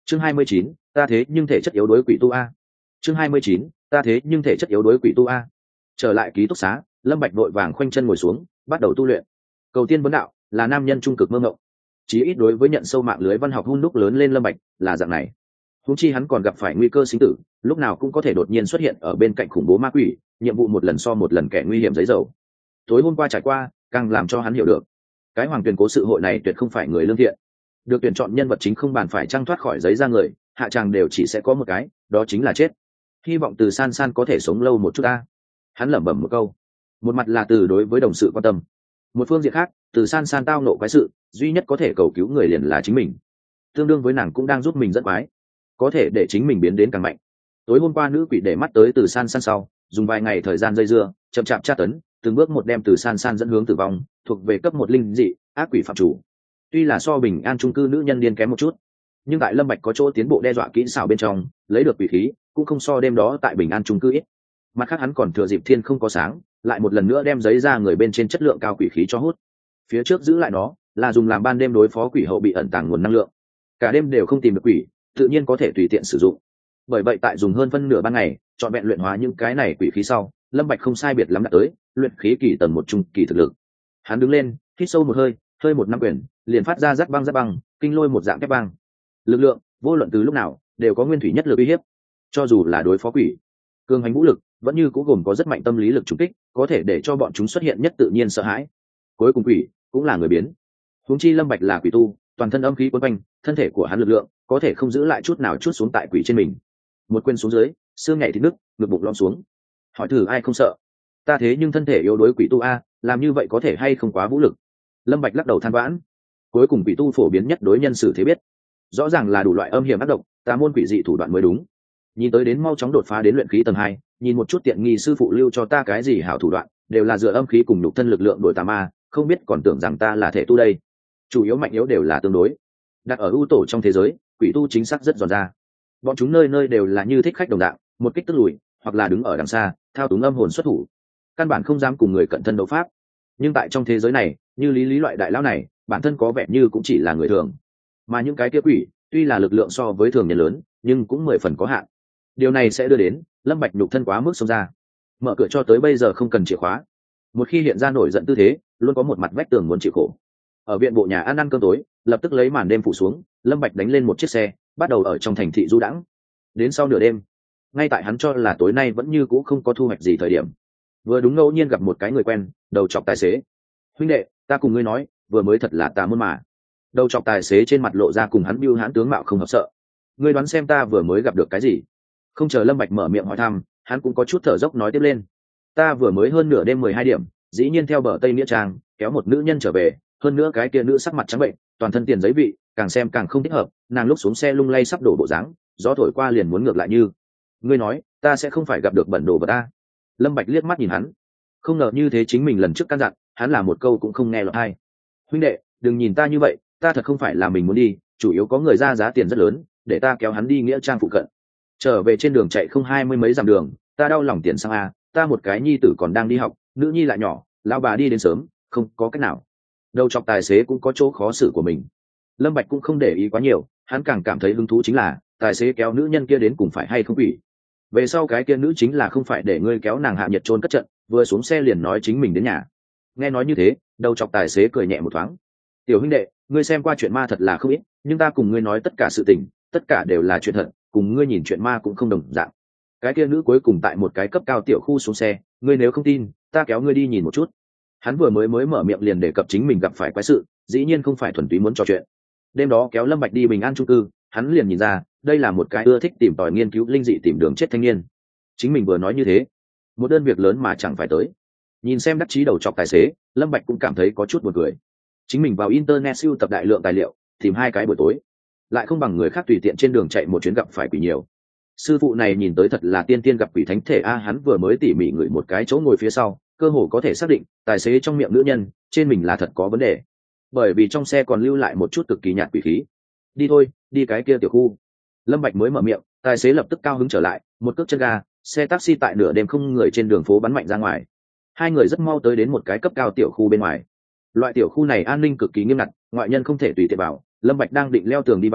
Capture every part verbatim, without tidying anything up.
chương hai mươi chín, ta thế nhưng thể chất yếu đối quỷ tu a. chương hai mươi chín, ta thế nhưng thể chất yếu đối quỷ tu a. Trở lại ký túc xá, Lâm Bạch vội vàng khoanh chân ngồi xuống, bắt đầu tu luyện. Cầu tiên vấn đạo là nam nhân trung cực mơ ngộng, chí ít đối với nhận sâu mạng lưới văn học hun đúc lớn lên Lâm Bạch là dạng này. Huống chi hắn còn gặp phải nguy cơ sinh tử, lúc nào cũng có thể đột nhiên xuất hiện ở bên cạnh khủng bố ma quỷ, nhiệm vụ một lần so một lần kẻ nguy hiểm giấy dầu. Tối hôm qua trải qua, càng làm cho hắn hiểu được, cái hoàng tuyển cố sự hội này tuyệt không phải người lương thiện. Được tuyển chọn nhân vật chính không bàn phải trăng thoát khỏi giấy ra người, hạ tràng đều chỉ sẽ có một cái, đó chính là chết. Hy vọng Từ San San có thể sống lâu một chút ta. Hắn lẩm bẩm một câu. Một mặt là từ đối với đồng sự quan tâm, một phương diện khác, Từ San San tao nộ quái sự, duy nhất có thể cầu cứu người liền là chính mình. Tương đương với nàng cũng đang giúp mình rất quái, có thể để chính mình biến đến càng mạnh. Tối hôm qua nữ quỷ để mắt tới Từ San San sau, dùng vài ngày thời gian dây dưa, chậm chạp tra tấn, từng bước một đem Từ San San dẫn hướng tử vong, thuộc về cấp một linh dị, ác quỷ phạm chủ. Tuy là so bình an trung cư nữ nhân điên kém một chút, nhưng tại Lâm Bạch có chỗ tiến bộ đe dọa kỹ xảo bên trong, lấy được quỷ khí, cũng không so đêm đó tại bình an trung cư ít. Mặt khác hắn còn thừa dịp thiên không có sáng, lại một lần nữa đem giấy ra người bên trên chất lượng cao quỷ khí cho hút. Phía trước giữ lại nó, là dùng làm ban đêm đối phó quỷ hậu bị ẩn tàng nguồn năng lượng. Cả đêm đều không tìm được quỷ, tự nhiên có thể tùy tiện sử dụng. Bởi vậy tại dùng hơn phân nửa ban ngày, chọn vẹn luyện hóa những cái này quỷ khí sau, Lâm Bạch không sai biệt lắm đã tới luyện khí kỳ tầng một trung kỳ thực lực. Hắn đứng lên, hít sâu một hơi, hơi một năm quyền, liền phát ra rắc băng rắc băng, kinh lôi một dạng thép băng. Lực lượng, vô luận từ lúc nào, đều có nguyên thủy nhất lực uy hiếp. Cho dù là đối phó quỷ, cường hành vũ lực, vẫn như cũng gồm có rất mạnh tâm lý lực trùng kích, có thể để cho bọn chúng xuất hiện nhất tự nhiên sợ hãi. Cuối cùng quỷ cũng là người biến. Huống chi Lâm Bạch là quỷ tu, toàn thân âm khí quấn quanh, thân thể của hắn lực lượng có thể không giữ lại chút nào chút xuống tại quỷ trên mình. Một quyền xuống dưới, xương nhảy thịt nứt, ngực bụng lõm xuống. Hỏi thử ai không sợ? Ta thế nhưng thân thể yếu đuối quỷ tu a, làm như vậy có thể hay không quá vũ lực? Lâm Bạch lắc đầu than vãn. Cuối cùng quỷ tu phổ biến nhất đối nhân xử thế biết, rõ ràng là đủ loại âm hiểm ác độc, tà môn quỷ dị thủ đoạn mới đúng. Nhìn tới đến mau chóng đột phá đến luyện khí tầng hai, nhìn một chút tiện nghi sư phụ lưu cho ta cái gì hảo thủ đoạn, đều là dựa âm khí cùng nhục thân lực lượng đổi tà ma, không biết còn tưởng rằng ta là thể tu đây. Chủ yếu mạnh yếu đều là tương đối. Đặt ở ưu tổ trong thế giới, quỷ tu chính xác rất giòn ra. Bọn chúng nơi nơi đều là như thích khách đồng đạo, một kích tức lùi, hoặc là đứng ở đằng xa, thao túng âm hồn xuất thủ. Căn bản không dám cùng người cận thân đấu pháp. Nhưng tại trong thế giới này, như lý lý loại đại lão này, bản thân có vẻ như cũng chỉ là người thường. Mà những cái kia quỷ, tuy là lực lượng so với thường nhân lớn, nhưng cũng mười phần có hạn. Điều này sẽ đưa đến Lâm Bạch nhục thân quá mức xông ra, mở cửa cho tới bây giờ không cần chìa khóa. Một khi hiện ra nổi giận tư thế, luôn có một mặt vách tường muốn chịu khổ. Ở viện bộ nhà ăn ăn cơm tối, lập tức lấy màn đêm phủ xuống, Lâm Bạch đánh lên một chiếc xe, bắt đầu ở trong thành thị du đãng. Đến sau nửa đêm, ngay tại hắn cho là tối nay vẫn như cũ không có thu hoạch gì thời điểm, vừa đúng ngẫu nhiên gặp một cái người quen, đầu chọc tài xế. Huynh đệ, ta cùng ngươi nói, vừa mới thật là tà môn mà. Đầu chọc tài xế trên mặt lộ ra cùng hắn bưu hãn tướng mạo không hợp sợ. Ngươi đoán xem ta vừa mới gặp được cái gì? Không chờ Lâm Bạch mở miệng hỏi thăm, hắn cũng có chút thở dốc nói tiếp lên. Ta vừa mới hơn nửa đêm mười hai điểm, dĩ nhiên theo bờ Tây Nghĩa Trang kéo một nữ nhân trở về, hơn nữa cái kia nữ sắc mặt trắng bệnh, toàn thân tiền giấy vị, càng xem càng không thích hợp, nàng lúc xuống xe lung lay sắp đổ bộ dáng, gió thổi qua liền muốn ngược lại như. Ngươi nói, ta sẽ không phải gặp được bẩn đồ vật ta? Lâm Bạch liếc mắt nhìn hắn, không ngờ như thế chính mình lần trước căn dặn, hắn là một câu cũng không nghe lọt tai. Huynh đệ, đừng nhìn ta như vậy, ta thật không phải là mình muốn đi, chủ yếu có người ra giá tiền rất lớn, để ta kéo hắn đi Nghĩa Trang phụ cận. Trở về trên đường chạy không hai mươi mấy dặm đường, ta đau lòng tiền xăng a, ta một cái nhi tử còn đang đi học, nữ nhi lại nhỏ, lão bà đi đến sớm, không có cách nào. Đầu chọc tài xế cũng có chỗ khó xử của mình. Lâm Bạch cũng không để ý quá nhiều, hắn càng cảm thấy hứng thú chính là tài xế kéo nữ nhân kia đến cùng phải hay không quỷ. Về sau cái kia nữ chính là không phải để ngươi kéo nàng hạ nhiệt trôn cất trận, vừa xuống xe liền nói chính mình đến nhà. Nghe nói như thế, đầu chọc tài xế cười nhẹ một thoáng. Tiểu huynh đệ, ngươi xem qua chuyện ma thật là không ít, nhưng ta cùng ngươi nói tất cả sự tình, tất cả đều là chuyện thật, cùng ngươi nhìn chuyện ma cũng không đồng dạng. Cái kia nữ cuối cùng tại một cái cấp cao tiểu khu xuống xe, ngươi nếu không tin, ta kéo ngươi đi nhìn một chút. Hắn vừa mới mới mở miệng liền đề cập chính mình gặp phải quái sự, dĩ nhiên không phải thuần túy muốn trò chuyện. Đêm đó kéo Lâm Bạch đi Bình An chung cư, hắn liền nhìn ra, đây là một cái ưa thích tìm tòi nghiên cứu linh dị tìm đường chết thanh niên. Chính mình vừa nói như thế, một đơn việc lớn mà chẳng phải tới. Nhìn xem đắc chí đầu chọc tài xế, Lâm Bạch cũng cảm thấy có chút buồn cười. Chính mình vào internet sưu tập đại lượng tài liệu, tìm hai cái buổi tối, lại không bằng người khác tùy tiện trên đường chạy một chuyến gặp phải quỷ nhiều. Sư phụ này nhìn tới thật là tiên tiên gặp quỷ thánh thể a, hắn vừa mới tỉ mỉ ngửi một cái chỗ ngồi phía sau, cơ hồ có thể xác định tài xế trong miệng nữ nhân trên mình là thật có vấn đề, bởi vì trong xe còn lưu lại một chút cực kỳ nhạt quỷ khí. Đi thôi, đi cái kia tiểu khu. Lâm Bạch mới mở miệng, tài xế lập tức cao hứng trở lại, một cước chân ga, xe taxi tại nửa đêm không người trên đường phố bắn mạnh ra ngoài. Hai người rất mau tới đến một cái cấp cao tiểu khu bên ngoài. Loại tiểu khu này an ninh cực kỳ nghiêm ngặt, ngoại nhân không thể tùy tiện vào. Lâm Bạch đang định leo tường đi vào,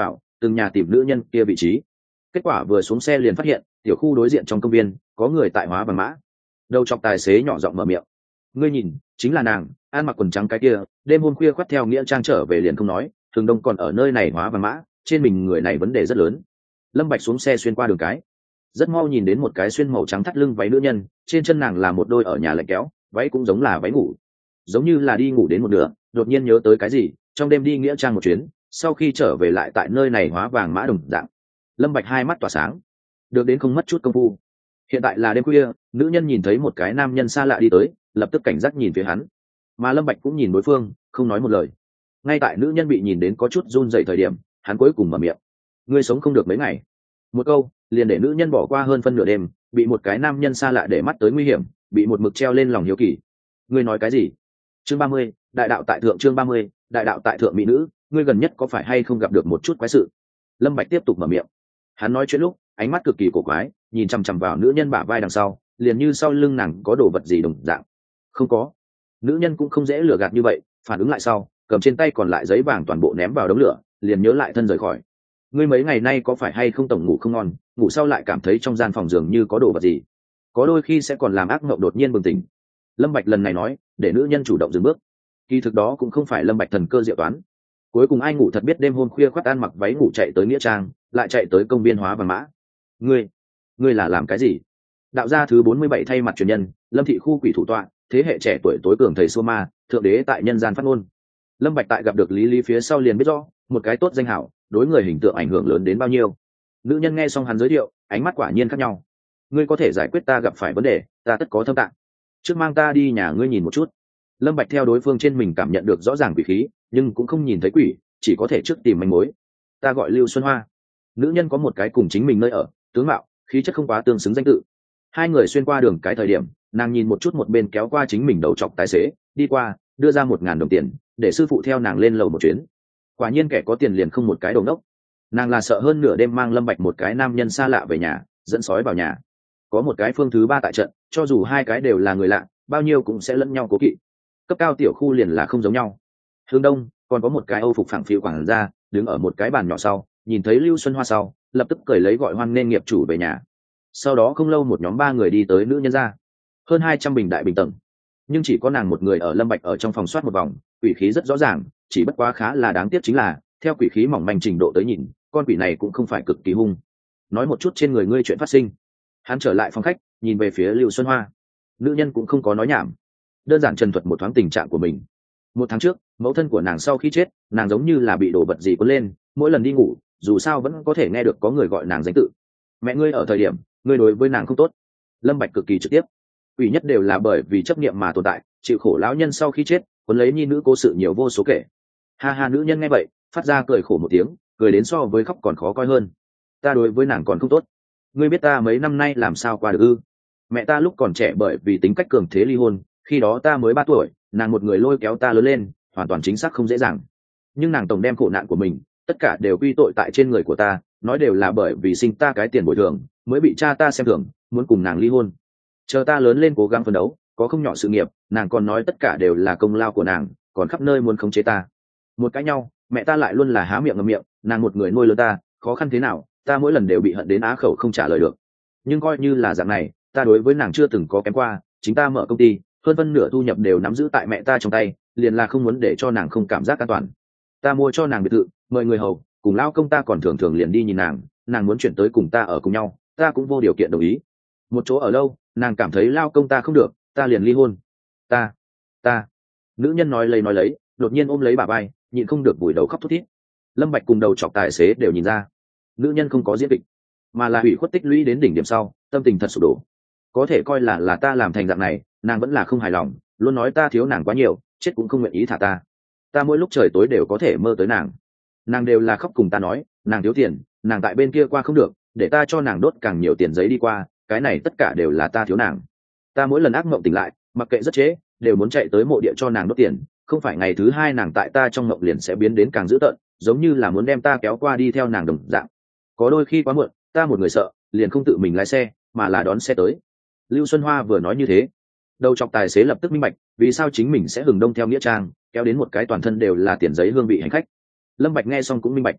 từng nhà tìm nữ nhân kia vị trí. Kết quả vừa xuống xe liền phát hiện tiểu khu đối diện trong công viên có người tại hóa vàng mã. Đầu chọc tài xế nhỏ giọng mở miệng: ngươi nhìn, chính là nàng, ăn mặc quần trắng cái kia, đêm hôm khuya khoác theo nghĩa trang trở về liền không nói, thường đông còn ở nơi này hóa vàng mã, trên mình người này vấn đề rất lớn. Lâm Bạch xuống xe xuyên qua đường cái, rất mau nhìn đến một cái xuyên màu trắng thắt lưng váy nữ nhân, trên chân nàng là một đôi ở nhà lạnh kéo, váy cũng giống là váy ngủ, giống như là đi ngủ đến một nửa đột nhiên nhớ tới cái gì, trong đêm đi nghĩa trang một chuyến, sau khi trở về lại tại nơi này hóa vàng mã đồng dạng. Lâm Bạch hai mắt tỏa sáng, được đến không mất chút công phu. Hiện tại là đêm khuya, nữ nhân nhìn thấy một cái nam nhân xa lạ đi tới, lập tức cảnh giác nhìn phía hắn, mà Lâm Bạch cũng nhìn đối phương, không nói một lời. Ngay tại nữ nhân bị nhìn đến có chút run rẩy thời điểm, hắn cuối cùng mở miệng: ngươi sống không được mấy ngày. Một câu liền để nữ nhân bỏ qua hơn phân nửa đêm, bị một cái nam nhân xa lạ để mắt tới nguy hiểm, bị một mực treo lên lòng hiếu kỳ. Ngươi nói cái gì? Chương ba mươi, đại đạo tại thượng. Chương ba mươi, đại đạo tại thượng. Mỹ nữ, ngươi gần nhất có phải hay không gặp được một chút quái sự? Lâm Bạch tiếp tục mở miệng. Hắn nói chuyện lúc ánh mắt cực kỳ cổ quái, nhìn chằm chằm vào nữ nhân bả vai đằng sau, liền như sau lưng nàng có đồ vật gì đồng dạng. Không có. Nữ nhân cũng không dễ lừa gạt như vậy, phản ứng lại sau, cầm trên tay còn lại giấy vàng toàn bộ ném vào đống lửa, liền nhớ lại thân rời khỏi. Ngươi mấy ngày nay có phải hay không tổng ngủ không ngon, ngủ sau lại cảm thấy trong gian phòng giường như có đồ vật gì, có đôi khi sẽ còn làm ác mộng đột nhiên bừng tỉnh. Lâm Bạch lần này nói để nữ nhân chủ động dừng bước. Kỳ thực đó cũng không phải Lâm Bạch thần cơ diệu toán. Cuối cùng ai ngủ thật biết đêm hôm khuya khoác ăn mặc váy ngủ chạy tới nghĩa trang, lại chạy tới công viên hóa vàng mã. Ngươi, ngươi là làm cái gì? Đạo gia thứ bốn mươi bảy thay mặt truyền nhân, Lâm thị khu quỷ thủ tọa, thế hệ trẻ tuổi tối cường thầy Xua Ma, thượng đế tại nhân gian phát ngôn. Lâm Bạch tại gặp được Lý Lý phía sau liền biết rõ, một cái tốt danh hảo, đối người hình tượng ảnh hưởng lớn đến bao nhiêu. Nữ nhân nghe xong hắn giới thiệu, ánh mắt quả nhiên khác nhau. Ngươi có thể giải quyết ta gặp phải vấn đề, ta tất có thâm tạng. Trước mang ta đi nhà ngươi nhìn một chút. Lâm Bạch theo đối phương trên mình cảm nhận được rõ ràng quỷ khí, nhưng cũng không nhìn thấy quỷ, chỉ có thể trước tìm manh mối. Ta gọi Lưu Xuân Hoa. Nữ nhân có một cái cùng chính mình nơi ở, tướng mạo, khí chất không quá tương xứng danh tự. Hai người xuyên qua đường cái thời điểm, nàng nhìn một chút một bên kéo qua chính mình đầu chọc tài xế, đi qua, đưa ra một ngàn đồng tiền, để sư phụ theo nàng lên lầu một chuyến. Quả nhiên kẻ có tiền liền không một cái đầu nốc. Nàng là sợ hơn nửa đêm mang Lâm Bạch một cái nam nhân xa lạ về nhà, dẫn sói vào nhà. Có một cái phương thứ ba tại trận, cho dù hai cái đều là người lạ, bao nhiêu cũng sẽ lẫn nhau cố kỵ. Cấp cao tiểu khu liền là không giống nhau. Hướng đông còn có một cái Âu phục phẳng phiu quảng ra, đứng ở một cái bàn nhỏ sau, nhìn thấy Lưu Xuân Hoa sau, lập tức cười lấy gọi hoan nên nghiệp chủ về nhà. Sau đó không lâu một nhóm ba người đi tới nữ nhân gia, hơn hai trăm bình đại bình tầng, nhưng chỉ có nàng một người ở Lâm Bạch ở trong phòng soát một vòng, quỷ khí rất rõ ràng, chỉ bất quá khá là đáng tiếc chính là, theo quỷ khí mỏng manh trình độ tới nhìn, con quỷ này cũng không phải cực kỳ hung. Nói một chút trên người ngươi chuyện phát sinh. Hắn trở lại phòng khách, nhìn về phía Lưu Xuân Hoa. Nữ nhân cũng không có nói nhảm, đơn giản trần thuật một thoáng tình trạng của mình. Một tháng trước, mẫu thân của nàng sau khi chết, nàng giống như là bị đổ vật gì cuốn lên, mỗi lần đi ngủ, dù sao vẫn có thể nghe được có người gọi nàng danh tự. Mẹ ngươi ở thời điểm, ngươi đối với nàng không tốt. Lâm Bạch cực kỳ trực tiếp. Quỷ nhất đều là bởi vì chấp niệm mà tồn tại, chịu khổ lão nhân sau khi chết, cuốn lấy nhi nữ cố sự nhiều vô số kể. Ha ha, nữ nhân nghe vậy, phát ra cười khổ một tiếng, cười đến so với khóc còn khó coi hơn. Ta đối với nàng còn không tốt. Ngươi biết ta mấy năm nay làm sao qua được ư? Mẹ ta lúc còn trẻ bởi vì tính cách cường thế ly hôn, khi đó ta mới ba tuổi, nàng một người lôi kéo ta lớn lên, hoàn toàn chính xác không dễ dàng. Nhưng nàng tổng đem khổ nạn của mình, tất cả đều quy tội tại trên người của ta, nói đều là bởi vì sinh ta cái tiền bồi thường, mới bị cha ta xem thường, muốn cùng nàng ly hôn. Chờ ta lớn lên cố gắng phấn đấu, có không nhỏ sự nghiệp, nàng còn nói tất cả đều là công lao của nàng, còn khắp nơi muốn khống chế ta. Một cãi nhau, mẹ ta lại luôn là há miệng ngậm miệng, nàng một người nuôi lớn ta, khó khăn thế nào, ta mỗi lần đều bị hận đến á khẩu không trả lời được. Nhưng coi như là dạng này, ta đối với nàng chưa từng có kém qua, chính ta mở công ty, hơn phân nửa thu nhập đều nắm giữ tại mẹ ta trong tay, liền là không muốn để cho nàng không cảm giác an toàn. Ta mua cho nàng biệt thự, mời người hầu, cùng lao công ta còn thường thường liền đi nhìn nàng, nàng muốn chuyển tới cùng ta ở cùng nhau, ta cũng vô điều kiện đồng ý. Một chỗ ở lâu, nàng cảm thấy lao công ta không được, ta liền ly hôn. Ta, ta. Nữ nhân nói lấy nói lấy, đột nhiên ôm lấy bà vai, nhịn không được vùi đầu khóc thút thít. Lâm Bạch cùng đầu chọc tài xế đều nhìn ra, nữ nhân không có diễn kịch, mà là hủy khuất tích lũy đến đỉnh điểm sau, tâm tình thật sụp đổ. Có thể coi là là ta làm thành dạng này, nàng vẫn là không hài lòng, luôn nói ta thiếu nàng quá nhiều, chết cũng không nguyện ý thả ta. Ta mỗi lúc trời tối đều có thể mơ tới nàng, nàng đều là khóc cùng ta nói, nàng thiếu tiền, nàng tại bên kia qua không được, để ta cho nàng đốt càng nhiều tiền giấy đi qua, cái này tất cả đều là ta thiếu nàng. Ta mỗi lần ác mộng tỉnh lại, mặc kệ rất trễ, đều muốn chạy tới mộ địa cho nàng đốt tiền, không phải ngày thứ hai nàng tại ta trong mộng liền sẽ biến đến càng dữ tợn, giống như là muốn đem ta kéo qua đi theo nàng đồng dạng. Có đôi khi quá muộn, ta một người sợ, liền không tự mình lái xe, mà là đón xe tới. Lưu Xuân Hoa vừa nói như thế, đầu chọc tài xế lập tức minh bạch, vì sao chính mình sẽ hừng đông theo nghĩa trang, kéo đến một cái toàn thân đều là tiền giấy hương vị hành khách. Lâm Bạch nghe xong cũng minh bạch,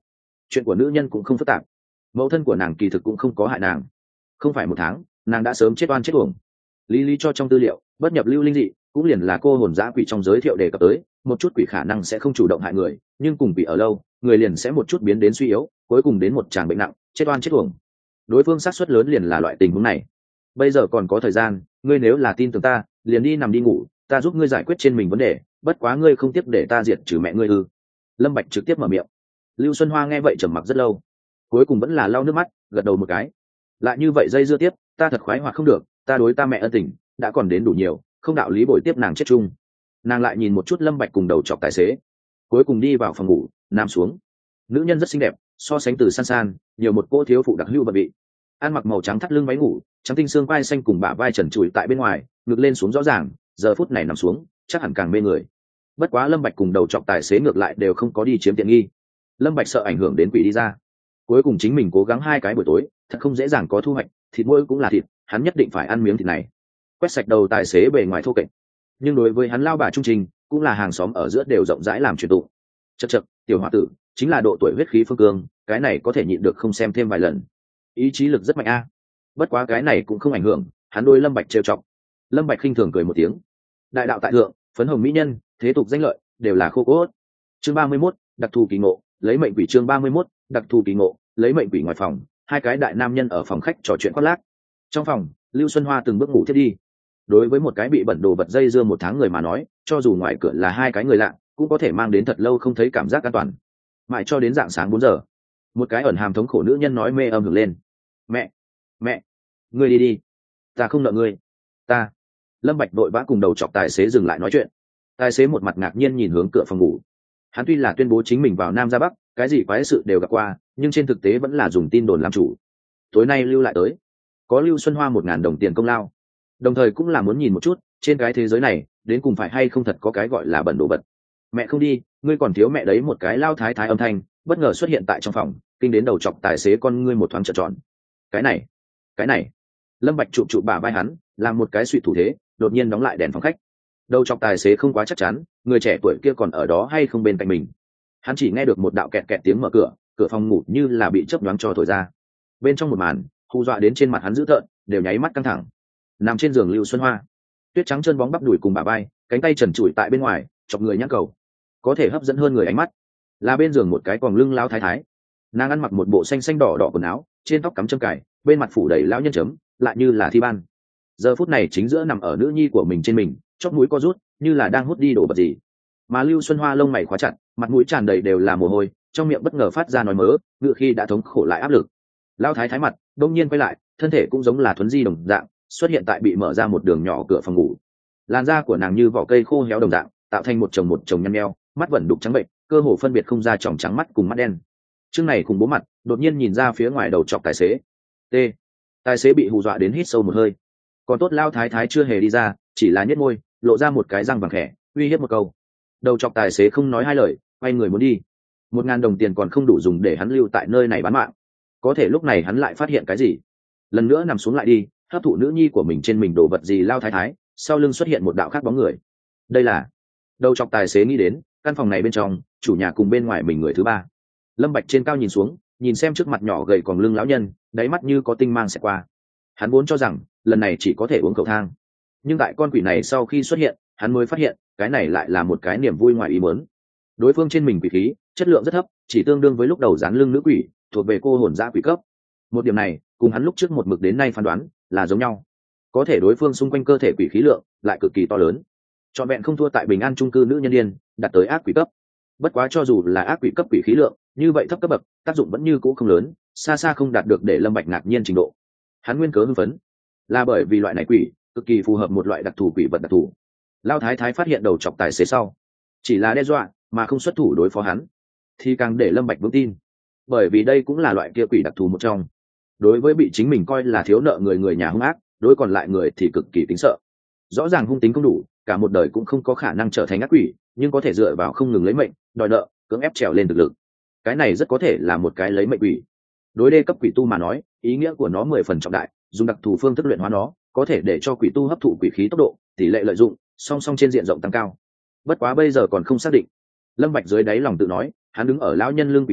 chuyện của nữ nhân cũng không phức tạp. Mẫu thân của nàng kỳ thực cũng không có hại nàng, không phải một tháng nàng đã sớm chết oan chết uổng. Lý Lý cho trong tư liệu bất nhập lưu linh dị cũng liền là cô hồn dã quỷ trong giới thiệu đề cập tới, một chút quỷ khả năng sẽ không chủ động hại người, nhưng cùng quỷ ở lâu người liền sẽ một chút biến đến suy yếu, cuối cùng đến một tràng bệnh nặng, chết oan chết uổng. Đối phương xác suất lớn liền là loại tình huống này. Bây giờ còn có thời gian, ngươi nếu là tin tưởng ta liền đi nằm đi ngủ, ta giúp ngươi giải quyết trên mình vấn đề, bất quá ngươi không tiếp để ta diệt trừ mẹ ngươi ư? Lâm Bạch trực tiếp mở miệng. Lưu Xuân Hoa nghe vậy trầm mặc rất lâu, cuối cùng vẫn là lau nước mắt, gật đầu một cái. Lại như vậy dây dưa tiếp, ta thật khoái hoạt không được, ta đối ta mẹ ân tình đã còn đến đủ nhiều, không đạo lý bồi tiếp nàng chết chung. Nàng lại nhìn một chút Lâm Bạch cùng đầu chọc tài xế, cuối cùng đi vào phòng ngủ nằm xuống. Nữ nhân rất xinh đẹp, so sánh từ san san nhiều một cô thiếu phụ đặc hữu bận vị. Ăn mặc màu trắng thắt lưng váy ngủ, trắng tinh xương vai xanh cùng bả vai trần trụi tại bên ngoài, ngực lên xuống rõ ràng, giờ phút này nằm xuống chắc hẳn càng mê người. Bất quá Lâm Bạch cùng đầu chọc tài xế ngược lại đều không có đi chiếm tiện nghi. Lâm Bạch sợ ảnh hưởng đến quỷ đi ra, cuối cùng chính mình cố gắng hai cái buổi tối thật không dễ dàng có thu hoạch, thịt mỗi cũng là thịt, hắn nhất định phải ăn miếng thịt này. Quét sạch đầu tài xế bề ngoài thô kệch, nhưng đối với hắn lao bà trung trình cũng là hàng xóm ở giữa đều rộng rãi làm truyền tụng. Chậc chậc, tiểu hòa tử chính là độ tuổi huyết khí phương cương, cái này có thể nhịn được không xem thêm vài lần, ý chí lực rất mạnh a. Bất quá cái này cũng không ảnh hưởng hắn đôi Lâm Bạch trêu chọc. Lâm Bạch khinh thường cười một tiếng. Đại đạo tại thượng, phấn hồng mỹ nhân, thế tục danh lợi đều là khô cốt. Chương ba mươi mốt, đặc thù kỳ ngộ, lấy mệnh quỷ. Chương ba mươi mốt, đặc thù kỳ ngộ, lấy mệnh quỷ. Ngoài phòng, hai cái đại nam nhân ở phòng khách trò chuyện khoác lác. Trong phòng, Lưu Xuân Hoa từng bước ngủ thiết đi. Đối với một cái bị bẩn đồ vật dây dưa một tháng người mà nói, cho dù ngoài cửa là hai cái người lạ, cũng có thể mang đến thật lâu không thấy cảm giác an toàn. Mãi cho đến rạng sáng bốn giờ, một cái ẩn hàm thống khổ nữ nhân nói mê âm hưởng lên. Mẹ, mẹ, ngươi đi đi, ta không nợ ngươi. Ta. Lâm Bạch đội vã cùng đầu chọc tài xế dừng lại nói chuyện. Tài xế một mặt ngạc nhiên nhìn hướng cửa phòng ngủ. Hắn tuy là tuyên bố chính mình vào Nam ra Bắc, cái gì quái sự đều gặp qua, nhưng trên thực tế vẫn là dùng tin đồn làm chủ. Tối nay Lưu lại tới, có Lưu Xuân Hoa một ngàn đồng tiền công lao, đồng thời cũng là muốn nhìn một chút trên cái thế giới này đến cùng phải hay không thật có cái gọi là bẩn đồ vật. Mẹ không đi, ngươi còn thiếu mẹ đấy. Một cái lao thái thái âm thanh bất ngờ xuất hiện tại trong phòng, kinh đến đầu chọc tài xế con ngươi một thoáng trợn tròn. Cái này, cái này. Lâm Bạch chụp chụp bả vai hắn, làm một cái suy thủ thế, đột nhiên đóng lại đèn phòng khách. Đầu chọc tài xế không quá chắc chắn người trẻ tuổi kia còn ở đó hay không bên cạnh mình. Hắn chỉ nghe được một đạo kẹt kẹt tiếng mở cửa, cửa phòng ngủ như là bị chớp nhoáng cho thổi ra. Bên trong một màn hù dọa đến trên mặt hắn dữ tợn, đều nháy mắt căng thẳng. Nằm trên giường Lưu Xuân Hoa, tuyết trắng chân bóng bắp đùi cùng bả vai, cánh tay trần trụi tại bên ngoài, chọc người nhãn cầu. Có thể hấp dẫn hơn người ánh mắt là bên giường một cái quòng lưng lao thái thái. Nàng ăn mặc một bộ xanh xanh đỏ đỏ quần áo, trên tóc cắm châm cài, bên mặt phủ đầy lão nhân chấm, lại như là thi ban. Giờ phút này chính giữa nằm ở nữ nhi của mình trên mình, chóp mũi co rút, như là đang hút đi đồ vật gì. Mà Lưu Xuân Hoa lông mày khóa chặt, mặt mũi tràn đầy đều là mồ hôi, trong miệng bất ngờ phát ra nói mớ, ngựa khi đã thống khổ lại áp lực. Lão thái thái mặt đông nhiên quay lại, thân thể cũng giống là thuấn di đồng dạng, xuất hiện tại bị mở ra một đường nhỏ cửa phòng ngủ. Làn da của nàng như vỏ cây khô héo đồng dạng, tạo thành một chồng một chồng nhăn nheo, mắt vẫn đục trắng bệnh, cơ hồ phân biệt không ra tròng trắng mắt cùng mắt đen. Chương này cùng bố mặt, đột nhiên nhìn ra phía ngoài đầu chọc tài xế. T. Tài xế bị hù dọa đến hít sâu một hơi. Còn tốt lao thái thái chưa hề đi ra, chỉ là nhếch môi, lộ ra một cái răng vàng khẽ, uy hiếp một câu. Đầu chọc tài xế không nói hai lời, quay người muốn đi. Một ngàn đồng tiền còn không đủ dùng để hắn lưu tại nơi này bán mạng. Có thể lúc này hắn lại phát hiện cái gì? Lần nữa nằm xuống lại đi, hấp thụ nữ nhi của mình trên mình đồ vật gì lao thái thái, sau lưng xuất hiện một đạo khác bóng người. Đây là... Đầu chọc tài xế nghĩ đến, căn phòng này bên trong, chủ nhà cùng bên ngoài mình người thứ ba. Lâm Bạch trên cao nhìn xuống, nhìn xem trước mặt nhỏ gầy còn lưng lão nhân, đáy mắt như có tinh mang sẽ qua. Hắn vốn cho rằng lần này chỉ có thể uống cầu thang, nhưng tại con quỷ này sau khi xuất hiện, hắn mới phát hiện cái này lại là một cái niềm vui ngoài ý muốn. Đối phương trên mình quỷ khí chất lượng rất thấp, chỉ tương đương với lúc đầu dán lưng nữ quỷ, thuộc về cô hồn dã quỷ cấp. Một điểm này cùng hắn lúc trước một mực đến nay phán đoán là giống nhau. Có thể đối phương xung quanh cơ thể quỷ khí lượng lại cực kỳ to lớn, trọn vẹn không thua tại bình an trung cư nữ nhân điên đạt tới ác quỷ cấp. Bất quá cho dù là ác quỷ cấp quỷ khí lượng như vậy thấp cấp bậc, tác dụng vẫn như cũ không lớn, xa xa không đạt được để Lâm Bạch ngạc nhiên trình độ. Hắn nguyên cớ hưng phấn là bởi vì loại này quỷ cực kỳ phù hợp một loại đặc thù quỷ vật đặc thù. Lao thái thái phát hiện đầu chọc tài xế sau, chỉ là đe dọa mà không xuất thủ đối phó hắn, thì càng để Lâm Bạch vững tin, bởi vì đây cũng là loại kia quỷ đặc thù một trong. Đối với bị chính mình coi là thiếu nợ người người nhà hung ác, đối còn lại người thì cực kỳ kính sợ. Rõ ràng hung tính không đủ, cả một đời cũng không có khả năng trở thành ác quỷ, nhưng có thể dựa vào không ngừng lấy mệnh đòi nợ, cưỡng ép trèo lên thực lực. Cái này rất có thể là một cái lấy mệnh quỷ. Đối đê cấp quỷ tu mà nói, ý nghĩa của nó mười phần trọng đại, dùng đặc thù phương thức luyện hóa nó, có thể để cho quỷ tu hấp thụ quỷ khí tốc độ, tỷ lệ lợi dụng song song trên diện rộng tăng cao. Bất quá bây giờ còn không xác định. Lâm Bạch dưới đáy lòng tự nói, hắn đứng ở lão nhân lưng quỷ sau,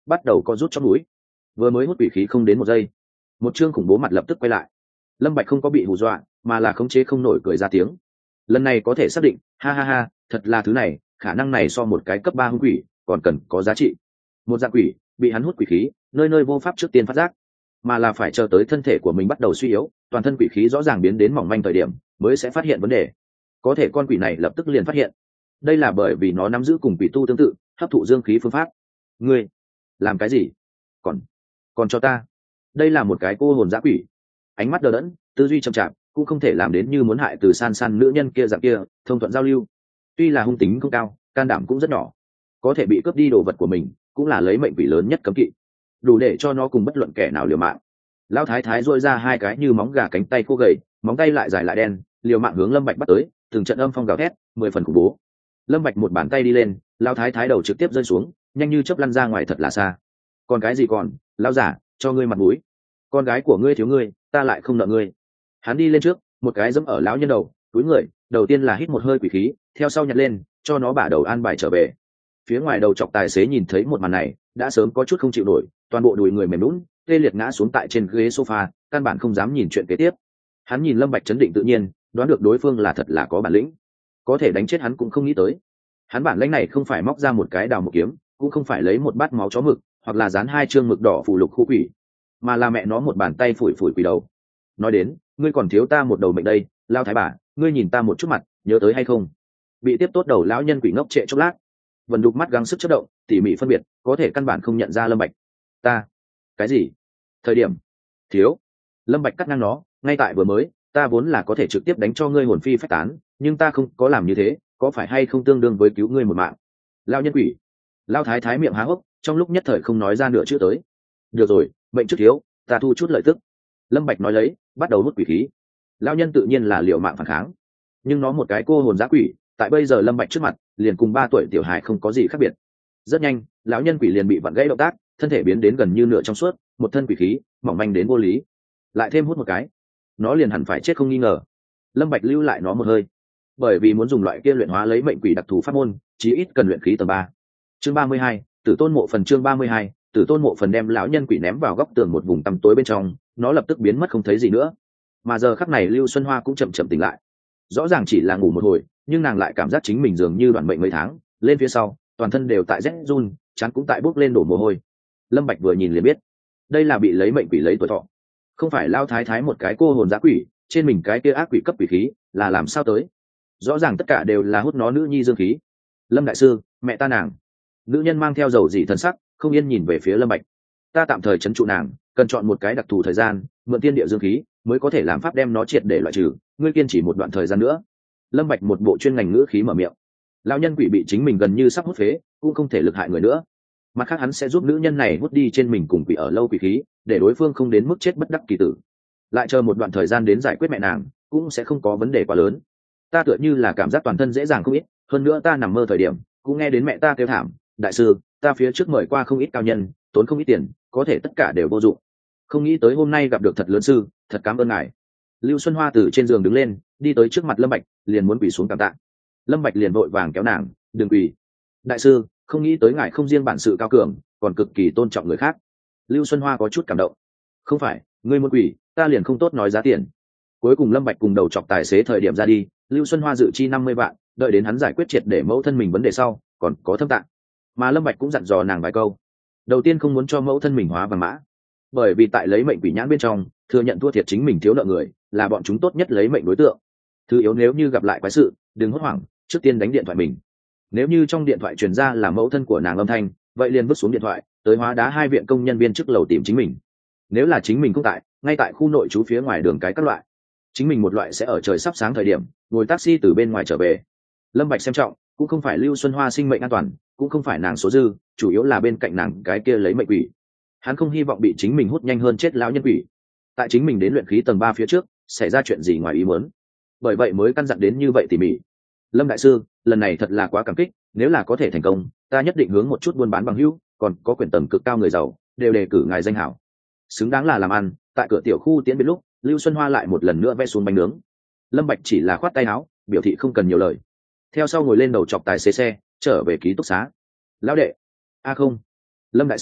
bắt đầu co rút trong mũi. Vừa mới hút quỷ khí không đến một giây, một chương khủng bố mặt lập tức quay lại. Lâm Bạch không có bị hù dọa, mà là khống chế không nổi cười ra tiếng. Lần này có thể xác định, ha ha ha, thật là thứ này, khả năng này so một cái cấp ba hung quỷ còn cần có giá trị. Một dạng quỷ bị hắn hút quỷ khí, nơi nơi vô pháp trước tiên phát giác, mà là phải chờ tới thân thể của mình bắt đầu suy yếu, toàn thân quỷ khí rõ ràng biến đến mỏng manh thời điểm, mới sẽ phát hiện vấn đề. Có thể con quỷ này lập tức liền phát hiện, đây là bởi vì nó nắm giữ cùng quỷ tu tương tự, hấp thụ dương khí phương pháp. Ngươi làm cái gì? Còn còn cho ta. Đây là một cái cô hồn dã quỷ, ánh mắt đờ đẫn, tư duy chậm chạp, cũng không thể làm đến như muốn hại từ san san nữ nhân kia dạng kia thông thuận giao lưu. Tuy là hung tính không cao, can đảm cũng rất nhỏ, có thể bị cướp đi đồ vật của mình cũng là lấy mệnh quỷ lớn nhất cấm kỵ, đủ để cho nó cùng bất luận kẻ nào liều mạng. Lão thái thái duỗi ra hai cái như móng gà cánh tay khô gầy, móng tay lại dài lại đen, liều mạng hướng Lâm Bạch bắt tới, từng trận âm phong gào thét, mười phần khủng bố. Lâm Bạch một bàn tay đi lên, lão thái thái đầu trực tiếp rơi xuống, nhanh như chớp lăn ra ngoài thật là xa. Còn cái gì còn, lão giả, cho ngươi mặt mũi. Con gái của ngươi thiếu ngươi, ta lại không nợ ngươi. Hắn đi lên trước, một cái giẫm ở lão nhân đầu, túi người, đầu tiên là hít một hơi quỷ khí, theo sau nhặt lên, cho nó bả đầu an bài trở về. Phía ngoài đầu chọc tài xế nhìn thấy một màn này, đã sớm có chút không chịu nổi, toàn bộ đùi người mềm nhũn, tê liệt ngã xuống tại trên ghế sofa, căn bản không dám nhìn chuyện kế tiếp. Hắn nhìn Lâm Bạch chấn định tự nhiên, đoán được đối phương là thật là có bản lĩnh, có thể đánh chết hắn cũng không nghĩ tới. Hắn bản lĩnh này không phải móc ra một cái đào một kiếm, cũng không phải lấy một bát máu chó mực, hoặc là dán hai chương mực đỏ phủ lục khu quỷ, mà là mẹ nó một bàn tay phủi phủi quỷ đầu. Nói đến, ngươi còn thiếu ta một đầu mệnh đây, lao thái bà, ngươi nhìn ta một chút mặt, nhớ tới hay không? Bị tiếp tốt đầu lão nhân quỷ ngốc trệ chốc lát, vẫn đục mắt gắng sức chớp động, tỉ mỉ phân biệt, có thể căn bản không nhận ra Lâm Bạch. Ta, cái gì? Thời điểm thiếu. Lâm Bạch cắt ngang nó, ngay tại vừa mới, ta vốn là có thể trực tiếp đánh cho ngươi hồn phi phách tán, nhưng ta không có làm như thế, có phải hay không tương đương với cứu ngươi một mạng? Lão nhân quỷ, lão thái thái miệng há hốc, trong lúc nhất thời không nói ra nửa chữ tới. Được rồi, mệnh trước thiếu, ta thu chút lợi tức. Lâm Bạch nói lấy, bắt đầu hút quỷ khí. Lão nhân tự nhiên là liều mạng phản kháng, nhưng nó một cái cô hồn dã quỷ, tại bây giờ Lâm Bạch trước mặt, liền cùng ba tuổi tiểu hài không có gì khác biệt. Rất nhanh, lão nhân quỷ liền bị vặn gãy động tác, thân thể biến đến gần như nửa trong suốt, một thân quỷ khí, mỏng manh đến vô lý. Lại thêm hút một cái, nó liền hẳn phải chết không nghi ngờ. Lâm Bạch lưu lại nó một hơi, bởi vì muốn dùng loại kia luyện hóa lấy mệnh quỷ đặc thù pháp môn, chí ít cần luyện khí tầng ba. Chương ba mươi hai, Tử Tôn mộ phần chương ba mươi hai, Tử Tôn mộ phần đem lão nhân quỷ ném vào góc tường một vùng tăm tối bên trong, nó lập tức biến mất không thấy gì nữa. Mà giờ khắc này Lưu Xuân Hoa cũng chậm chậm tỉnh lại. Rõ ràng chỉ là ngủ một hồi, nhưng nàng lại cảm giác chính mình dường như đoạn mệnh mấy tháng, lên phía sau, toàn thân đều tại rét run, trán cũng tại bốc lên đổ mồ hôi. Lâm Bạch vừa nhìn liền biết, đây là bị lấy mệnh quỷ lấy tuổi thọ, không phải lao thái thái một cái cô hồn dã quỷ, trên mình cái kia ác quỷ cấp quỷ khí, là làm sao tới? Rõ ràng tất cả đều là hút nó nữ nhi dương khí. Lâm đại sư, mẹ ta nàng. Nữ nhân mang theo dầu dị thần sắc, không yên nhìn về phía Lâm Bạch. Ta tạm thời trấn trụ nàng, cần chọn một cái đặc thù thời gian, mượn tiên địa dương khí, mới có thể làm pháp đem nó triệt để loại trừ, ngươi kiên trì một đoạn thời gian nữa. Lâm Bạch một bộ chuyên ngành ngữ khí mở miệng. Lão nhân quỷ bị chính mình gần như sắp hút phế, cũng không thể lực hại người nữa. Mặt khác hắn sẽ giúp nữ nhân này hút đi trên mình cùng quỷ ở lâu quỷ khí, để đối phương không đến mức chết bất đắc kỳ tử. Lại chờ một đoạn thời gian đến giải quyết mẹ nàng, cũng sẽ không có vấn đề quá lớn. Ta tựa như là cảm giác toàn thân dễ dàng không ít, hơn nữa ta nằm mơ thời điểm, cũng nghe đến mẹ ta kêu thảm, đại sư, ta phía trước mời qua không ít cao nhân, tốn không ít tiền, có thể tất cả đều vô dụng. Không nghĩ tới hôm nay gặp được thật lớn sư, thật cảm ơn ngài. Lưu Xuân Hoa từ trên giường đứng lên, đi tới trước mặt Lâm Bạch, liền muốn quỳ xuống cảm tạ. Lâm Bạch liền vội vàng kéo nàng, đừng quỳ. Đại sư, không nghĩ tới ngài không riêng bản sự cao cường, còn cực kỳ tôn trọng người khác. Lưu Xuân Hoa có chút cảm động. Không phải, ngươi muốn quỳ, ta liền không tốt nói giá tiền. Cuối cùng Lâm Bạch cùng đầu chọc tài xế thời điểm ra đi, Lưu Xuân Hoa dự chi năm mươi vạn, đợi đến hắn giải quyết triệt để mẫu thân mình vấn đề sau, còn có thâm tạng. Mà Lâm Bạch cũng dặn dò nàng vài câu. Đầu tiên không muốn cho mẫu thân mình hóa vàng mã, bởi vì tại lấy mệnh quỷ nhãn bên trong, thừa nhận thua thiệt chính mình thiếu nợ người, là bọn chúng tốt nhất lấy mệnh đối tượng. Thứ yếu nếu như gặp lại quái sự, đừng hốt hoảng, trước tiên đánh điện thoại mình. Nếu như trong điện thoại truyền ra là mẫu thân của nàng âm thanh, vậy liền vứt xuống điện thoại, tới hóa đá hai viện công nhân viên trước lầu tìm chính mình. Nếu là chính mình không tại, ngay tại khu nội trú phía ngoài đường cái các loại, chính mình một loại sẽ ở trời sắp sáng thời điểm ngồi taxi từ bên ngoài trở về. Lâm Bạch xem trọng, cũng không phải Lưu Xuân Hoa sinh mệnh an toàn, cũng không phải nàng số dư, chủ yếu là bên cạnh nàng cái kia lấy mệnh quỷ. Hắn không hy vọng bị chính mình hút nhanh hơn chết lão nhân quỷ. Tại chính mình đến luyện khí tầng ba phía trước, xảy ra chuyện gì ngoài ý muốn. Bởi vậy mới căn dặn đến như vậy tỉ mỉ. Lâm đại sư, lần này thật là quá cảm kích, nếu là có thể thành công, ta nhất định hướng một chút buôn bán bằng hữu, còn có quyền tầng cực cao người giàu, đều đề cử ngài danh hảo. Xứng đáng là làm ăn. Tại cửa tiểu khu tiễn biệt lúc, Lưu Xuân Hoa lại một lần nữa vẽ xuống bánh nướng. Lâm Bạch chỉ là khoát tay áo, biểu thị không cần nhiều lời. Theo sau ngồi lên đầu chọc tài xế xe, trở về ký túc xá. Lão đệ, a không, Lâm đại sư,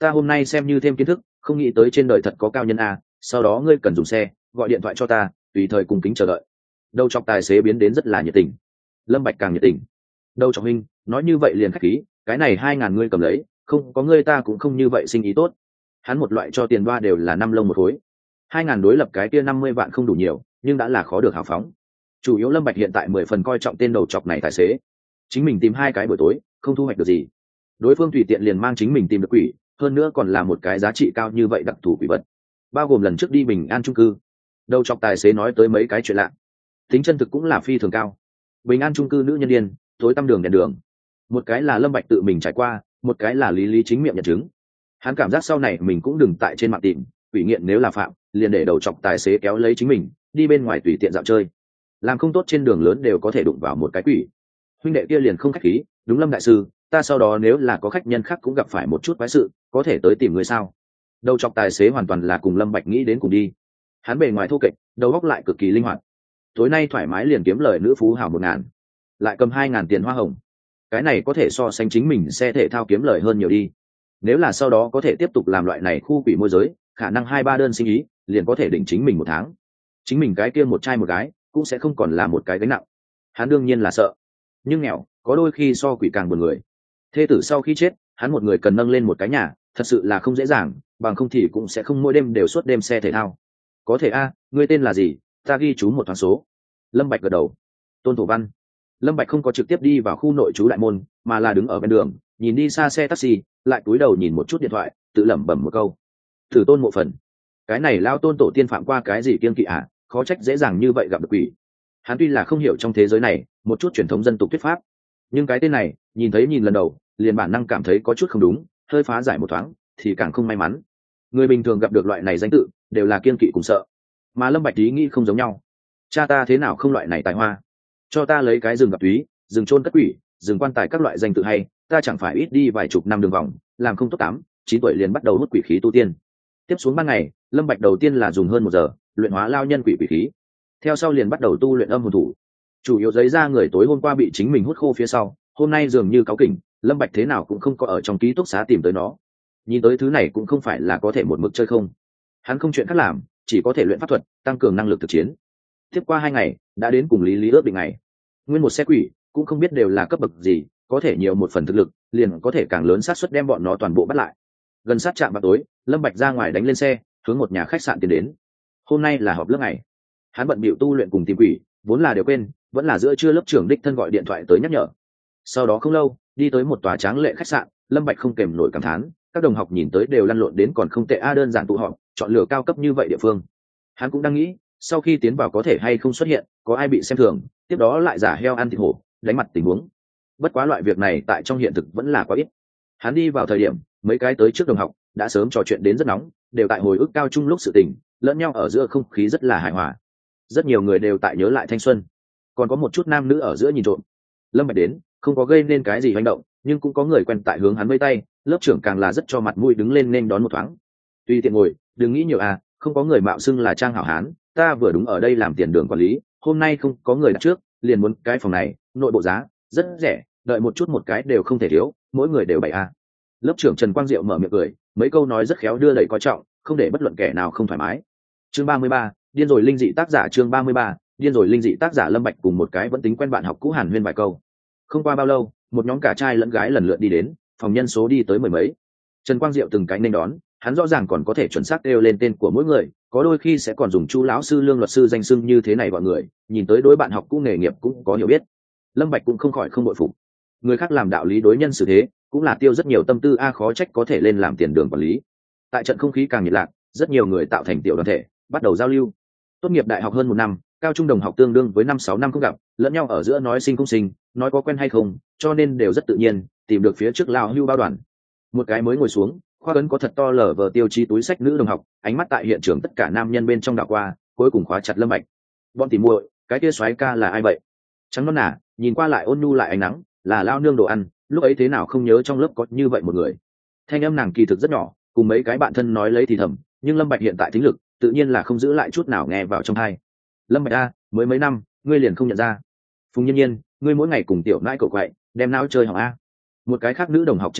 ta hôm nay xem như thêm kiến thức, không nghĩ tới trên đời thật có cao nhân a. Sau đó ngươi cần dùng xe gọi điện thoại cho ta, tùy thời cùng kính chờ đợi. Đầu chọc tài xế biến đến rất là nhiệt tình. Lâm Bạch càng nhiệt tình. Đầu chọc huynh nói như vậy liền khách khí, cái này hai ngàn ngươi cầm lấy, không có ngươi ta cũng không như vậy sinh ý tốt. Hắn một loại cho tiền đoa đều là năm lông một khối, hai ngàn đối lập cái kia năm mươi vạn không đủ nhiều, nhưng đã là khó được hào phóng. Chủ yếu Lâm Bạch hiện tại mười phần coi trọng tên đầu chọc này tài xế, chính mình tìm hai cái buổi tối không thu hoạch được gì, đối phương tùy tiện liền mang chính mình tìm được quỷ, hơn nữa còn là một cái giá trị cao như vậy đặc thù quỷ vật, bao gồm lần trước đi Bình An chung cư. Đầu chọc tài xế nói tới mấy cái chuyện lạ, tính chân thực cũng là phi thường cao. Bình An chung cư nữ nhân điên, tối tăm đường đèn đường, một cái là Lâm Bạch tự mình trải qua, một cái là Lý Lý chính miệng nhận chứng. Hắn cảm giác sau này mình cũng đừng tại trên mạng tìm quỷ nghiện, nếu là phạm liền để đầu chọc tài xế kéo lấy chính mình đi bên ngoài tùy tiện dạo chơi, làm không tốt trên đường lớn đều có thể đụng vào một cái quỷ. Huynh đệ kia liền không khách khí, đúng Lâm đại sư, ta sau đó nếu là có khách nhân khác cũng gặp phải một chút quái sự, có thể tới tìm người sao? Đầu chọc tài xế hoàn toàn là cùng Lâm Bạch nghĩ đến cùng đi. Hắn bề ngoài thô kệch, đầu óc lại cực kỳ linh hoạt. Tối nay thoải mái liền kiếm lời nữ phú hào một ngàn, lại cầm hai ngàn tiền hoa hồng. Cái này có thể so sánh chính mình xe thể thao kiếm lời hơn nhiều đi. Nếu là sau đó có thể tiếp tục làm loại này khu quỷ môi giới, khả năng hai ba đơn sinh ý liền có thể định chính mình một tháng. Chính mình cái kia một trai một gái cũng sẽ không còn là một cái gánh nặng. Hắn đương nhiên là sợ, nhưng nghèo có đôi khi so quỷ càng buồn người. Thê tử sau khi chết, hắn một người cần nâng lên một cái nhà, thật sự là không dễ dàng, bằng không thì cũng sẽ không mỗi đêm đều suốt đêm xe thể thao. Có thể a, ngươi tên là gì, ta ghi chú một thoáng số. Lâm Bạch gật đầu. Tôn Thủ Văn. Lâm Bạch không có trực tiếp đi vào khu nội trú đại môn, mà là đứng ở bên đường, nhìn đi xa xe taxi, lại cúi đầu nhìn một chút điện thoại, tự lẩm bẩm một câu: thử Tôn mộ phần. Cái này lao Tôn tổ tiên phạm qua cái gì kiêng kỵ à, khó trách dễ dàng như vậy gặp được quỷ. Hắn tuy là không hiểu trong thế giới này một chút truyền thống dân tục thuyết pháp, nhưng cái tên này nhìn thấy nhìn lần đầu liền bản năng cảm thấy có chút không đúng, hơi phá giải một thoáng thì càng không may mắn. Người bình thường gặp được loại này danh tự đều là kiêng kỵ cùng sợ, mà Lâm Bạch ý nghĩ không giống nhau. Cha ta thế nào không loại này tài hoa, cho ta lấy cái rừng gặp túy, rừng chôn cất quỷ, rừng quan tài các loại danh tự hay, ta chẳng phải ít đi vài chục năm đường vòng, làm không tốt tám chín tuổi liền bắt đầu hút quỷ khí tu tiên. Tiếp xuống ban ngày, Lâm Bạch đầu tiên là dùng hơn một giờ luyện hóa lao nhân quỷ quỷ khí, theo sau liền bắt đầu tu luyện âm hồn thủ, chủ yếu giấy ra người tối hôm qua bị chính mình hút khô phía sau, hôm nay dường như cáu kỉnh, Lâm Bạch thế nào cũng không có ở trong ký túc xá tìm tới nó. Nhìn tới thứ này cũng không phải là có thể một mực chơi không, hắn không chuyện khác làm, chỉ có thể luyện pháp thuật, tăng cường năng lực thực chiến. Tiếp qua hai ngày, đã đến cùng Lý Lý ước định ngày. Nguyên một xe quỷ, cũng không biết đều là cấp bậc gì, có thể nhiều một phần thực lực, liền có thể càng lớn xác suất đem bọn nó toàn bộ bắt lại. Gần sát trạm vào tối, Lâm Bạch ra ngoài đánh lên xe, hướng một nhà khách sạn tiến đến. Hôm nay là họp lớp ngày, hắn bận bịu tu luyện cùng tìm quỷ, vốn là đều quên, vẫn là giữa trưa lớp trưởng đích thân gọi điện thoại tới nhắc nhở. Sau đó không lâu, đi tới một tòa tráng lệ khách sạn, Lâm Bạch không kềm nổi cảm thán, các đồng học nhìn tới đều lăn lộn đến còn không tệ a, đơn giản tụ họp, chọn lựa cao cấp như vậy địa phương. Hắn cũng đang nghĩ, sau khi tiến vào có thể hay không xuất hiện có ai bị xem thường, tiếp đó lại giả heo ăn thịt hổ, đánh mặt tình huống. Bất quá loại việc này tại trong hiện thực vẫn là quá ít. Hắn đi vào thời điểm, mấy cái tới trước đồng học đã sớm trò chuyện đến rất nóng, đều tại hồi ức cao trung lúc sự tình, lẫn nhau ở giữa không khí rất là hài hòa. Rất nhiều người đều tại nhớ lại thanh xuân, còn có một chút nam nữ ở giữa nhìn trộm. Lâm Bạch đến, không có gây nên cái gì hành động, nhưng cũng có người quen tại hướng hắn vẫy tay, lớp trưởng càng là rất cho mặt mũi đứng lên nên đón một thoáng. Tùy tiện ngồi, đừng nghĩ nhiều à, không có người mạo xưng là Trang hảo hán, ta vừa đúng ở đây làm tiền đường quản lý, hôm nay không có người đặt trước, liền muốn cái phòng này, nội bộ giá rất rẻ, đợi một chút một cái đều không thể thiếu, mỗi người đều bảy a. Lớp trưởng Trần Quang Diệu mở miệng cười, mấy câu nói rất khéo đưa đẩy coi trọng, không để bất luận kẻ nào không thoải mái. Chương ba mươi ba, điên rồi linh dị tác giả chương ba mươi ba, điên rồi linh dị tác giả Lâm Bạch cùng một cái vẫn tính quen bạn học cũ Hàn Huyên vài câu. Không qua bao lâu, một nhóm cả trai lẫn gái lần lượt đi đến, phòng nhân số đi tới mười mấy. Trần Quang Diệu từng cái nên đón, hắn rõ ràng còn có thể chuẩn xác kêu lên tên của mỗi người, có đôi khi sẽ còn dùng Chu lão sư Lương luật sư danh xưng như thế này gọi người, nhìn tới đối bạn học cũ nghề nghiệp cũng có hiểu biết. Lâm Bạch cũng không khỏi không bội phục. Người khác làm đạo lý đối nhân xử thế, cũng là tiêu rất nhiều tâm tư a, khó trách có thể lên làm tiền đường quản lý. Tại trận không khí càng nhiệt lạc, rất nhiều người tạo thành tiểu đoàn thể, bắt đầu giao lưu. Tốt nghiệp đại học hơn một năm, cao trung đồng học tương đương với năm sáu năm không gặp, lẫn nhau ở giữa nói sinh không sinh, nói có quen hay không, cho nên đều rất tự nhiên, tìm được phía trước lao hưu bao đoàn. Một cái mới ngồi xuống, khoa ấn có thật to lở vờ tiêu chí túi sách nữ đồng học, ánh mắt tại hiện trường tất cả nam nhân bên trong đảo qua, cuối cùng khóa chặt Lâm Bạch. Bọn tỉ muội, cái kia soái ca là ai vậy? Trắng non nà, nhìn qua lại ôn nhu lại ánh nắng, là lao nương đồ ăn, lúc ấy thế nào không nhớ trong lớp có như vậy một người. Thanh âm nàng kỳ thực rất nhỏ, cùng mấy cái bạn thân nói lấy thì thầm, nhưng Lâm Bạch hiện tại thính lực, tự nhiên là không giữ lại chút nào nghe vào trong tai. Lâm Bạch a, mới mấy năm, ngươi liền không nhận ra? Phùng Nhiên Nhiên, ngươi mỗi ngày cùng tiểu nãi cậu quậy, đem não chơi hỏng a. Một cái khác nữ đồng học trêu đùa,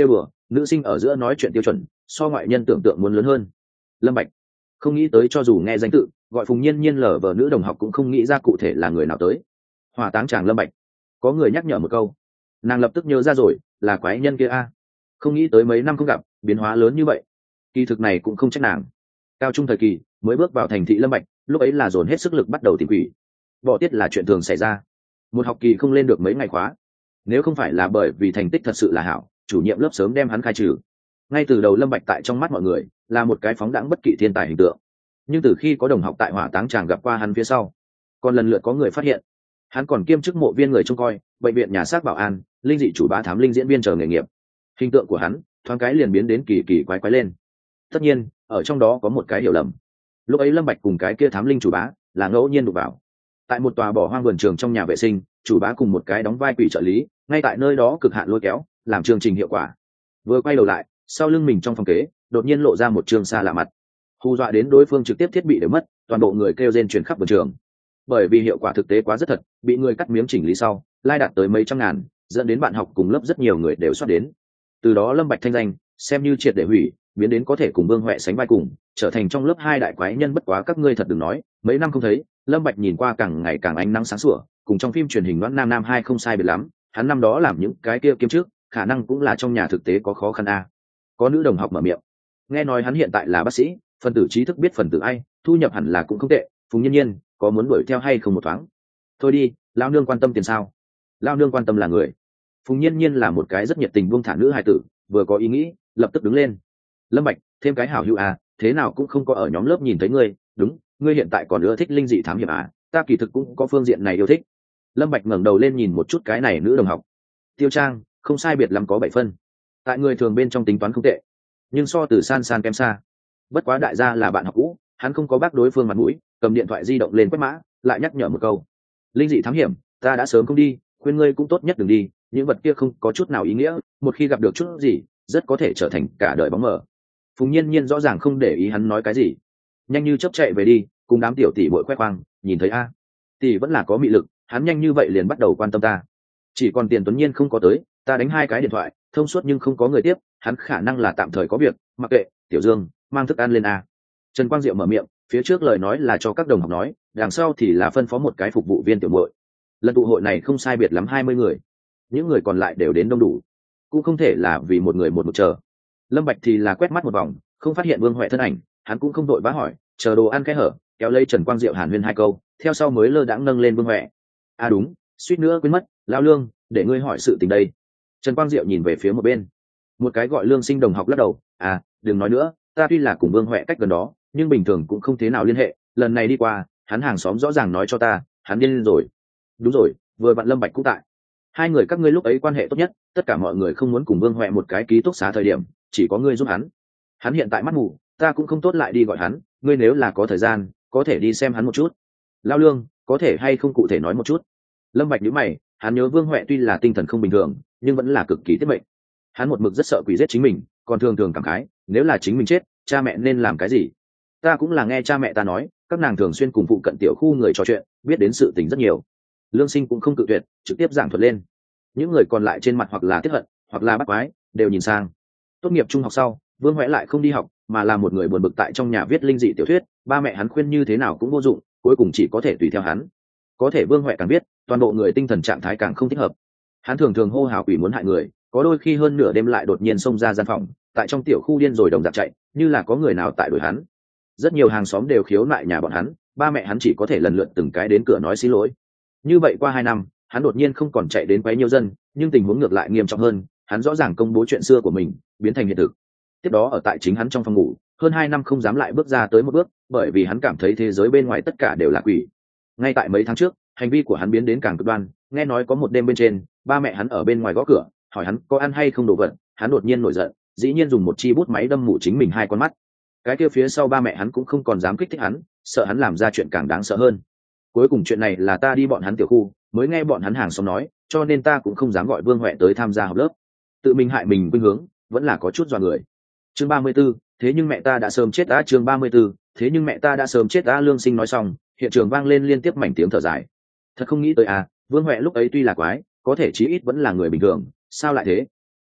nữ sinh ở giữa nói chuyện tiêu chuẩn so ngoại nhân tưởng tượng muốn lớn hơn. Lâm Bạch không nghĩ tới cho dù nghe danh tự gọi Phùng Nhiên Nhiên lở vờ nữ đồng học cũng không nghĩ ra cụ thể là người nào tới. Hỏa táng chàng Lâm Bạch. Có người nhắc nhở một câu, nàng lập tức nhớ ra rồi, là quái nhân kia a. Không nghĩ tới mấy năm không gặp, biến hóa lớn như vậy. Kỳ thực này cũng không trách nàng. Cao trung thời kỳ mới bước vào thành thị Lâm Bạch, lúc ấy là dồn hết sức lực bắt đầu tìm quỷ. Bỏ tiết là chuyện thường xảy ra. Một học kỳ không lên được mấy ngày khóa. Nếu không phải là bởi vì thành tích thật sự là hảo, chủ nhiệm lớp sớm đem hắn khai trừ. Ngay từ đầu Lâm Bạch tại trong mắt mọi người là một cái phóng đãng bất kỵ thiên tài hình tượng. Nhưng từ khi có đồng học tại hỏa táng chàng gặp qua hắn phía sau, còn lần lượt có người phát hiện hắn còn kiêm chức mộ viên người trông coi, bệnh viện nhà xác bảo an, linh dị chủ bá thám linh diễn viên chờ nghề nghiệp. Hình tượng của hắn thoáng cái liền biến đến kỳ kỳ quái quái lên. Tất nhiên ở trong đó có một cái hiểu lầm. Lúc ấy Lâm Bạch cùng cái kia thám linh chủ bá là ngẫu nhiên đụng vào tại một tòa bỏ hoang vườn trường trong nhà vệ sinh, chủ bá cùng một cái đóng vai quỷ trợ lý ngay tại nơi đó cực hạn lôi kéo làm chương trình hiệu quả. Vừa quay đầu lại, sau lưng mình trong phòng kế đột nhiên lộ ra một trương xa lạ mặt, hù dọa đến đối phương trực tiếp thiết bị đều mất, toàn bộ người kêu rên truyền khắp vườn trường. Bởi vì hiệu quả thực tế quá rất thật, bị người cắt miếng chỉnh lý sau lai đạt tới mấy trăm ngàn, dẫn đến bạn học cùng lớp rất nhiều người đều soát đến. Từ đó Lâm Bạch thanh danh xem như triệt để hủy, biến đến có thể cùng Vương Huệ sánh vai cùng, trở thành trong lớp hai đại quái nhân. Bất quá các ngươi thật đừng nói, mấy năm không thấy, Lâm Bạch nhìn qua càng ngày càng ánh nắng sáng sủa, cùng trong phim truyền hình Loan Nam Nam hai không sai biệt lắm. Hắn năm đó làm những cái kia kiêm trước, khả năng cũng là trong nhà thực tế có khó khăn a. Có nữ đồng học mở miệng, nghe nói hắn hiện tại là bác sĩ, phần tử trí thức biết phần tử ai, thu nhập hẳn là cũng không tệ. Phùng Nhiên Nhiên có muốn đuổi theo hay không một thoáng? Thôi đi, lão nương quan tâm tiền sao? Lão nương quan tâm là người. Phùng Nhiên Nhiên là một cái rất nhiệt tình buông thả nữ hài tử, vừa có ý nghĩ lập tức đứng lên. Lâm Bạch, thêm cái hảo hữu à, thế nào cũng không có ở nhóm lớp nhìn thấy ngươi. Đúng, ngươi hiện tại còn ưa thích linh dị thám hiểm à? Ta kỳ thực cũng có phương diện này yêu thích. Lâm Bạch ngẩng đầu lên nhìn một chút cái này nữ đồng học. Tiêu Trang không sai biệt lắm có bảy phân, tại người thường bên trong tính toán không tệ, nhưng so từ san san kém xa. Bất quá đại gia là bạn học cũ, hắn không có bác đối phương mặt mũi, cầm điện thoại di động lên quét mã, lại nhắc nhở một câu: linh dị thám hiểm, ta đã sớm không đi, khuyên ngươi cũng tốt nhất đừng đi, những vật kia không có chút nào ý nghĩa, một khi gặp được chút gì rất có thể trở thành cả đời bóng mờ. Phùng Nhiên Nhiên rõ ràng không để ý hắn nói cái gì, nhanh như chớp chạy về đi, cùng đám tiểu tỷ muội khoe khoang, nhìn thấy a, tỷ vẫn là có mị lực, hắn nhanh như vậy liền bắt đầu quan tâm ta. Chỉ còn Tiền Tuấn Nhiên không có tới, ta đánh hai cái điện thoại thông suốt nhưng không có người tiếp, hắn khả năng là tạm thời có việc, mặc kệ. Tiểu Dương, mang thức ăn lên a. Trần Quang Diệu mở miệng, phía trước lời nói là cho các đồng học nói, đằng sau thì là phân phó một cái phục vụ viên tiểu muội. Lần tụ hội này không sai biệt lắm hai mươi người, những người còn lại đều đến đông đủ, cũng không thể là vì một người một một chờ. Lâm Bạch thì là quét mắt một vòng, không phát hiện Vương Huệ thân ảnh, hắn cũng không đội vã hỏi, chờ đồ ăn cái hở, kéo lấy Trần Quang Diệu hàn huyên hai câu, theo sau mới lơ đãng nâng lên Vương Huệ. À đúng, suýt nữa quên mất, lão Lương, để ngươi hỏi sự tình đây. Trần Quang Diệu nhìn về phía một bên, một cái gọi Lương Sinh đồng học lắc đầu, à, đừng nói nữa, ta tuy là cùng Vương Huệ cách gần đó, nhưng bình thường cũng không thế nào liên hệ, lần này đi qua, hắn hàng xóm rõ ràng nói cho ta, hắn điên rồi. Đúng rồi, vừa vặn Lâm Bạch cũng tại. Hai người các ngươi lúc ấy quan hệ tốt nhất, tất cả mọi người không muốn cùng Vương Huệ một cái ký túc xá thời điểm, chỉ có ngươi giúp hắn. Hắn hiện tại mắt mù, ta cũng không tốt lại đi gọi hắn, ngươi nếu là có thời gian, có thể đi xem hắn một chút. Lão Lương, có thể hay không cụ thể nói một chút? Lâm Bạch nhíu mày, hắn nhớ Vương Huệ tuy là tinh thần không bình thường, nhưng vẫn là cực kỳ tiết mệnh. Hắn một mực rất sợ quỷ giết chính mình, còn thường thường cảm khái, nếu là chính mình chết, cha mẹ nên làm cái gì? Ta cũng là nghe cha mẹ ta nói, các nàng thường xuyên cùng phụ cận tiểu khu người trò chuyện, biết đến sự tình rất nhiều. Lương Sinh cũng không cự tuyệt, trực tiếp giảng thuật lên. Những người còn lại trên mặt hoặc là tiếc hận, hoặc là bắt quái, đều nhìn sang. Tốt nghiệp trung học sau, Vương Huệ lại không đi học, mà là một người buồn bực tại trong nhà viết linh dị tiểu thuyết, ba mẹ hắn khuyên như thế nào cũng vô dụng, cuối cùng chỉ có thể tùy theo hắn. Có thể Vương Huệ càng biết, toàn bộ người tinh thần trạng thái càng không thích hợp. Hắn thường thường hô hào quỷ muốn hại người, có đôi khi hơn nửa đêm lại đột nhiên xông ra gian phòng, tại trong tiểu khu điên rồi đồng dạng chạy, như là có người nào tại đuổi hắn. Rất nhiều hàng xóm đều khiếu nại nhà bọn hắn, ba mẹ hắn chỉ có thể lần lượt từng cái đến cửa nói xin lỗi. Như vậy qua hai năm, hắn đột nhiên không còn chạy đến quấy nhiều dân, nhưng tình huống ngược lại nghiêm trọng hơn, hắn rõ ràng công bố chuyện xưa của mình, biến thành hiện thực. Tiếp đó ở tại chính hắn trong phòng ngủ, hơn hai năm không dám lại bước ra tới một bước, bởi vì hắn cảm thấy thế giới bên ngoài tất cả đều là quỷ. Ngay tại mấy tháng trước, hành vi của hắn biến đến càng cực đoan, nghe nói có một đêm bên trên, ba mẹ hắn ở bên ngoài gõ cửa, hỏi hắn có ăn hay không đồ vật, hắn đột nhiên nổi giận, dĩ nhiên dùng một chi bút máy đâm mù chính mình hai con mắt. Cái kia phía sau ba mẹ hắn cũng không còn dám kích thích hắn, sợ hắn làm ra chuyện càng đáng sợ hơn. Cuối cùng chuyện này là ta đi bọn hắn tiểu khu, mới nghe bọn hắn hàng xóm nói, cho nên ta cũng không dám gọi Vương Huệ tới tham gia học lớp. Tự mình hại mình khuynh hướng, vẫn là có chút dọa người. Chương ba mươi 34, thế nhưng mẹ ta đã sớm chết đã. Chương ba mươi 34, thế nhưng mẹ ta đã sớm chết đã. Lương Sinh nói xong, hiện trường vang lên liên tiếp mảnh tiếng thở dài. Thật không nghĩ tới à, Vương Huệ lúc ấy tuy là quái, có thể chí ít vẫn là người bình thường, sao lại thế?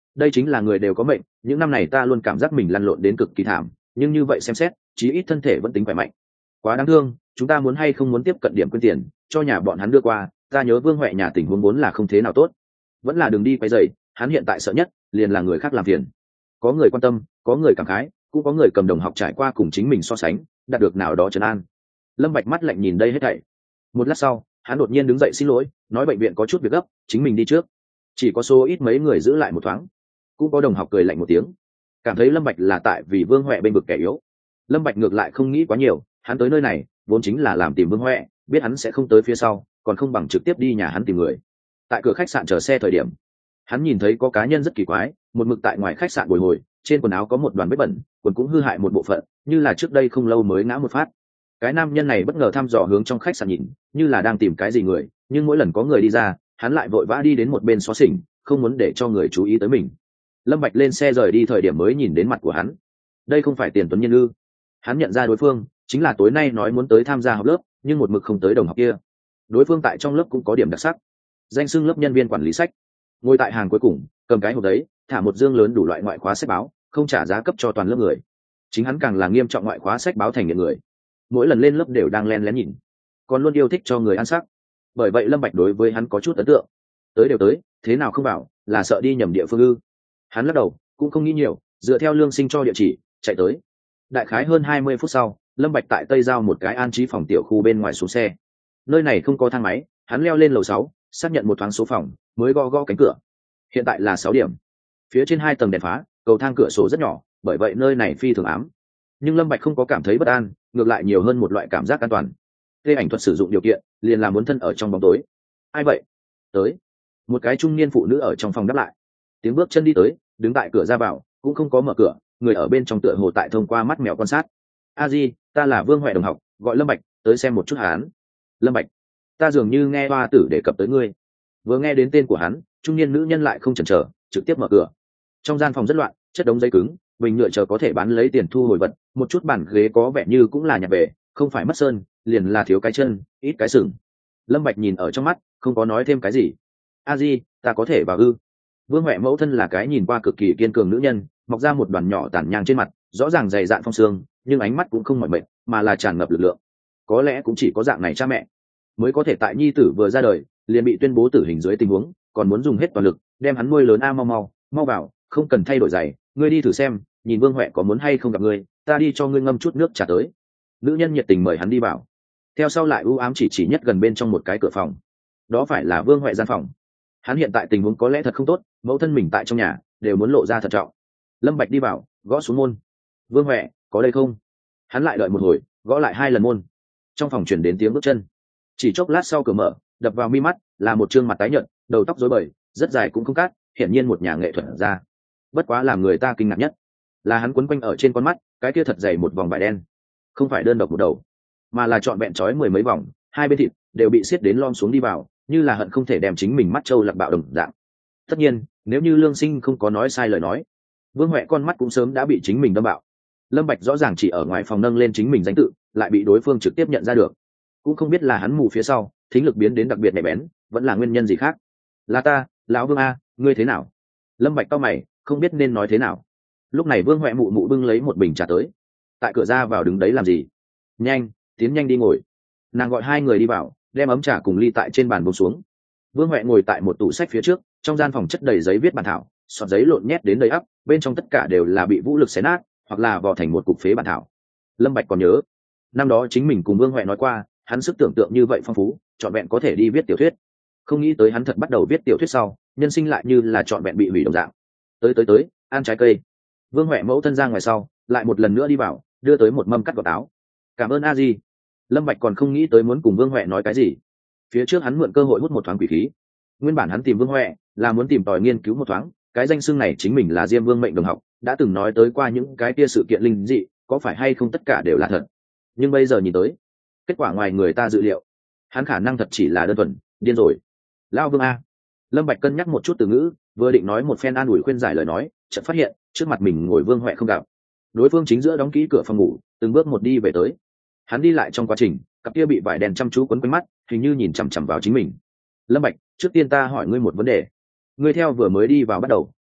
đây chính là người đều có mệnh, những năm này ta luôn cảm giác mình lăn lộn đến cực kỳ thảm, nhưng như vậy xem xét chí ít thân thể vẫn tính khỏe mạnh. Quá đáng thương, chúng ta muốn hay không muốn tiếp cận điểm quyên tiền cho nhà bọn hắn đưa qua, ta nhớ Vương Huệ nhà tình huống vốn là không thế nào tốt, vẫn là đường đi quay dày, hắn hiện tại sợ nhất liền là người khác làm phiền. Có người quan tâm, có người cảm khái, cũng có người cầm đồng học trải qua cùng chính mình so sánh, đạt được nào đó trấn an. Lâm Bạch mắt lạnh nhìn đây hết thảy. Một lát sau, hắn đột nhiên đứng dậy xin lỗi, nói bệnh viện có chút việc gấp, chính mình đi trước. Chỉ có số ít mấy người giữ lại một thoáng. Cũng có đồng học cười lạnh một tiếng, cảm thấy Lâm Bạch là tại vì Vương Huệ bên vực kẻ yếu. Lâm Bạch ngược lại không nghĩ quá nhiều, hắn tới nơi này vốn chính là làm tìm Vương Huệ, biết hắn sẽ không tới phía sau, còn không bằng trực tiếp đi nhà hắn tìm người. Tại cửa khách sạn chờ xe thời điểm, hắn nhìn thấy có cá nhân rất kỳ quái, một mực tại ngoài khách sạn bồi hồi, trên quần áo có một đoàn vết bẩn, quần cũng hư hại một bộ phận, như là trước đây không lâu mới ngã một phát. Cái nam nhân này bất ngờ thăm dò hướng trong khách sạn nhìn, như là đang tìm cái gì người, nhưng mỗi lần có người đi ra, hắn lại vội vã đi đến một bên xó xỉnh, không muốn để cho người chú ý tới mình. Lâm Bạch lên xe rời đi thời điểm mới nhìn đến mặt của hắn. Đây không phải Tiền Tuấn Nhân ư? Hắn nhận ra đối phương chính là tối nay nói muốn tới tham gia học lớp, nhưng một mực không tới đồng học kia. Đối phương tại trong lớp cũng có điểm đặc sắc, danh xưng lớp nhân viên quản lý sách, ngồi tại hàng cuối cùng, cầm cái hộp đấy, thả một dương lớn đủ loại ngoại khóa sách báo, không trả giá cấp cho toàn lớp người. Chính hắn càng là nghiêm trọng ngoại khóa sách báo thành nghiện người, mỗi lần lên lớp đều đang len lén nhìn, còn luôn yêu thích cho người ăn sắc. Bởi vậy Lâm Bạch đối với hắn có chút ấn tượng. Tới đều tới, thế nào không bảo, là sợ đi nhầm địa phương ư? Hắn lắc đầu, cũng không nghĩ nhiều, dựa theo Lương Sinh cho địa chỉ, chạy tới. Đại khái hơn hai mươi phút sau, Lâm Bạch tại Tây Giao một cái an trí phòng tiểu khu bên ngoài xuống xe. Nơi này không có thang máy, hắn leo lên lầu sáu, xác nhận một thoáng số phòng, mới gõ gõ cánh cửa. Hiện tại là sáu điểm. Phía trên hai tầng đèn phá, cầu thang cửa sổ rất nhỏ, bởi vậy nơi này phi thường ám. Nhưng Lâm Bạch không có cảm thấy bất an, ngược lại nhiều hơn một loại cảm giác an toàn. Tê ảnh thuật sử dụng điều kiện, liền là muốn thân ở trong bóng tối. Ai vậy? Tới. Một cái trung niên phụ nữ ở trong phòng đáp lại. Tiếng bước chân đi tới, đứng tại cửa ra vào, cũng không có mở cửa, người ở bên trong tựa hồ tại thông qua mắt mèo quan sát. A Di, ta là Vương Huệ đồng học, gọi Lâm Bạch, tới xem một chút hắn. Lâm Bạch, ta dường như nghe hoa tử đề cập tới ngươi. Vừa nghe đến tên của hắn, trung niên nữ nhân lại không chần chờ, trực tiếp mở cửa. Trong gian phòng rất loạn, chất đống giấy cứng, bình nhựa chờ có thể bán lấy tiền thu hồi vật, một chút bàn ghế có vẻ như cũng là nhặt về, không phải mất sơn, liền là thiếu cái chân, ít cái sừng. Lâm Bạch nhìn ở trong mắt, không có nói thêm cái gì. A Di, ta có thể vào ư? Vương Huệ mẫu thân là cái nhìn qua cực kỳ kiên cường nữ nhân, mọc ra một đoàn nhỏ tàn nhang trên mặt, rõ ràng dày dạn phong sương, nhưng ánh mắt cũng không mỏi mệt, mà là tràn ngập lực lượng. Có lẽ cũng chỉ có dạng này cha mẹ mới có thể tại nhi tử vừa ra đời liền bị tuyên bố tử hình dưới tình huống, còn muốn dùng hết toàn lực đem hắn nuôi lớn. A, mau mau mau vào, không cần thay đổi giày, ngươi đi thử xem, nhìn Vương Huệ có muốn hay không gặp ngươi, ta đi cho ngươi ngâm chút nước trà tới. Nữ nhân nhiệt tình mời hắn đi vào. Theo sau lại u ám chỉ chỉ nhất gần bên trong một cái cửa phòng, đó phải là Vương Huệ gian phòng. Hắn hiện tại tình huống có lẽ thật không tốt, mẫu thân mình tại trong nhà đều muốn lộ ra thận trọng. Lâm Bạch đi vào, gõ xuống môn. Vương Huệ, có đây không? Hắn lại đợi một hồi, gõ lại hai lần môn. Trong phòng truyền đến tiếng bước chân. Chỉ chốc lát sau cửa mở, đập vào mi mắt là một trương mặt tái nhợt, đầu tóc rối bời, rất dài cũng không cát, hiển nhiên một nhà nghệ thuật ra. Bất quá làm người ta kinh ngạc nhất là hắn quấn quanh ở trên con mắt, cái kia thật dày một vòng vải đen, không phải đơn độc một đầu, mà là trọn vẹn trói mười mấy vòng, hai bên thịt đều bị siết đến lom xuống đi vào, như là hận không thể đem chính mình mắt trâu lạc bạo đồng dạng. Tất nhiên, nếu như Lương Sinh không có nói sai lời nói, Vương Huệ con mắt cũng sớm đã bị chính mình đâm bạo. Lâm Bạch rõ ràng chỉ ở ngoài phòng nâng lên chính mình danh tự, lại bị đối phương trực tiếp nhận ra được. Cũng không biết là hắn mù phía sau, thính lực biến đến đặc biệt nhạy bén, vẫn là nguyên nhân gì khác. Là ta, lão Vương a, ngươi thế nào? Lâm Bạch cau mày, không biết nên nói thế nào. Lúc này Vương Huệ mụ mụ bưng lấy một bình trà tới. Tại cửa ra vào đứng đấy làm gì? Nhanh, tiến nhanh đi ngồi. Nàng gọi hai người đi vào, đem ấm trà cùng ly tại trên bàn buông xuống. Vương Huệ ngồi tại một tủ sách phía trước, trong gian phòng chất đầy giấy viết bản thảo, sọt giấy lộn nhét đến đầy ắp, bên trong tất cả đều là bị vũ lực xé nát, hoặc là vò thành một cục phế bản thảo. Lâm Bạch còn nhớ, năm đó chính mình cùng Vương Huệ nói qua, hắn sức tưởng tượng như vậy phong phú, trọn vẹn có thể đi viết tiểu thuyết. Không nghĩ tới hắn thật bắt đầu viết tiểu thuyết sau, nhân sinh lại như là trọn vẹn bị hủy đồng dạng. Tới tới tới, ăn trái cây. Vương Huệ mẫu thân ra ngoài sau, lại một lần nữa đi vào, đưa tới một mâm cắt gọt táo. Cảm ơn a di. Lâm Bạch còn không nghĩ tới muốn cùng Vương Huệ nói cái gì. Phía trước hắn mượn cơ hội hút một thoáng quỷ khí. Nguyên bản hắn tìm Vương Huệ là muốn tìm tòi nghiên cứu một thoáng, cái danh xưng này chính mình là Diêm Vương mệnh đồng học, đã từng nói tới qua những cái kia sự kiện linh dị, có phải hay không tất cả đều là thật. Nhưng bây giờ nhìn tới, kết quả ngoài người ta dự liệu, hắn khả năng thật chỉ là đơn thuần điên rồi. Lão Vương a. Lâm Bạch cân nhắc một chút từ ngữ, vừa định nói một phen an ủi khuyên giải lời nói, chợt phát hiện trước mặt mình ngồi Vương Huệ không gặp. Đối phương chính giữa đóng kỹ cửa phòng ngủ, từng bước một đi về tới. Hắn đi lại trong quá trình, cặp kia bị vải đèn chăm chú quấn quanh mắt, hình như nhìn chằm chằm vào chính mình. Lâm Bạch, trước tiên ta hỏi ngươi một vấn đề. Ngươi theo vừa mới đi vào bắt đầu,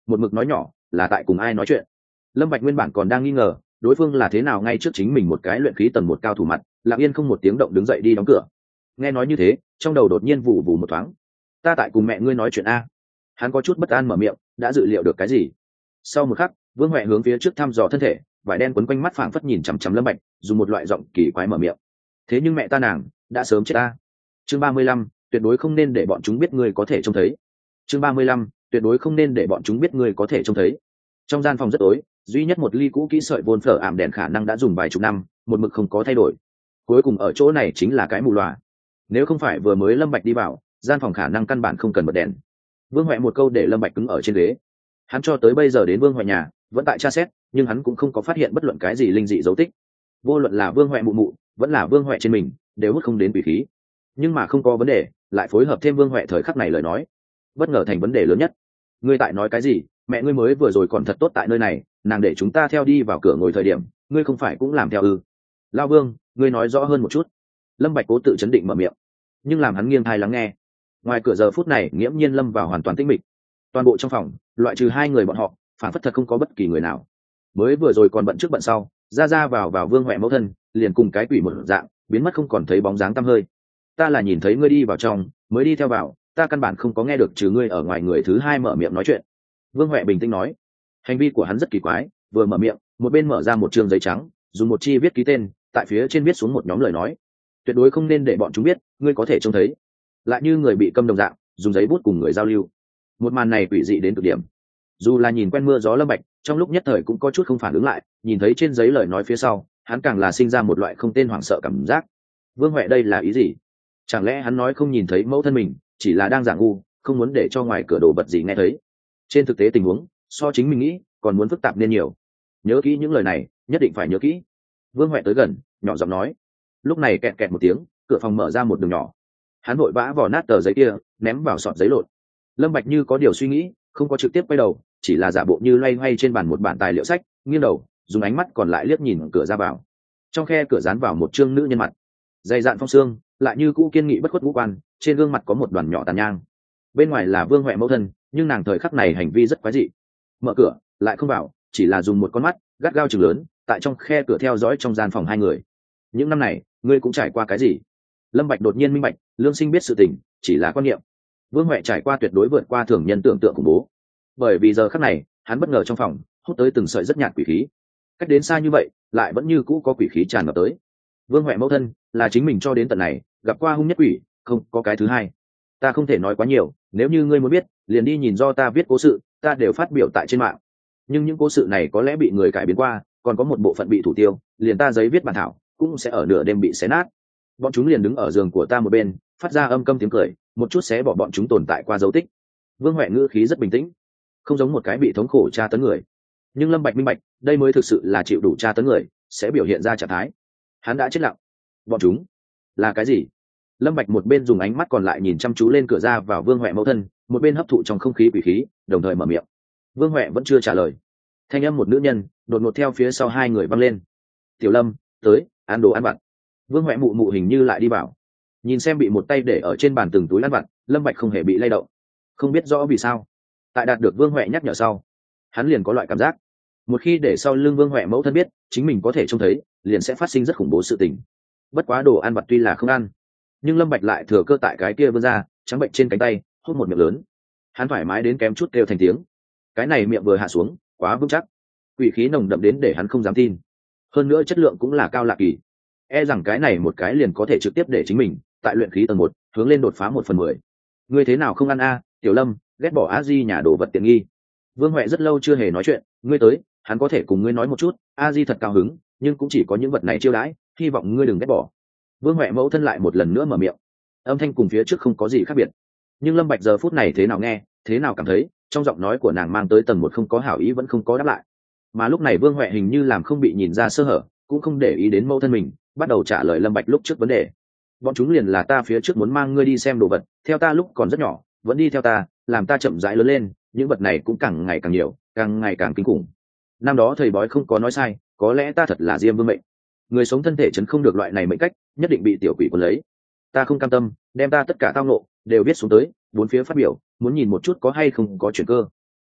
một mực nói nhỏ là tại cùng ai nói chuyện. Lâm Bạch nguyên bản còn đang nghi ngờ đối phương là thế nào ngay trước chính mình một cái luyện khí tầng một cao thủ mặt, lặng yên không một tiếng động đứng dậy đi đóng cửa. Nghe nói như thế, trong đầu đột nhiên vụ vụ một thoáng. Ta tại cùng mẹ ngươi nói chuyện a. Hắn có chút bất an mở miệng, đã dự liệu được cái gì. Sau một khắc, Vương Huệ hướng phía trước thăm dò thân thể, vải đen quấn quanh mắt phảng phất nhìn chằm chằm Lâm Bạch, dùng một loại giọng kỳ quái mở miệng. Thế nhưng mẹ ta nàng đã sớm chết ta. Chương ba mươi lăm, tuyệt đối không nên để bọn chúng biết ngươi có thể trông thấy. Chương ba mươi lăm, tuyệt đối không nên để bọn chúng biết ngươi có thể trông thấy. Trong gian phòng rất tối, duy nhất một ly cũ kỹ sợi vôn phở ảm đèn khả năng đã dùng vài chục năm, một mực không có thay đổi. Cuối cùng ở chỗ này chính là cái mù lòa. Nếu không phải vừa mới Lâm Bạch đi vào, gian phòng khả năng căn bản không cần bật đèn. Vương Huệ một câu để Lâm Bạch cứng ở trên ghế. Hắn cho tới bây giờ đến Vương Huệ nhà, vẫn tại tra xét, nhưng hắn cũng không có phát hiện bất luận cái gì linh dị dấu tích. Vô luận là Vương Huệ mụ mụ, vẫn là Vương Huệ trên mình, đều hút không đến quỷ khí. Nhưng mà không có vấn đề, lại phối hợp thêm Vương Huệ thời khắc này lời nói, bất ngờ thành vấn đề lớn nhất. Ngươi tại nói cái gì? Mẹ ngươi mới vừa rồi còn thật tốt tại nơi này, nàng để chúng ta theo đi vào cửa ngồi thời điểm, ngươi không phải cũng làm theo ư? Lao Vương, ngươi nói rõ hơn một chút. Lâm Bạch cố tự chấn định mở miệng, nhưng làm hắn nghiêng tai lắng nghe. Ngoài cửa giờ phút này nghiễm nhiên lâm vào hoàn toàn tĩnh mịch. Toàn bộ trong phòng, loại trừ hai người bọn họ, phản phất thật không có bất kỳ người nào. Mới vừa rồi còn bận trước bận sau, ra ra vào vào Vương Huệ mẫu thân, liền cùng cái quỷ một dạng, biến mất không còn thấy bóng dáng tăm hơi. Ta là nhìn thấy ngươi đi vào trong, mới đi theo vào, ta căn bản không có nghe được trừ ngươi ở ngoài người thứ hai mở miệng nói chuyện. Vương Huệ bình tĩnh nói. Hành vi của hắn rất kỳ quái, vừa mở miệng, một bên mở ra một trương giấy trắng, dùng một chi viết ký tên, tại phía trên viết xuống một nhóm lời nói. Tuyệt đối không nên để bọn chúng biết, ngươi có thể trông thấy. Lại như người bị câm đồng dạng, dùng giấy bút cùng người giao lưu. Một màn này quỷ dị đến cực điểm. Dù là nhìn quen mưa gió Lâm Bạch, trong lúc nhất thời cũng có chút không phản ứng lại, nhìn thấy trên giấy lời nói phía sau, hắn càng là sinh ra một loại không tên hoảng sợ cảm giác. Vương Huệ đây là ý gì? Chẳng lẽ hắn nói không nhìn thấy mẫu thân mình, chỉ là đang giả ngu, không muốn để cho ngoài cửa đồ vật gì nghe thấy? Trên thực tế tình huống, so chính mình nghĩ, còn muốn phức tạp nên nhiều. Nhớ kỹ những lời này, nhất định phải nhớ kỹ. Vương Huệ tới gần, nhỏ giọng nói. Lúc này kẹt kẹt một tiếng, cửa phòng mở ra một đường nhỏ. Hắn vội vã vò nát tờ giấy kia, ném vào sọt giấy lộn. Lâm Bạch như có điều suy nghĩ, không có trực tiếp quay đầu, chỉ là giả bộ như loay hoay trên bàn một bản tài liệu sách, nghiêng đầu, dùng ánh mắt còn lại liếc nhìn cửa ra vào. Trong khe cửa dán vào một trương nữ nhân mặt, dày dạn phong xương, lại như cũ kiên nghị bất khuất ngũ quan, trên gương mặt có một đoàn nhỏ tàn nhang. Bên ngoài là Vương Huệ mẫu thân, nhưng nàng thời khắc này hành vi rất quái dị. Mở cửa, lại không vào, chỉ là dùng một con mắt gắt gao trừng lớn, tại trong khe cửa theo dõi trong gian phòng hai người. Những năm này, ngươi cũng trải qua cái gì? Lâm Bạch đột nhiên minh bạch, Lương Sinh biết sự tình, chỉ là quan niệm. Vương Huệ trải qua tuyệt đối vượt qua thường nhân tưởng tượng khủng bố. Bởi vì giờ khắc này, hắn bất ngờ trong phòng hút tới từng sợi rất nhạt quỷ khí. Cách đến xa như vậy, lại vẫn như cũ có quỷ khí tràn ngập tới. Vương Huệ mẫu thân là chính mình cho đến tận này gặp qua hung nhất quỷ, không có cái thứ hai. Ta không thể nói quá nhiều, nếu như ngươi muốn biết, liền đi nhìn do ta viết cố sự, ta đều phát biểu tại trên mạng. Nhưng những cố sự này có lẽ bị người cải biến qua, còn có một bộ phận bị thủ tiêu, liền ta giấy viết bản thảo cũng sẽ ở nửa đêm bị xé nát. Bọn chúng liền đứng ở giường của ta một bên, phát ra âm câm tiếng cười, một chút xé bỏ bọn chúng tồn tại qua dấu tích. Vương Huệ ngữ khí rất bình tĩnh, không giống một cái bị thống khổ tra tấn người. Nhưng Lâm Bạch minh bạch, đây mới thực sự là chịu đủ tra tấn người sẽ biểu hiện ra trạng thái. Hắn đã chết lặng. Bọn chúng là cái gì? Lâm Bạch một bên dùng ánh mắt còn lại nhìn chăm chú lên cửa ra vào Vương Huệ mẫu thân, một bên hấp thụ trong không khí quỷ khí, đồng thời mở miệng. Vương Huệ vẫn chưa trả lời. Thanh âm một nữ nhân đột ngột theo phía sau hai người vang lên. Tiểu Lâm, tới, ăn đồ ăn vặt. Vương Huệ mụ mụ hình như lại đi vào. Nhìn xem bị một tay để ở trên bàn từng túi ăn vặt, Lâm Bạch không hề bị lay động. Không biết rõ vì sao, tại đạt được Vương Huệ nhắc nhở sau, hắn liền có loại cảm giác, một khi để sau lưng Vương Huệ mẫu thân biết chính mình có thể trông thấy, liền sẽ phát sinh rất khủng bố sự tình. Bất quá đồ ăn vặt tuy là không ăn, nhưng Lâm Bạch lại thừa cơ tại cái kia vươn ra, trắng bệnh trên cánh tay, hút một miệng lớn. Hắn thoải mái đến kém chút kêu thành tiếng. Cái này miệng vừa hạ xuống, quá vững chắc, quỷ khí nồng đậm đến để hắn không dám tin. Hơn nữa chất lượng cũng là cao lạ kỳ. E rằng cái này một cái liền có thể trực tiếp để chính mình tại luyện khí tầng một hướng lên đột phá một phần mười. Ngươi thế nào không ăn a, Tiểu Lâm, ghét bỏ a di nhà đồ vật tiện nghi. Vương Huệ rất lâu chưa hề nói chuyện, ngươi tới, hắn có thể cùng ngươi nói một chút, a di thật cao hứng, nhưng cũng chỉ có những vật này chiêu đãi, hy vọng ngươi đừng ghét bỏ. Vương Huệ mẫu thân lại một lần nữa mở miệng, âm thanh cùng phía trước không có gì khác biệt, nhưng Lâm Bạch giờ phút này thế nào nghe, thế nào cảm thấy trong giọng nói của nàng mang tới tầng một không có hảo ý vẫn không có đáp lại. Mà lúc này Vương Huệ hình như làm không bị nhìn ra sơ hở, cũng không để ý đến mẫu thân mình, bắt đầu trả lời Lâm Bạch lúc trước vấn đề. Bọn chúng liền là ta phía trước muốn mang ngươi đi xem đồ vật, theo ta lúc còn rất nhỏ, vẫn đi theo ta, làm ta chậm rãi lớn lên, những vật này cũng càng ngày càng nhiều, càng ngày càng kinh khủng. Năm đó thầy bói không có nói sai, có lẽ ta thật là Diêm Vương mệnh. Người sống thân thể chấn không được loại này mệnh cách, nhất định bị tiểu quỷ cuốn lấy. Ta không cam tâm, đem ta tất cả tao ngộ đều viết xuống tới, bốn phía phát biểu, muốn nhìn một chút có hay không có chuyển cơ.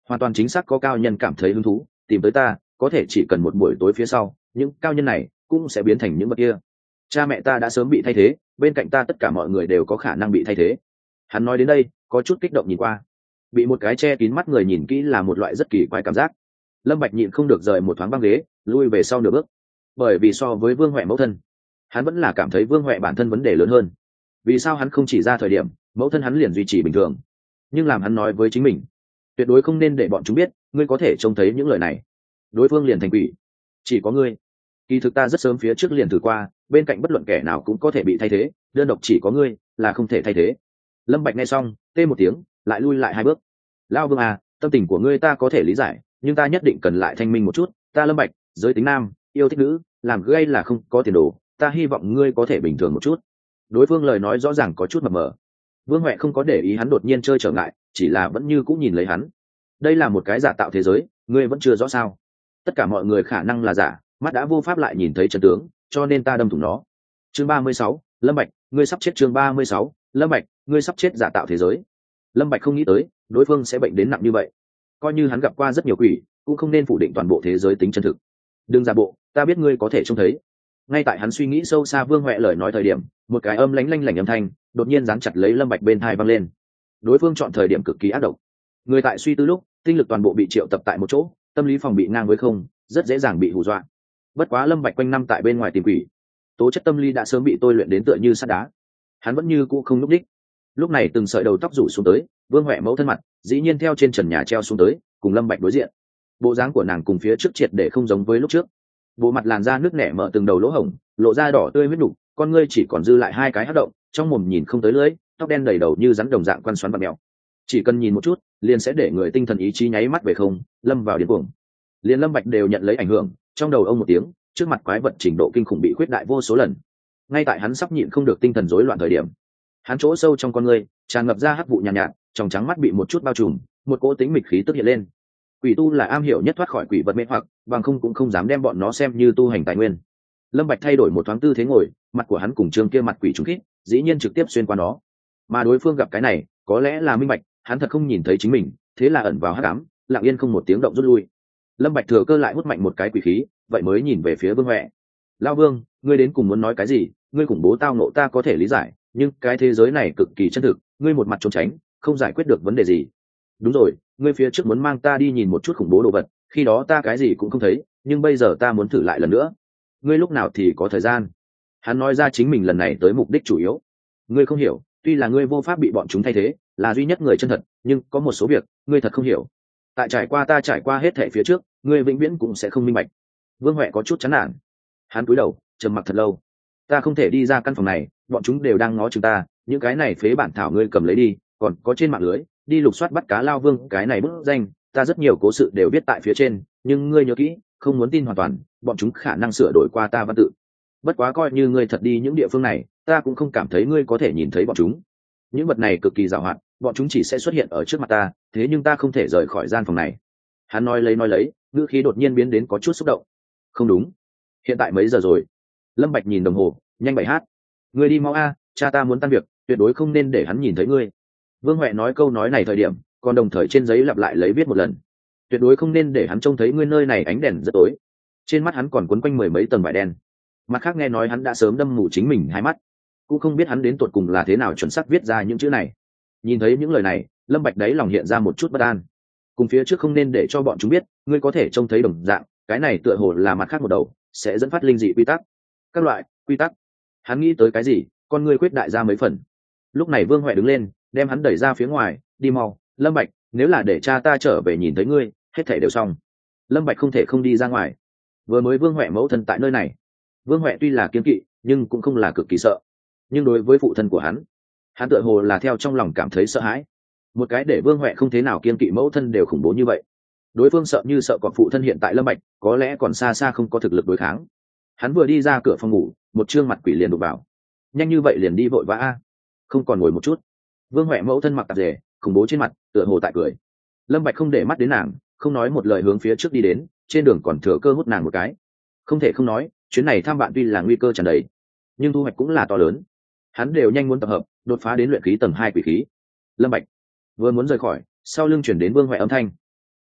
hoàn toàn chính xác có cao nhân cảm thấy hứng thú tìm tới ta, có thể chỉ cần một buổi tối phía sau những cao nhân này cũng sẽ biến thành những vật kia. Cha mẹ ta đã sớm bị thay thế, bên cạnh ta tất cả mọi người đều có khả năng bị thay thế. Hắn nói đến đây có chút kích động nhìn qua. Bị một cái che kín mắt người nhìn kỹ là một loại rất kỳ quái cảm giác. Lâm Bạch nhịn không được rời một thoáng băng ghế, lui về sau nửa bước. Bởi vì so với Vương Huệ mẫu thân, hắn vẫn là cảm thấy Vương Huệ bản thân vấn đề lớn hơn. Vì sao hắn không chỉ ra thời điểm mẫu thân hắn liền duy trì bình thường, nhưng làm hắn nói với chính mình tuyệt đối không nên để bọn chúng biết ngươi có thể trông thấy những lời này, đối phương liền thành quỷ. Chỉ có ngươi. Kỳ thực ta rất sớm phía trước liền thử qua, bên cạnh bất luận kẻ nào cũng có thể bị thay thế, đơn độc chỉ có ngươi là không thể thay thế. Lâm Bạch nghe xong tê một tiếng, lại lui lại hai bước. Lão Vương à, tâm tình của ngươi ta có thể lý giải, nhưng ta nhất định cần lại thanh minh một chút. Ta Lâm Bạch giới tính nam, yêu thích nữ, làm gây là không có tiền đồ, ta hy vọng ngươi có thể bình thường một chút. Đối phương lời nói rõ ràng có chút mập mờ. Vương Huệ không có để ý hắn đột nhiên chơi trở ngại, chỉ là vẫn như cũng nhìn lấy hắn. Đây là một cái giả tạo thế giới, ngươi vẫn chưa rõ sao? Tất cả mọi người khả năng là giả, mắt đã vô pháp lại nhìn thấy chân tướng, cho nên ta đâm thủng nó. Chương ba mươi sáu, Lâm Bạch, ngươi sắp chết. Chương ba mươi sáu, Lâm Bạch, ngươi sắp chết. Giả tạo thế giới. Lâm Bạch không nghĩ tới đối phương sẽ bệnh đến nặng như vậy. Coi như hắn gặp qua rất nhiều quỷ, cũng không nên phủ định toàn bộ thế giới tính chân thực. Đừng giả bộ, ta biết ngươi có thể trông thấy. Ngay tại hắn suy nghĩ sâu xa Vương Huệ lời nói thời điểm, một cái âm lánh lanh lảnh âm thanh đột nhiên dán chặt lấy Lâm Bạch bên tai vang lên. Đối phương chọn thời điểm cực kỳ ác độc. Người tại suy tư lúc, tinh lực toàn bộ bị triệu tập tại một chỗ, tâm lý phòng bị ngang với không, rất dễ dàng bị hù dọa. Bất quá Lâm Bạch quanh năm tại bên ngoài tìm quỷ, tố chất tâm lý đã sớm bị tôi luyện đến tựa như sắt đá. Hắn vẫn như cũ không lúc đích. Lúc này từng sợi đầu tóc rủ xuống tới, Vương Huệ mẫu thân mặt dĩ nhiên theo trên trần nhà treo xuống tới, cùng Lâm Bạch đối diện. Bộ dáng của nàng cùng phía trước triệt để không giống với lúc trước. Bộ mặt làn da nước nẻ mở từng đầu lỗ hổng, lộ ra đỏ tươi huyết nục, con ngươi chỉ còn dư lại hai cái hắc động, trong mồm nhìn không tới lưỡi, tóc đen đầy đầu như rắn đồng dạng quăn xoắn vặn mèo. Chỉ cần nhìn một chút, liền sẽ để người tinh thần ý chí nháy mắt về không, lâm vào điên cuồng. Liên Lâm Bạch đều nhận lấy ảnh hưởng, trong đầu ông một tiếng, trước mặt quái vật trình độ kinh khủng bị khuyết đại vô số lần. Ngay tại hắn sắp nhịn không được tinh thần rối loạn thời điểm, hắn chỗ sâu trong con ngươi tràn ngập ra hắc vụ nhàn nhạt, nhạt, trong trắng mắt bị một chút bao trùm, một cỗ tính mịch khí tức hiện lên. Quỷ tu là am hiểu nhất thoát khỏi quỷ vật mê hoặc, bằng không cũng không dám đem bọn nó xem như tu hành tài nguyên. Lâm Bạch thay đổi một thoáng tư thế ngồi, mặt của hắn cùng Trương kia mặt quỷ trùng khít, dĩ nhiên trực tiếp xuyên qua nó. Mà đối phương gặp cái này, có lẽ là minh bạch, hắn thật không nhìn thấy chính mình, thế là ẩn vào hắc ám, lặng yên không một tiếng động rút lui. Lâm Bạch thừa cơ lại hút mạnh một cái quỷ khí, vậy mới nhìn về phía Vương Huệ. Lão Vương, ngươi đến cùng muốn nói cái gì? Ngươi khủng bố tao nộ ta có thể lý giải, nhưng cái thế giới này cực kỳ chân thực, ngươi một mặt trốn tránh, không giải quyết được vấn đề gì. Đúng rồi, ngươi phía trước muốn mang ta đi nhìn một chút khủng bố đồ vật, khi đó ta cái gì cũng không thấy, nhưng bây giờ ta muốn thử lại lần nữa. Ngươi lúc nào thì có thời gian? Hắn nói ra chính mình lần này tới mục đích chủ yếu. Ngươi không hiểu, tuy là ngươi vô pháp bị bọn chúng thay thế, là duy nhất người chân thật, nhưng có một số việc ngươi thật không hiểu. Tại trải qua ta trải qua hết thảy phía trước, ngươi vĩnh viễn cũng sẽ không minh bạch. Vương Huệ có chút chán nản. Hắn cúi đầu, trầm mặc thật lâu. Ta không thể đi ra căn phòng này, bọn chúng đều đang ngó chúng ta, những cái này phế bản thảo ngươi cầm lấy đi, còn có trên mạng lưới, đi lục soát bắt cá lao vương, cái này bức danh, ta rất nhiều cố sự đều viết tại phía trên, nhưng ngươi nhớ kỹ, không muốn tin hoàn toàn, bọn chúng khả năng sửa đổi qua ta văn tự. Bất quá coi như ngươi thật đi những địa phương này, ta cũng không cảm thấy ngươi có thể nhìn thấy bọn chúng. Những vật này cực kỳ giàu hạn, bọn chúng chỉ sẽ xuất hiện ở trước mặt ta, thế nhưng ta không thể rời khỏi gian phòng này. Hắn nói lấy nói lấy, ngữ khí đột nhiên biến đến có chút xúc động. Không đúng, hiện tại mấy giờ rồi? Lâm Bạch nhìn đồng hồ, nhanh bảy h. Ngươi đi mau a, cha ta muốn tan việc, tuyệt đối không nên để hắn nhìn thấy ngươi. Vương Huệ nói câu nói này thời điểm, còn đồng thời trên giấy lặp lại lấy viết một lần. Tuyệt đối không nên để hắn trông thấy ngươi, nơi này ánh đèn rất tối. Trên mắt hắn còn quấn quanh mười mấy tầng vải đen. Mặt khác nghe nói hắn đã sớm đâm mù chính mình hai mắt, cũng không biết hắn đến tuột cùng là thế nào chuẩn xác viết ra những chữ này. Nhìn thấy những lời này, Lâm Bạch đấy lòng hiện ra một chút bất an. Cùng phía trước không nên để cho bọn chúng biết, ngươi có thể trông thấy đồng dạng, cái này tựa hồ là mặt khác một đầu, sẽ dẫn phát linh dị quy tắc. Các loại quy tắc. Hắn nghĩ tới cái gì, con ngươi quyết đại ra mấy phần. Lúc này Vương Huệ đứng lên, đem hắn đẩy ra phía ngoài, đi mau, Lâm Bạch, nếu là để cha ta trở về nhìn thấy ngươi, hết thảy đều xong. Lâm Bạch không thể không đi ra ngoài. Vừa mới Vương Huệ mẫu thân tại nơi này. Vương Huệ tuy là kiêng kỵ, nhưng cũng không là cực kỳ sợ. Nhưng đối với phụ thân của hắn, hắn tựa hồ là theo trong lòng cảm thấy sợ hãi. Một cái để Vương Huệ không thế nào kiêng kỵ mẫu thân đều khủng bố như vậy. Đối phương sợ như sợ còn phụ thân hiện tại Lâm Bạch, có lẽ còn xa xa không có thực lực đối kháng. Hắn vừa đi ra cửa phòng ngủ, một trương mặt quỷ liền đụng vào. Nhanh như vậy liền đi vội vã a, không còn ngồi một chút. Vương Huệ mẫu thân mặc tạp dề, khủng bố trên mặt, tựa hồ tại cười. Lâm Bạch không để mắt đến nàng, không nói một lời hướng phía trước đi đến, trên đường còn thừa cơ hút nàng một cái. Không thể không nói, chuyến này thăm bạn tuy là nguy cơ tràn đầy, nhưng thu hoạch cũng là to lớn. Hắn đều nhanh muốn tập hợp, đột phá đến luyện khí tầng hai quỷ khí. Lâm Bạch vừa muốn rời khỏi, sau lưng chuyển đến Vương Huệ âm thanh.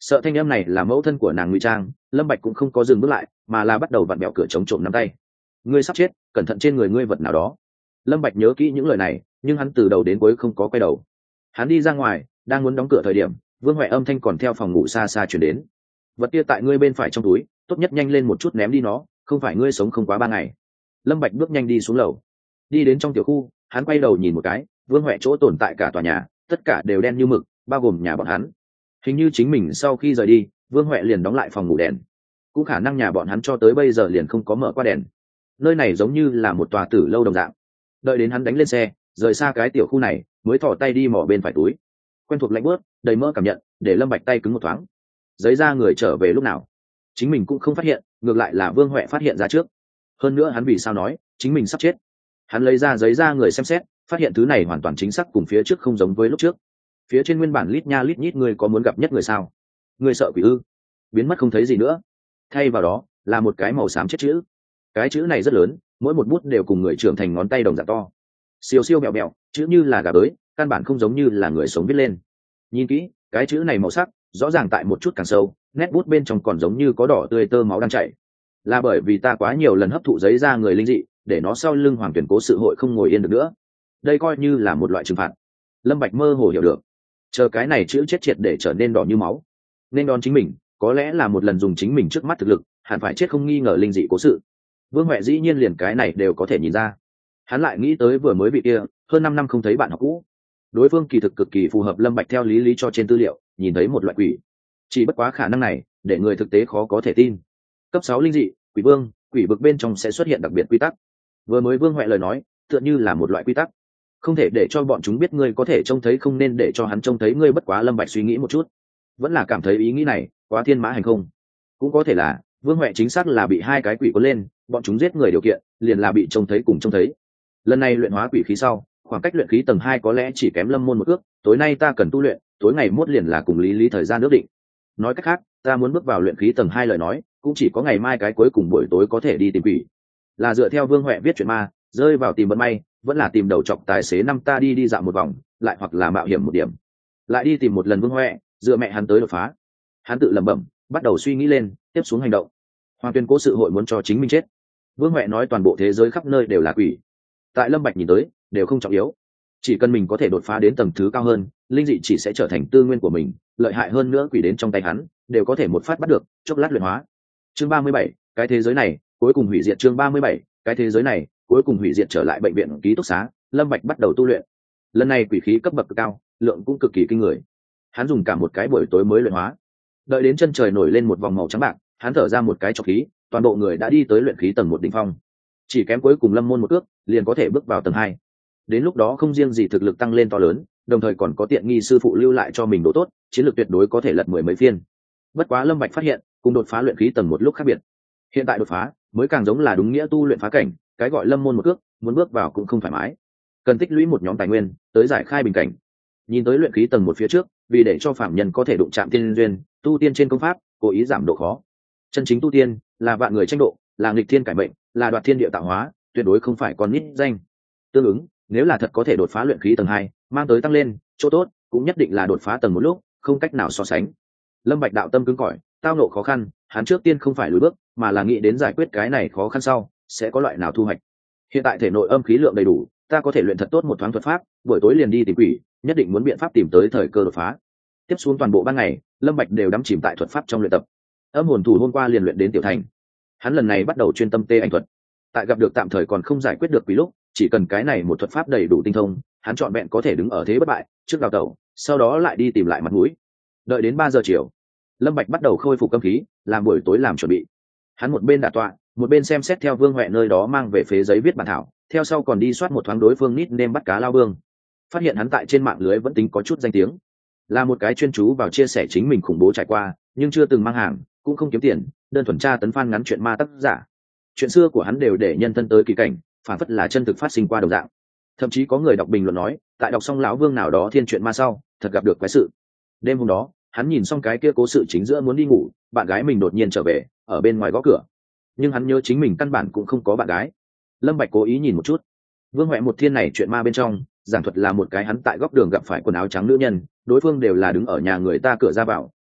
Sợ thanh âm này là mẫu thân của nàng ngụy trang, Lâm Bạch cũng không có dừng bước lại, mà là bắt đầu vặn bẹo cửa chống trộm nắm tay. Ngươi sắp chết, cẩn thận trên người ngươi vật nào đó. Lâm Bạch nhớ kỹ những lời này, nhưng hắn từ đầu đến cuối không có quay đầu. Hắn đi ra ngoài, đang muốn đóng cửa thời điểm, Vương Huệ âm thanh còn theo phòng ngủ xa xa truyền đến. Vật kia tại ngươi bên phải trong túi, tốt nhất nhanh lên một chút ném đi nó, không phải ngươi sống không quá ba ngày. Lâm Bạch bước nhanh đi xuống lầu, đi đến trong tiểu khu, hắn quay đầu nhìn một cái, Vương Huệ chỗ tồn tại cả tòa nhà, tất cả đều đen như mực, bao gồm nhà bọn hắn. Hình như chính mình sau khi rời đi, Vương Huệ liền đóng lại phòng ngủ đèn, cũng khả năng nhà bọn hắn cho tới bây giờ liền không có mở qua đèn. Nơi này giống như là một tòa tử lâu đồng dạng. Đợi đến hắn đánh lên xe, rời xa cái tiểu khu này, mới thò tay đi mò bên phải túi. Quen thuộc lạnh bước, đầy mỡ cảm nhận, để Lâm Bạch tay cứng một thoáng. Giấy ra người trở về lúc nào? Chính mình cũng không phát hiện, ngược lại là Vương Huệ phát hiện ra trước. Hơn nữa hắn vì sao nói chính mình sắp chết? Hắn lấy ra giấy ra người xem xét, phát hiện thứ này hoàn toàn chính xác cùng phía trước không giống với lúc trước. Phía trên nguyên bản lít nha lít nhít người có muốn gặp nhất người sao? Người sợ quỷ ư? Biến mất không thấy gì nữa. Thay vào đó là một cái màu xám chết chữ. Cái chữ này rất lớn, mỗi một bút đều cùng người trưởng thành ngón tay đồng dạng to. Siêu siêu mẹo mẹo, chữ như là gà bới, căn bản không giống như là người sống viết lên. Nhìn kỹ, cái chữ này màu sắc rõ ràng tại một chút càng sâu, nét bút bên trong còn giống như có đỏ tươi tơ máu đang chảy. Là bởi vì ta quá nhiều lần hấp thụ giấy ra người linh dị, để nó sau lưng Hoàng Tuyển Cố sự hội không ngồi yên được nữa. Đây coi như là một loại trừng phạt. Lâm Bạch mơ hồ hiểu được, chờ cái này chữ chết triệt để trở nên đỏ như máu, nên đón chính mình có lẽ là một lần dùng chính mình trước mắt thực lực, hẳn phải chết không nghi ngờ linh dị cố sự. Vương Huệ dĩ nhiên liền cái này đều có thể nhìn ra. Hắn lại nghĩ tới vừa mới bị kia hơn năm năm không thấy bạn học cũ, đối phương kỳ thực cực kỳ phù hợp Lâm Bạch theo lý lý cho trên tư liệu nhìn thấy một loại quỷ, chỉ bất quá khả năng này để người thực tế khó có thể tin. Cấp sáu linh dị, quỷ vương, quỷ vực bên trong sẽ xuất hiện đặc biệt quy tắc. Vừa mới Vương Huệ lời nói tựa như là một loại quy tắc, không thể để cho bọn chúng biết ngươi có thể trông thấy, không nên để cho hắn trông thấy ngươi. Bất quá Lâm Bạch suy nghĩ một chút, vẫn là cảm thấy ý nghĩ này quá thiên mã hành không. Cũng có thể là Vương Huệ chính xác là bị hai cái quỷ cuốn lên, bọn chúng giết người điều kiện liền là bị trông thấy cùng trông thấy. Lần này luyện hóa quỷ khí sau, khoảng cách luyện khí tầng hai có lẽ chỉ kém Lâm môn một ước, tối nay ta cần tu luyện, tối ngày mốt liền là cùng lý lý thời gian ước định. Nói cách khác, ta muốn bước vào luyện khí tầng hai lời nói, cũng chỉ có ngày mai cái cuối cùng buổi tối có thể đi tìm quỷ. Là dựa theo Vương Huệ viết chuyện ma, rơi vào tìm vận may, vẫn là tìm đầu chọc tài xế năm ta đi đi dạo một vòng, lại hoặc là mạo hiểm một điểm, lại đi tìm một lần Vương Huệ, dựa mẹ hắn tới đột phá. Hắn tự lẩm bẩm, bắt đầu suy nghĩ lên, tiếp xuống hành động. Hoàng Tuyên Cố sự hội muốn cho chính mình chết. Vương Huệ nói toàn bộ thế giới khắp nơi đều là quỷ, tại Lâm Bạch nhìn tới đều không trọng yếu, chỉ cần mình có thể đột phá đến tầng thứ cao hơn, linh dị chỉ sẽ trở thành tư nguyên của mình, lợi hại hơn nữa quỷ đến trong tay hắn đều có thể một phát bắt được, chốc lát luyện hóa. Chương ba mươi bảy, cái thế giới này cuối cùng hủy diệt. Chương ba mươi bảy, cái thế giới này cuối cùng hủy diệt. Trở lại bệnh viện ký túc xá, Lâm Bạch bắt đầu tu luyện. Lần này quỷ khí cấp bậc cực cao, lượng cũng cực kỳ kinh người. Hắn dùng cả một cái buổi tối mới luyện hóa. Đợi đến chân trời nổi lên một vòng màu trắng bạc, hắn thở ra một cái trọc khí, toàn bộ người đã đi tới luyện khí tầng một đỉnh phong. Chỉ kém cuối cùng Lâm môn một cước, liền có thể bước vào tầng hai. Đến lúc đó không riêng gì thực lực tăng lên to lớn, đồng thời còn có tiện nghi sư phụ lưu lại cho mình độ tốt, chiến lược tuyệt đối có thể lật mười mấy phiên. Bất quá Lâm Bạch phát hiện, cùng đột phá luyện khí tầng một lúc khác biệt. Hiện tại đột phá mới càng giống là đúng nghĩa tu luyện phá cảnh, cái gọi Lâm môn một cước, muốn bước vào cũng không thoải mái, cần tích lũy một nhóm tài nguyên tới giải khai bình cảnh. Nhìn tới luyện khí tầng một phía trước, vì để cho phạm nhân có thể đụng chạm tiên duyên, tu tiên trên công pháp, cố ý giảm độ khó. Chân chính tu tiên là vạn người tranh độ, là nghịch thiên cải mệnh, là đoạt thiên địa tạo hóa, tuyệt đối không phải con nít danh. Tương ứng, nếu là thật có thể đột phá luyện khí tầng hai, mang tới tăng lên chỗ tốt cũng nhất định là đột phá tầng một lúc không cách nào so sánh. Lâm Bạch đạo tâm cứng cỏi, tao nộ khó khăn, hắn trước tiên không phải lùi bước, mà là nghĩ đến giải quyết cái này khó khăn sau sẽ có loại nào thu hoạch. Hiện tại thể nội âm khí lượng đầy đủ, ta có thể luyện thật tốt một thoáng thuật pháp, buổi tối liền đi tìm quỷ, nhất định muốn biện pháp tìm tới thời cơ đột phá. Tiếp xuống toàn bộ ban ngày, Lâm Bạch đều đắm chìm tại thuật pháp trong luyện tập. Âm hồn thủ hôm qua liền luyện đến tiểu thành, hắn lần này bắt đầu chuyên tâm tê ảnh thuật. Tại gặp được tạm thời còn không giải quyết được quỷ lúc, chỉ cần cái này một thuật pháp đầy đủ tinh thông, hắn chọn vẹn có thể đứng ở thế bất bại, trước đào tẩu, sau đó lại đi tìm lại mặt mũi. Đợi đến ba giờ chiều, Lâm Bạch bắt đầu khôi phục âm khí, làm buổi tối làm chuẩn bị. Hắn một bên đả tọa, một bên xem xét theo Vương Huệ nơi đó mang về phế giấy viết bản thảo, theo sau còn đi soát một thoáng đối phương nít nêm bắt cá lao vương. Phát hiện hắn tại trên mạng lưới vẫn tính có chút danh tiếng, là một cái chuyên chú vào chia sẻ chính mình khủng bố trải qua, nhưng chưa từng mang hàng, cũng không kiếm tiền, đơn thuần tra tấn fan ngắn chuyện ma tác giả. Chuyện xưa của hắn đều để nhân thân tới kỳ cảnh, phản phất là chân thực phát sinh qua đồng dạng. Thậm chí có người đọc bình luận nói, tại đọc xong lão vương nào đó thiên chuyện ma sau, thật gặp được quái sự. Đêm hôm đó, hắn nhìn xong cái kia cố sự chính giữa muốn đi ngủ, bạn gái mình đột nhiên trở về, ở bên ngoài gõ cửa. Nhưng hắn nhớ chính mình căn bản cũng không có bạn gái. Lâm Bạch cố ý nhìn một chút. Vương Huệ một thiên này chuyện ma bên trong, giảng thuật là một cái hắn tại góc đường gặp phải quần áo trắng nữ nhân, đối phương đều là đứng ở nhà người ta cửa ra vào,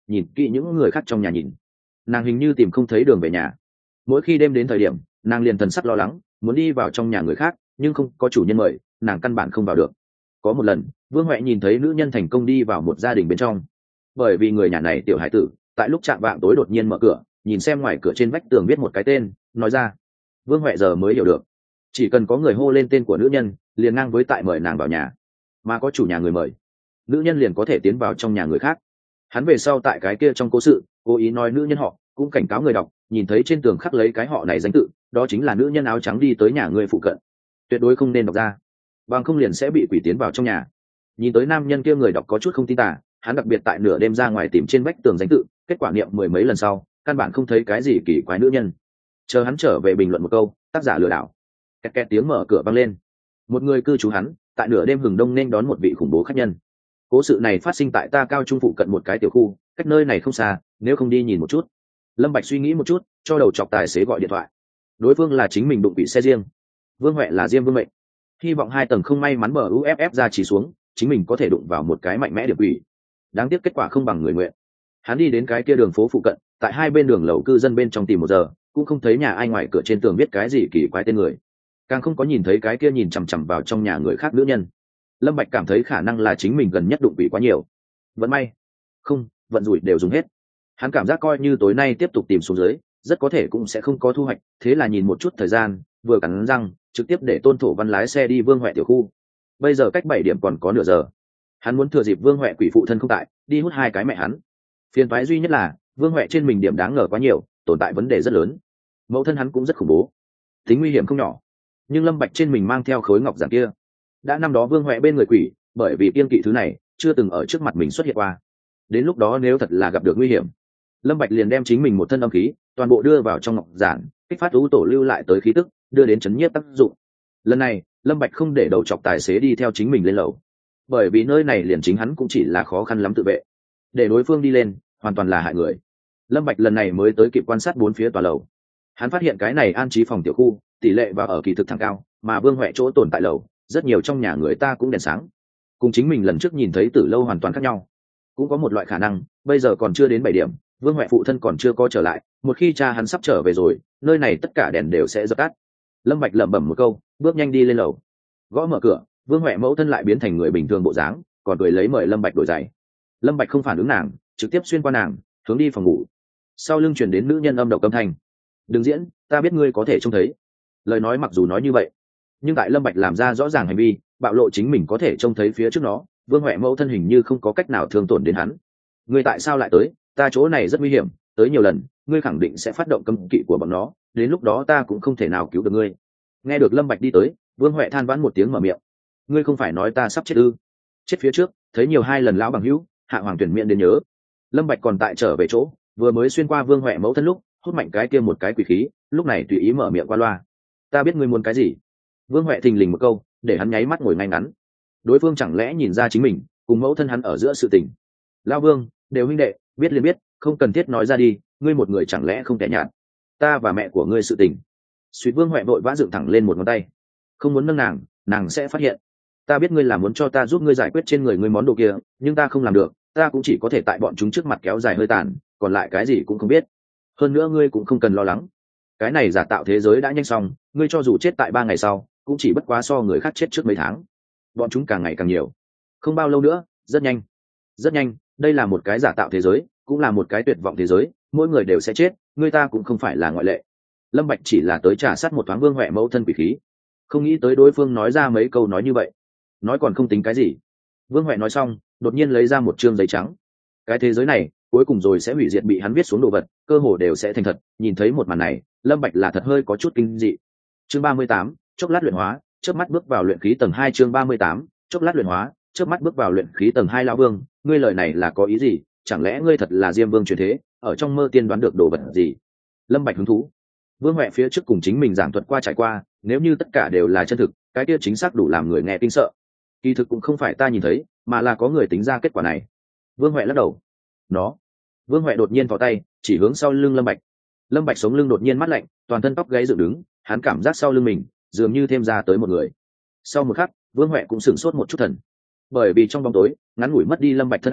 nhìn kỹ những người khác trong nhà nhìn. Nàng hình như tìm không thấy đường về nhà. Mỗi khi đêm đến thời điểm, nàng liền thần sắc lo lắng, muốn đi vào trong nhà người khác, nhưng không có chủ nhân mời, nàng căn bản không vào được. Có một lần, Vương Huệ nhìn thấy nữ nhân thành công đi vào một gia đình bên trong. Bởi vì người nhà này tiểu hải tử, tại lúc chạng vạng tối đột nhiên mở cửa, nhìn xem ngoài cửa trên vách tường viết một cái tên, nói ra. Vương Huệ giờ mới hiểu được, chỉ cần có người hô lên tên của nữ nhân, liền ngang với tại mời nàng vào nhà, mà có chủ nhà người mời, nữ nhân liền có thể tiến vào trong nhà người khác. Hắn về sau tại cái kia trong cố sự cố ý nói nữ nhân họ, cũng cảnh cáo người đọc, nhìn thấy trên tường khắc lấy cái họ này danh tự, đó chính là nữ nhân áo trắng đi tới nhà người phụ cận, tuyệt đối không nên đọc ra, bằng không liền sẽ bị quỷ tiến vào trong nhà. Nhìn tới nam nhân kia, người đọc có chút không tin tả, hắn đặc biệt tại nửa đêm ra ngoài tìm trên vách tường danh tự, kết quả niệm mười mấy lần sau, căn bản không thấy cái gì kỳ quái nữ nhân. Chờ hắn trở về bình luận một câu, tác giả lừa đảo. Kẹt kẹt tiếng mở cửa vang lên. Một người cư trú hắn tại nửa đêm hừng đông nên đón một vị khủng bố khách nhân. Cố sự này phát sinh tại ta cao trung phụ cận một cái tiểu khu, cách nơi này không xa, nếu không đi nhìn một chút. Lâm Bạch suy nghĩ một chút, cho đầu chọc tài xế gọi điện thoại. Đối phương là chính mình đụng bị xe riêng, Vương Huệ là Diêm Vương mệnh. Hy vọng hai tầng không may mắn bờ u ép ép ra chỉ xuống, chính mình có thể đụng vào một cái mạnh mẽ điểm quỷ. Đáng tiếc kết quả không bằng người nguyện. Hắn đi đến cái kia đường phố phụ cận, tại hai bên đường lầu cư dân bên trong tìm một giờ, cũng không thấy nhà ai ngoài cửa trên tường viết cái gì kỳ quái tên người, càng không có nhìn thấy cái kia nhìn chằm chằm vào trong nhà người khác nữ nhân. Lâm Bạch cảm thấy khả năng là chính mình gần nhất đụng quỷ quá nhiều. Vận may, không, vận rủi đều dùng hết. Hắn cảm giác coi như tối nay tiếp tục tìm xuống dưới, rất có thể cũng sẽ không có thu hoạch, thế là nhìn một chút thời gian, vừa cắn răng, trực tiếp để Tôn Thổ Văn lái xe đi Vương Huệ tiểu khu. Bây giờ cách bảy điểm còn có nửa giờ. Hắn muốn thừa dịp Vương Huệ quỷ phụ thân không tại, đi hút hai cái mẹ hắn. Phiền toái duy nhất là, Vương Huệ trên mình điểm đáng ngờ quá nhiều, tồn tại vấn đề rất lớn. Mẫu thân hắn cũng rất khủng bố, tính nguy hiểm không nhỏ. Nhưng Lâm Bạch trên mình mang theo khối ngọc giản kia, đã năm đó Vương Huệ bên người quỷ, bởi vì kiêng kỵ thứ này, chưa từng ở trước mặt mình xuất hiện qua. Đến lúc đó nếu thật là gặp được nguy hiểm, Lâm Bạch liền đem chính mình một thân âm khí toàn bộ đưa vào trong ngọc giản, kích phát u tổ lưu lại tới khí tức, đưa đến chấn nhiếp tác dụng. Lần này, Lâm Bạch không để đầu chọc tài xế đi theo chính mình lên lầu, bởi vì nơi này liền chính hắn cũng chỉ là khó khăn lắm tự vệ, để đối phương đi lên, hoàn toàn là hại người. Lâm Bạch lần này mới tới kịp quan sát bốn phía tòa lầu. Hắn phát hiện cái này an trí phòng tiểu khu, tỷ lệ vào ở kỳ thực thẳng cao, mà Vương Huệ chỗ tồn tại lầu, rất nhiều trong nhà người ta cũng đèn sáng. Cùng chính mình lần trước nhìn thấy Tử lâu hoàn toàn khác nhau. Cũng có một loại khả năng, bây giờ còn chưa đến bảy điểm, Vương Huệ phụ thân còn chưa có trở lại, một khi cha hắn sắp trở về rồi, nơi này tất cả đèn đều sẽ dập tắt. Lâm Bạch lẩm bẩm một câu, bước nhanh đi lên lầu. Gõ mở cửa, Vương Huệ mẫu thân lại biến thành người bình thường bộ dáng, còn cười lấy mời Lâm Bạch đổi giày. Lâm Bạch không phản ứng nàng, trực tiếp xuyên qua nàng, hướng đi phòng ngủ. Sau lưng truyền đến nữ nhân âm độc âm thanh. "Đừng diễn, ta biết ngươi có thể trông thấy." Lời nói mặc dù nói như vậy, nhưng tại Lâm Bạch làm ra rõ ràng hành vi, bạo lộ chính mình có thể trông thấy phía trước nó, Vương Huệ mẫu thân hình như không có cách nào thương tổn đến hắn. "Ngươi tại sao lại tới? Ta chỗ này rất nguy hiểm, tới nhiều lần, ngươi khẳng định sẽ phát động cấm kỵ của bọn nó, đến lúc đó ta cũng không thể nào cứu được ngươi." Nghe được Lâm Bạch đi tới, Vương Huệ than vãn một tiếng mở miệng. "Ngươi không phải nói ta sắp chết ư? Chết phía trước, thấy nhiều hai lần lão bằng hữu, Hạ Hoàng tuyển miệng đến nhớ." Lâm Bạch còn tại trở về chỗ, vừa mới xuyên qua Vương Huệ mẫu thân lúc, hút mạnh cái kia một cái quỷ khí, lúc này tùy ý mở miệng qua loa. "Ta biết ngươi muốn cái gì." Vương Huệ thình lình một câu, để hắn nháy mắt ngồi ngay ngắn. Đối phương chẳng lẽ nhìn ra chính mình cùng mẫu thân hắn ở giữa sự tình? "Lão Vương, đều huynh đệ, biết liền biết, không cần thiết nói ra đi, ngươi một người chẳng lẽ không thể nhạt. Ta và mẹ của ngươi sự tình." Suýt Vương Huệ vội vã dựng thẳng lên một ngón tay. "Không muốn nâng nàng, nàng sẽ phát hiện. Ta biết ngươi là muốn cho ta giúp ngươi giải quyết trên người ngươi món đồ kia, nhưng ta không làm được, ta cũng chỉ có thể tại bọn chúng trước mặt kéo dài hơi tàn, còn lại cái gì cũng không biết. Hơn nữa ngươi cũng không cần lo lắng. Cái này giả tạo thế giới đã nhanh xong, ngươi cho dù chết tại ba ngày sau, cũng chỉ bất quá so người khác chết trước mấy tháng. Bọn chúng càng ngày càng nhiều. Không bao lâu nữa, rất nhanh. Rất nhanh, đây là một cái giả tạo thế giới, cũng là một cái tuyệt vọng thế giới, mỗi người đều sẽ chết, ngươi ta cũng không phải là ngoại lệ." Lâm Bạch chỉ là tới trả sát một thoáng Vương Huệ mẫu thân quỷ khí, không nghĩ tới đối phương nói ra mấy câu nói như vậy. Nói còn không tính cái gì. Vương Huệ nói xong, đột nhiên lấy ra một trương giấy trắng. Cái thế giới này, cuối cùng rồi sẽ hủy diệt, bị hắn viết xuống đồ vật, cơ hồ đều sẽ thành thật. Nhìn thấy một màn này, Lâm Bạch là thật hơi có chút kinh dị. Chương ba mươi tám, chốc lát luyện hóa, chớp mắt bước vào luyện khí tầng hai. Chương ba mươi tám, chốc lát luyện hóa, chớp mắt bước vào luyện khí tầng hai. Lão Vương, ngươi lời này là có ý gì? Chẳng lẽ ngươi thật là Diêm Vương truyền thế, ở trong mơ tiên đoán được đồ vật gì? Lâm Bạch hứng thú. Vương Huệ phía trước cùng chính mình giảng thuật qua trải qua, nếu như tất cả đều là chân thực, cái kia chính xác đủ làm người nghe kinh sợ. Kỳ thực cũng không phải ta nhìn thấy, mà là có người tính ra kết quả này. Vương Huệ lắc đầu. Nó. Vương Huệ đột nhiên vò tay, chỉ hướng sau lưng Lâm Bạch. Lâm Bạch sống lưng đột nhiên mát lạnh, toàn thân tóc gáy dựng đứng, hắn cảm giác sau lưng mình dường như thêm ra tới một người. Sau một khắc, Vương Huệ cũng sửng sốt một chút thần, bởi vì trong bóng tối ngắn ngủi mất đi Lâm Bạch thân ảnh,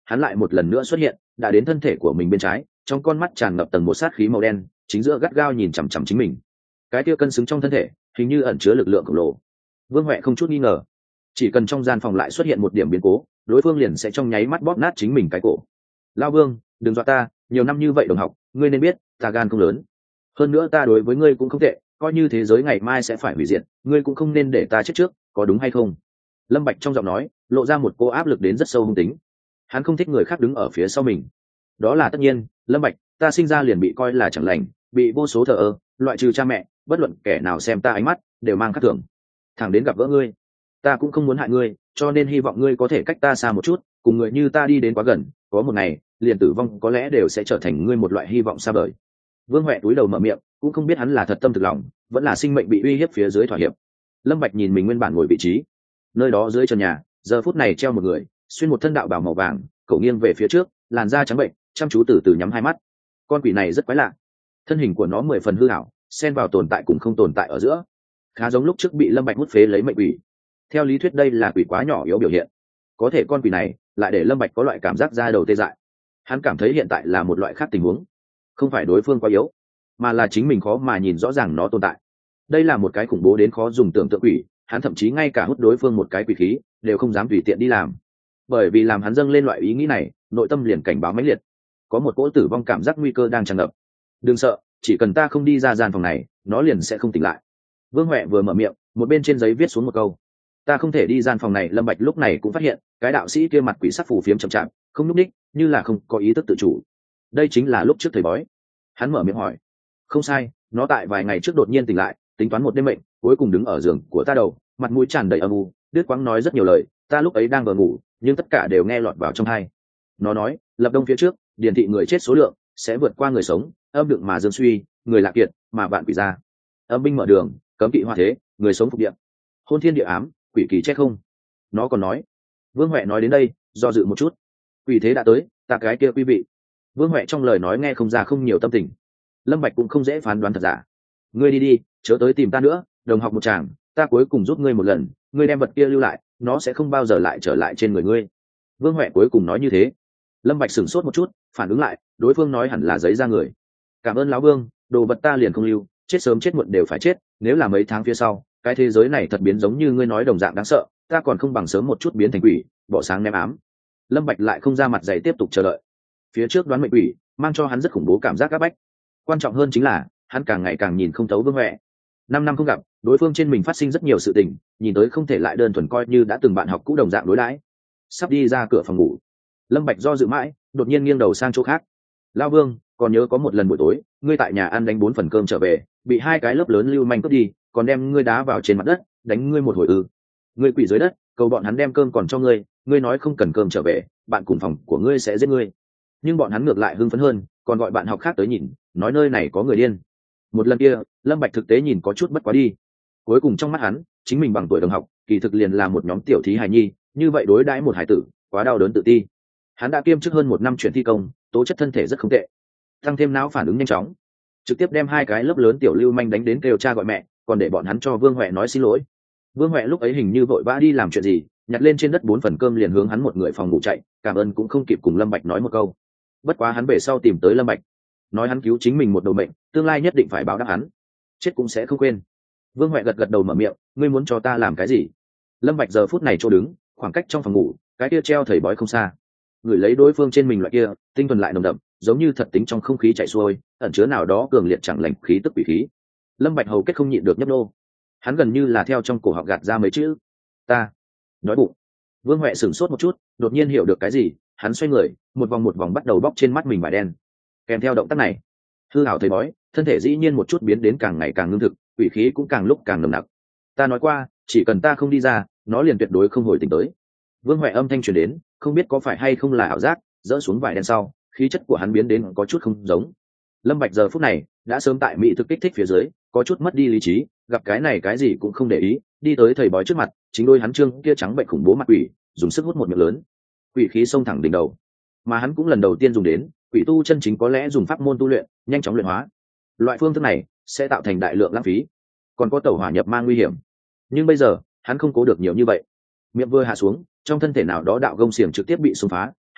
hắn lại một lần nữa xuất hiện, đã đến thân thể của mình bên trái, trong con mắt tràn ngập tầng một sát khí màu đen, chính giữa gắt gao nhìn chằm chằm chính mình. Cái kia cân xứng trong thân thể hình như ẩn chứa lực lượng khổng lồ. Vương Huệ không chút nghi ngờ, chỉ cần trong gian phòng lại xuất hiện một điểm biến cố, đối phương liền sẽ trong nháy mắt bóp nát chính mình cái cổ. Lao Vương, đừng dọa ta, nhiều năm như vậy đồng học, ngươi nên biết ta gan không lớn, hơn nữa ta đối với ngươi cũng không tệ, coi như thế giới ngày mai sẽ phải hủy diệt, ngươi cũng không nên để ta chết trước, có đúng hay không? Lâm Bạch trong giọng nói lộ ra một cô áp lực đến rất sâu hung tính. Hắn không thích người khác đứng ở phía sau mình, đó là tất nhiên. Lâm Bạch, ta sinh ra liền bị coi là chẳng lành, bị vô số thờ ơ, loại trừ cha mẹ, bất luận kẻ nào xem ta ánh mắt đều mang khác thường. Thẳng đến gặp gỡ ngươi, ta cũng không muốn hại ngươi, cho nên hy vọng ngươi có thể cách ta xa một chút, cùng người như ta đi đến quá gần, có một ngày liền tử vong có lẽ đều sẽ trở thành ngươi một loại hy vọng xa vời. Vương Huệ túi đầu mở miệng, cũng không biết hắn là thật tâm thực lòng, vẫn là sinh mệnh bị uy hiếp phía dưới thỏa hiệp. Lâm Bạch nhìn mình nguyên bản ngồi vị trí, nơi đó dưới chân nhà giờ phút này treo một người, xuyên một thân đạo bào màu vàng, cổ nghiêng về phía trước, làn da trắng bệnh, chăm chú từ từ nhắm hai mắt. Con quỷ này rất quái lạ, thân hình của nó mười phần hư ảo, xen vào tồn tại cùng không tồn tại ở giữa, khá giống lúc trước bị Lâm Bạch hút phế lấy mệnh quỷ. Theo lý thuyết đây là quỷ quá nhỏ yếu biểu hiện, có thể con quỷ này lại để Lâm Bạch có loại cảm giác da đầu tê dại. Hắn cảm thấy hiện tại là một loại khác tình huống, không phải đối phương quá yếu, mà là chính mình khó mà nhìn rõ ràng nó tồn tại. Đây là một cái khủng bố đến khó dùng tưởng tượng quỷ, hắn thậm chí ngay cả hút đối phương một cái quỷ khí đều không dám tùy tiện đi làm, bởi vì làm hắn dâng lên loại ý nghĩ này, nội tâm liền cảnh báo mãnh liệt, có một cỗ tử vong cảm giác nguy cơ đang tràn ngập. Đừng sợ, chỉ cần ta không đi ra gian phòng này, nó liền sẽ không tỉnh lại. Vương Huệ vừa mở miệng, một bên trên giấy viết xuống một câu. Ta không thể đi gian phòng này. Lâm Bạch lúc này cũng phát hiện cái đạo sĩ kia mặt quỷ sắc phù phiếm chậm chạp, không nhúc nhích, như là không có ý thức tự chủ. Đây chính là lúc trước thầy bói. Hắn mở miệng hỏi. Không sai, nó tại vài ngày trước đột nhiên tỉnh lại, tính toán một đêm mệnh, cuối cùng đứng ở giường của ta đầu, mặt mũi tràn đầy âm u, đứt quãng nói rất nhiều lời, ta lúc ấy đang vừa ngủ, nhưng tất cả đều nghe lọt vào trong tai. Nó nói, lập đông phía trước, điển thị người chết số lượng sẽ vượt qua người sống, âm đựng mà dương suy, người lạc kiệt, mà bạn quỷ ra. Âm binh mở đường, cấm kỵ hoa thế, người sống phục địa. Hôn thiên địa ám, quỷ kỳ chết không. Nó còn nói. Vương Huệ nói đến đây, do dự một chút. Quỷ thế đã tới, ta cái kia quý vị. Vương Huệ trong lời nói nghe không ra không nhiều tâm tình. Lâm Bạch cũng không dễ phán đoán thật giả. Ngươi đi đi, chớ tới tìm ta nữa, đồng học một chàng, ta cuối cùng giúp ngươi một lần, ngươi đem vật kia lưu lại, nó sẽ không bao giờ lại trở lại trên người ngươi. Vương Huệ cuối cùng nói như thế. Lâm Bạch sửng sốt một chút, phản ứng lại, đối phương nói hẳn là giấy ra người. Cảm ơn lão Vương, đồ vật ta liền không lưu, chết sớm chết muộn đều phải chết, nếu là mấy tháng phía sau, cái thế giới này thật biến giống như ngươi nói đồng dạng đáng sợ, ta còn không bằng sớm một chút biến thành quỷ, bỏ sáng ném ám. Lâm Bạch lại không ra mặt dày tiếp tục chờ đợi. Phía trước đoán mệnh quỷ mang cho hắn rất khủng bố cảm giác áp bách, quan trọng hơn chính là hắn càng ngày càng nhìn không thấu Vương Huệ. Năm năm không gặp, đối phương trên mình phát sinh rất nhiều sự tình, nhìn tới không thể lại đơn thuần coi như đã từng bạn học cũ đồng dạng đối đãi. Sắp đi ra cửa phòng ngủ, Lâm Bạch do dự mãi, đột nhiên nghiêng đầu sang chỗ khác. Lão Vương, còn nhớ có một lần buổi tối, ngươi tại nhà ăn đánh bốn phần cơm trở về, bị hai cái lớp lớn lưu manh cướp đi, còn đem ngươi đá vào trên mặt đất, đánh ngươi một hồi ư? Ngươi quỳ dưới đất, cầu bọn hắn đem cơm còn cho ngươi, ngươi nói không cần cơm trở về, bạn cùng phòng của ngươi sẽ giết ngươi. Nhưng bọn hắn ngược lại hưng phấn hơn, còn gọi bạn học khác tới nhìn, nói nơi này có người điên. Một lần kia, Lâm Bạch thực tế nhìn có chút bất quá đi. Cuối cùng trong mắt hắn, chính mình bằng tuổi đồng học, kỳ thực liền là một nhóm tiểu thí hài nhi, như vậy đối đãi một hải tử, quá đau đớn tự ti. Hắn đã kiêm chức hơn một năm chuyển thi công, tố chất thân thể rất không tệ, tăng thêm não phản ứng nhanh chóng, trực tiếp đem hai cái lớp lớn tiểu lưu manh đánh đến kêu cha gọi mẹ, còn để bọn hắn cho Vương Huệ nói xin lỗi. Vương Huệ lúc ấy hình như vội vã đi làm chuyện gì, nhặt lên trên đất bốn phần cơm liền hướng hắn một người phòng ngủ chạy, cảm ơn cũng không kịp cùng Lâm Bạch nói một câu. Bất quá hắn về sau tìm tới Lâm Bạch, nói hắn cứu chính mình một đầu mệnh, tương lai nhất định phải báo đáp hắn, chết cũng sẽ không quên. Vương Huệ gật gật đầu mở miệng, ngươi muốn cho ta làm cái gì? Lâm Bạch giờ phút này chỗ đứng, khoảng cách trong phòng ngủ, cái kia treo thầy bói không xa. Người lấy đối phương trên mình loại kia, tinh thuần lại nồng đậm, giống như thật tính trong không khí chảy xuôi, ẩn chứa nào đó cường liệt chẳng lành khí tức quỷ khí. Lâm Bạch hầu kết không nhịn được nhấp nô, hắn gần như là theo trong cổ họng gạt ra mấy chữ, ta đói bụng. Vương Huệ sửng sốt một chút, đột nhiên hiểu được cái gì, hắn xoay người, một vòng một vòng bắt đầu bóc trên mắt mình vải đen. Kèm theo động tác này, hư hảo thầy bói, thân thể dĩ nhiên một chút biến đến càng ngày càng ngưng thực, quỷ khí cũng càng lúc càng nồng nặc. Ta nói qua, chỉ cần ta không đi ra, nó liền tuyệt đối không hồi tỉnh tới. Vương Huệ âm thanh truyền đến, không biết có phải hay không là ảo giác, dỡ xuống vải đen sau, khí chất của hắn biến đến có chút không giống. Lâm Bạch giờ phút này đã sớm tại mỹ thực kích thích phía dưới, có chút mất đi lý trí, gặp cái này cái gì cũng không để ý, đi tới thầy bói trước mặt, chính đôi hắn trương kia trắng bệnh khủng bố mặt quỷ, dùng sức hút một miệng lớn, quỷ khí xông thẳng đỉnh đầu. Mà hắn cũng lần đầu tiên dùng đến, quỷ tu chân chính có lẽ dùng pháp môn tu luyện, nhanh chóng luyện hóa. Loại phương thức này sẽ tạo thành đại lượng lãng phí, còn có tẩu hỏa nhập ma nguy hiểm. Nhưng bây giờ, hắn không cố được nhiều như vậy. Miệng vừa hạ xuống, trong thân thể nào đó đạo gông xiềng trực tiếp bị xung phá,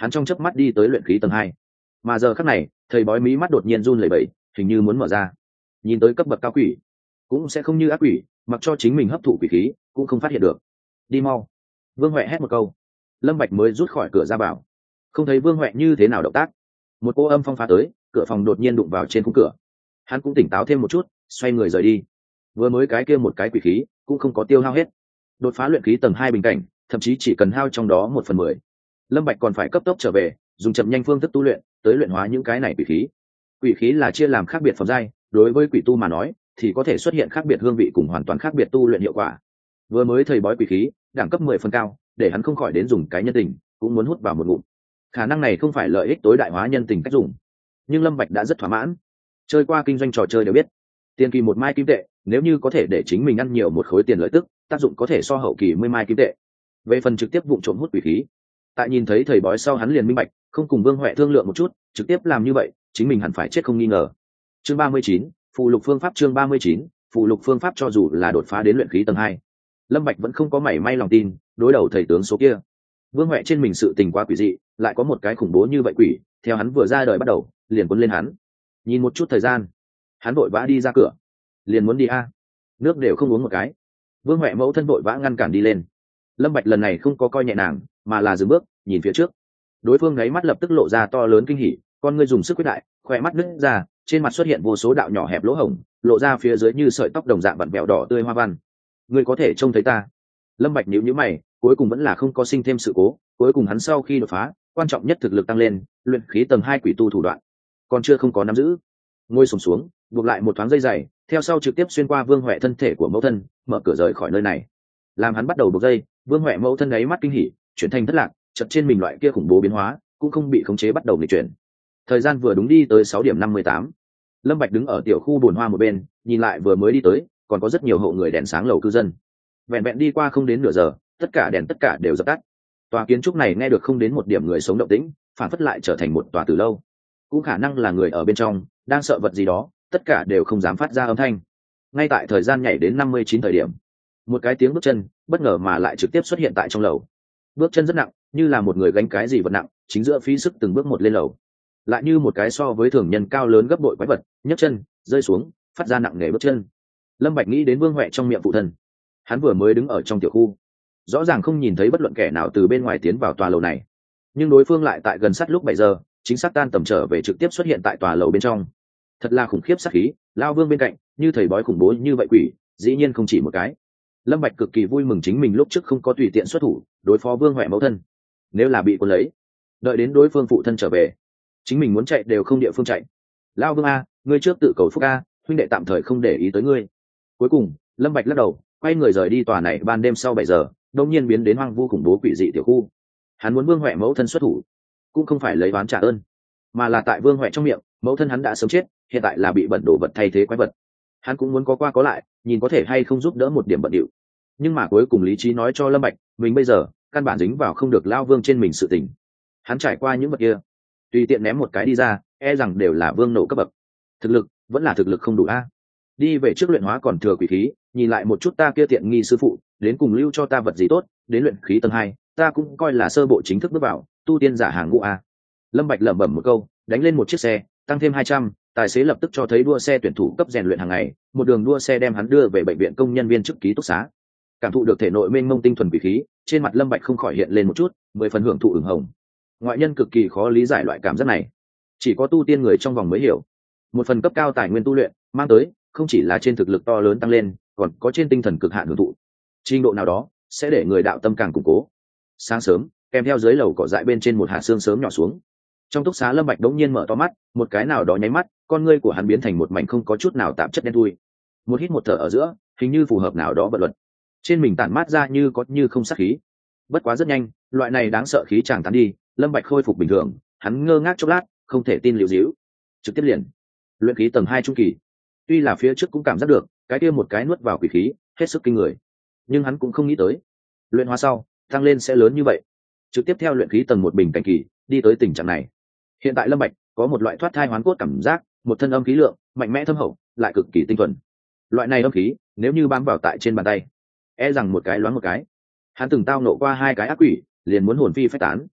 hắn trong chớp mắt đi tới luyện khí tầng hai. Mà giờ khắc này thầy bói mí mắt đột nhiên run lẩy bẩy, hình như muốn mở ra. Nhìn tới cấp bậc cao quỷ cũng sẽ không như ác quỷ, mặc cho chính mình hấp thụ quỷ khí cũng không phát hiện được. Đi mau. Vương Huệ hét một câu, Lâm Bạch mới rút khỏi cửa ra vào. Không thấy Vương Huệ như thế nào động tác, một cô âm phong phá tới, cửa phòng đột nhiên đụng vào trên khung cửa. Hắn cũng tỉnh táo thêm một chút, xoay người rời đi. Vừa mới cái kia một cái quỷ khí cũng không có tiêu hao hết. Đột phá luyện khí tầng hai bình cảnh, thậm chí chỉ cần hao trong đó một phần mười. Lâm Bạch còn phải cấp tốc trở về, dùng chậm nhanh phương thức tu luyện, tới luyện hóa những cái này quỷ khí. Quỷ khí là chia làm khác biệt phẩm giai, đối với quỷ tu mà nói, thì có thể xuất hiện khác biệt hương vị cùng hoàn toàn khác biệt tu luyện hiệu quả. Vừa mới thầy bói quỷ khí, đẳng cấp mười phần cao, để hắn không khỏi đến dùng cái nhân tình, cũng muốn hút vào một ngụm. Khả năng này không phải lợi ích tối đại hóa nhân tình cách dùng, nhưng Lâm Bạch đã rất thỏa mãn. Chơi qua kinh doanh trò chơi đều biết, tiền kỳ một mai kim tệ, nếu như có thể để chính mình ăn nhiều một khối tiền lợi tức, tác dụng có thể so hậu kỳ mười mai kim tệ. Về phần trực tiếp vụng trộm hút quỷ khí, tại nhìn thấy thầy bói sau hắn liền minh bạch, không cùng Vương Huệ thương lượng một chút, trực tiếp làm như vậy, chính mình hẳn phải chết không nghi ngờ. Chương ba mươi chín, phụ lục phương pháp. Chương ba mươi chín, phụ lục phương pháp. Cho dù là đột phá đến luyện khí tầng hai, Lâm Bạch vẫn không có mảy may lòng tin đối đầu thầy tướng số kia. Vương Huệ trên mình sự tình quá quỷ dị, lại có một cái khủng bố như vậy quỷ, theo hắn vừa ra đời bắt đầu, liền cuốn lên hắn. Nhìn một chút thời gian, hắn vội vã đi ra cửa, liền muốn đi a, nước đều không uống một cái. Vương Huệ mẫu thân vội vã ngăn cản đi lên. Lâm Bạch lần này không có coi nhẹ nàng, mà là dừng bước, nhìn phía trước. Đối phương gáy mắt lập tức lộ ra to lớn kinh hỉ, con ngươi dùng sức quyết đại, khỏe mắt nứt ra, trên mặt xuất hiện vô số đạo nhỏ hẹp lỗ hổng, lộ ra phía dưới như sợi tóc đồng dạng vặn vẹo đỏ tươi hoa văn. Ngươi có thể trông thấy ta? Lâm Bạch nhíu nhíu mày, cuối cùng vẫn là không có sinh thêm sự cố. Cuối cùng hắn sau khi đột phá, quan trọng nhất thực lực tăng lên, luyện khí tầng hai quỷ tu thủ đoạn, còn chưa không có nắm giữ. Ngồi xổm xuống, buộc lại một thoáng dây dày, theo sau trực tiếp xuyên qua Vương Huệ thân thể của mẫu thân, mở cửa rời khỏi nơi này. Làm hắn bắt đầu buộc dây, Vương Huệ mẫu thân ấy mắt kinh hỉ, chuyển thành thất lạc, chợt trên mình loại kia khủng bố biến hóa, cũng không bị khống chế bắt đầu nghịch chuyển. Thời gian vừa đúng đi tới sáu điểm năm mươi tám. Lâm Bạch đứng ở tiểu khu bồn hoa một bên, nhìn lại vừa mới đi tới, còn có rất nhiều hộ người đèn sáng lầu cư dân. Vẹn vẹn đi qua không đến nửa giờ, tất cả đèn tất cả đều dập tắt. Tòa kiến trúc này nghe được không đến một điểm người sống động tĩnh, phản phất lại trở thành một tòa từ lâu. Cũng khả năng là người ở bên trong đang sợ vật gì đó, tất cả đều không dám phát ra âm thanh. Ngay tại thời gian nhảy đến năm mươi chín thời điểm, một cái tiếng bước chân bất ngờ mà lại trực tiếp xuất hiện tại trong lầu. Bước chân rất nặng, như là một người gánh cái gì vật nặng, chính giữa phí sức từng bước một lên lầu. Lại như một cái so với thường nhân cao lớn gấp bội quái vật, nhấc chân rơi xuống, phát ra nặng nề bước chân. Lâm Bạch nghĩ đến Vương Huệ trong miệng phụ thân. Hắn vừa mới đứng ở trong tiểu khu, rõ ràng không nhìn thấy bất luận kẻ nào từ bên ngoài tiến vào tòa lầu này, nhưng đối phương lại tại gần sát lúc bảy giờ chính xác tan tầm trở về trực tiếp xuất hiện tại tòa lầu bên trong. Thật là khủng khiếp sát khí, lao Vương bên cạnh như thầy bói khủng bố như vậy quỷ, dĩ nhiên không chỉ một cái. Lâm Bạch cực kỳ vui mừng chính mình lúc trước không có tùy tiện xuất thủ đối phó Vương Huệ mẫu thân. Nếu là bị cuốn lấy, đợi đến đối phương phụ thân trở về, chính mình muốn chạy đều không địa phương chạy. Lao Vương a, ngươi trước tự cầu phúc a, huynh đệ tạm thời không để ý tới ngươi. Cuối cùng Lâm Bạch lắc đầu, quay người rời đi tòa này. Ban đêm sau bảy giờ, đột nhiên biến đến hoang vu khủng bố quỷ dị tiểu khu. Hắn muốn Vương Huệ mẫu thân xuất thủ, cũng không phải lấy oán trả ơn, mà là tại Vương Huệ trong miệng, mẫu thân hắn đã sớm chết, hiện tại là bị bẩn đổ vật thay thế quái vật. Hắn cũng muốn có qua có lại, nhìn có thể hay không giúp đỡ một điểm bận điệu. Nhưng mà cuối cùng lý trí nói cho Lâm Bạch, mình bây giờ căn bản dính vào không được lao Vương trên mình sự tình. Hắn trải qua những vật kia, tùy tiện ném một cái đi ra, e rằng đều là vương nổ cấp bậc. Thực lực vẫn là thực lực không đủ a. Đi về trước luyện hóa còn thừa quỷ khí, nhìn lại một chút ta kia tiện nghi sư phụ, đến cùng lưu cho ta vật gì tốt, đến luyện khí tầng hai, ta cũng coi là sơ bộ chính thức bước vào tu tiên giả hàng ngũ a. Lâm Bạch lẩm bẩm một câu, đánh lên một chiếc xe, tăng thêm hai trăm, tài xế lập tức cho thấy đua xe tuyển thủ cấp rèn luyện hàng ngày, một đường đua xe đem hắn đưa về bệnh viện công nhân viên chức ký túc xá. Cảm thụ được thể nội mênh mông tinh thuần quỷ khí, trên mặt Lâm Bạch không khỏi hiện lên một chút mười phần hưởng thụ ửng hồng. Ngoại nhân cực kỳ khó lý giải loại cảm giác này, chỉ có tu tiên người trong vòng mới hiểu. Một phần cấp cao tài nguyên tu luyện mang tới không chỉ là trên thực lực to lớn tăng lên, còn có trên tinh thần cực hạn hưởng thụ. Trình độ nào đó sẽ để người đạo tâm càng củng cố. Sáng sớm, kèm theo dưới lầu cỏ dại bên trên một hạt sương sớm nhỏ xuống. Trong túc xá Lâm Bạch đống nhiên mở to mắt, một cái nào đó nháy mắt, con ngươi của hắn biến thành một mảnh không có chút nào tạp chất đen thui. Một hít một thở ở giữa, hình như phù hợp nào đó vật luật. Trên mình tản mát ra như có như không sát khí. Bất quá rất nhanh, loại này đáng sợ khí chàng tán đi, Lâm Bạch khôi phục bình thường, hắn ngơ ngác chốc lát, không thể tin liều díu. Trực tiếp liền luyện khí tầng hai trung kỳ. Tuy là phía trước cũng cảm giác được, cái kia một cái nuốt vào quỷ khí, hết sức kinh người. Nhưng hắn cũng không nghĩ tới, luyện hóa sau, tăng lên sẽ lớn như vậy. Trực tiếp theo luyện khí tầng một bình cảnh kỳ, đi tới tình trạng này. Hiện tại Lâm Bạch có một loại thoát thai hoán cốt cảm giác, một thân âm khí lượng mạnh mẽ thâm hậu, lại cực kỳ tinh thuần. Loại này âm khí, nếu như bám vào tại trên bàn tay, e rằng một cái loáng một cái, hắn từng tao nộ qua hai cái ác quỷ, liền muốn hồn phi phách tán.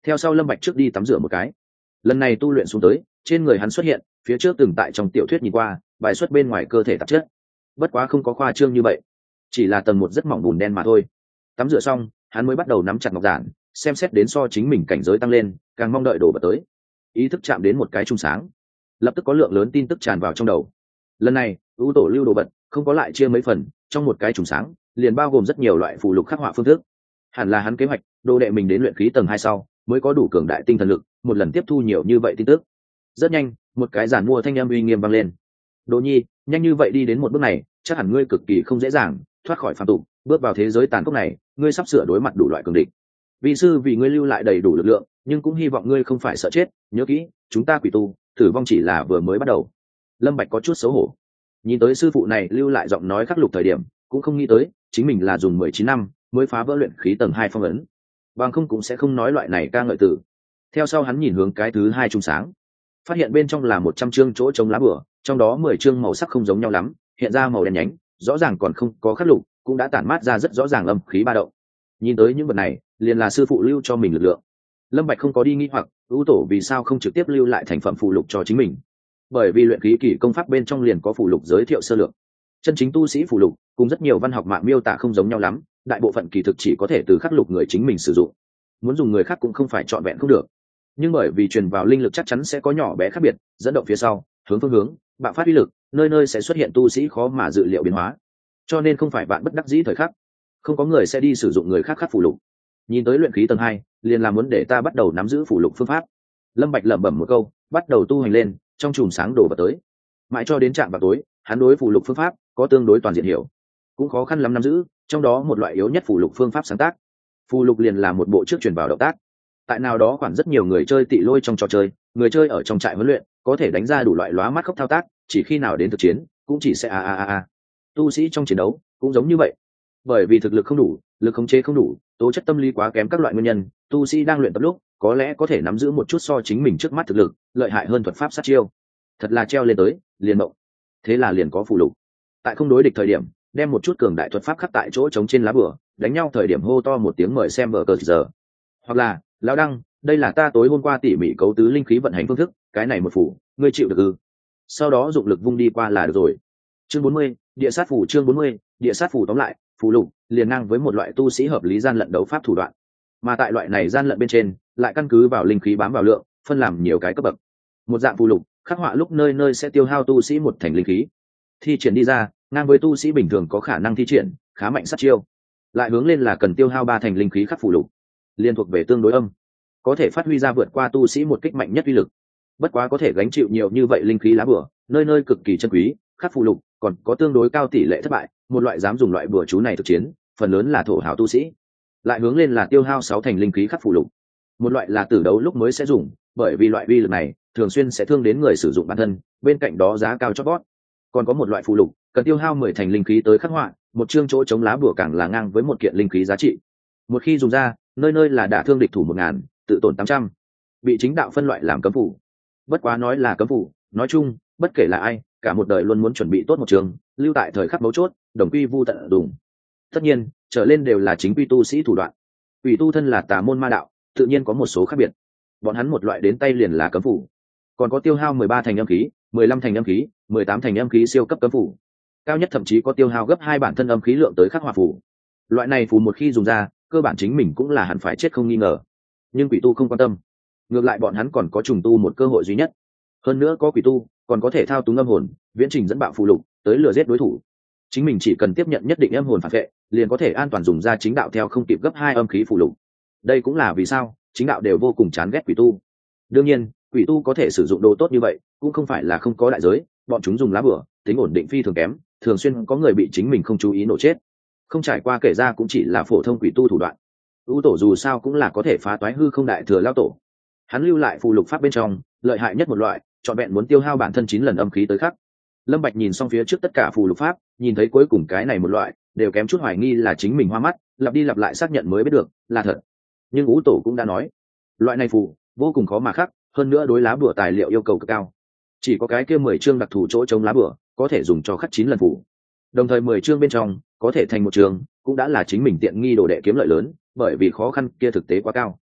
theo sau Lâm Bạch trước đi tắm rửa một cái. Lần này tu luyện xuống tới, trên người hắn xuất hiện phía trước từng tại trong tiểu thuyết nhìn qua bài xuất bên ngoài cơ thể tạp chất, bất quá không có khoa trương như vậy, chỉ là tầng một rất mỏng bùn đen mà thôi. Tắm rửa xong hắn mới bắt đầu nắm chặt ngọc giản, xem xét đến so chính mình cảnh giới tăng lên, càng mong đợi đổ bật tới. Ý thức chạm đến một cái trung sáng, lập tức có lượng lớn tin tức tràn vào trong đầu. Lần này ưu tổ lưu đồ vật không có lại chia mấy phần, trong một cái trùng sáng liền bao gồm rất nhiều loại phù lục khắc họa phương thức. Hẳn là hắn kế hoạch đồ đệ mình đến luyện khí tầng hai sau mới có đủ cường đại tinh thần lực một lần tiếp thu nhiều như vậy tin tức. Rất nhanh một cái giản mua thanh âm uy nghiêm vang lên: Đỗ Nhi, nhanh như vậy đi đến một bước này, chắc hẳn ngươi cực kỳ không dễ dàng thoát khỏi phàm tục, bước vào thế giới tàn khốc này, ngươi sắp sửa đối mặt đủ loại cường địch. Vị sư vì ngươi lưu lại đầy đủ lực lượng, nhưng cũng hy vọng ngươi không phải sợ chết, nhớ kỹ, chúng ta quỷ tu, tử vong chỉ là vừa mới bắt đầu. Lâm Bạch có chút xấu hổ, nhìn tới sư phụ này lưu lại giọng nói khắc lục thời điểm, cũng không nghĩ tới chính mình là dùng mười chín năm mới phá vỡ luyện khí tầng hai phong ấn, bằng không cũng sẽ không nói loại này ca ngợi tử. Theo sau hắn nhìn hướng cái thứ hai trung sáng, phát hiện bên trong là một trăm chương chỗ trống lá bửa, trong đó mười chương màu sắc không giống nhau lắm, hiện ra màu đen nhánh, rõ ràng còn không có khắc lục, cũng đã tản mát ra rất rõ ràng âm khí ba động. Nhìn tới những vật này, liền là sư phụ lưu cho mình lực lượng. Lâm Bạch không có đi nghi hoặc, ưu tổ vì sao không trực tiếp lưu lại thành phẩm phụ lục cho chính mình? Bởi vì luyện khí kỳ công pháp bên trong liền có phụ lục giới thiệu sơ lược. Chân chính tu sĩ phụ lục cùng rất nhiều văn học mạng miêu tả không giống nhau lắm, đại bộ phận kỳ thực chỉ có thể từ khắc lục người chính mình sử dụng. Muốn dùng người khác cũng không phải trọn vẹn không được. Nhưng bởi vì truyền vào linh lực chắc chắn sẽ có nhỏ bé khác biệt, dẫn động phía sau, hướng phương hướng, bạo phát uy lực, nơi nơi sẽ xuất hiện tu sĩ khó mà dự liệu biến hóa. Cho nên không phải bạn bất đắc dĩ thời khắc, không có người sẽ đi sử dụng người khác khắc phụ lục. Nhìn tới luyện khí tầng hai, liền là muốn để ta bắt đầu nắm giữ phụ lục phương pháp. Lâm Bạch lẩm bẩm một câu, bắt đầu tu hành lên, trong chùm sáng đổ vào tới. Mãi cho đến trạm vào tối, hắn đối phụ lục phương pháp có tương đối toàn diện hiểu, cũng khó khăn lắm nắm giữ, trong đó một loại yếu nhất phụ lục phương pháp sáng tác. Phụ lục liền là một bộ trước truyền vào động tác. Tại nào đó khoảng rất nhiều người chơi tị lôi trong trò chơi, người chơi ở trong trại huấn luyện, có thể đánh ra đủ loại lóa mắt khốc thao tác, chỉ khi nào đến thực chiến, cũng chỉ sẽ a a a a. Tu sĩ trong chiến đấu cũng giống như vậy. Bởi vì thực lực không đủ, lực khống chế không đủ, tố chất tâm lý quá kém các loại nguyên nhân, tu sĩ đang luyện tập lúc có lẽ có thể nắm giữ một chút so chính mình trước mắt thực lực lợi hại hơn thuật pháp sát chiêu, thật là treo lên tới liền mộng. Thế là liền có phù lục, tại không đối địch thời điểm đem một chút cường đại thuật pháp khắc tại chỗ trống trên lá bửa, đánh nhau thời điểm hô to một tiếng mời xem vở cờ giờ, hoặc là lão đăng, đây là ta tối hôm qua tỉ mỉ cấu tứ linh khí vận hành phương thức, cái này một phủ ngươi chịu được ư? Sau đó dụng lực vung đi qua là được rồi. Chương bốn mươi, địa sát phủ. Chương bốn mươi, địa sát phủ. Tóm lại, phù lục liền ngang với một loại tu sĩ hợp lý gian lận đấu pháp thủ đoạn, mà tại loại này gian lận bên trên lại căn cứ vào linh khí bám vào lượng, phân làm nhiều cái cấp bậc. Một dạng phù lục khắc họa lúc nơi nơi sẽ tiêu hao tu sĩ một thành linh khí, thi triển đi ra ngang với tu sĩ bình thường có khả năng thi triển khá mạnh sát chiêu, lại hướng lên là cần tiêu hao ba thành linh khí khắc phù lục, liên thuộc về tương đối âm, có thể phát huy ra vượt qua tu sĩ một kích mạnh nhất uy lực. Bất quá có thể gánh chịu nhiều như vậy linh khí lá bửa, nơi nơi cực kỳ chân quý, khắc phù lục còn có tương đối cao tỷ lệ thất bại, một loại dám dùng loại bừa chú này thực chiến, phần lớn là thổ hào tu sĩ. Lại hướng lên là tiêu hao sáu thành linh khí khắc phù lục. Một loại là tử đấu lúc mới sẽ dùng, bởi vì loại uy lực này thường xuyên sẽ thương đến người sử dụng bản thân, bên cạnh đó giá cao chót vót. Còn có một loại phù lục cần tiêu hao mười thành linh khí tới khắc họa, một chương chỗ chống lá bùa càng là ngang với một kiện linh khí giá trị. Một khi dùng ra, nơi nơi là đả thương địch thủ một ngàn, tự tổn tám trăm, bị chính đạo phân loại làm cấm phù. Bất quá nói là cấm phù, nói chung bất kể là ai, cả một đời luôn muốn chuẩn bị tốt một trường, lưu tại thời khắc mấu chốt, đồng quy vu tận dùng. Tất nhiên trở lên đều là chính quy tu sĩ thủ đoạn, quỷ tu thân là tà môn ma đạo, tự nhiên có một số khác biệt. Bọn hắn một loại đến tay liền là cấm phủ, còn có tiêu hao mười ba thành âm khí, mười lăm thành âm khí, mười tám thành âm khí siêu cấp cấm phủ, cao nhất thậm chí có tiêu hao gấp hai bản thân âm khí lượng tới khắc họa phủ. Loại này phù một khi dùng ra, cơ bản chính mình cũng là hẳn phải chết không nghi ngờ. Nhưng quỷ tu không quan tâm, ngược lại bọn hắn còn có trùng tu một cơ hội duy nhất. Hơn nữa có quỷ tu còn có thể thao túng âm hồn, viễn trình dẫn bạo phù lục tới lừa giết đối thủ. Chính mình chỉ cần tiếp nhận nhất định âm hồn phản vệ, liền có thể an toàn dùng ra chính đạo theo không kịp gấp hai âm khí phù lục. Đây cũng là vì sao chính đạo đều vô cùng chán ghét quỷ tu. Đương nhiên quỷ tu có thể sử dụng đồ tốt như vậy cũng không phải là không có đại giới, bọn chúng dùng lá bửa tính ổn định phi thường kém, thường xuyên có người bị chính mình không chú ý nổ chết. Không trải qua kể ra cũng chỉ là phổ thông quỷ tu thủ đoạn. U tổ dù sao cũng là có thể phá toái hư không đại thừa lao tổ, hắn lưu lại phù lục pháp bên trong lợi hại nhất một loại, trọn vẹn muốn tiêu hao bản thân chín lần âm khí tới khắc. Lâm Bạch nhìn xong phía trước tất cả phù lục pháp, nhìn thấy cuối cùng cái này một loại đều kém chút hoài nghi là chính mình hoa mắt, lặp đi lặp lại xác nhận mới biết được là thật. Nhưng Ú tổ cũng đã nói, loại này phù vô cùng khó mà khắc, hơn nữa đối lá bùa tài liệu yêu cầu cực cao, chỉ có cái kia mười chương đặc thù chỗ chống lá bùa có thể dùng cho khắc chín lần phù, đồng thời mười chương bên trong có thể thành một chương cũng đã là chính mình tiện nghi đồ đệ kiếm lợi lớn, bởi vì khó khăn kia thực tế quá cao.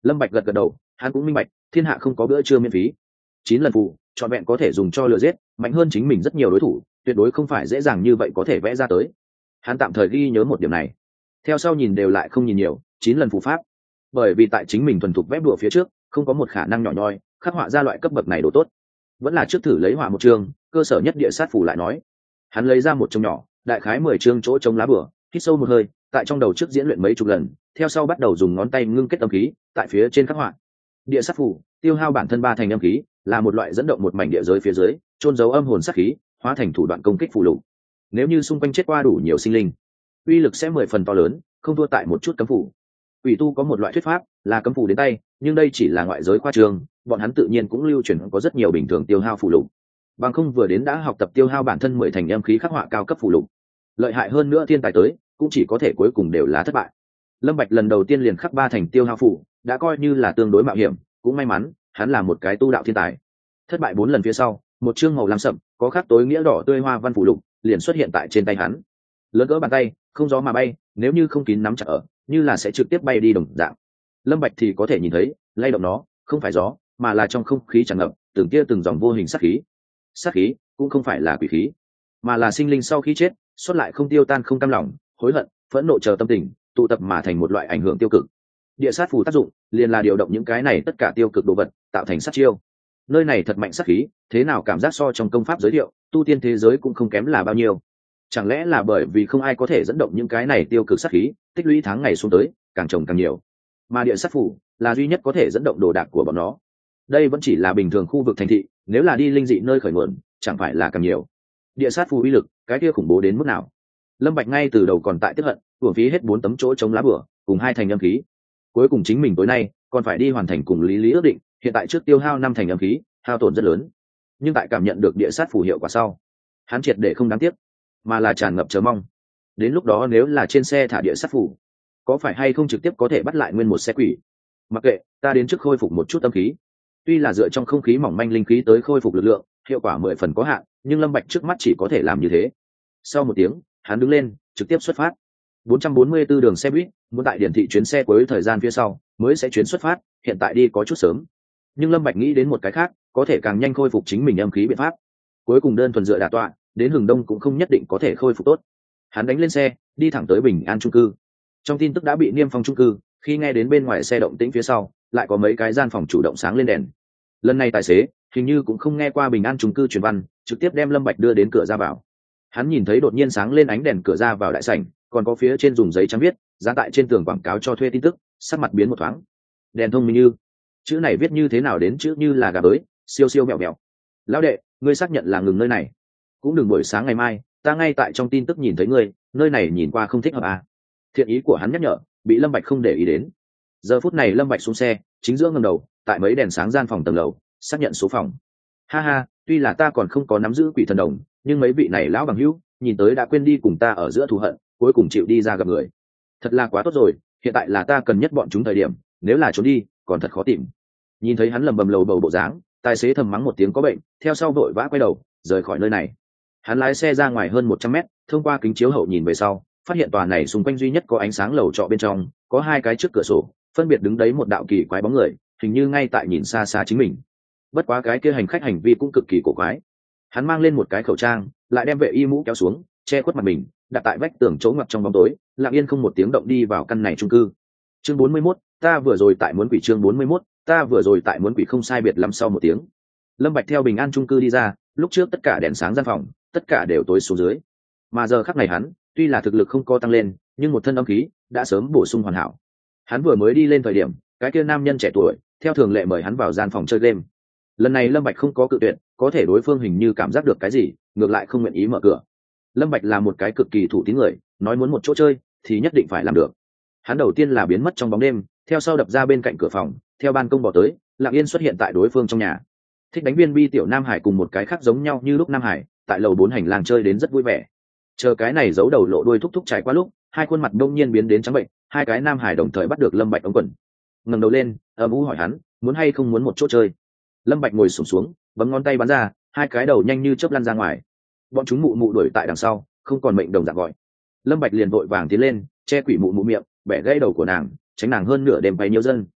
Lâm Bạch gật gật đầu, hắn cũng minh bạch, thiên hạ không có bữa trưa miễn phí. Chín lần phù, trọn vẹn có thể dùng cho lừa giết, mạnh hơn chính mình rất nhiều đối thủ, tuyệt đối không phải dễ dàng như vậy có thể vẽ ra tới. Hắn tạm thời ghi nhớ một điểm này. Theo sau nhìn đều lại không nhìn nhiều, chín lần phù pháp. Bởi vì tại chính mình thuần thục vẽ đùa phía trước, không có một khả năng nhỏ nhoi, khắc họa ra loại cấp bậc này đồ tốt. Vẫn là trước thử lấy họa một chương, cơ sở nhất địa sát phù lại nói. Hắn lấy ra một chương nhỏ, đại khái mười chương chỗ trống lá bửa, hít sâu một hơi, tại trong đầu trước diễn luyện mấy chục lần, theo sau bắt đầu dùng ngón tay ngưng kết âm khí, tại phía trên khắc họa. Địa sát phù, tiêu hao bản thân ba thành âm khí, là một loại dẫn động một mảnh địa giới phía dưới, trôn giấu âm hồn sát khí, hóa thành thủ đoạn công kích phù lục. Nếu như xung quanh chết qua đủ nhiều sinh linh, uy lực sẽ mười phần to lớn, không thua tại một chút cấm phù. Quỷ tu có một loại thuyết pháp, là cấm phù đến tay, nhưng đây chỉ là ngoại giới khoa trương, bọn hắn tự nhiên cũng lưu truyền có rất nhiều bình thường tiêu hao phù lục. Bằng không vừa đến đã học tập tiêu hao bản thân mười thành âm khí khắc họa cao cấp phù lục. Lợi hại hơn nữa thiên tài tới, cũng chỉ có thể cuối cùng đều là thất bại. Lâm Bạch lần đầu tiên liền khắc ba thành tiêu hao phù, đã coi như là tương đối mạo hiểm, cũng may mắn, hắn là một cái tu đạo thiên tài. Thất bại bốn lần phía sau, một chương màu lam sậm, có khắc tối nghĩa đỏ tươi hoa văn phù lục, liền xuất hiện tại trên tay hắn. Lớn cỡ bàn tay, không gió mà bay, nếu như không kín nắm chặt ở, như là sẽ trực tiếp bay đi đồng dạng. Lâm Bạch thì có thể nhìn thấy, lay động nó, không phải gió, mà là trong không khí tràn ngập, từng tia từng dòng vô hình sát khí. Sát khí cũng không phải là quỷ khí, mà là sinh linh sau khi chết, xuất lại không tiêu tan không cam lòng, hối hận, phẫn nộ chờ tâm tình, tụ tập mà thành một loại ảnh hưởng tiêu cực. Địa sát phù tác dụng, liền là điều động những cái này tất cả tiêu cực đồ vật, tạo thành sát chiêu. Nơi này thật mạnh sát khí, thế nào cảm giác so trong công pháp giới thiệu, tu tiên thế giới cũng không kém là bao nhiêu. Chẳng lẽ là bởi vì không ai có thể dẫn động những cái này tiêu cực sát khí, tích lũy tháng ngày xuống tới, càng trồng càng nhiều. Mà địa sát phù là duy nhất có thể dẫn động đồ đạc của bọn nó. Đây vẫn chỉ là bình thường khu vực thành thị, nếu là đi linh dị nơi khởi nguồn, chẳng phải là càng nhiều. Địa sát phù uy lực, cái kia khủng bố đến mức nào? Lâm Bạch ngay từ đầu còn tại tức hận, uổng phí hết bốn tấm chỗ chống lá bửa, cùng hai thành âm khí. Cuối cùng chính mình tối nay còn phải đi hoàn thành cùng Lý Lý ước định, hiện tại trước tiêu hao năm thành âm khí, hao tổn rất lớn. Nhưng tại cảm nhận được địa sát phù hiệu quả sau, hắn triệt để không đáng tiếc, mà là tràn ngập chờ mong. Đến lúc đó nếu là trên xe thả địa sát phù, có phải hay không trực tiếp có thể bắt lại nguyên một xe quỷ? Mặc kệ, ta đến trước khôi phục một chút âm khí. Tuy là dựa trong không khí mỏng manh linh khí tới khôi phục lực lượng, hiệu quả mười phần có hạn, nhưng Lâm Bạch trước mắt chỉ có thể làm như thế. Sau một tiếng, hắn đứng lên, trực tiếp xuất phát. bốn trăm bốn mươi tư đường xe buýt, muốn tại điển thị chuyến xe cuối thời gian phía sau mới sẽ chuyến xuất phát, hiện tại đi có chút sớm. Nhưng Lâm Bạch nghĩ đến một cái khác, có thể càng nhanh khôi phục chính mình âm khí biện pháp. Cuối cùng đơn thuần dựa đả tọa, đến Hừng Đông cũng không nhất định có thể khôi phục tốt. Hắn đánh lên xe, đi thẳng tới Bình An chung cư. Trong tin tức đã bị niêm phong chung cư, khi nghe đến bên ngoài xe động tĩnh phía sau, lại có mấy cái gian phòng chủ động sáng lên đèn. Lần này tài xế hình như cũng không nghe qua Bình An chung cư truyền văn, trực tiếp đem Lâm Bạch đưa đến cửa ra vào. Hắn nhìn thấy đột nhiên sáng lên ánh đèn cửa ra vào đại sảnh, còn có phía trên dùng giấy trắng viết, dán tại trên tường quảng cáo cho thuê tin tức, sắc mặt biến một thoáng. Đèn thông minh như, chữ này viết như thế nào đến chữ như là gà bới, siêu siêu mẹo mẹo. Lão đệ, ngươi xác nhận là ngừng nơi này? Cũng đừng buổi sáng ngày mai, ta ngay tại trong tin tức nhìn thấy ngươi, nơi này nhìn qua không thích hợp à? Thiện ý của hắn nhắc nhở, bị Lâm Bạch không để ý đến. Giờ phút này Lâm Bạch xuống xe, chính giữa ngẩng đầu, tại mấy đèn sáng gian phòng tầng lầu, xác nhận số phòng. Ha ha, tuy là ta còn không có nắm giữ quỷ thần đồng, nhưng mấy vị này lão bằng hữu, nhìn tới đã quên đi cùng ta ở giữa thù hận, cuối cùng chịu đi ra gặp người. Thật là quá tốt rồi, hiện tại là ta cần nhất bọn chúng thời điểm, nếu là trốn đi, còn thật khó tìm. Nhìn thấy hắn lầm bầm lầu bầu bộ dáng, tài xế thầm mắng một tiếng có bệnh, theo sau vội vã quay đầu, rời khỏi nơi này. Hắn lái xe ra ngoài hơn một trăm mét, thông qua kính chiếu hậu nhìn về sau, phát hiện tòa này xung quanh duy nhất có ánh sáng lầu trọ bên trong, có hai cái trước cửa sổ, phân biệt đứng đấy một đạo kỳ quái bóng người, hình như ngay tại nhìn xa xa chính mình. Bất quá cái kia hành khách hành vi cũng cực kỳ cổ quái. Hắn mang lên một cái khẩu trang, lại đem vệ y mũ kéo xuống, che khuất mặt mình, đặt tại vách tường chỗ ngoặt trong bóng tối, lặng yên không một tiếng động đi vào căn này chung cư. Chương bốn mươi mốt, ta vừa rồi tại muốn quỷ chương bốn mươi mốt, ta vừa rồi tại muốn quỷ không sai biệt lắm sau một tiếng. Lâm Bạch theo Bình An chung cư đi ra, lúc trước tất cả đèn sáng gian phòng, tất cả đều tối xuống dưới. Mà giờ khắc này hắn, tuy là thực lực không có tăng lên, nhưng một thân âm khí đã sớm bổ sung hoàn hảo. Hắn vừa mới đi lên thời điểm, cái kia nam nhân trẻ tuổi, theo thường lệ mời hắn vào gian phòng chơi game. Lần này Lâm Bạch không có cự tuyệt, có thể đối phương hình như cảm giác được cái gì, ngược lại không nguyện ý mở cửa. Lâm Bạch là một cái cực kỳ thủ tín người, nói muốn một chỗ chơi thì nhất định phải làm được. Hắn đầu tiên là biến mất trong bóng đêm, theo sau đập ra bên cạnh cửa phòng, theo ban công bỏ tới, lặng yên xuất hiện tại đối phương trong nhà. Thích đánh viên bi tiểu Nam Hải cùng một cái khác giống nhau như lúc Nam Hải, tại lầu bốn hành lang chơi đến rất vui vẻ. Chờ cái này giấu đầu lộ đuôi thúc thúc trải qua lúc, hai khuôn mặt đông nhiên biến đến trắng bệnh, hai cái Nam Hải đồng thời bắt được Lâm Bạch ống quần. Ngẩng đầu lên, ầm u hỏi hắn, muốn hay không muốn một chỗ chơi. Lâm Bạch ngồi xổm xuống, bấm ngón tay bắn ra, hai cái đầu nhanh như chớp lăn ra ngoài. Bọn chúng mụ mụ đuổi tại đằng sau, không còn mệnh đồng dạng gọi. Lâm Bạch liền vội vàng tiến lên, che quỷ mụ mụ miệng, bẻ gãy đầu của nàng, tránh nàng hơn nửa đêm váy nhiễu dân.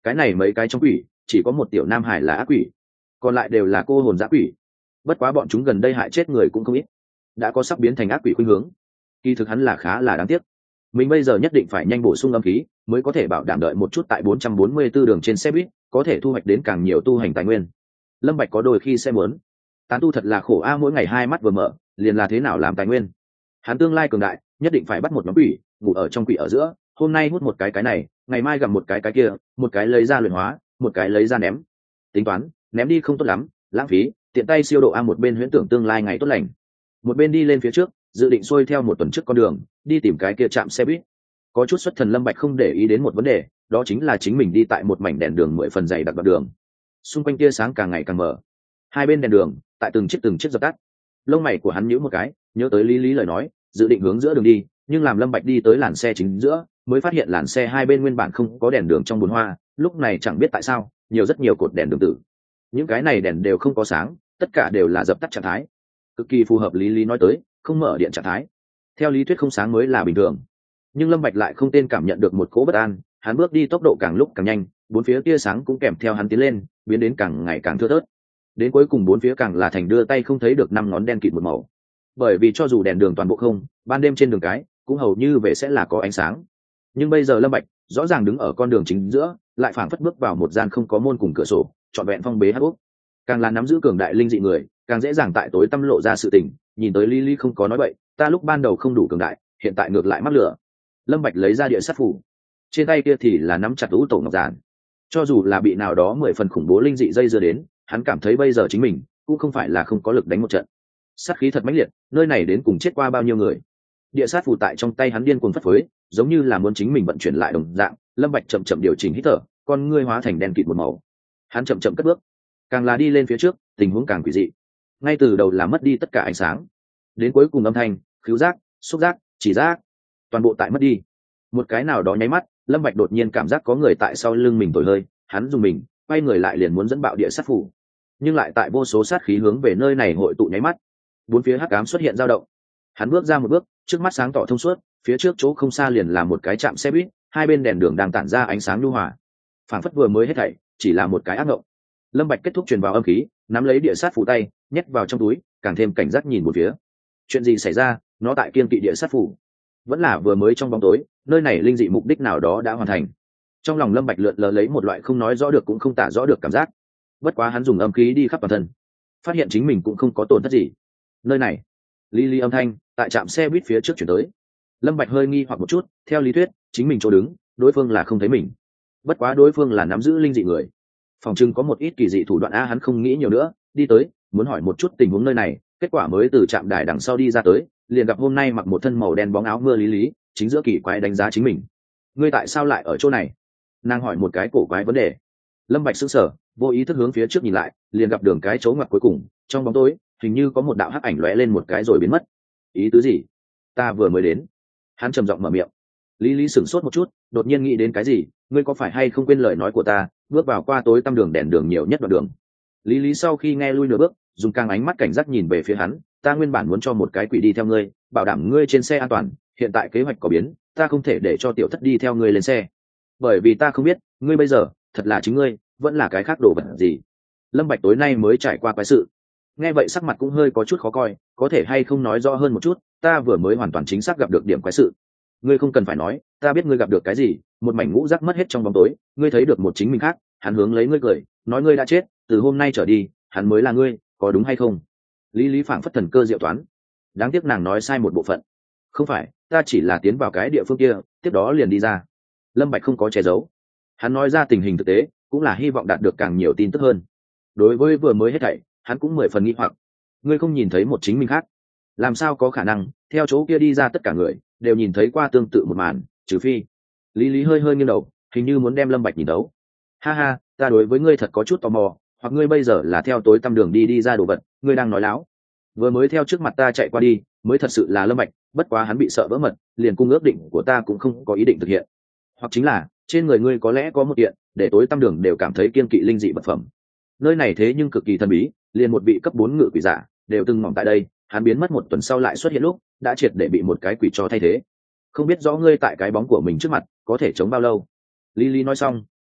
cái này mấy cái trong quỷ chỉ có một tiểu nam hải là ác quỷ, còn lại đều là cô hồn dã quỷ. Bất quá bọn chúng gần đây hại chết người cũng không ít, đã có sắp biến thành ác quỷ khuynh hướng. Kỳ thực hắn là khá là đáng tiếc, mình bây giờ nhất định phải nhanh bổ sung âm khí mới có thể bảo đảm đợi một chút tại bốn trăm bốn mươi 444 đường trên xe buýt có thể thu hoạch đến càng nhiều tu hành tài nguyên. Lâm Bạch có đôi khi sẽ muốn, tán tu thật là khổ a, mỗi ngày hai mắt vừa mở liền là thế nào làm tài nguyên. Hắn tương lai cường đại nhất định phải bắt một nhóm quỷ ngủ ở trong quỷ ở giữa, hôm nay hút một cái cái này, ngày mai gặp một cái cái kia, một cái lấy ra luyện hóa, một cái lấy ra ném. Tính toán ném đi không tốt lắm, lãng phí, tiện tay siêu độ a. Một bên huyễn tưởng tương lai ngày tốt lành, một bên đi lên phía trước, dự định xuôi theo một tuần trước con đường đi tìm cái kia trạm xe buýt. Có chút xuất thần Lâm Bạch không để ý đến một vấn đề, đó chính là chính mình đi tại một mảnh đèn đường mười phần dày đặc đoạn đường, xung quanh tia sáng càng ngày càng mờ, hai bên đèn đường tại từng chiếc từng chiếc dập tắt. Lông mày của hắn nhíu một cái, nhớ tới Lý Lý lời nói, dự định hướng giữa đường đi, nhưng làm Lâm Bạch đi tới làn xe chính giữa, mới phát hiện làn xe hai bên nguyên bản không có đèn đường trong bồn hoa, lúc này chẳng biết tại sao nhiều rất nhiều cột đèn đường tử. Những cái này đèn đều không có sáng, tất cả đều là dập tắt trạng thái, cực kỳ phù hợp Lý Lý nói tới không mở điện trạng thái. Theo lý thuyết không sáng mới là bình thường, nhưng Lâm Bạch lại không tên cảm nhận được một cỗ bất an. Hắn bước đi tốc độ càng lúc càng nhanh, bốn phía tia sáng cũng kèm theo hắn tiến lên, biến đến càng ngày càng thưa thớt, đến cuối cùng bốn phía càng là thành đưa tay không thấy được năm ngón đen kịt một màu. Bởi vì cho dù đèn đường toàn bộ không, ban đêm trên đường cái cũng hầu như về sẽ là có ánh sáng. Nhưng bây giờ Lâm Bạch rõ ràng đứng ở con đường chính giữa, lại phảng phất bước vào một gian không có môn cùng cửa sổ, trọn vẹn phong bế hắc ốc. Càng là nắm giữ cường đại linh dị người, càng dễ dàng tại tối tăm lộ ra sự tình. Nhìn tới Lý Lý không có nói bậy, ta lúc ban đầu không đủ cường đại, hiện tại ngược lại mắc lửa. Lâm Bạch lấy ra địa sát phủ, trên tay kia thì là nắm chặt u tổ ngọc giản. Cho dù là bị nào đó mười phần khủng bố linh dị dây dưa đến, hắn cảm thấy bây giờ chính mình cũng không phải là không có lực đánh một trận. Sát khí thật mãnh liệt, nơi này đến cùng chết qua bao nhiêu người. Địa sát phù tại trong tay hắn điên cuồng phất phới, giống như là muốn chính mình vận chuyển lại đồng dạng. Lâm Bạch chậm chậm điều chỉnh hít thở, con ngươi hóa thành đen kịt một màu. Hắn chậm chậm cất bước, càng là đi lên phía trước, tình huống càng quỷ dị. Ngay từ đầu là mất đi tất cả ánh sáng, đến cuối cùng âm thanh, khứu giác, xúc giác, chỉ giác, toàn bộ tại mất đi. Một cái nào đó nháy mắt, Lâm Bạch đột nhiên cảm giác có người tại sau lưng mình thổi hơi, hắn dùng mình, quay người lại liền muốn dẫn bạo địa sát phủ, nhưng lại tại vô số sát khí hướng về nơi này hội tụ nháy mắt, bốn phía hắc ám xuất hiện dao động. Hắn bước ra một bước, trước mắt sáng tỏ thông suốt, phía trước chỗ không xa liền là một cái trạm xe buýt, hai bên đèn đường đang tản ra ánh sáng nhu hòa, phảng phất vừa mới hết thảy chỉ là một cái ác mộng. Lâm Bạch kết thúc truyền vào âm khí, nắm lấy địa sát phủ tay, nhét vào trong túi, càng thêm cảnh giác nhìn một phía. Chuyện gì xảy ra? Nó tại kiên kỵ địa sát phủ, vẫn là vừa mới trong bóng tối, nơi này linh dị mục đích nào đó đã hoàn thành. Trong lòng Lâm Bạch lượn lờ lấy một loại không nói rõ được cũng không tả rõ được cảm giác. Bất quá hắn dùng âm khí đi khắp toàn thân, phát hiện chính mình cũng không có tổn thất gì. Nơi này, Lý Lý âm thanh tại trạm xe buýt phía trước chuyển tới. Lâm Bạch hơi nghi hoặc một chút, theo lý thuyết chính mình chỗ đứng, đối phương là không thấy mình. Bất quá đối phương là nắm giữ linh dị người, phòng trưng có một ít kỳ dị thủ đoạn a. Hắn không nghĩ nhiều nữa, đi tới muốn hỏi một chút tình huống nơi này. Kết quả mới từ trạm đài đằng sau đi ra tới, liền gặp hôm nay mặc một thân màu đen bóng áo mưa Lý Lý chính giữa kỳ quái đánh giá chính mình. Ngươi tại sao lại ở chỗ này? Nàng hỏi một cái cổ quái vấn đề. Lâm Bạch sững sờ, vô ý thức hướng phía trước nhìn lại, liền gặp đường cái chỗ ngoặt cuối cùng, trong bóng tối hình như có một đạo hắc ảnh lóe lên một cái rồi biến mất. Ý tứ gì? Ta vừa mới đến. Hắn trầm giọng mở miệng. Lý Lý sửng sốt một chút, đột nhiên nghĩ đến cái gì. Ngươi có phải hay không quên lời nói của ta, bước vào qua tối tăm đường đèn đường nhiều nhất đoạn đường. Lý Lý sau khi nghe lui nửa bước, dùng càng ánh mắt cảnh giác nhìn về phía hắn. Ta nguyên bản muốn cho một cái quỷ đi theo ngươi, bảo đảm ngươi trên xe an toàn, hiện tại kế hoạch có biến, ta không thể để cho tiểu thất đi theo ngươi lên xe, bởi vì ta không biết ngươi bây giờ thật là chính ngươi vẫn là cái khác đồ vật gì. Lâm Bạch tối nay mới trải qua quái sự, nghe vậy sắc mặt cũng hơi có chút khó coi. Có thể hay không nói rõ hơn một chút, ta vừa mới hoàn toàn chính xác gặp được điểm quái sự. Ngươi không cần phải nói, ta biết ngươi gặp được cái gì. Một mảnh ngũ giác mất hết trong bóng tối, ngươi thấy được một chính mình khác. Hắn hướng lấy ngươi cười, nói ngươi đã chết, từ hôm nay trở đi hắn mới là ngươi, có đúng hay không? Lý Lý phảng phất thần cơ diệu toán, đáng tiếc nàng nói sai một bộ phận. Không phải, ta chỉ là tiến vào cái địa phương kia, tiếp đó liền đi ra. Lâm Bạch không có che giấu, hắn nói ra tình hình thực tế, cũng là hy vọng đạt được càng nhiều tin tức hơn. Đối với vừa mới hết thảy, hắn cũng mười phần nghi hoặc. Ngươi không nhìn thấy một chính mình khác? Làm sao có khả năng? Theo chỗ kia đi ra tất cả người đều nhìn thấy qua tương tự một màn, trừ phi. Lý Lý hơi hơi nghiêng đầu, hình như muốn đem Lâm Bạch nhìn thấu. Ha ha, ta đối với ngươi thật có chút tò mò, hoặc ngươi bây giờ là theo tối tăm đường đi đi ra đồ vật, ngươi đang nói láo. Vừa mới theo trước mặt ta chạy qua đi, mới thật sự là Lâm Bạch, bất quá hắn bị sợ vỡ mật, liền cung ước định của ta cũng không có ý định thực hiện. Hoặc chính là trên người ngươi có lẽ có một kiện để tối tăm đường đều cảm thấy kiên kỵ linh dị vật phẩm. Nơi này thế nhưng cực kỳ thần bí, liền một vị cấp bốn ngự quỷ giả đều từng mỏng tại đây. Hắn biến mất một tuần sau lại xuất hiện lúc đã triệt để bị một cái quỷ cho thay thế. Không biết rõ ngươi tại cái bóng của mình trước mặt có thể chống bao lâu. Lý Lý nói xong,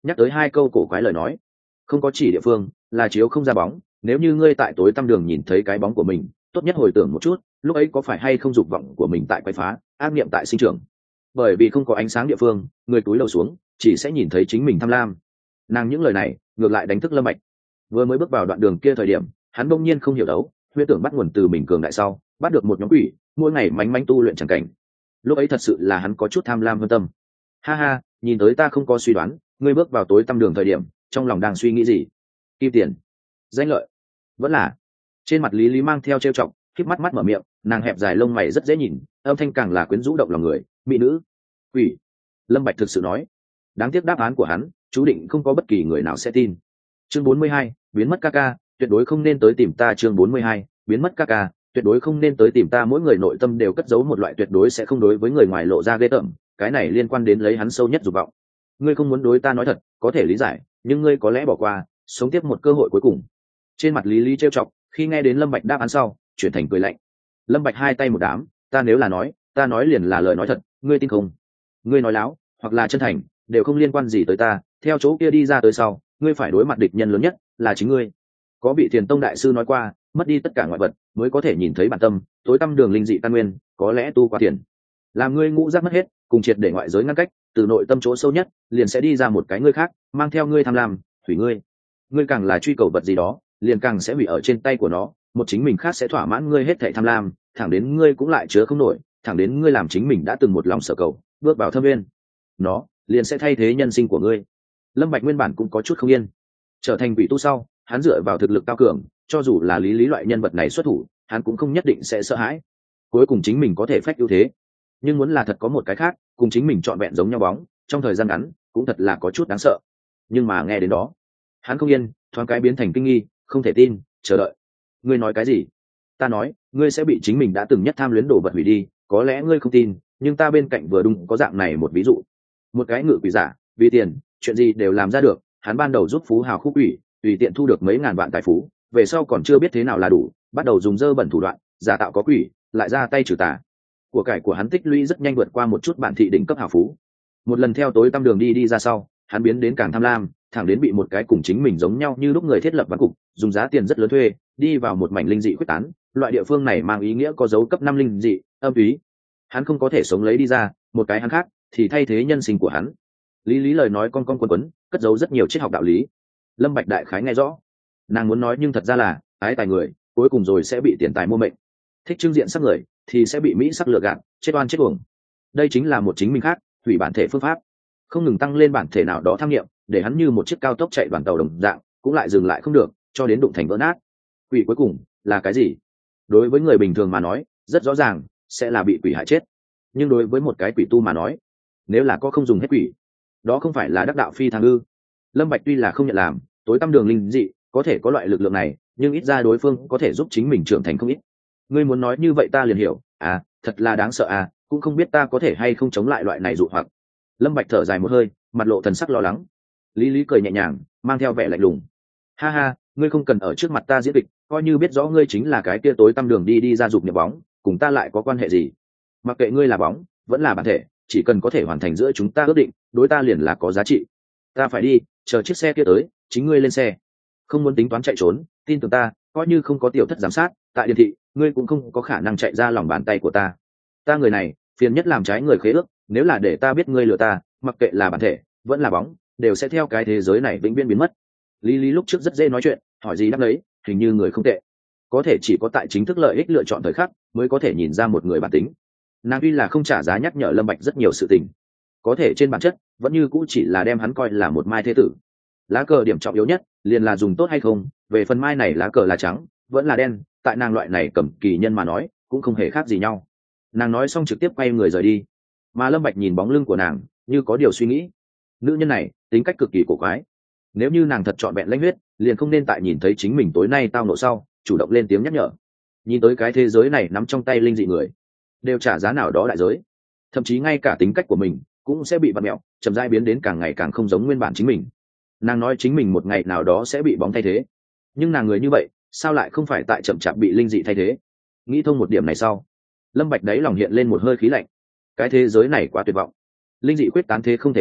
nhắc tới hai câu cổ quái lời nói. Không có chỉ địa phương, là chiếu không ra bóng, nếu như ngươi tại tối tăm đường nhìn thấy cái bóng của mình, tốt nhất hồi tưởng một chút, lúc ấy có phải hay không dục vọng của mình tại quay phá, ác niệm tại sinh trưởng. Bởi vì không có ánh sáng địa phương, người túi đầu xuống, chỉ sẽ nhìn thấy chính mình tham lam. Nàng những lời này, ngược lại đánh thức Lâm Bạch. Vừa mới bước vào đoạn đường kia thời điểm, hắn bỗng nhiên không hiểu đấu, huyễn tưởng bắt nguồn từ mình cường đại sau, bắt được một nhóm quỷ, mỗi ngày mánh mánh tu luyện chẳng cảnh. Lúc ấy thật sự là hắn có chút tham lam hơn tâm. Ha ha, nhìn tới ta không có suy đoán, ngươi bước vào tối tăm đường thời điểm, trong lòng đang suy nghĩ gì? Kim tiền, danh lợi, vẫn là. Trên mặt Lý Lý mang theo trêu chọc, khép mắt mắt mở miệng, nàng hẹp dài lông mày rất dễ nhìn, âm thanh càng là quyến rũ động lòng người. Mỹ nữ, quỷ. Lâm Bạch thực sự nói. Đáng tiếc đáp án của hắn, chú định không có bất kỳ người nào sẽ tin. Chương bốn mươi hai, biến mất ca ca, tuyệt đối không nên tới tìm ta. Chương bốn mươi hai, biến mất ca ca, tuyệt đối không nên tới tìm ta. Mỗi người nội tâm đều cất giấu một loại tuyệt đối sẽ không đối với người ngoài lộ ra ghê tởm, cái này liên quan đến lấy hắn sâu nhất dục vọng. Ngươi không muốn đối ta nói thật, có thể lý giải, nhưng ngươi có lẽ bỏ qua, sống tiếp một cơ hội cuối cùng. Trên mặt Lý Lý trêu chọc, khi nghe đến Lâm Bạch đáp án sau, chuyển thành cười lạnh. Lâm Bạch hai tay một đám, ta nếu là nói, ta nói liền là lời nói thật, ngươi tin không? Ngươi nói láo, hoặc là chân thành, đều không liên quan gì tới ta. Theo chỗ kia đi ra tới sau, ngươi phải đối mặt địch nhân lớn nhất, là chính ngươi. Có vị Thiền Tông đại sư nói qua, mất đi tất cả ngoại vật, mới có thể nhìn thấy bản tâm. Tối tăm đường linh dị căn nguyên, có lẽ tu qua tiền, làm ngươi ngũ giác mất hết, cùng triệt để ngoại giới ngăn cách, từ nội tâm chỗ sâu nhất, liền sẽ đi ra một cái ngươi khác, mang theo ngươi tham lam, hủy ngươi. Ngươi càng là truy cầu vật gì đó, liền càng sẽ hủy ở trên tay của nó, một chính mình khác sẽ thỏa mãn ngươi hết thảy tham lam, thẳng đến ngươi cũng lại chứa không nổi, thẳng đến ngươi làm chính mình đã từng một lòng sở cầu, bước vào thâm nguyên, nó liền sẽ thay thế nhân sinh của ngươi. Lâm Bạch nguyên bản cũng có chút không yên, trở thành quỷ tu sau, hắn dựa vào thực lực cao cường, cho dù là Lý Lý loại nhân vật này xuất thủ, hắn cũng không nhất định sẽ sợ hãi. Cuối cùng chính mình có thể phách ưu thế, nhưng muốn là thật có một cái khác, cùng chính mình trọn vẹn giống nhau bóng, trong thời gian ngắn, cũng thật là có chút đáng sợ. Nhưng mà nghe đến đó, hắn không yên, thoáng cái biến thành kinh nghi, không thể tin, chờ đợi. Ngươi nói cái gì? Ta nói, ngươi sẽ bị chính mình đã từng nhất tham luyến đồ vật hủy đi, có lẽ ngươi không tin, nhưng ta bên cạnh vừa đúng có dạng này một ví dụ. Một cái ngự quỷ giả, vì tiền, chuyện gì đều làm ra được, hắn ban đầu giúp phú hào khúc quỷ, tùy tiện thu được mấy ngàn vạn tài phú, về sau còn chưa biết thế nào là đủ, bắt đầu dùng dơ bẩn thủ đoạn, giả tạo có quỷ, lại ra tay trừ tà. Của cải của hắn tích lũy rất nhanh vượt qua một chút bản thị đỉnh cấp hào phú. Một lần theo tối tăm đường đi đi ra sau, hắn biến đến càng tham lam, thẳng đến bị một cái cùng chính mình giống nhau như lúc người thiết lập ván cục, dùng giá tiền rất lớn thuê, đi vào một mảnh linh dị quyết tán. Loại địa phương này mang ý nghĩa có dấu cấp năm linh dị, âm ý. Hắn không có thể sống lấy đi ra, một cái hắn khác thì thay thế nhân sinh của hắn. Lý Lý lời nói con con quấn quấn, cất giấu rất nhiều triết học đạo lý. Lâm Bạch đại khái nghe rõ, nàng muốn nói nhưng thật ra là ái tài người, cuối cùng rồi sẽ bị tiền tài mua mệnh. Thích trưng diện sắc người thì sẽ bị mỹ sắc lừa gạt, chết oan chết uổng. Đây chính là một chính mình khác, hủy bản thể phương pháp, không ngừng tăng lên bản thể nào đó tham nghiệm, để hắn như một chiếc cao tốc chạy đoàn tàu đồng dạng, cũng lại dừng lại không được, cho đến đụng thành vỡ nát. Quỷ cuối cùng là cái gì? Đối với người bình thường mà nói, rất rõ ràng, sẽ là bị quỷ hại chết. Nhưng đối với một cái quỷ tu mà nói, nếu là có không dùng hết quỷ, đó không phải là đắc đạo phi thăng ư? Lâm Bạch tuy là không nhận làm, tối tăm đường linh dị, có thể có loại lực lượng này, nhưng ít ra đối phương có thể giúp chính mình trưởng thành không ít. Ngươi muốn nói như vậy ta liền hiểu, à, thật là đáng sợ à, cũng không biết ta có thể hay không chống lại loại này dụ hoặc. Lâm Bạch thở dài một hơi, mặt lộ thần sắc lo lắng. Lý Lý cười nhẹ nhàng, mang theo vẻ lạnh lùng. Ha ha, ngươi không cần ở trước mặt ta diễn kịch, coi như biết rõ ngươi chính là cái kia tối tăm đường đi đi ra dục nhập bóng, cùng ta lại có quan hệ gì? Mặc kệ ngươi là bóng, vẫn là bản thể, chỉ cần có thể hoàn thành giữa chúng ta ước định, đối ta liền là có giá trị. Ta phải đi, chờ chiếc xe kia tới, chính ngươi lên xe. Không muốn tính toán chạy trốn, tin tưởng ta, coi như không có tiểu thất giám sát, tại điền thị, ngươi cũng không có khả năng chạy ra lòng bàn tay của ta. Ta người này, phiền nhất làm trái người khế ước, nếu là để ta biết ngươi lừa ta, mặc kệ là bản thể, vẫn là bóng, đều sẽ theo cái thế giới này vĩnh viễn biến mất. Lý Lý lúc trước rất dễ nói chuyện, hỏi gì đáp lấy, hình như người không tệ. Có thể chỉ có tại chính thức lợi ích lựa chọn thời khắc, mới có thể nhìn ra một người bản tính. Nàng tuy là không trả giá nhắc nhở Lâm Bạch rất nhiều sự tình, có thể trên bản chất vẫn như cũ chỉ là đem hắn coi là một mai thế tử. Lá cờ điểm trọng yếu nhất liền là dùng tốt hay không, về phần mai này lá cờ là trắng vẫn là đen, tại nàng loại này cầm kỳ nhân mà nói cũng không hề khác gì nhau. Nàng nói xong trực tiếp quay người rời đi, mà Lâm Bạch nhìn bóng lưng của nàng như có điều suy nghĩ. Nữ nhân này tính cách cực kỳ cổ quái, nếu như nàng thật chọn vẹn lãnh huyết, liền không nên tại nhìn thấy chính mình tối nay tao nộ sau chủ động lên tiếng nhắc nhở. Nhìn tới cái thế giới này nắm trong tay linh dị người đều trả giá nào đó đại giới, thậm chí ngay cả tính cách của mình cũng sẽ bị vặn mẹo, chậm rãi biến đến càng ngày càng không giống nguyên bản chính mình. Nàng nói chính mình một ngày nào đó sẽ bị bóng thay thế, nhưng nàng người như vậy sao lại không phải tại chậm chạp bị linh dị thay thế? Nghĩ thông một điểm này sau, Lâm Bạch đấy lòng hiện lên một hơi khí lạnh. Cái thế giới này quá tuyệt vọng, linh dị quyết tán thế không thể đỡ,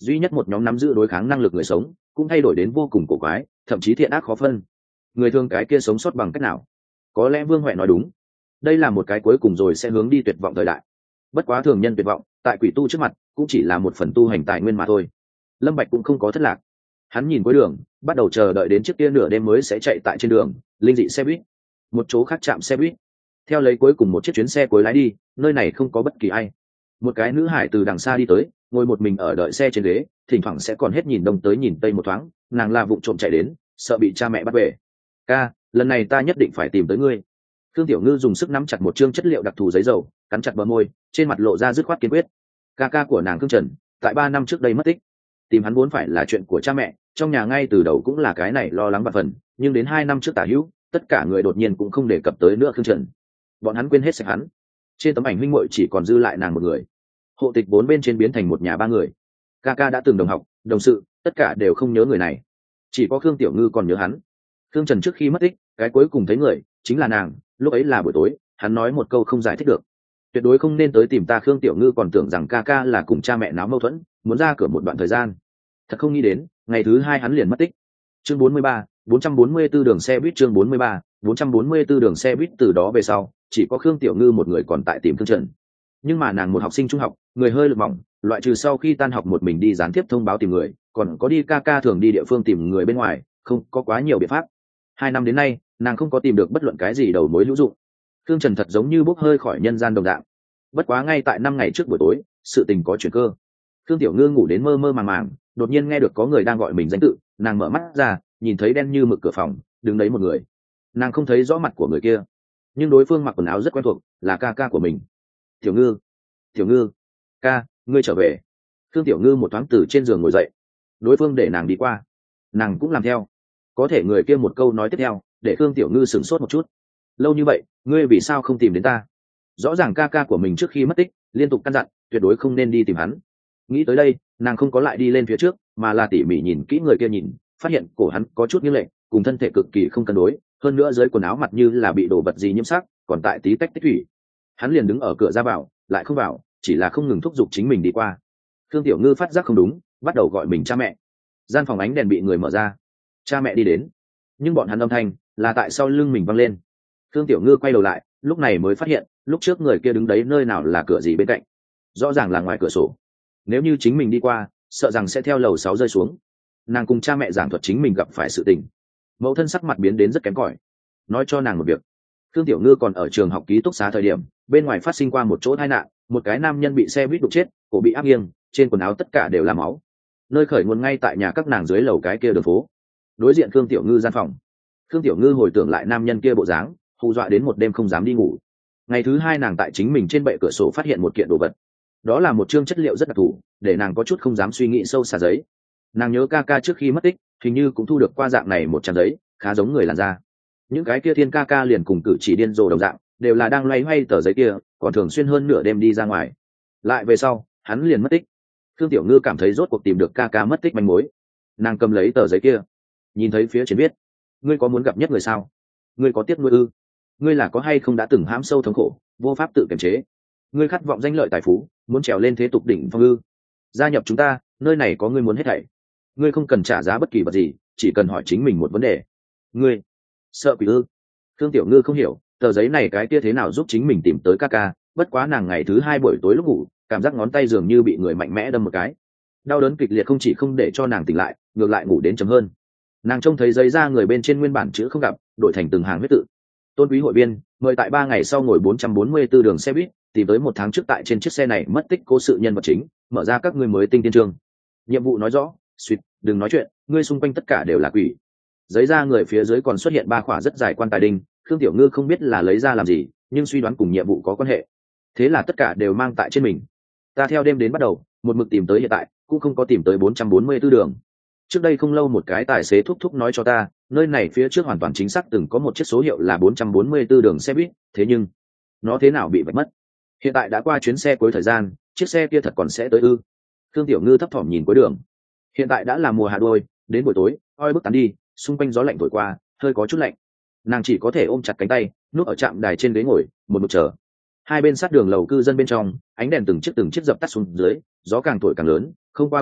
duy nhất một nhóm nắm giữ đối kháng năng lực người sống cũng thay đổi đến vô cùng cổ quái, thậm chí thiện ác khó phân. Người thường cái kia sống sót bằng cách nào? Có lẽ Vương Huệ nói đúng, đây là một cái cuối cùng rồi sẽ hướng đi tuyệt vọng thời đại. Bất quá thường nhân tuyệt vọng tại quỷ tu trước mặt cũng chỉ là một phần tu hành tài nguyên mà thôi. Lâm Bạch cũng không có thất lạc, hắn nhìn cuối đường, bắt đầu chờ đợi đến chiếc kia nửa đêm mới sẽ chạy tại trên đường linh dị xe buýt. Một chỗ khác chạm xe buýt, theo lấy cuối cùng một chiếc chuyến xe cuối lái đi, nơi này không có bất kỳ ai. Một cái nữ hải từ đằng xa đi tới, ngồi một mình ở đợi xe trên ghế, thỉnh thoảng sẽ còn hết nhìn đông tới nhìn tây một thoáng, nàng là vụng trộm chạy đến, sợ bị cha mẹ bắt về. Ca, lần này ta nhất định phải tìm tới ngươi. Thương Tiểu Ngư dùng sức nắm chặt một chương chất liệu đặc thù giấy dầu, cắn chặt bờ môi, trên mặt lộ ra dứt khoát kiên quyết. Ca ca của nàng Thương Trần, tại ba năm trước đây mất tích. Tìm hắn vốn phải là chuyện của cha mẹ, trong nhà ngay từ đầu cũng là cái này lo lắng vạn phần, nhưng đến hai năm trước tả hữu, tất cả người đột nhiên cũng không đề cập tới nữa Thương Trần. Bọn hắn quên hết sạch hắn. Trên tấm ảnh huynh muội chỉ còn dư lại nàng một người. Hộ tịch bốn bên trên biến thành một nhà ba người. Ca ca đã từng đồng học, đồng sự, tất cả đều không nhớ người này. Chỉ có Khương Tiểu Ngư còn nhớ hắn. Thương Trần trước khi mất tích, cái cuối cùng thấy người chính là nàng, lúc ấy là buổi tối, hắn nói một câu không giải thích được. Tuyệt đối không nên tới tìm ta. Khương Tiểu Ngư còn tưởng rằng ca ca là cùng cha mẹ náo mâu thuẫn, muốn ra cửa một đoạn thời gian. Thật không nghĩ đến, ngày thứ hai hắn liền mất tích. Chương bốn mươi ba, bốn trăm bốn mươi tư đường xe buýt. Chương bốn mươi ba, bốn trăm bốn mươi tư đường xe buýt. Từ đó về sau, chỉ có Khương Tiểu Ngư một người còn tại tìm Thương Trần. Nhưng mà nàng một học sinh trung học, người hơi lực mỏng, loại trừ sau khi tan học một mình đi gián tiếp thông báo tìm người, còn có đi ca ca thường đi địa phương tìm người bên ngoài, không có quá nhiều biện pháp. Hai năm đến nay, nàng không có tìm được bất luận cái gì đầu mối hữu dụng. Thương Trần thật giống như bốc hơi khỏi nhân gian đồng dạng. Bất quá ngay tại năm ngày trước buổi tối, sự tình có chuyển cơ. Thương Tiểu Ngư ngủ đến mơ mơ màng màng, đột nhiên nghe được có người đang gọi mình danh tự, nàng mở mắt ra, nhìn thấy đen như mực cửa phòng, đứng đấy một người. Nàng không thấy rõ mặt của người kia, nhưng đối phương mặc quần áo rất quen thuộc, là ca ca của mình. Tiểu Ngư, Tiểu Ngư, ca, ngươi trở về. Thương Tiểu Ngư một thoáng từ trên giường ngồi dậy, đối phương để nàng đi qua, nàng cũng làm theo. Có thể người kia một câu nói tiếp theo, để Thương Tiểu Ngư sửng sốt một chút. Lâu như vậy, ngươi vì sao không tìm đến ta? Rõ ràng ca ca của mình trước khi mất tích, liên tục căn dặn, tuyệt đối không nên đi tìm hắn. Nghĩ tới đây, nàng không có lại đi lên phía trước, mà là tỉ mỉ nhìn kỹ người kia, nhìn, phát hiện cổ hắn có chút nghiêng lệch, cùng thân thể cực kỳ không cân đối, hơn nữa dưới quần áo mặt như là bị đồ vật gì nhiễm sắc, còn tại tí tách tích thủy. Hắn liền đứng ở cửa ra vào, lại không vào, chỉ là không ngừng thúc giục chính mình đi qua. Thương Tiểu Ngư phát giác không đúng, bắt đầu gọi mình cha mẹ. Gian phòng ánh đèn bị người mở ra, cha mẹ đi đến, nhưng bọn hắn âm thanh là tại sau lưng mình văng lên. Thương Tiểu Ngư quay đầu lại, lúc này mới phát hiện, lúc trước người kia đứng đấy nơi nào là cửa gì bên cạnh, rõ ràng là ngoài cửa sổ. Nếu như chính mình đi qua, sợ rằng sẽ theo lầu sáu rơi xuống. Nàng cùng cha mẹ giảng thuật chính mình gặp phải sự tình. Mẫu thân sắc mặt biến đến rất kém cỏi, nói cho nàng một việc. Thương Tiểu Ngư còn ở trường học ký túc xá thời điểm, bên ngoài phát sinh qua một chỗ tai nạn, một cái nam nhân bị xe buýt đụng chết, cổ bị áp nghiêng, trên quần áo tất cả đều là máu. Nơi khởi nguồn ngay tại nhà các nàng dưới lầu cái kia đường phố. Đối diện Thương Tiểu Ngư gian phòng. Thương Tiểu Ngư hồi tưởng lại nam nhân kia bộ dáng, hù dọa đến một đêm không dám đi ngủ. Ngày thứ hai nàng tại chính mình trên bệ cửa sổ phát hiện một kiện đồ vật. Đó là một chương chất liệu rất đặc thù, để nàng có chút không dám suy nghĩ sâu xa giấy. Nàng nhớ ca ca trước khi mất tích, hình như cũng thu được qua dạng này một trang giấy, khá giống người làn da. Những cái kia thiên ca ca liền cùng cử chỉ điên rồ đồng dạng, đều là đang loay hoay tờ giấy kia, còn thường xuyên hơn nửa đêm đi ra ngoài. Lại về sau, hắn liền mất tích. Thương Tiểu Ngư cảm thấy rốt cuộc tìm được ca ca mất tích manh mối. Nàng cầm lấy tờ giấy kia, nhìn thấy phía trên viết: ngươi có muốn gặp nhất người sao? Ngươi có tiếc nuối ư? Ngươi là có hay không đã từng hãm sâu thống khổ, vô pháp tự kiềm chế? Ngươi khát vọng danh lợi tài phú, muốn trèo lên thế tục đỉnh phong ư? Gia nhập chúng ta, nơi này có ngươi muốn hết thảy. Ngươi không cần trả giá bất kỳ vật gì, chỉ cần hỏi chính mình một vấn đề. Ngươi sợ quỷ ư? Thương Tiểu Ngư không hiểu, tờ giấy này cái kia thế nào giúp chính mình tìm tới ca ca, bất quá nàng ngày thứ hai buổi tối lúc ngủ, cảm giác ngón tay dường như bị người mạnh mẽ đâm một cái. Đau đớn kịch liệt không chỉ không để cho nàng tỉnh lại, ngược lại ngủ đến chấm hơn. Nàng trông thấy giấy ra người bên trên nguyên bản chữ không gặp, đổi thành từng hàng huyết tự. Tôn quý hội viên, mời tại ba ngày sau ngồi bốn trăm bốn mươi tư đường xe buýt, tìm tới một tháng trước tại trên chiếc xe này mất tích cố sự nhân vật chính, mở ra các ngươi mới tinh tiên chương. Nhiệm vụ nói rõ, suýt, đừng nói chuyện, ngươi xung quanh tất cả đều là quỷ. Giấy ra người phía dưới còn xuất hiện ba khỏa rất dài quan tài đinh, Khương Tiểu Ngư không biết là lấy ra làm gì, nhưng suy đoán cùng nhiệm vụ có quan hệ. Thế là tất cả đều mang tại trên mình. Ta theo đêm đến bắt đầu, một mực tìm tới hiện tại, cũng không có tìm tới bốn trăm bốn mươi tư đường. Trước đây không lâu một cái tài xế thúc thúc nói cho ta, nơi này phía trước hoàn toàn chính xác từng có một chiếc số hiệu là bốn trăm bốn mươi tư đường xe buýt, thế nhưng nó thế nào bị vạch mất? Hiện tại đã qua chuyến xe cuối thời gian, chiếc xe kia thật còn sẽ tới ư? Khương Tiểu Ngư thấp thỏm nhìn cuối đường. Hiện tại đã là mùa hạ đôi, đến buổi tối, oi bức tán đi, xung quanh gió lạnh thổi qua, hơi có chút lạnh. Nàng chỉ có thể ôm chặt cánh tay, núp ở trạm đài trên ghế ngồi, một mực chờ. Hai bên sát đường lầu cư dân bên trong, ánh đèn từng chiếc từng chiếc dập tắt xuống dưới, gió càng thổi càng lớn, không qua bao lâu,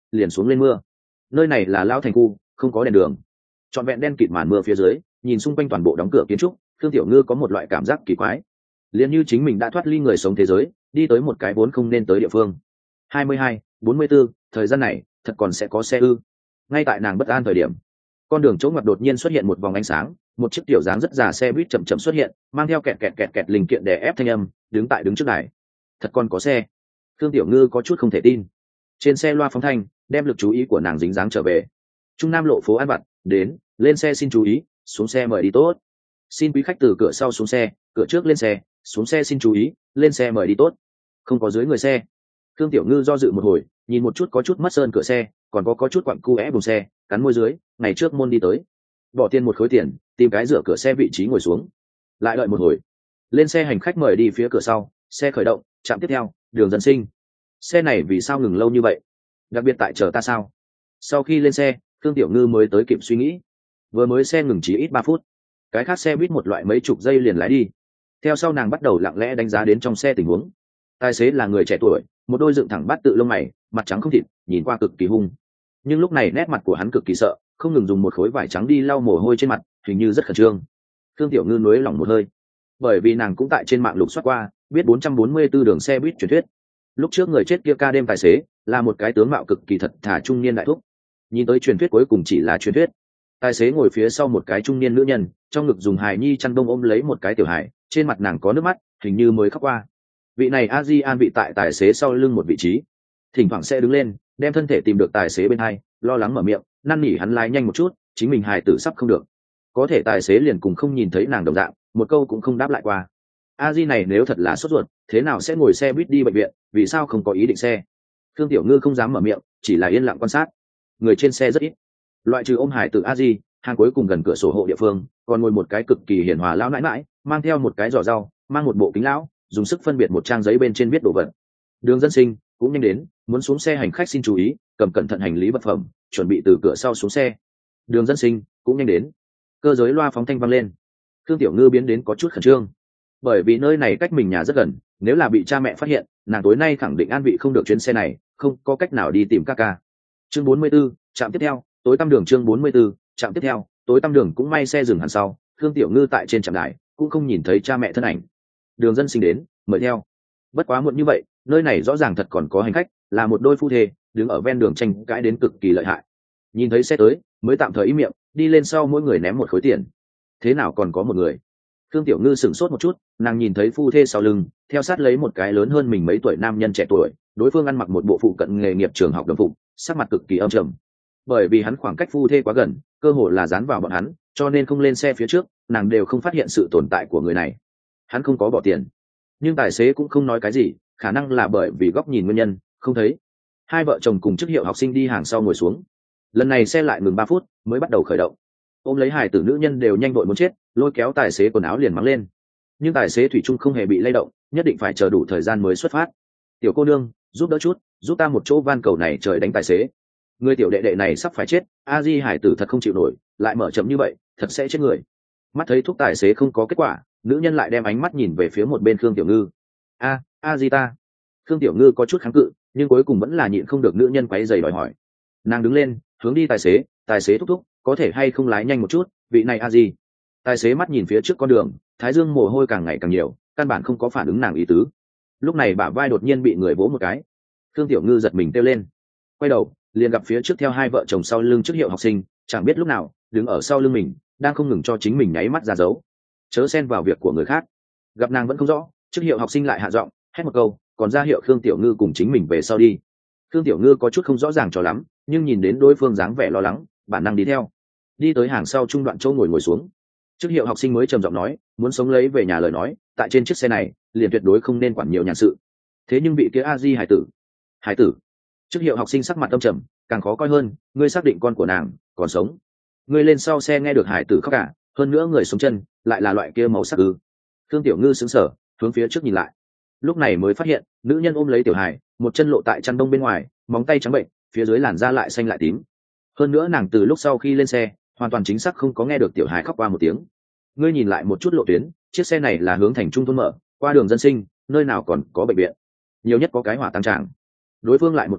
liền xuống lên mưa. Nơi này là Lão Thành khu, không có đèn đường, trọn vẹn đen kịt màn mưa phía dưới, nhìn xung quanh toàn bộ đóng cửa kiến trúc, Thương Tiểu Ngư có một loại cảm giác kỳ quái, liền như chính mình đã thoát ly người sống thế giới, đi tới một cái vốn không nên tới địa phương. hai mươi hai, bốn mươi bốn, thời gian này thật còn sẽ có xe ư? Ngay tại nàng bất an thời điểm, con đường chỗ ngoặt đột nhiên xuất hiện một vòng ánh sáng, một chiếc tiểu dáng rất già xe buýt chậm chậm xuất hiện, mang theo kẹt kẹt kẹt kẹt linh kiện đè ép thanh âm, đứng tại đứng trước đài. Thật còn có xe? Thương Tiểu Ngư có chút không thể tin. Trên xe loa phóng thanh, đem lực chú ý của nàng dính dáng trở về. Trung Nam lộ phố ăn vặt, đến, lên xe xin chú ý, xuống xe mời đi tốt. Xin quý khách từ cửa sau xuống xe, cửa trước lên xe, xuống xe xin chú ý, lên xe mời đi tốt. Không có dưới người xe. Thương Tiểu Ngư do dự một hồi, nhìn một chút có chút mất sơn cửa xe, còn có có chút quặng cu é bùng xe, cắn môi dưới, ngày trước môn đi tới. Bỏ tiền một khối tiền, tìm cái rửa cửa xe vị trí ngồi xuống. Lại đợi một hồi. Lên xe hành khách mời đi phía cửa sau, xe khởi động, trạm tiếp theo, Đường Dân Sinh. Xe này vì sao ngừng lâu như vậy? Đặc biệt tại chờ ta sao? Sau khi lên xe, Thương Tiểu Ngư mới tới kịp suy nghĩ. Vừa mới xe ngừng chỉ ít ba phút, cái khác xe buýt một loại mấy chục giây liền lái đi. Theo sau nàng bắt đầu lặng lẽ đánh giá đến trong xe tình huống. Tài xế là người trẻ tuổi, một đôi dựng thẳng bát tự lông mày, mặt trắng không thịt, nhìn qua cực kỳ hung. Nhưng lúc này nét mặt của hắn cực kỳ sợ, không ngừng dùng một khối vải trắng đi lau mồ hôi trên mặt, hình như rất khẩn trương. Thương Tiểu Ngư nuối lòng một hơi, bởi vì nàng cũng tại trên mạng lục soát qua, biết bốn trăm bốn mươi tư đường xe buýt truyền thuyết. Lúc trước người chết kia ca đêm tài xế là một cái tướng mạo cực kỳ thật thà trung niên đại thúc. Nhìn tới truyền thuyết cuối cùng chỉ là truyền thuyết. Tài xế ngồi phía sau một cái trung niên nữ nhân, trong ngực dùng hài nhi chăn đông ôm lấy một cái tiểu hài, trên mặt nàng có nước mắt, hình như mới khóc qua. Vị này a di an vị tại tài xế sau lưng một vị trí, thỉnh thoảng sẽ đứng lên, đem thân thể tìm được tài xế bên hai, lo lắng mở miệng, năn nỉ hắn lái nhanh một chút, chính mình hài tử sắp không được. Có thể tài xế liền cùng không nhìn thấy nàng đồng dạng, một câu cũng không đáp lại qua. A di này nếu thật là sốt ruột, thế nào sẽ ngồi xe buýt đi bệnh viện, vì sao không có ý định xe? Thương Tiểu Ngư không dám mở miệng, chỉ là yên lặng quan sát. Người trên xe rất ít, loại trừ ôm hải tử a di, hàng cuối cùng gần cửa sổ hộ địa phương, còn ngồi một cái cực kỳ hiền hòa lão nãi nãi, mang theo một cái giỏ rau, mang một bộ kính lão, dùng sức phân biệt một trang giấy bên trên viết đồ vật. Đường Dân Sinh cũng nhanh đến, muốn xuống xe hành khách xin chú ý, cầm cẩn thận hành lý vật phẩm, chuẩn bị từ cửa sau xuống xe. Đường Dân Sinh cũng nhanh đến. Cơ giới loa phóng thanh vang lên. Thương Tiểu Ngư biến đến có chút khẩn trương, bởi vì nơi này cách mình nhà rất gần, nếu là bị cha mẹ phát hiện, nàng tối nay khẳng định an vị không được chuyến xe này, không có cách nào đi tìm ca ca. Chương bốn mươi 44, trạm tiếp theo, tối tăm đường. Chương bốn mươi 44, trạm tiếp theo, tối tăm đường. Cũng may xe dừng hẳn sau, Thương Tiểu Ngư tại trên trạm đài cũng không nhìn thấy cha mẹ thân ảnh. Đường Dân Sinh đến, mời theo. Bất quá muộn như vậy, nơi này rõ ràng thật còn có hành khách, là một đôi phu thê, đứng ở ven đường tranh cãi đến cực kỳ lợi hại. Nhìn thấy xe tới, mới tạm thời im miệng, đi lên sau mỗi người ném một khối tiền. Thế nào còn có một người? Thương Tiểu Ngư sửng sốt một chút, nàng nhìn thấy phu thê sau lưng, theo sát lấy một cái lớn hơn mình mấy tuổi nam nhân trẻ tuổi, đối phương ăn mặc một bộ phụ cận nghề nghiệp trường học đồng phục, sắc mặt cực kỳ âm trầm. Bởi vì hắn khoảng cách phu thê quá gần, cơ hồ là dán vào bọn hắn, cho nên không lên xe phía trước, nàng đều không phát hiện sự tồn tại của người này. Hắn không có bỏ tiền, nhưng tài xế cũng không nói cái gì, khả năng là bởi vì góc nhìn nguyên nhân, không thấy. Hai vợ chồng cùng chức hiệu học sinh đi hàng sau ngồi xuống. Lần này xe lại ngừng ba phút, mới bắt đầu khởi động. Ôm lấy hài tử nữ nhân đều nhanh vội muốn chết, lôi kéo tài xế quần áo liền mắng lên. Nhưng tài xế thủy chung không hề bị lay động, nhất định phải chờ đủ thời gian mới xuất phát. Tiểu cô nương, giúp đỡ chút, giúp ta một chỗ van cầu này trời đánh tài xế. Người tiểu đệ đệ này sắp phải chết, a di hải tử thật không chịu nổi, lại mở chậm như vậy, thật sẽ chết người. Mắt thấy thuốc tài xế không có kết quả, nữ nhân lại đem ánh mắt nhìn về phía một bên Khương Tiểu Ngư. A, a di ta. Khương Tiểu Ngư có chút kháng cự, nhưng cuối cùng vẫn là nhịn không được nữ nhân quấy giày đòi hỏi. Nàng đứng lên, hướng đi tài xế, tài xế thúc thúc, có thể hay không lái nhanh một chút, vị này a di. Tài xế mắt nhìn phía trước con đường, thái dương mồ hôi càng ngày càng nhiều, căn bản không có phản ứng nàng ý tứ. Lúc này bả vai đột nhiên bị người vỗ một cái. Khương Tiểu Ngư giật mình kêu lên, quay đầu liền gặp phía trước theo hai vợ chồng sau lưng chức hiệu học sinh, chẳng biết lúc nào đứng ở sau lưng mình, đang không ngừng cho chính mình nháy mắt ra dấu, chớ xen vào việc của người khác. Gặp nàng vẫn không rõ, chức hiệu học sinh lại hạ giọng hét một câu, còn ra hiệu Khương Tiểu Ngư cùng chính mình về sau đi. Khương Tiểu Ngư có chút không rõ ràng cho lắm, nhưng nhìn đến đối phương dáng vẻ lo lắng, bản năng đi theo. Đi tới hàng sau trung đoạn chỗ ngồi ngồi xuống. Chức hiệu học sinh mới trầm giọng nói, muốn sống lấy về nhà lời nói, tại trên chiếc xe này liền tuyệt đối không nên quản nhiều nhàn sự. Thế nhưng vị kia a di hải tử hải tử chức hiệu học sinh sắc mặt âm trầm, càng khó coi hơn, ngươi xác định con của nàng còn sống? Ngươi lên sau xe nghe được hải tử khóc cả, hơn nữa người sống chân lại là loại kia màu sắc ư? Thương Tiểu Ngư sững sờ, hướng phía trước nhìn lại, lúc này mới phát hiện nữ nhân ôm lấy tiểu hải, một chân lộ tại chăn đông bên ngoài, móng tay trắng bệnh, phía dưới làn da lại xanh lại tím. Hơn nữa nàng từ lúc sau khi lên xe, hoàn toàn chính xác không có nghe được tiểu hải khóc qua một tiếng. Ngươi nhìn lại một chút lộ tuyến, chiếc xe này là hướng thành trung thôn mở, qua đường dân sinh, nơi nào còn có bệnh viện, nhiều nhất có cái hỏa tăng tràng. Đối phương lại một câu,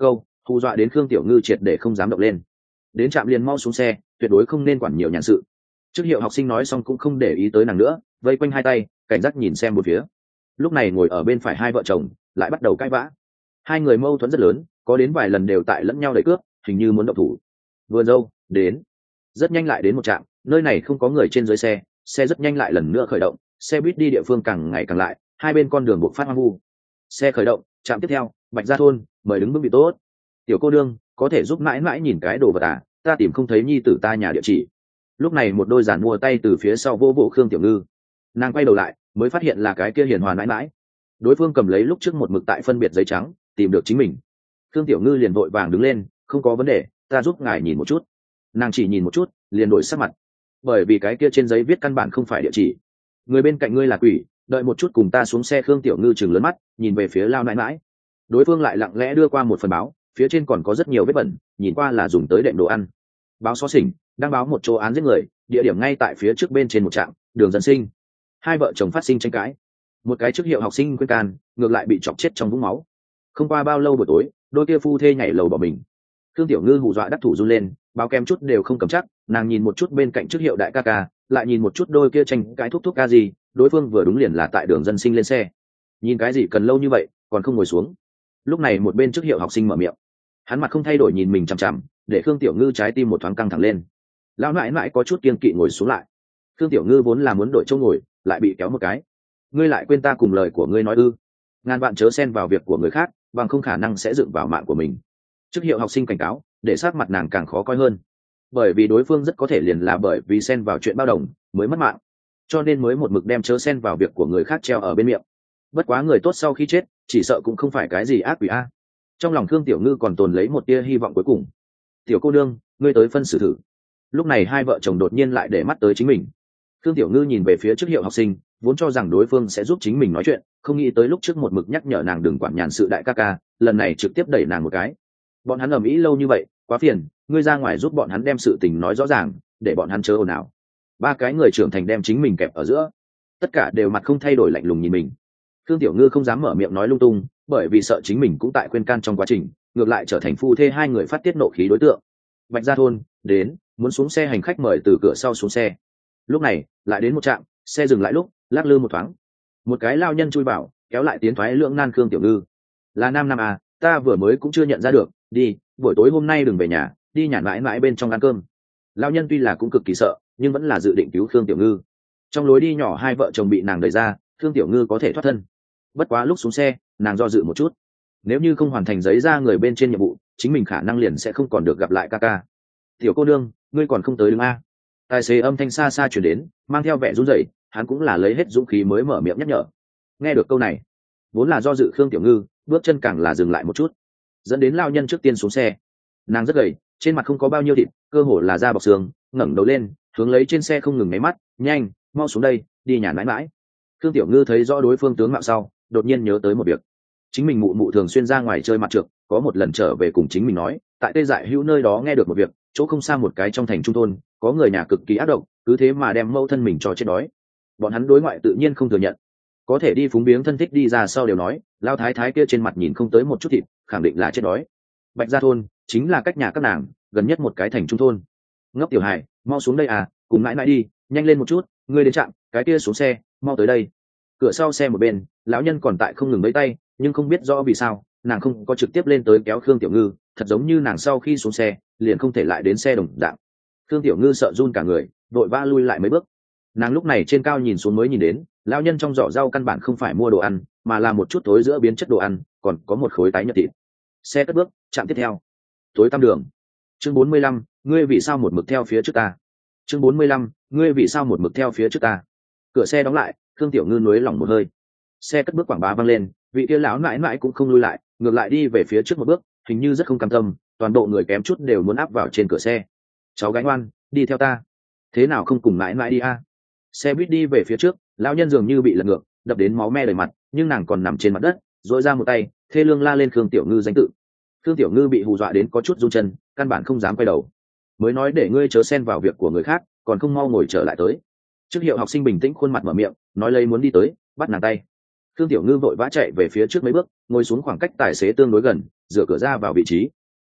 hù dọa đến khương tiểu ngư triệt để không dám động lên. Đến trạm liền mau xuống xe, tuyệt đối không nên quản nhiều nhàn sự. Trước hiệu học sinh nói xong cũng không để ý tới nàng nữa, vây quanh hai tay cảnh giác nhìn xem một phía. Lúc này ngồi ở bên phải hai vợ chồng lại bắt đầu cãi vã. Hai người mâu thuẫn rất lớn, có đến vài lần đều tại lẫn nhau đẩy cướp, hình như muốn động thủ. Vừa dâu đến, rất nhanh lại đến một trạm, nơi này không có người trên dưới xe, xe rất nhanh lại lần nữa khởi động, xe buýt đi địa phương càng ngày càng lại, hai bên con đường buộc phát hoang vu. Xe khởi động, trạm tiếp theo, Bạch Gia thôn, mời đứng vững vị tốt. Tiểu cô đương, có thể giúp mãi mãi nhìn cái đồ vật à, ta tìm không thấy nhi tử ta nhà địa chỉ. Lúc này một đôi giàn mua tay từ phía sau vô bộ Khương Tiểu Ngư, nàng quay đầu lại mới phát hiện là cái kia hiền hòa mãi mãi. Đối phương cầm lấy lúc trước một mực tại phân biệt giấy trắng, tìm được chính mình. Khương Tiểu Ngư liền vội vàng đứng lên, không có vấn đề, ta giúp ngài nhìn một chút. Nàng chỉ nhìn một chút liền đổi sắc mặt, bởi vì cái kia trên giấy viết căn bản không phải địa chỉ. Người bên cạnh ngươi là quỷ, đợi một chút cùng ta xuống xe. Khương Tiểu Ngư chừng lớn mắt nhìn về phía lao nãi mãi. Đối phương lại lặng lẽ đưa qua một phần báo, phía trên còn có rất nhiều vết bẩn, nhìn qua là dùng tới đệm đồ ăn. Báo xó xỉnh đăng báo một chỗ án giết người, địa điểm ngay tại phía trước bên trên một trạm đường dân sinh. Hai vợ chồng phát sinh tranh cãi, một cái chức hiệu học sinh khuyên can ngược lại bị chọc chết trong vũng máu. Không qua bao lâu buổi tối, đôi kia phu thê nhảy lầu bỏ mình. Khương Tiểu Ngư hù dọa đắc thủ run lên, báo kem chút đều không cầm chắc. Nàng nhìn một chút bên cạnh chức hiệu đại ca ca, lại nhìn một chút đôi kia tranh cãi thúc thúc ca gì. Đối phương vừa đúng liền là tại đường dân sinh lên xe. Nhìn cái gì cần lâu như vậy còn không ngồi xuống. Lúc này một bên chức hiệu học sinh mở miệng, hắn mặt không thay đổi nhìn mình chằm chằm, để Khương Tiểu Ngư trái tim một thoáng căng thẳng lên. Lão nãi nãi có chút kiên kỵ ngồi xuống lại. Khương Tiểu Ngư vốn là muốn đổi chỗ ngồi, lại bị kéo một cái. Ngươi lại quên ta cùng lời của ngươi nói ư? Ngàn vạn chớ xen vào việc của người khác, bằng không khả năng sẽ dựng vào mạng của mình. Chức hiệu học sinh cảnh cáo, để sát mặt nàng càng khó coi hơn. Bởi vì đối phương rất có thể liền là bởi vì xen vào chuyện bao đồng mới mất mạng, cho nên mới một mực đem chớ xen vào việc của người khác treo ở bên miệng. Bất quá người tốt sau khi chết, chỉ sợ cũng không phải cái gì ác quỷ a. Trong lòng Khương Tiểu Ngư còn tồn lấy một tia hy vọng cuối cùng. Tiểu cô đương, ngươi tới phân xử thử. Lúc này hai vợ chồng đột nhiên lại để mắt tới chính mình. Khương Tiểu Ngư nhìn về phía chức hiệu học sinh, vốn cho rằng đối phương sẽ giúp chính mình nói chuyện, không nghĩ tới lúc trước một mực nhắc nhở nàng đừng quản nhàn sự đại ca ca, lần này trực tiếp đẩy nàng một cái. Bọn hắn ầm ĩ lâu như vậy, quá phiền, ngươi ra ngoài giúp bọn hắn đem sự tình nói rõ ràng, để bọn hắn chớ ồn ào. Ba cái người trưởng thành đem chính mình kẹp ở giữa, tất cả đều mặt không thay đổi lạnh lùng nhìn mình. Khương Tiểu Ngư không dám mở miệng nói lung tung, bởi vì sợ chính mình cũng tại khuyên can trong quá trình, ngược lại trở thành phu thê hai người phát tiết nộ khí đối tượng. Bạch Gia thôn đến, muốn xuống xe hành khách mời từ cửa sau xuống xe. Lúc này lại đến một trạm, xe dừng lại lúc lắc lư một thoáng, một cái lao nhân chui vào, kéo lại tiến thoái lưỡng nan Khương Tiểu Ngư. Là nam nam à, ta vừa mới cũng chưa nhận ra được, đi, buổi tối hôm nay đừng về nhà, đi nhàn mãi mãi bên trong ăn cơm. Lao nhân tuy là cũng cực kỳ sợ, nhưng vẫn là dự định cứu Khương Tiểu Ngư. Trong lối đi nhỏ hai vợ chồng bị nàng đẩy ra, Khương Tiểu Ngư có thể thoát thân. Bất quá lúc xuống xe, nàng do dự một chút, nếu như không hoàn thành giấy ra người bên trên nhiệm vụ, chính mình khả năng liền sẽ không còn được gặp lại ca ca. Tiểu cô đương, ngươi còn không tới đứng a? Tài xế âm thanh xa xa chuyển đến, mang theo vẻ run rẩy, hắn cũng là lấy hết dũng khí mới mở miệng nhắc nhở. Nghe được câu này, vốn là do dự Khương Tiểu Ngư, bước chân càng là dừng lại một chút, dẫn đến lao nhân trước tiên xuống xe. Nàng rất gầy, trên mặt không có bao nhiêu thịt, cơ hồ là da bọc xương, ngẩng đầu lên, hướng lấy trên xe không ngừng nháy mắt, nhanh, mau xuống đây, đi nhà mãi mãi. Khương Tiểu Ngư thấy rõ đối phương tướng mạo sau, đột nhiên nhớ tới một việc. Chính mình mụ mụ thường xuyên ra ngoài chơi mặt trượt, có một lần trở về cùng chính mình nói, tại Tây Dại Hữu nơi đó nghe được một việc, chỗ không xa một cái trong thành trung thôn, có người nhà cực kỳ ác độc, cứ thế mà đem mẫu thân mình cho chết đói. Bọn hắn đối ngoại tự nhiên không thừa nhận, có thể đi phúng biếng thân thích đi ra sau đều nói, lao thái thái kia trên mặt nhìn không tới một chút thịt, khẳng định là chết đói. Bạch Gia thôn chính là cách nhà các nàng gần nhất một cái thành trung thôn. Ngốc tiểu hài, mau xuống đây à, cùng mãi mãi đi, nhanh lên một chút, ngươi đến trạm, cái kia xuống xe, mau tới đây. Cửa sau xe một bên, lão nhân còn tại không ngừng lấy tay, nhưng không biết rõ vì sao nàng không có trực tiếp lên tới kéo Khương Tiểu Ngư, thật giống như nàng sau khi xuống xe liền không thể lại đến xe đồng dạng. Khương Tiểu Ngư sợ run cả người, vội vã lui lại mấy bước. Nàng lúc này trên cao nhìn xuống mới nhìn đến, lão nhân trong giỏ rau căn bản không phải mua đồ ăn, mà là một chút thối giữa biến chất đồ ăn, còn có một khối tái nhợt thịt. Xe cất bước, chạm tiếp theo. Tối tăm đường. Chương bốn mươi lăm, ngươi vì sao một mực theo phía trước ta? Chương bốn mươi lăm, ngươi vì sao một mực theo phía trước ta? Cửa xe đóng lại, Khương Tiểu Ngư nuối lỏng một hơi. Xe cất bước quảng bá vang lên, vị kia lão mãi mãi cũng không lui lại, ngược lại đi về phía trước một bước, hình như rất không cam tâm, toàn bộ người kém chút đều muốn áp vào trên cửa xe. Cháu gái ngoan, đi theo ta. Thế nào không cùng mãi mãi đi a? Xe buýt đi về phía trước, lão nhân dường như bị lật ngược, đập đến máu me đầy mặt, nhưng nàng còn nằm trên mặt đất, duỗi ra một tay, thê lương la lên Khương Tiểu Ngư danh tự. Khương Tiểu Ngư bị hù dọa đến có chút run chân, căn bản không dám quay đầu. Mới nói để ngươi chớ xen vào việc của người khác, còn không mau ngồi trở lại tới. Trước hiệu học sinh bình tĩnh khuôn mặt mở miệng, nói lấy muốn đi tới, bắt nàng tay. Khương Tiểu Ngư vội vã chạy về phía trước mấy bước, ngồi xuống khoảng cách tài xế tương đối gần, dựa cửa ra vào vị trí.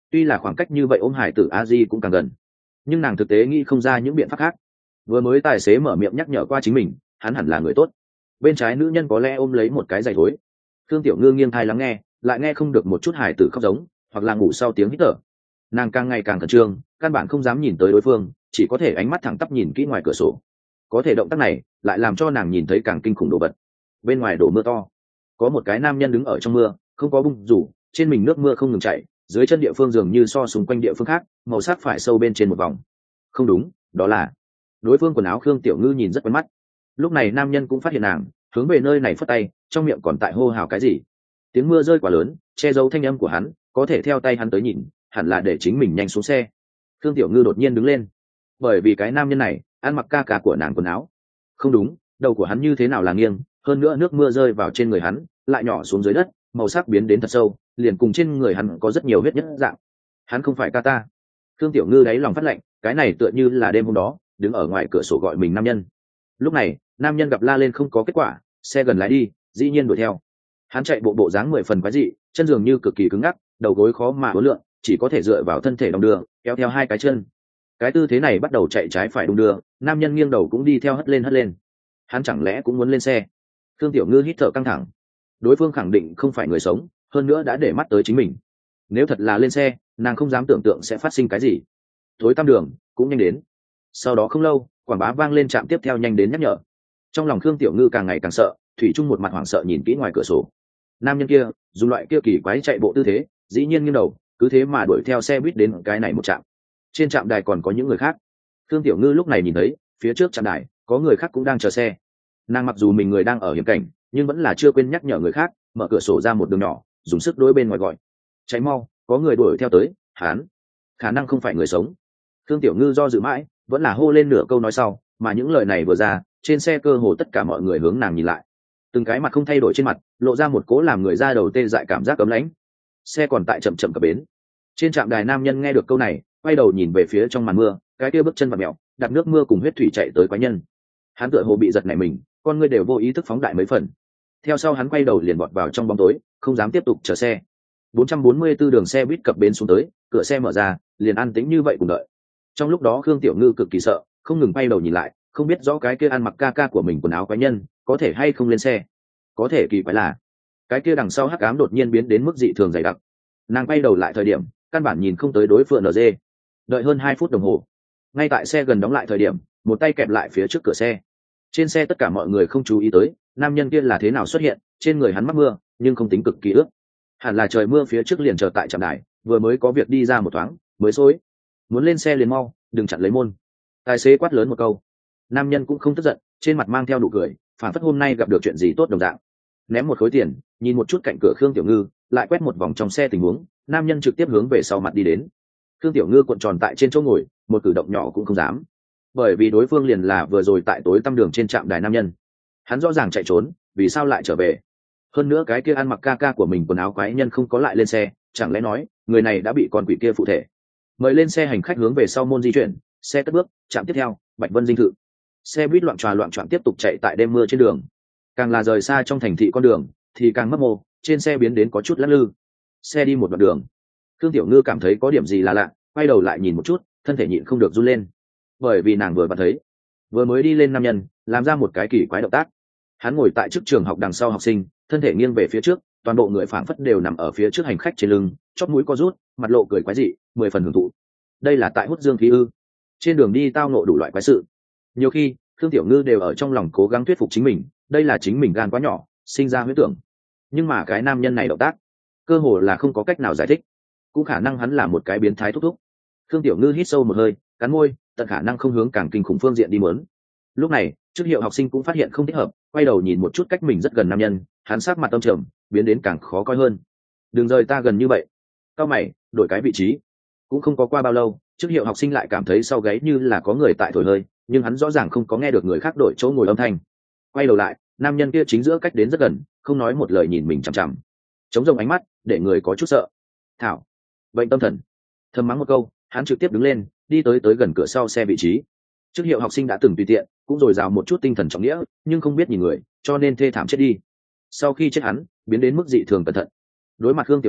tuy là khoảng cách như vậy ôm hải tử a di cũng càng gần, nhưng nàng thực tế nghĩ không ra những biện pháp khác. Vừa mới tài xế mở miệng nhắc nhở qua chính mình hắn hẳn là người tốt, bên trái nữ nhân có lẽ ôm lấy một cái giày thối. Thương Tiểu Ngư nghiêng thai lắng nghe, lại nghe không được một chút hải tử khóc giống hoặc là ngủ sau tiếng hít thở. Nàng càng ngày càng khẩn trương, căn bản không dám nhìn tới đối phương, chỉ có thể ánh mắt thẳng tắp nhìn kỹ ngoài cửa sổ. Có thể động tác này lại làm cho nàng nhìn thấy càng kinh khủng đồ vật. Bên ngoài đổ mưa to, có một cái nam nhân đứng ở trong mưa, không có bung rủ, trên mình nước mưa không ngừng chảy, dưới chân địa phương dường như so xung quanh địa phương khác màu sắc phải sâu bên trên một vòng. Không đúng, đó là đối phương quần áo. Khương Tiểu Ngư nhìn rất quen mắt. Lúc này nam nhân cũng phát hiện nàng, hướng về nơi này phất tay, trong miệng còn tại hô hào cái gì. Tiếng mưa rơi quá lớn, che giấu thanh âm của hắn, có thể theo tay hắn tới nhìn, hẳn là để chính mình nhanh xuống xe. Khương Tiểu Ngư đột nhiên đứng lên, bởi vì cái nam nhân này ăn mặc ca ca của nàng quần áo. Không đúng, đầu của hắn như thế nào là nghiêng, hơn nữa nước mưa rơi vào trên người hắn lại nhỏ xuống dưới đất, màu sắc biến đến thật sâu, liền cùng trên người hắn có rất nhiều huyết nhất dạng. Hắn không phải ca ta. Khương Tiểu Ngư đáy lòng phát lạnh, cái này tựa như là đêm hôm đó đứng ở ngoài cửa sổ gọi mình nam nhân. Lúc này nam nhân gặp la lên không có kết quả, xe gần lái đi, dĩ nhiên đuổi theo. Hắn chạy bộ bộ dáng mười phần quái dị, chân dường như cực kỳ cứng ngắc, đầu gối khó mà uốn lượn, chỉ có thể dựa vào thân thể đong đưa, kéo theo hai cái chân. Cái tư thế này bắt đầu chạy trái phải đung đưa, nam nhân nghiêng đầu cũng đi theo hất lên hất lên. Hắn chẳng lẽ cũng muốn lên xe? Thương Tiểu Ngư hít thở căng thẳng. Đối phương khẳng định không phải người sống, hơn nữa đã để mắt tới chính mình. Nếu thật là lên xe, nàng không dám tưởng tượng sẽ phát sinh cái gì. Tối tăm đường cũng nhanh đến. Sau đó không lâu, quảng bá vang lên, trạm tiếp theo nhanh đến nhắc nhở. Trong lòng Thương Tiểu Ngư càng ngày càng sợ, thủy chung một mặt hoảng sợ nhìn kỹ ngoài cửa sổ. Nam nhân kia dùng loại kia kỳ quái chạy bộ tư thế, dĩ nhiên nghiêng đầu, cứ thế mà đuổi theo xe buýt đến cái này một trạm. Trên trạm đài còn có những người khác. Thương Tiểu Ngư lúc này nhìn thấy phía trước trạm đài có người khác cũng đang chờ xe. Nàng mặc dù mình người đang ở hiểm cảnh, nhưng vẫn là chưa quên nhắc nhở người khác, mở cửa sổ ra một đường nhỏ, dùng sức đối bên ngoài gọi: cháy mau, có người đuổi theo tới. Hán khả năng không phải người sống. Thương Tiểu Ngư do dự mãi, vẫn là hô lên nửa câu nói sau, mà những lời này vừa ra, trên xe cơ hồ tất cả mọi người hướng nàng nhìn lại. Từng cái mặt không thay đổi trên mặt, lộ ra một cố làm người ra đầu tê dại cảm giác ấm lãnh. Xe còn tại chậm chậm cập bến. Trên trạm đài nam nhân nghe được câu này, quay đầu nhìn về phía trong màn mưa, cái kia bước chân vặn mèo, đặt nước mưa cùng huyết thủy chạy tới quái nhân. Hắn tựa hồ bị giật nảy mình, con ngươi đều vô ý thức phóng đại mấy phần. Theo sau hắn quay đầu liền vọt vào trong bóng tối, không dám tiếp tục chờ xe. bốn trăm bốn mươi tư đường xe buýt cập bến xuống tới, cửa xe mở ra, liền an tĩnh như vậy cùng đợi. Trong lúc đó Khương Tiểu Ngư cực kỳ sợ, không ngừng quay đầu nhìn lại, không biết rõ cái kia ăn mặc ca ca của mình quần áo quái nhân có thể hay không lên xe. Có thể kỳ quái là cái kia đằng sau hắc ám đột nhiên biến đến mức dị thường dày đặc. Nàng quay đầu lại thời điểm, căn bản nhìn không tới đối phương en giê. Đợi hơn hai phút đồng hồ, ngay tại xe gần đóng lại thời điểm, một tay kẹp lại phía trước cửa xe. Trên xe tất cả mọi người không chú ý tới nam nhân kia là thế nào xuất hiện, trên người hắn mắc mưa nhưng không tính cực kỳ ướt, hẳn là trời mưa phía trước liền chờ tại trạm đài, vừa mới có việc đi ra một thoáng mới xối. Muốn lên xe liền mau, đừng chặn lấy môn. Tài xế quát lớn một câu. Nam nhân cũng không tức giận, trên mặt mang theo nụ cười, phản phất hôm nay gặp được chuyện gì tốt đồng dạng. Ném một khối tiền, nhìn một chút cạnh cửa Khương Tiểu Ngư, lại quét một vòng trong xe tình huống, nam nhân trực tiếp hướng về sau mặt đi đến. Khương Tiểu Ngư cuộn tròn tại trên chỗ ngồi, một cử động nhỏ cũng không dám, bởi vì đối phương liền là vừa rồi tại tối tăm đường trên trạm đài nam nhân. Hắn rõ ràng chạy trốn, vì sao lại trở về? Hơn nữa cái kia ăn mặc ca ca của mình quần áo quái nhân không có lại lên xe, chẳng lẽ nói người này đã bị con quỷ kia phụ thể? Mời lên xe hành khách hướng về sau môn di chuyển, xe cất bước, trạm tiếp theo Bạch Vân dinh thự. Xe buýt loạn tròa loạn trọn tiếp tục chạy tại đêm mưa trên đường. Càng là rời xa trong thành thị con đường thì càng mấp mô, trên xe biến đến có chút lắc lư. Xe đi một đoạn đường, Thương Tiểu Ngư cảm thấy có điểm gì là lạ, quay đầu lại nhìn một chút, thân thể nhịn không được run lên, bởi vì nàng vừa vặn thấy vừa mới đi lên nam nhân làm ra một cái kỳ quái động tác. Hắn ngồi tại trước trường học đằng sau học sinh, thân thể nghiêng về phía trước, toàn bộ người phảng phất đều nằm ở phía trước hành khách trên lưng, chóp mũi co rút, mặt lộ cười quái dị, mười phần hưởng thụ. Đây là tại hút dương khí ư? Trên đường đi tao ngộ đủ loại quái sự. Nhiều khi Thương Tiểu Ngư đều ở trong lòng cố gắng thuyết phục chính mình, đây là chính mình gan quá nhỏ, sinh ra huyễn tưởng. Nhưng mà cái nam nhân này động tác, cơ hồ là không có cách nào giải thích, cũng khả năng hắn là một cái biến thái thúc thúc. Thương Tiểu Ngư hít sâu một hơi, cắn môi, tận khả năng không hướng càng kinh khủng phương diện đi muốn. Lúc này trước hiệu học sinh cũng phát hiện không thích hợp, quay đầu nhìn một chút cách mình rất gần nam nhân, hắn sát mặt tâm trầm, biến đến càng khó coi hơn. Đừng rời ta gần như vậy. Cao mày, đổi cái vị trí. Cũng không có qua bao lâu, trước hiệu học sinh lại cảm thấy sau gáy như là có người tại thổi hơi, nhưng hắn rõ ràng không có nghe được người khác đổi chỗ ngồi âm thanh. Quay đầu lại, nam nhân kia chính giữa cách đến rất gần, không nói một lời nhìn mình chằm chằm, chống rồng ánh mắt để người có chút sợ. Thảo, bệnh tâm thần. Thầm mắng một câu, hắn trực tiếp đứng lên, đi tới tới gần cửa sau xe vị trí. Trước hiệu học sinh đã từng tùy tiện, cũng dồi dào một chút tinh thần trọng nghĩa, nhưng không biết nhìn người, cho nên thê thảm chết đi. Sau khi chết hắn biến đến mức dị thường cẩn thận. Đối mặt Hương Tiểu Ngư,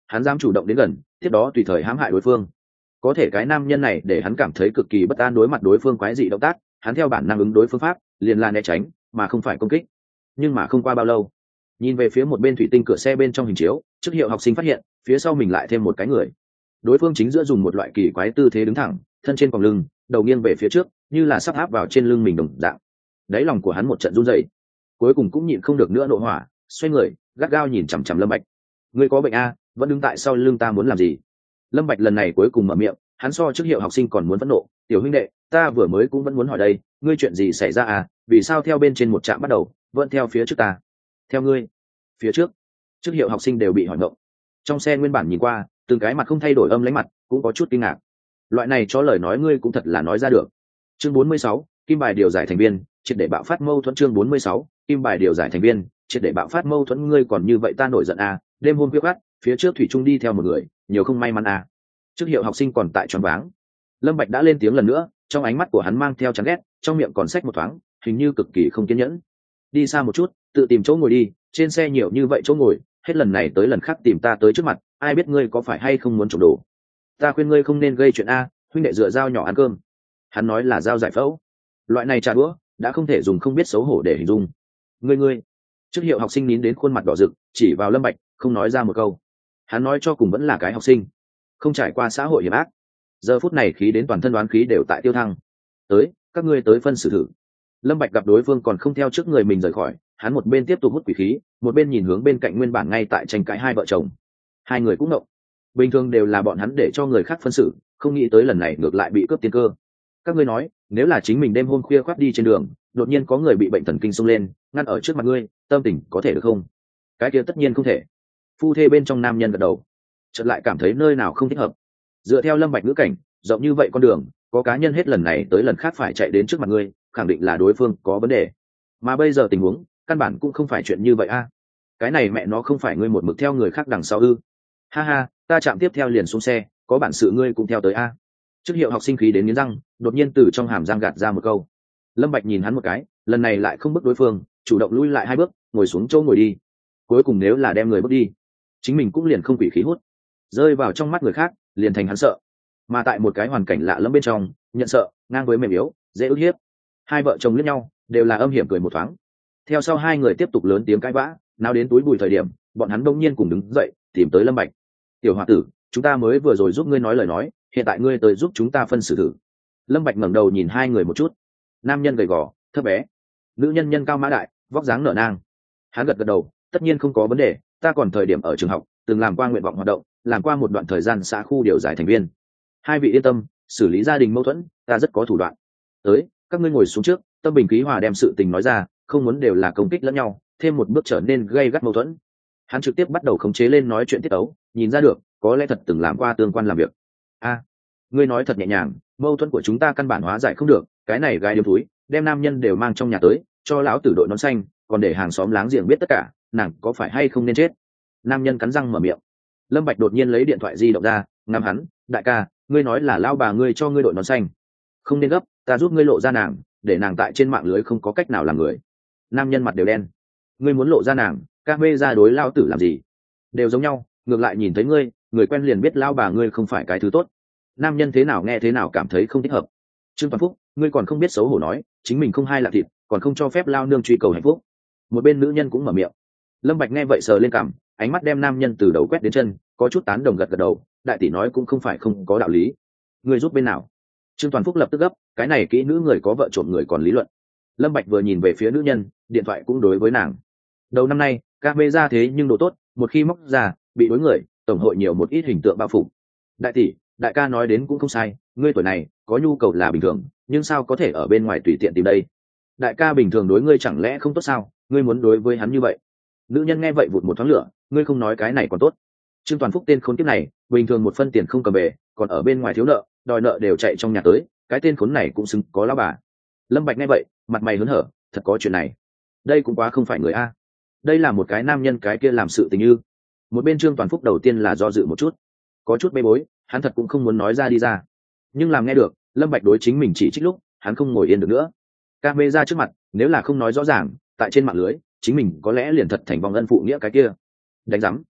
hắn dám chủ động đến gần, tiếp đó tùy thời hãm hại đối phương. Có thể cái nam nhân này để hắn cảm thấy cực kỳ bất an, đối mặt đối phương quái dị động tác, hắn theo bản năng ứng đối phương pháp liền là né tránh mà không phải công kích. Nhưng mà không qua bao lâu, nhìn về phía một bên thủy tinh cửa xe bên trong hình chiếu, trước hiệu học sinh phát hiện phía sau mình lại thêm một cái người. Đối phương chính giữa dùng một loại kỳ quái tư thế đứng thẳng, thân trên còng lưng, đầu nghiêng về phía trước, như là sắp áp vào trên lưng mình đồng dạng. Đáy lòng của hắn một trận run rẩy, cuối cùng cũng nhịn không được nữa nộ hỏa, xoay người gắt gao nhìn chằm chằm Lâm Bạch. Ngươi có bệnh a? Vẫn đứng tại sau lưng ta muốn làm gì? Lâm Bạch lần này cuối cùng mở miệng, hắn so trước hiệu học sinh còn muốn phẫn nộ. Tiểu huynh đệ, ta vừa mới cũng vẫn muốn hỏi đây, ngươi chuyện gì xảy ra à? Vì sao theo bên trên một trạm bắt đầu vẫn theo phía trước ta? Theo ngươi? Phía trước? Trước hiệu học sinh đều bị hỏi ngộng. Trong xe nguyên bản nhìn qua, từng cái mặt không thay đổi âm lãnh mặt, cũng có chút kinh ngạc. Loại này cho lời nói ngươi cũng thật là nói ra được. Chương bốn mươi sáu, kim bài điều giải thành viên, triệt để bạo phát mâu thuẫn. Chương bốn mươi sáu, kim bài điều giải thành viên, triệt để bạo phát mâu thuẫn. Ngươi còn như vậy ta nổi giận à? Đêm hôm khuya khoắt, phía trước thủy trung đi theo một người, nhiều không may mắn à? Trước hiệu học sinh còn tại choáng váng. Lâm Bạch đã lên tiếng lần nữa, trong ánh mắt của hắn mang theo chán ghét, trong miệng còn xách một thoáng, hình như cực kỳ không kiên nhẫn. Đi xa một chút, tự tìm chỗ ngồi đi, trên xe nhiều như vậy chỗ ngồi, hết lần này tới lần khác tìm ta tới trước mặt, ai biết ngươi có phải hay không muốn trộm đồ. Ta khuyên ngươi không nên gây chuyện a, huynh đệ dựa dao nhỏ ăn cơm. Hắn nói là dao giải phẫu, loại này trà đũa đã không thể dùng không biết xấu hổ để hình dung. Ngươi ngươi, trước hiệu học sinh nín đến khuôn mặt đỏ rực, chỉ vào Lâm Bạch, không nói ra một câu. Hắn nói cho cùng vẫn là cái học sinh, không trải qua xã hội hiểm ác, giờ phút này khí đến toàn thân đoán khí đều tại tiêu thăng. Tới, các ngươi tới phân xử thử. Lâm Bạch gặp đối phương còn không theo trước người mình rời khỏi, hắn một bên tiếp tục hút quỷ khí, một bên nhìn hướng bên cạnh nguyên bản ngay tại tranh cãi hai vợ chồng. Hai người cũng ngộng, bình thường đều là bọn hắn để cho người khác phân xử, không nghĩ tới lần này ngược lại bị cướp tiên cơ. Các ngươi nói, nếu là chính mình đêm hôm khuya khoắt đi trên đường, đột nhiên có người bị bệnh thần kinh xông lên, ngăn ở trước mặt ngươi, tâm tình có thể được không? Cái kia tất nhiên không thể. Phu thê bên trong nam nhân gật đầu, chợt lại cảm thấy nơi nào không thích hợp. Dựa theo Lâm Bạch ngữ cảnh, rộng như vậy con đường, có cá nhân hết lần này tới lần khác phải chạy đến trước mặt ngươi, khẳng định là đối phương có vấn đề. Mà bây giờ tình huống, căn bản cũng không phải chuyện như vậy a. Cái này mẹ nó không phải ngươi một mực theo người khác đằng sau ư? Ha ha, ta chạm tiếp theo liền xuống xe, có bản sự ngươi cũng theo tới a. Trước hiệu học sinh khí đến nghiến răng, đột nhiên từ trong hàm răng gạt ra một câu. Lâm Bạch nhìn hắn một cái, lần này lại không bức đối phương, chủ động lui lại hai bước, ngồi xuống chỗ ngồi đi. Cuối cùng nếu là đem người bước đi, chính mình cũng liền không quỷ khí hút, rơi vào trong mắt người khác, liền thành hắn sợ. Mà tại một cái hoàn cảnh lạ lẫm bên trong, nhận sợ ngang với mềm yếu, dễ ức hiếp. Hai vợ chồng liếc nhau, đều là âm hiểm cười một thoáng. Theo sau hai người tiếp tục lớn tiếng cãi vã, nào đến túi bụi thời điểm, bọn hắn đông nhiên cùng đứng dậy, tìm tới Lâm Bạch. Tiểu hòa tử, chúng ta mới vừa rồi giúp ngươi nói lời nói, hiện tại ngươi tới giúp chúng ta phân xử thử. Lâm Bạch ngẩng đầu nhìn hai người một chút. Nam nhân gầy gò, thấp bé, nữ nhân nhân cao mã đại, vóc dáng nở nang. Hắn gật gật đầu, tất nhiên không có vấn đề, ta còn thời điểm ở trường học, từng làm qua nguyện vọng hoạt động, làm qua một đoạn thời gian xã khu điều giải thành viên. Hai vị yên tâm, xử lý gia đình mâu thuẫn, ta rất có thủ đoạn. Tới, các ngươi ngồi xuống trước, tâm bình khí hòa đem sự tình nói ra, không muốn đều là công kích lẫn nhau, thêm một bước trở nên gây gắt mâu thuẫn. Hắn trực tiếp bắt đầu khống chế lên nói chuyện tiết tấu, nhìn ra được, có lẽ thật từng làm qua tương quan làm việc. A, ngươi nói thật nhẹ nhàng, mâu thuẫn của chúng ta căn bản hóa giải không được, cái này gái điếm túi, đem nam nhân đều mang trong nhà tới, cho lão tử đội nón xanh, còn để hàng xóm láng giềng biết tất cả, nàng có phải hay không nên chết? Nam nhân cắn răng mở miệng. Lâm Bạch đột nhiên lấy điện thoại di động ra, ngắm hắn, đại ca, ngươi nói là lão bà ngươi cho ngươi đội nón xanh, không nên gấp, ta giúp ngươi lộ ra nàng, để nàng tại trên mạng lưới không có cách nào làm người. Nam nhân mặt đều đen. Ngươi muốn lộ ra nàng, ca mê ra đối lao tử làm gì? Đều giống nhau, ngược lại nhìn thấy ngươi, người quen liền biết lao bà ngươi không phải cái thứ tốt. Nam nhân thế nào nghe thế nào cảm thấy không thích hợp. Trương Toàn Phúc, ngươi còn không biết xấu hổ nói, chính mình không hai là thịt, còn không cho phép lao nương truy cầu hạnh phúc. Một bên nữ nhân cũng mở miệng. Lâm Bạch nghe vậy sờ lên cằm, ánh mắt đem nam nhân từ đầu quét đến chân, có chút tán đồng gật gật đầu, đại tỷ nói cũng không phải không có đạo lý. Ngươi giúp bên nào? Trương Toàn Phúc lập tức gấp, cái này kỹ nữ người có vợ trộm người còn lý luận. Lâm Bạch vừa nhìn về phía nữ nhân, điện thoại cũng đối với nàng. Đầu năm nay, camera thế nhưng độ tốt, một khi móc ra, bị đối người, tổng hội nhiều một ít hình tượng bao phủ. Đại tỷ, đại ca nói đến cũng không sai, ngươi tuổi này, có nhu cầu là bình thường, nhưng sao có thể ở bên ngoài tùy tiện tìm đây? Đại ca bình thường đối ngươi chẳng lẽ không tốt sao, ngươi muốn đối với hắn như vậy? Nữ nhân nghe vậy vụt một thoáng lửa, ngươi không nói cái này còn tốt. Trương Toàn Phúc tên khốn kiếp này, bình thường một phân tiền không cầm về, còn ở bên ngoài thiếu nợ, đòi nợ đều chạy trong nhà tới, cái tên khốn này cũng xứng có lão bà. Lâm Bạch nghe vậy, mặt mày hớn hở, thật có chuyện này. Đây cũng quá không phải người a. Đây là một cái nam nhân cái kia làm sự tình như. Một bên Trương Toàn Phúc đầu tiên là do dự một chút, có chút bê bối, hắn thật cũng không muốn nói ra đi ra. Nhưng làm nghe được, Lâm Bạch đối chính mình chỉ trích lúc, hắn không ngồi yên được nữa. Camera trước mặt, nếu là không nói rõ ràng, tại trên mạng lưới, chính mình có lẽ liền thật thành vong ân phụ nghĩa cái kia. Đánh rắm.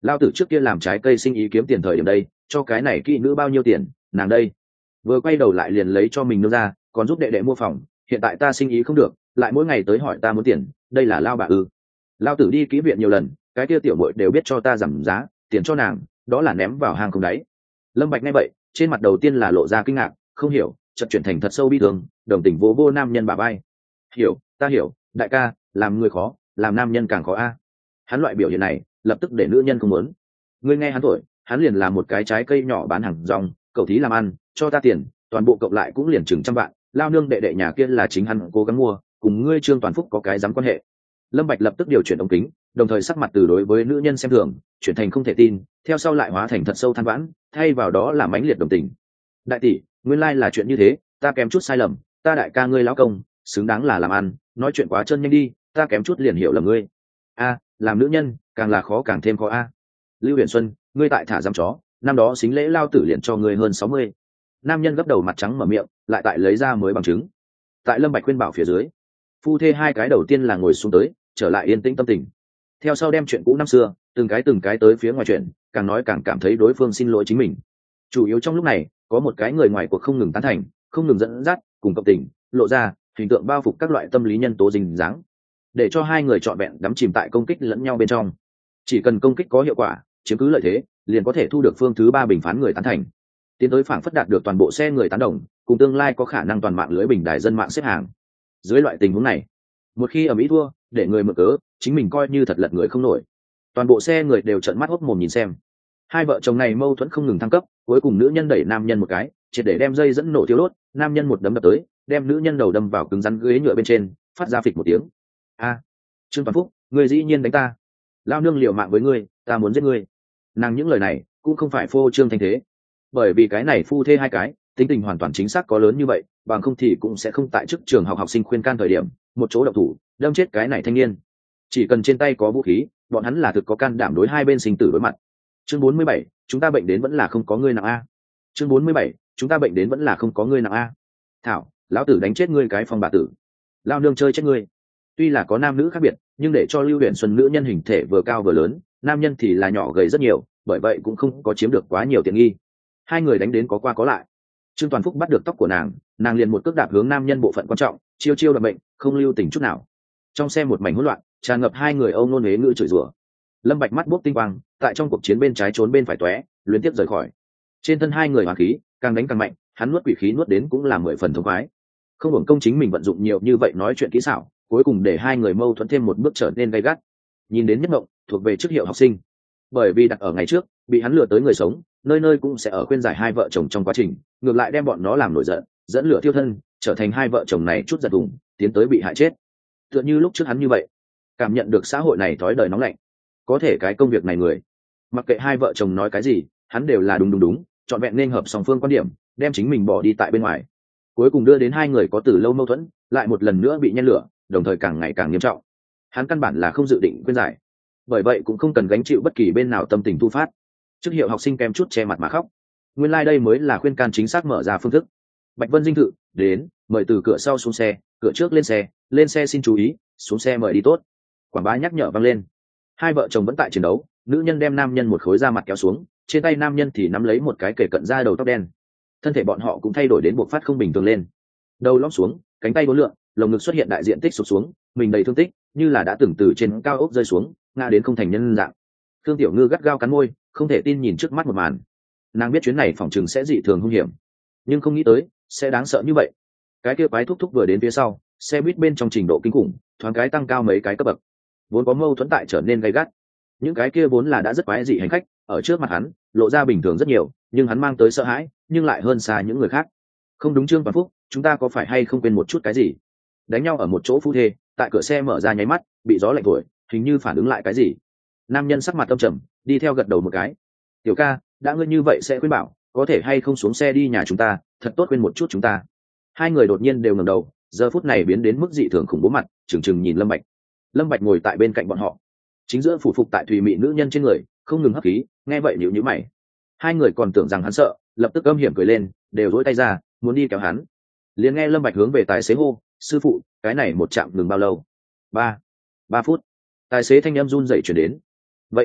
Lao tử trước kia làm trái cây sinh ý kiếm tiền thời điểm đây, cho cái này kỹ nữ bao nhiêu tiền, nàng đây vừa quay đầu lại liền lấy cho mình nương ra, còn giúp đệ đệ mua phòng. Hiện tại ta sinh ý không được, lại mỗi ngày tới hỏi ta muốn tiền, đây là lao bà ư? Lao tử đi kỹ viện nhiều lần, cái kia tiểu bội đều biết cho ta giảm giá tiền cho nàng, đó là ném vào hang không đáy. Lâm Bạch nghe vậy, trên mặt đầu tiên là lộ ra kinh ngạc, không hiểu, chợt chuyển thành thật sâu bi thương, đồng tình vô vô nam nhân bà bay. Hiểu, ta hiểu, đại ca, làm người khó, làm nam nhân càng khó a. Hắn loại biểu hiện này, lập tức để nữ nhân không muốn. Ngươi nghe hắn thổi, hắn liền làm một cái trái cây nhỏ bán hàng rong, cậu thí làm ăn, cho ta tiền, toàn bộ cộng lại cũng liền chừng trăm vạn. Lao nương đệ đệ nhà kia là chính hắn cố gắng mua, cùng ngươi Trương Toàn Phúc có cái dám quan hệ. Lâm Bạch lập tức điều chuyển ống kính, đồng thời sắc mặt từ đối với nữ nhân xem thường chuyển thành không thể tin, theo sau lại hóa thành thật sâu than vãn, thay vào đó là mãnh liệt đồng tình. Đại tỷ, nguyên lai là chuyện như thế, ta kém chút sai lầm, ta đại ca ngươi lão công xứng đáng là làm ăn, nói chuyện quá chân nhanh đi, ta kém chút liền hiểu lầm ngươi. A, làm nữ nhân càng là khó càng thêm khó a. Lưu Huyền Xuân, ngươi tại thả giam chó, năm đó xính lễ lao tử liền cho ngươi hơn sáu mươi. Nam nhân gấp đầu mặt trắng mở miệng, lại tại lấy ra mới bằng chứng. Tại Lâm Bạch khuyên bảo phía dưới, phu thê hai cái đầu tiên là ngồi xuống tới, trở lại yên tĩnh tâm tình. Theo sau đem chuyện cũ năm xưa từng cái từng cái tới phía ngoài chuyện, càng nói càng cảm thấy đối phương xin lỗi chính mình. Chủ yếu trong lúc này có một cái người ngoài cuộc không ngừng tán thành, không ngừng dẫn dắt cùng cộng tình lộ ra hình tượng bao phục các loại tâm lý nhân tố rình dáng, để cho hai người trọn vẹn đắm chìm tại công kích lẫn nhau bên trong. Chỉ cần công kích có hiệu quả, chiếm cứ lợi thế, liền có thể thu được phương thứ ba bình phán người tán thành, tiến tới phảng phất đạt được toàn bộ xe người tán đồng, cùng tương lai có khả năng toàn mạng lưới bình đài dân mạng xếp hàng. Dưới loại tình huống này, một khi ở mỹ thua, để người mở cớ, chính mình coi như thật lật người không nổi. Toàn bộ xe người đều trợn mắt hốc mồm nhìn xem. Hai vợ chồng này mâu thuẫn không ngừng thăng cấp, cuối cùng nữ nhân đẩy nam nhân một cái, triệt để đem dây dẫn nổ thiếu đốt, nam nhân một đấm đập tới, đem nữ nhân đầu đâm vào cứng rắn ghế nhựa bên trên, phát ra phịch một tiếng. A, Trương Toàn Phúc, ngươi dĩ nhiên đánh ta. Lao nương liều mạng với ngươi, ta muốn giết ngươi. Nàng những lời này cũng không phải phô trương thanh thế, bởi vì cái này phu thê hai cái tính tình hoàn toàn chính xác có lớn như vậy, bằng không thì cũng sẽ không tại chức trường học học sinh khuyên can thời điểm một chỗ độc thủ đâm chết cái này thanh niên. Chỉ cần trên tay có vũ khí, bọn hắn là thực có can đảm đối hai bên sinh tử đối mặt. Chương bốn mươi bảy, chúng ta bệnh đến vẫn là không có ngươi nặng a. Chương bốn mươi bảy, chúng ta bệnh đến vẫn là không có ngươi nặng a. Thảo, lão tử đánh chết ngươi cái phong bà tử. Lao nương chơi chết ngươi. Tuy là có nam nữ khác biệt, nhưng để cho Lưu Huyền Xuân nữ nhân hình thể vừa cao vừa lớn, nam nhân thì là nhỏ gầy rất nhiều, bởi vậy cũng không có chiếm được quá nhiều tiện nghi. Hai người đánh đến có qua có lại. Trương Toàn Phúc bắt được tóc của nàng, nàng liền một cước đạp hướng nam nhân bộ phận quan trọng, chiêu chiêu đoạn bệnh, không lưu tình chút nào. Trong xe một mảnh hỗn loạn, tràn ngập hai người âu nôn huế ngữ chửi rủa. Lâm Bạch mắt buốc tinh quang, tại trong cuộc chiến bên trái trốn bên phải tóe, liên tiếp rời khỏi. Trên thân hai người hỏa khí càng đánh càng mạnh, hắn nuốt quỷ khí nuốt đến cũng là mười phần thông khoái. Không hưởng công chính mình vận dụng nhiều như vậy nói chuyện kỹ xảo, cuối cùng để hai người mâu thuẫn thêm một bước trở nên gay gắt. Nhìn đến nhất ngộng, thuộc về chức hiệu học sinh. Bởi vì đặt ở ngày trước, bị hắn lừa tới người sống, nơi nơi cũng sẽ ở khuyên giải hai vợ chồng trong quá trình, ngược lại đem bọn nó làm nổi giận, dẫn lửa thiêu thân, trở thành hai vợ chồng này chút giật vùng, tiến tới bị hại chết. Tựa như lúc trước hắn như vậy, cảm nhận được xã hội này thói đời nóng lạnh. Có thể cái công việc này người, mặc kệ hai vợ chồng nói cái gì, hắn đều là đúng đúng đúng, trọn vẹn nên hợp song phương quan điểm, đem chính mình bỏ đi tại bên ngoài. Cuối cùng đưa đến hai người có từ lâu mâu thuẫn, lại một lần nữa bị nhen lửa, đồng thời càng ngày càng nghiêm trọng. Hắn căn bản là không dự định khuyên giải, bởi vậy cũng không cần gánh chịu bất kỳ bên nào tâm tình thu phát. Chức hiệu học sinh kèm chút che mặt mà khóc. Nguyên lai like đây mới là khuyên can chính xác mở ra phương thức. Bạch Vân dinh thự đến, mời từ cửa sau xuống xe, cửa trước lên xe, lên xe xin chú ý, xuống xe mời đi tốt. Quảng bá nhắc nhở vang lên. Hai vợ chồng vẫn tại chiến đấu, nữ nhân đem nam nhân một khối da mặt kéo xuống, trên tay nam nhân thì nắm lấy một cái kề cận da đầu tóc đen. Thân thể bọn họ cũng thay đổi đến buộc phát không bình thường lên. Đầu lõm xuống, cánh tay bốn lượng, lồng ngực xuất hiện đại diện tích sụp xuống, mình đầy thương tích, như là đã từng từ trên cao ốc rơi xuống, ngã đến không thành nhân dạng. Thương Tiểu Ngư gắt gao cắn môi, không thể tin nhìn trước mắt một màn. Nàng biết chuyến này phỏng chừng sẽ dị thường hung hiểm, nhưng không nghĩ tới sẽ đáng sợ như vậy. Cái kia quái thúc thúc vừa đến phía sau, xe buýt bên trong trình độ kinh khủng, thoáng cái tăng cao mấy cái cấp bậc. Vốn có mâu thuẫn tại trở nên gay gắt. Những cái kia vốn là đã rất quái dị hành khách, ở trước mặt hắn, lộ ra bình thường rất nhiều, nhưng hắn mang tới sợ hãi, nhưng lại hơn xa những người khác. Không đúng Trương Toàn Phúc, chúng ta có phải hay không quên một chút cái gì? Đánh nhau ở một chỗ phu thê, tại cửa xe mở ra nháy mắt, bị gió lạnh thổi, hình như phản ứng lại cái gì. Nam nhân sắc mặt âm trầm, đi theo gật đầu một cái. Tiểu ca, đã ngươi như vậy sẽ khuyên bảo, có thể hay không xuống xe đi nhà chúng ta, thật tốt khuyên một chút chúng ta. Hai người đột nhiên đều ngẩng đầu, giờ phút này biến đến mức dị thường khủng bố mặt, trừng trừng nhìn Lâm Bạch. Lâm Bạch ngồi tại bên cạnh bọn họ, chính giữa phủ phục tại thùy mị nữ nhân trên người, không ngừng hấp khí, nghe vậy nhíu nhíu mày. Hai người còn tưởng rằng hắn sợ, lập tức âm hiểm cười lên, đều duỗi tay ra, muốn đi kéo hắn. Liền nghe Lâm Bạch hướng về tài xế hô, sư phụ, cái này một chạm ngừng bao lâu? Ba, ba phút. Tài xế thanh âm run rẩy truyền đến. Vậy thì tốt,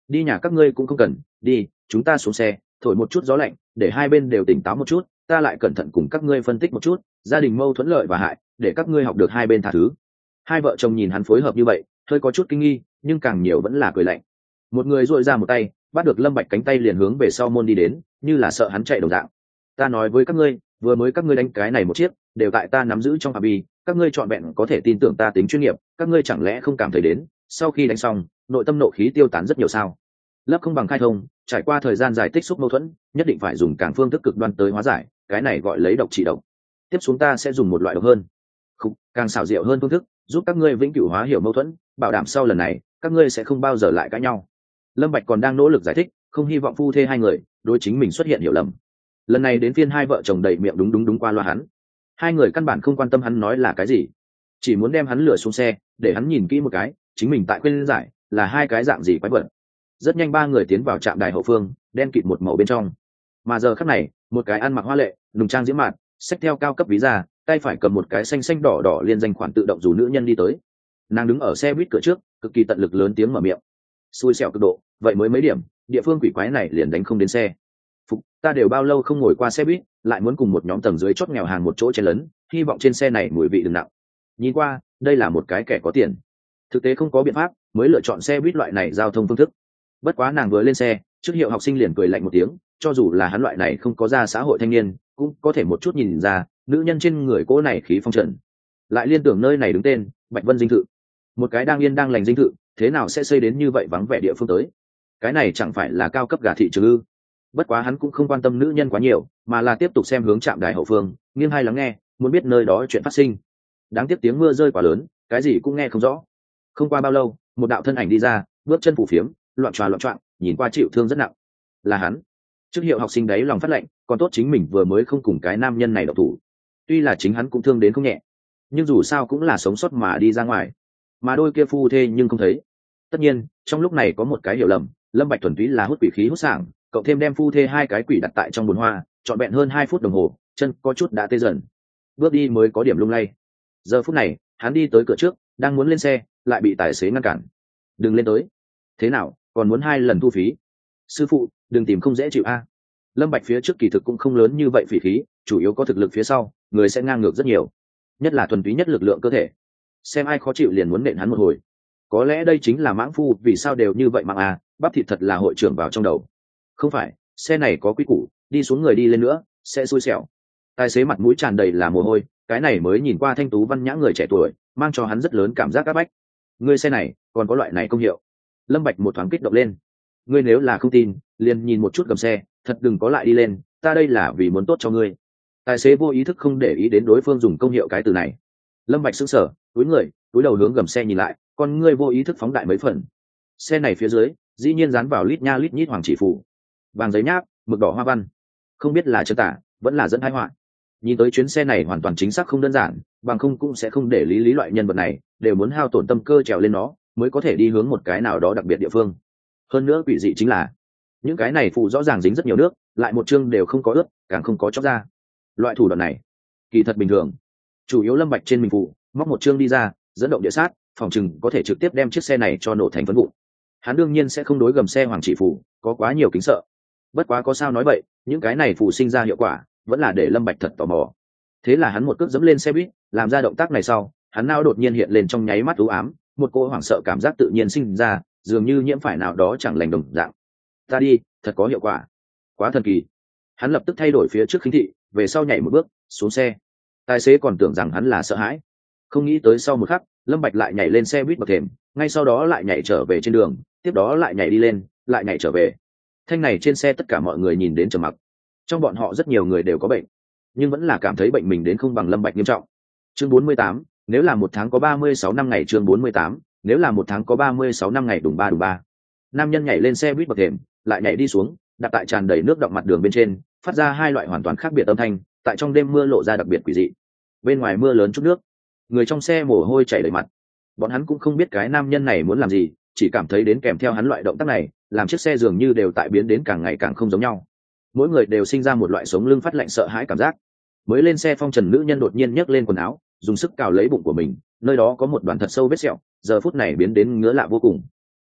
đi nhà các ngươi cũng không cần, đi, chúng ta xuống xe, thổi một chút gió lạnh, để hai bên đều tỉnh táo một chút, ta lại cẩn thận cùng các ngươi phân tích một chút gia đình mâu thuẫn lợi và hại, để các ngươi học được hai bên tha thứ. Hai vợ chồng nhìn hắn phối hợp như vậy, hơi có chút kinh nghi, nhưng càng nhiều vẫn là cười lạnh. Một người duỗi ra một tay, bắt được Lâm Bạch cánh tay liền hướng về sau môn đi đến, như là sợ hắn chạy đồng dạng. Ta nói với các ngươi, vừa mới các ngươi đánh cái này một chiếc, đều tại ta nắm giữ trong phạm vi, các ngươi chọn vẹn có thể tin tưởng ta tính chuyên nghiệp, các ngươi chẳng lẽ không cảm thấy đến, sau khi đánh xong, nội tâm nộ khí tiêu tán rất nhiều sao? Lấp không bằng khai thông, trải qua thời gian dài tích xúc mâu thuẫn, nhất định phải dùng càng phương thức cực đoan tới hóa giải, cái này gọi lấy độc trị độc. Tiếp xuống ta sẽ dùng một loại độc hơn, không, càng xảo diệu hơn phương thức, giúp các ngươi vĩnh cửu hóa hiểu mâu thuẫn, bảo đảm sau lần này, các ngươi sẽ không bao giờ lại cãi nhau. Lâm Bạch còn đang nỗ lực giải thích, không hy vọng phu thê hai người đối chính mình xuất hiện hiểu lầm. Lần này đến phiên hai vợ chồng đầy miệng đúng đúng đúng qua loa hắn. Hai người căn bản không quan tâm hắn nói là cái gì, chỉ muốn đem hắn lừa xuống xe, để hắn nhìn kỹ một cái, chính mình tại quên giải là hai cái dạng gì quái vật. Rất nhanh ba người tiến vào trạm đài hậu phương, đen kịt một màu bên trong. Mà giờ khắc này, một cái ăn mặc hoa lệ, nùng trang diễm mạn, xách theo cao cấp ví da, tay phải cầm một cái xanh xanh đỏ đỏ liên danh khoản tự động dù nữ nhân đi tới. Nàng đứng ở xe buýt cửa trước, cực kỳ tận lực lớn tiếng mở miệng. Xui xẻo cực độ, vậy mới mấy điểm, địa phương quỷ quái này liền đánh không đến xe. Phục, ta đều bao lâu không ngồi qua xe buýt, lại muốn cùng một nhóm tầng dưới chót nghèo hàng một chỗ chen lấn, hy vọng trên xe này mùi vị đừng nặng. Nhìn qua, đây là một cái kẻ có tiền. Thực tế không có biện pháp, mới lựa chọn xe buýt loại này giao thông phương thức. Bất quá nàng vừa lên xe, trước hiệu học sinh liền cười lạnh một tiếng, cho dù là hắn loại này không có ra xã hội thanh niên, cũng có thể một chút nhìn ra, nữ nhân trên người cô này khí phong trần. Lại liên tưởng nơi này đứng tên, Bạch Vân dinh thự. Một cái đang yên đang lành dinh thự, thế nào sẽ xây đến như vậy vắng vẻ địa phương tới? Cái này chẳng phải là cao cấp gà thị trường ư? Bất quá hắn cũng không quan tâm nữ nhân quá nhiều, mà là tiếp tục xem hướng trạm đài hậu phương, nghiêng hai lắng nghe, muốn biết nơi đó chuyện phát sinh. Đáng tiếc tiếng mưa rơi quá lớn, cái gì cũng nghe không rõ. Không qua bao lâu, một đạo thân ảnh đi ra, bước chân phủ phiếm, loạn tròa loạn choạng, nhìn qua chịu thương rất nặng. Là hắn. Trước hiệu học sinh đấy lòng phát lệnh, còn tốt chính mình vừa mới không cùng cái nam nhân này độc thủ. Tuy là chính hắn cũng thương đến không nhẹ, nhưng dù sao cũng là sống sót mà đi ra ngoài. Mà đôi kia phu thê nhưng không thấy. Tất nhiên, trong lúc này có một cái hiểu lầm, Lâm Bạch thuần túy là hút quỷ khí hút sảng, cậu thêm đem phu thê hai cái quỷ đặt tại trong bồn hoa, trọn vẹn hơn hai phút đồng hồ, chân có chút đã tê dần. Bước đi mới có điểm lung lay. Giờ phút này, hắn đi tới cửa trước, đang muốn lên xe, lại bị tài xế ngăn cản. "Đừng lên tới." "Thế nào, còn muốn hai lần thu phí?" "Sư phụ, đừng tìm không dễ chịu a." Lâm Bạch phía trước kỳ thực cũng không lớn như vậy phỉ khí, chủ yếu có thực lực phía sau, người sẽ ngang ngược rất nhiều, nhất là thuần túy nhất lực lượng cơ thể. Xem ai khó chịu liền muốn nện hắn một hồi. Có lẽ đây chính là mãng phu vì sao đều như vậy mạng à, bắp thịt thật là hội trưởng vào trong đầu. Không phải, xe này có quy củ, đi xuống người đi lên nữa, sẽ xui xẻo. Tài xế mặt mũi tràn đầy là mồ hôi, cái này mới nhìn qua thanh tú văn nhã người trẻ tuổi, mang cho hắn rất lớn cảm giác áp bách. Ngươi xe này, còn có loại này công hiệu. Lâm Bạch một thoáng kích động lên. Ngươi nếu là không tin, liền nhìn một chút gầm xe, thật đừng có lại đi lên, ta đây là vì muốn tốt cho ngươi. Tài xế vô ý thức không để ý đến đối phương dùng công hiệu cái từ này. Lâm Bạch sững sờ, cúi người, cúi đầu hướng gầm xe nhìn lại, con ngươi vô ý thức phóng đại mấy phần. Xe này phía dưới, dĩ nhiên dán vào lít nha lít nhít hoàng chỉ phủ, vàng giấy nháp, mực đỏ hoa văn, không biết là chân tả, vẫn là dẫn tai họa. Nhìn tới chuyến xe này hoàn toàn chính xác không đơn giản, bằng không cũng sẽ không để lý lý loại nhân vật này đều muốn hao tổn tâm cơ trèo lên nó, mới có thể đi hướng một cái nào đó đặc biệt địa phương. Hơn nữa quỷ dị chính là, những cái này phụ rõ ràng dính rất nhiều nước, lại một chương đều không có ướt, càng không có chóc ra. Loại thủ đoạn này, kỳ thật bình thường. Chủ yếu Lâm Bạch trên mình phụ, móc một chương đi ra, dẫn động địa sát, phòng chừng có thể trực tiếp đem chiếc xe này cho nổ thành phấn vụn. Hắn đương nhiên sẽ không đối gầm xe hoàng chỉ phủ, có quá nhiều kính sợ. Bất quá có sao nói vậy, những cái này phụ sinh ra hiệu quả, vẫn là để Lâm Bạch thật tò mò. Thế là hắn một cước dẫm lên xe buýt, làm ra động tác này sau, hắn não đột nhiên hiện lên trong nháy mắt u ám, một cỗ hoảng sợ cảm giác tự nhiên sinh ra, dường như nhiễm phải nào đó chẳng lành đồng dạng. Ta đi, thật có hiệu quả, quá thần kỳ. Hắn lập tức thay đổi phía trước khinh thị, về sau nhảy một bước, xuống xe. Tài xế còn tưởng rằng hắn là sợ hãi, không nghĩ tới sau một khắc, Lâm Bạch lại nhảy lên xe buýt bậc thềm, ngay sau đó lại nhảy trở về trên đường, tiếp đó lại nhảy đi lên, lại nhảy trở về. Thanh này trên xe tất cả mọi người nhìn đến trầm mặc. Trong bọn họ rất nhiều người đều có bệnh, nhưng vẫn là cảm thấy bệnh mình đến không bằng Lâm Bạch nghiêm trọng. Chương bốn mươi tám, nếu là một tháng có ba mươi sáu năm ngày. Chương bốn mươi tám, nếu là một tháng có ba mươi sáu năm ngày đùng ba đùng ba. Nam nhân nhảy lên xe buýt bậc thềm, lại nhảy đi xuống, đặt tại tràn đầy nước đọng mặt đường bên trên, phát ra hai loại hoàn toàn khác biệt âm thanh, tại trong đêm mưa lộ ra đặc biệt quỷ dị. Bên ngoài mưa lớn chút nước, người trong xe mồ hôi chảy đầy mặt. Bọn hắn cũng không biết cái nam nhân này muốn làm gì, chỉ cảm thấy đến kèm theo hắn loại động tác này, làm chiếc xe dường như đều tại biến đến càng ngày càng không giống nhau. Mỗi người đều sinh ra một loại sống lưng phát lạnh sợ hãi cảm giác. Mới lên xe phong trần nữ nhân đột nhiên nhấc lên quần áo, dùng sức cào lấy bụng của mình, nơi đó có một đoạn thật sâu vết sẹo, giờ phút này biến đến ngứa lạ vô cùng.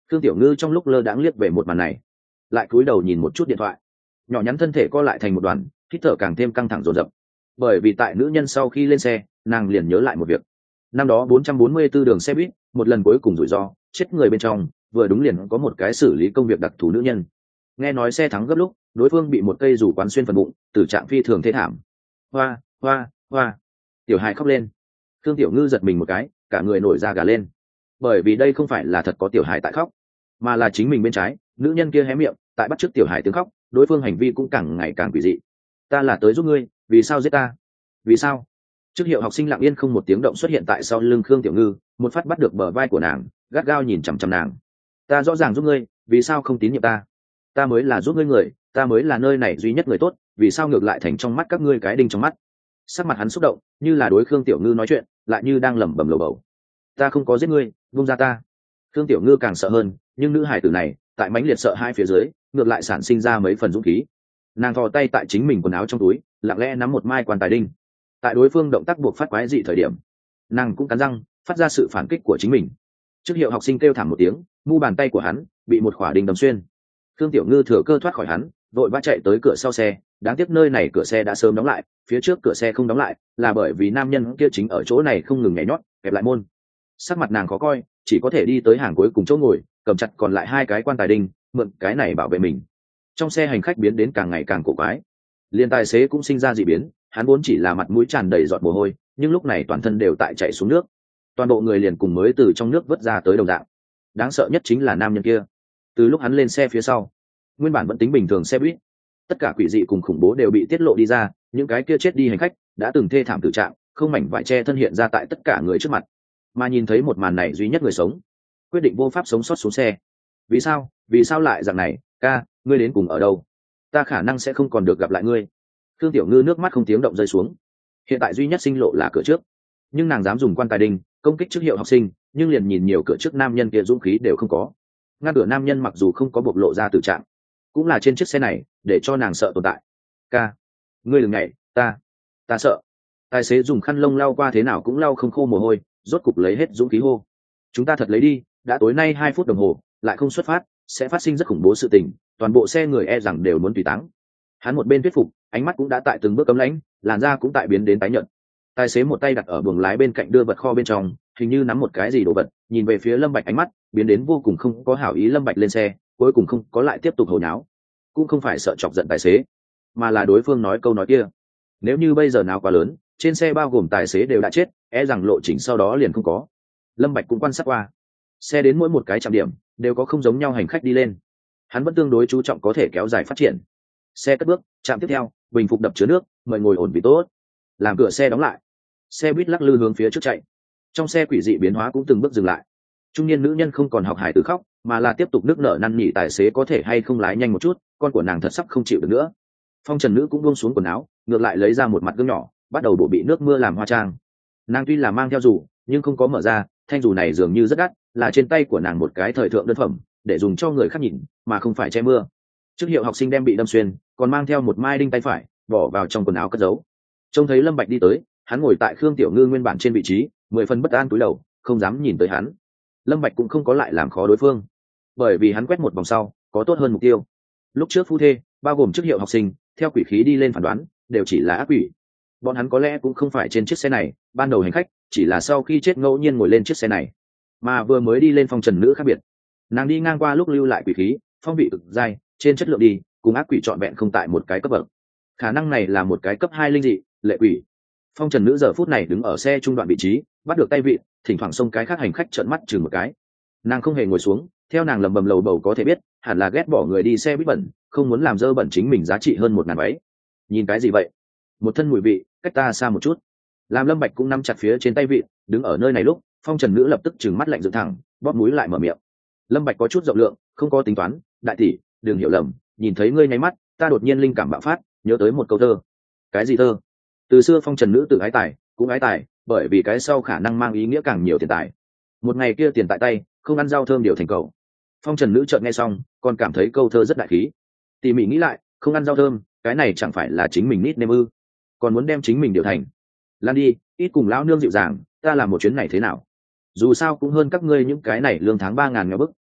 Khương Tiểu Ngư trong lúc lơ đãng liếc về một màn này, lại cúi đầu nhìn một chút điện thoại, nhỏ nhắn thân thể co lại thành một đoàn, hít thở càng thêm căng thẳng dồn dập. Bởi vì tại nữ nhân sau khi lên xe, nàng liền nhớ lại một việc. Năm đó bốn trăm bốn mươi tư đường xe buýt, một lần cuối cùng rủi ro, chết người bên trong, vừa đúng liền có một cái xử lý công việc đặc thù nữ nhân. Nghe nói xe thắng gấp lúc, đối phương bị một cây rủ quán xuyên phần bụng, tử trạng phi thường thê thảm. Hoa, hoa, hoa. Tiểu Hải khóc lên. Khương Tiểu Ngư giật mình một cái, cả người nổi da gà lên. Bởi vì đây không phải là thật có Tiểu Hải tại khóc, mà là chính mình bên trái, nữ nhân kia hé miệng, tại bắt chước Tiểu Hải tiếng khóc, đối phương hành vi cũng càng ngày càng quỷ dị. Ta là tới giúp ngươi, vì sao giết ta? Vì sao? Trước hiệu học sinh lặng yên không một tiếng động xuất hiện tại sau lưng Khương Tiểu Ngư, một phát bắt được bờ vai của nàng, gắt gao nhìn chằm chằm nàng. Ta rõ ràng giúp ngươi, vì sao không tín nhiệm ta? Ta mới là giúp ngươi người, ta mới là nơi này duy nhất người tốt, vì sao ngược lại thành trong mắt các ngươi cái đinh trong mắt? Sắc mặt hắn xúc động, như là đối Khương Tiểu Ngư nói chuyện, lại như đang lẩm bẩm lầu bầu. Ta không có giết ngươi, buông ra ta. Khương Tiểu Ngư càng sợ hơn, nhưng nữ hải tử này, tại mãnh liệt sợ hai phía dưới, ngược lại sản sinh ra mấy phần dũng khí. Nàng thò tay tại chính mình quần áo trong túi, lặng lẽ nắm một mai quan tài đinh. Tại đối phương động tác buộc phát quái dị thời điểm, nàng cũng cắn răng, phát ra sự phản kích của chính mình. Trước hiệu học sinh kêu thảm một tiếng, mu bàn tay của hắn bị một khỏa đinh đâm xuyên. Khương Tiểu Ngư thừa cơ thoát khỏi hắn, vội vã chạy tới cửa sau xe. Đáng tiếc nơi này cửa xe đã sớm đóng lại, phía trước cửa xe không đóng lại, là bởi vì nam nhân kia chính ở chỗ này không ngừng nhảy nhót, kẹp lại môn. Sắc mặt nàng khó coi, chỉ có thể đi tới hàng cuối cùng chỗ ngồi, cầm chặt còn lại hai cái quan tài đinh, mượn cái này bảo vệ mình. Trong xe hành khách biến đến càng ngày càng cổ quái, liền tài xế cũng sinh ra dị biến. Hắn vốn chỉ là mặt mũi tràn đầy giọt mồ hôi, nhưng lúc này toàn thân đều tại chạy xuống nước, toàn bộ người liền cùng mới từ trong nước vớt ra tới đồng dạng. Đáng sợ nhất chính là nam nhân kia. Từ lúc hắn lên xe phía sau, nguyên bản vẫn tính bình thường xe buýt, tất cả quỷ dị cùng khủng bố đều bị tiết lộ đi ra. Những cái kia chết đi hành khách đã từng thê thảm tử trạng, không mảnh vải che thân hiện ra tại tất cả người trước mặt. Mà nhìn thấy một màn này, duy nhất người sống quyết định vô pháp sống sót xuống xe. Vì sao? Vì sao lại dạng này? Ca, ngươi đến cùng ở đâu? Ta khả năng sẽ không còn được gặp lại ngươi. Khương Tiểu Ngư nước mắt không tiếng động rơi xuống. Hiện tại duy nhất sinh lộ là cửa trước, nhưng nàng dám dùng quan tài đinh công kích trước hiệu học sinh, nhưng liền nhìn nhiều cửa trước nam nhân kia dũng khí đều không có. Ngăn cửa nam nhân mặc dù không có bộc lộ ra tử trạng, cũng là trên chiếc xe này để cho nàng sợ tồn tại. Ca, ngươi đừng nhảy, ta ta sợ. Tài xế dùng khăn lông lau qua thế nào cũng lau không khô mồ hôi, rốt cục lấy hết dũng khí hô. Chúng ta thật lấy đi, đã tối nay hai phút đồng hồ lại không xuất phát, sẽ phát sinh rất khủng bố sự tình, toàn bộ xe người e rằng đều muốn tùy táng. Hắn một bên thuyết phục, ánh mắt cũng đã tại từng bước cấm lãnh, làn da cũng tại biến đến tái nhợt. Tài xế một tay đặt ở buồng lái bên cạnh đưa vật kho bên trong, hình như nắm một cái gì đồ vật, nhìn về phía Lâm Bạch, ánh mắt biến đến vô cùng không có hảo ý. Lâm Bạch lên xe, cuối cùng không có lại tiếp tục hồ nháo, cũng không phải sợ chọc giận tài xế, mà là đối phương nói câu nói kia. Nếu như bây giờ nào quá lớn, trên xe bao gồm tài xế đều đã chết, e rằng lộ trình sau đó liền không có. Lâm Bạch cũng quan sát qua, xe đến mỗi một cái trạm điểm đều có không giống nhau hành khách đi lên, hắn vẫn tương đối chú trọng có thể kéo dài phát triển. Xe cất bước, trạm tiếp theo, bình phục đập chứa nước, mời ngồi ổn vì tốt. Làm cửa xe đóng lại, xe buýt lắc lư hướng phía trước chạy. Trong xe quỷ dị biến hóa cũng từng bước dừng lại. Trung niên nữ nhân không còn học hải tử khóc, mà là tiếp tục nước nở năn nỉ tài xế có thể hay không lái nhanh một chút, con của nàng thật sắp không chịu được nữa. Phong Trần nữ cũng buông xuống quần áo, ngược lại lấy ra một mặt gương nhỏ, bắt đầu đổ bị nước mưa làm hoa trang. Nàng tuy là mang theo dù, nhưng không có mở ra, thanh dù này dường như rất đắt, là trên tay của nàng một cái thời thượng đơn phẩm, để dùng cho người khác nhìn, mà không phải che mưa. Trước hiệu học sinh đem bị đâm xuyên, còn mang theo một mai đinh tay phải, bỏ vào trong quần áo cất giấu. Trông thấy Lâm Bạch đi tới, hắn ngồi tại Khương Tiểu Ngư nguyên bản trên vị trí, mười phần bất an cúi đầu, không dám nhìn tới hắn. Lâm Bạch cũng không có lại làm khó đối phương, bởi vì hắn quét một vòng sau, có tốt hơn mục tiêu. Lúc trước phu thê, bao gồm trước hiệu học sinh, theo quỷ khí đi lên phán đoán, đều chỉ là ác quỷ. Bọn hắn có lẽ cũng không phải trên chiếc xe này, ban đầu hành khách chỉ là sau khi chết ngẫu nhiên ngồi lên chiếc xe này, mà vừa mới đi lên Phong Trần nữ khác biệt. Nàng đi ngang qua lúc lưu lại quỷ khí, phong vị cực dai, trên chất lượng đi, cùng ác quỷ trọn vẹn không tại một cái cấp bậc. Khả năng này là một cái cấp hai linh dị, lệ quỷ. Phong Trần nữ giờ phút này đứng ở xe trung đoạn vị trí, bắt được tay vị, thỉnh thoảng xông cái khác hành khách trợn mắt chừng một cái. Nàng không hề ngồi xuống, theo nàng lầm bầm lầu bầu có thể biết, hẳn là ghét bỏ người đi xe buýt bẩn, không muốn làm dơ bẩn chính mình giá trị hơn một ngàn váy. Nhìn cái gì vậy? Một thân mùi vị, cách ta xa một chút. Làm Lâm Bạch cũng nắm chặt phía trên tay vị, đứng ở nơi này lúc, Phong Trần nữ lập tức trừng mắt lạnh dựng thẳng, bóp mũi lại mở miệng. Lâm Bạch có chút rộng lượng, không có tính toán, đại tỷ, đừng hiểu lầm, nhìn thấy ngươi nháy mắt, ta đột nhiên linh cảm bạo phát, nhớ tới một câu thơ. Cái gì thơ? Từ xưa Phong Trần nữ tự ái tài, cũng ái tài, bởi vì cái sau khả năng mang ý nghĩa càng nhiều tiền tài. Một ngày kia tiền tại tay, không ăn rau thơm điều thành cầu. Phong Trần nữ chợt nghe xong, còn cảm thấy câu thơ rất đại khí. Tỉ mỉ nghĩ lại, không ăn rau thơm, cái này chẳng phải là chính mình nít nêm ư? Còn muốn đem chính mình điều thành. Lan đi, ít cùng lão nương dịu dàng, ta làm một chuyến này thế nào? Dù sao cũng hơn các ngươi những cái này lương tháng ba ngàn nghèo bức,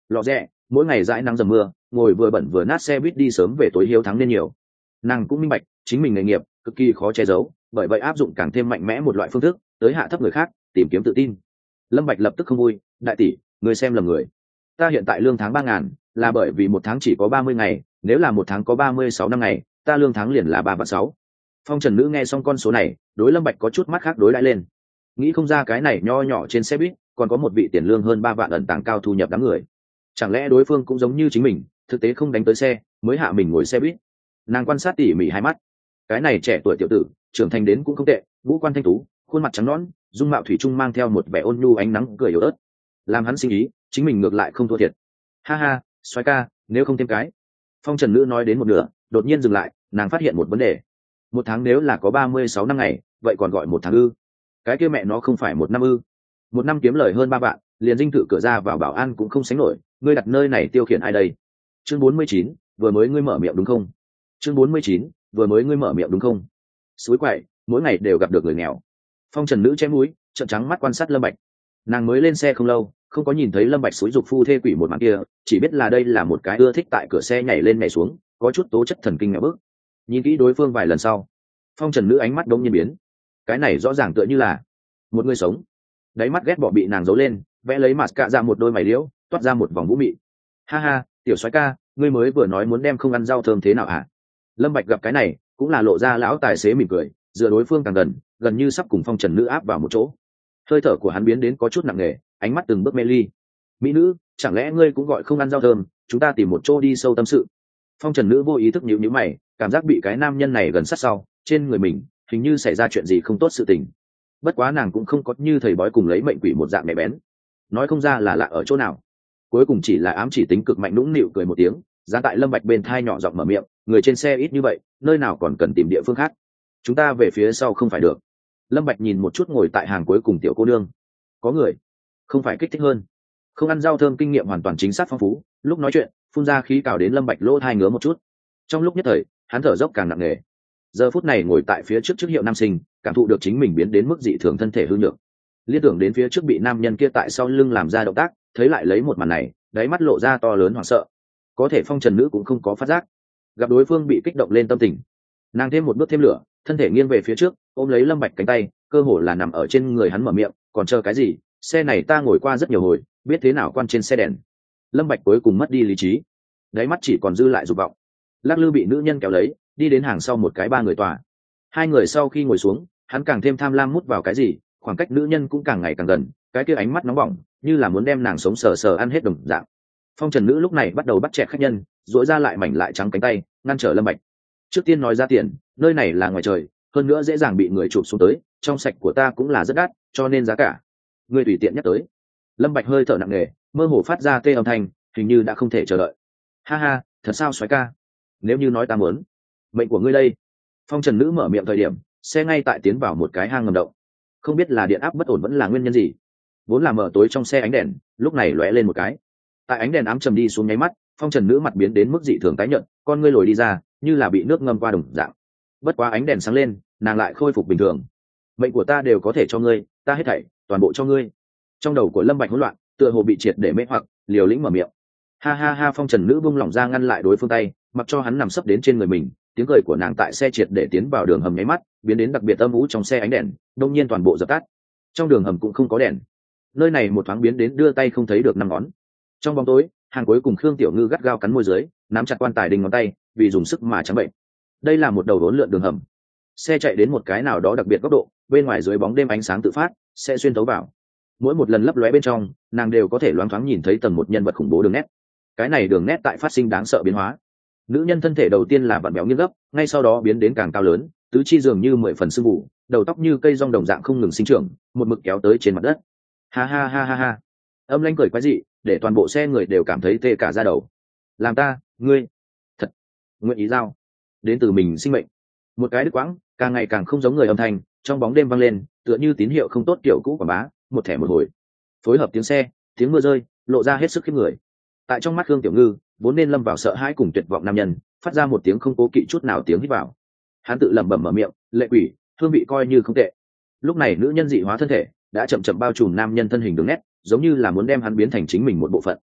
lọ rẽ mỗi ngày dãi nắng dầm mưa, ngồi vừa bẩn vừa nát xe buýt đi sớm về tối hiếu thắng nên nhiều. Nàng cũng minh bạch chính mình nghề nghiệp cực kỳ khó che giấu, bởi vậy áp dụng càng thêm mạnh mẽ một loại phương thức tới hạ thấp người khác, tìm kiếm tự tin. Lâm Bạch lập tức không vui, đại tỷ, người xem lầm người. Ta hiện tại lương tháng ba ngàn, là bởi vì một tháng chỉ có ba mươi ngày, nếu là một tháng có ba mươi sáu năm ngày, ta lương tháng liền là ba vạn sáu. Phong Trần Nữ nghe xong con số này, đối Lâm Bạch có chút mắt khác đối đãi lên. Nghĩ không ra cái này nho nhỏ trên xe buýt, còn có một vị tiền lương hơn ba vạn ẩn tàng cao thu nhập đám người. Chẳng lẽ đối phương cũng giống như chính mình, thực tế không đánh tới xe, mới hạ mình ngồi xe buýt. Nàng quan sát tỉ mỉ hai mắt. Cái này trẻ tuổi tiểu tử, trưởng thành đến cũng không tệ, ngũ quan thanh tú, khuôn mặt trắng nõn, dung mạo thủy chung mang theo một vẻ ôn nhu ánh nắng cười yếu ớt. Làm hắn sinh ý, chính mình ngược lại không thua thiệt. Ha ha, soái ca, nếu không thêm cái. Phong Trần Nữ nói đến một nửa, đột nhiên dừng lại, nàng phát hiện một vấn đề. Một tháng nếu là có ba mươi sáu năm ngày, vậy còn gọi một tháng ư? Cái kia mẹ nó không phải một năm ư? Một năm kiếm lời hơn ba vạn, liền dinh thự cửa ra vào bảo an cũng không sánh nổi, ngươi đặt nơi này tiêu khiển ai đây? Chương bốn mươi chín, vừa mới ngươi mở miệng đúng không? Chương bốn mươi chín, vừa mới ngươi mở miệng đúng không? Suối quậy, mỗi ngày đều gặp được người nghèo. Phong Trần Nữ chém mũi, trợn trắng mắt quan sát Lâm Bạch. Nàng mới lên xe không lâu, không có nhìn thấy Lâm Bạch xúi dục phu thê quỷ một màn kia, chỉ biết là đây là một cái ưa thích tại cửa xe nhảy lên nhảy xuống, có chút tố chất thần kinh ngạo bức. Nhìn kỹ đối phương vài lần sau, Phong Trần Nữ ánh mắt đống nhiên biến. Cái này rõ ràng tựa như là một người sống. Đáy mắt ghét bỏ bị nàng giấu lên, vẽ lấy mặt cạ ra một đôi mày liễu, toát ra một vòng vũ mị. Ha ha, tiểu soái ca, ngươi mới vừa nói muốn đem không ăn rau thơm thế nào hả? Lâm Bạch gặp cái này, cũng là lộ ra lão tài xế mỉm cười, dựa đối phương càng gần, gần như sắp cùng Phong Trần Nữ áp vào một chỗ. Hơi thở của hắn biến đến có chút nặng nề, ánh mắt từng bước mê ly. Mỹ nữ, chẳng lẽ ngươi cũng gọi không ăn rau thơm? Chúng ta tìm một chỗ đi sâu tâm sự. Phong Trần Nữ vô ý thức nhíu nhíu mày, cảm giác bị cái nam nhân này gần sát sau, trên người mình hình như xảy ra chuyện gì không tốt sự tình. Bất quá nàng cũng không có như thầy bói cùng lấy mệnh quỷ một dạng mẹ bén, nói không ra là lạ ở chỗ nào. Cuối cùng chỉ là ám chỉ tính cực mạnh nũng nịu cười một tiếng, giá tại Lâm Bạch bên thai nhỏ giọng mở miệng, người trên xe ít như vậy, nơi nào còn cần tìm địa phương khác? Chúng ta về phía sau không phải được? Lâm Bạch nhìn một chút ngồi tại hàng cuối cùng tiểu cô nương, có người, không phải kích thích hơn. Không ăn rau thơm kinh nghiệm hoàn toàn chính xác phong phú, lúc nói chuyện phun ra khí cào đến Lâm Bạch lỗ tai ngứa một chút. Trong lúc nhất thời, hắn thở dốc càng nặng nề. Giờ phút này ngồi tại phía trước trước hiệu nam sinh, cảm thụ được chính mình biến đến mức dị thường thân thể hư nhược. Liên tưởng đến phía trước bị nam nhân kia tại sau lưng làm ra động tác, thấy lại lấy một màn này, đáy mắt lộ ra to lớn hoảng sợ. Có thể Phong Trần Nữ cũng không có phát giác, gặp đối phương bị kích động lên tâm tình, nàng thêm một bước thêm lửa, thân thể nghiêng về phía trước, ôm lấy Lâm Bạch cánh tay, cơ hồ là nằm ở trên người hắn mở miệng, còn chờ cái gì? Xe này ta ngồi qua rất nhiều hồi, biết thế nào quan trên xe đèn. Lâm Bạch cuối cùng mất đi lý trí, đáy mắt chỉ còn dư lại dục vọng. Lắc lư bị nữ nhân kéo lấy, đi đến hàng sau một cái ba người tòa. Hai người sau khi ngồi xuống, hắn càng thêm tham lam mút vào cái gì, khoảng cách nữ nhân cũng càng ngày càng gần, cái kia ánh mắt nóng bỏng, như là muốn đem nàng sống sờ sờ ăn hết đồng dạng. Phong Trần Nữ lúc này bắt đầu bắt chẹt khách nhân, duỗi ra lại mảnh lại trắng cánh tay, ngăn trở Lâm Bạch. Trước tiên nói ra tiền, nơi này là ngoài trời, hơn nữa dễ dàng bị người chụp xuống tới, trong sạch của ta cũng là rất đắt, cho nên giá cả ngươi tùy tiện nhắc tới. Lâm Bạch hơi thở nặng nề, mơ hồ phát ra tê âm thanh, hình như đã không thể chờ đợi. Ha ha, thật sao soái ca? Nếu như nói ta muốn, mệnh của ngươi đây. Phong Trần Nữ mở miệng thời điểm, xe ngay tại tiến vào một cái hang ngầm động. Không biết là điện áp bất ổn vẫn là nguyên nhân gì, vốn là mở tối trong xe ánh đèn lúc này lóe lên một cái. Tại ánh đèn ám trầm đi xuống nháy mắt, Phong Trần Nữ mặt biến đến mức dị thường tái nhợt, con ngươi lồi đi ra, như là bị nước ngâm qua đồng dạng. Bất quá ánh đèn sáng lên, nàng lại khôi phục bình thường. Mệnh của ta đều có thể cho ngươi, ta hết thảy toàn bộ cho ngươi. Trong đầu của Lâm Bạch hỗn loạn, tựa hồ bị triệt để mê hoặc, liều lĩnh mở miệng. Ha ha ha, Phong Trần Nữ buông lỏng ra ngăn lại đối phương tay, mặc cho hắn nằm sấp đến trên người mình. Tiếng cười của nàng tại xe triệt để tiến vào đường hầm nháy mắt, biến đến đặc biệt âm u trong xe ánh đèn, đột nhiên toàn bộ dập tắt. Trong đường hầm cũng không có đèn. Nơi này một thoáng biến đến đưa tay không thấy được năm ngón. Trong bóng tối, hàng cuối cùng Khương Tiểu Ngư gắt gao cắn môi dưới, nắm chặt quan tài đinh ngón tay, vì dùng sức mà trắng bệnh. Đây là một đầu đốn lượn đường hầm. Xe chạy đến một cái nào đó đặc biệt góc độ, bên ngoài dưới bóng đêm ánh sáng tự phát sẽ xuyên tấu vào. Mỗi một lần lấp lóe bên trong, nàng đều có thể loáng thoáng nhìn thấy tầng một nhân vật khủng bố đường nét. Cái này đường nét tại phát sinh đáng sợ biến hóa. Nữ nhân thân thể đầu tiên là vặn béo nghiêng gấp, ngay sau đó biến đến càng cao lớn, tứ chi dường như mười phần sưng vụ, đầu tóc như cây rong đồng dạng không ngừng sinh trưởng, một mực kéo tới trên mặt đất. Ha ha ha ha ha. Âm lãnh cười quái dị, để toàn bộ xe người đều cảm thấy tê cả da đầu. Làm ta, ngươi, thật, nguyện ý giao, đến từ mình sinh mệnh. Một cái đứt quãng, càng ngày càng không giống người âm thanh, trong bóng đêm vang lên, tựa như tín hiệu không tốt kiểu cũ quảng bá, một thẻ một hồi. Phối hợp tiếng xe, tiếng mưa rơi, lộ ra hết sức khiếp người. Tại trong mắt Khương Tiểu Ngư, vốn nên lâm vào sợ hãi cùng tuyệt vọng nam nhân, phát ra một tiếng không cố kỵ chút nào tiếng hít vào. Hắn tự lẩm bẩm mở miệng, lệ quỷ, hương vị coi như không tệ. Lúc này nữ nhân dị hóa thân thể đã chậm chậm bao trùm nam nhân thân hình đường nét, giống như là muốn đem hắn biến thành chính mình một bộ phận.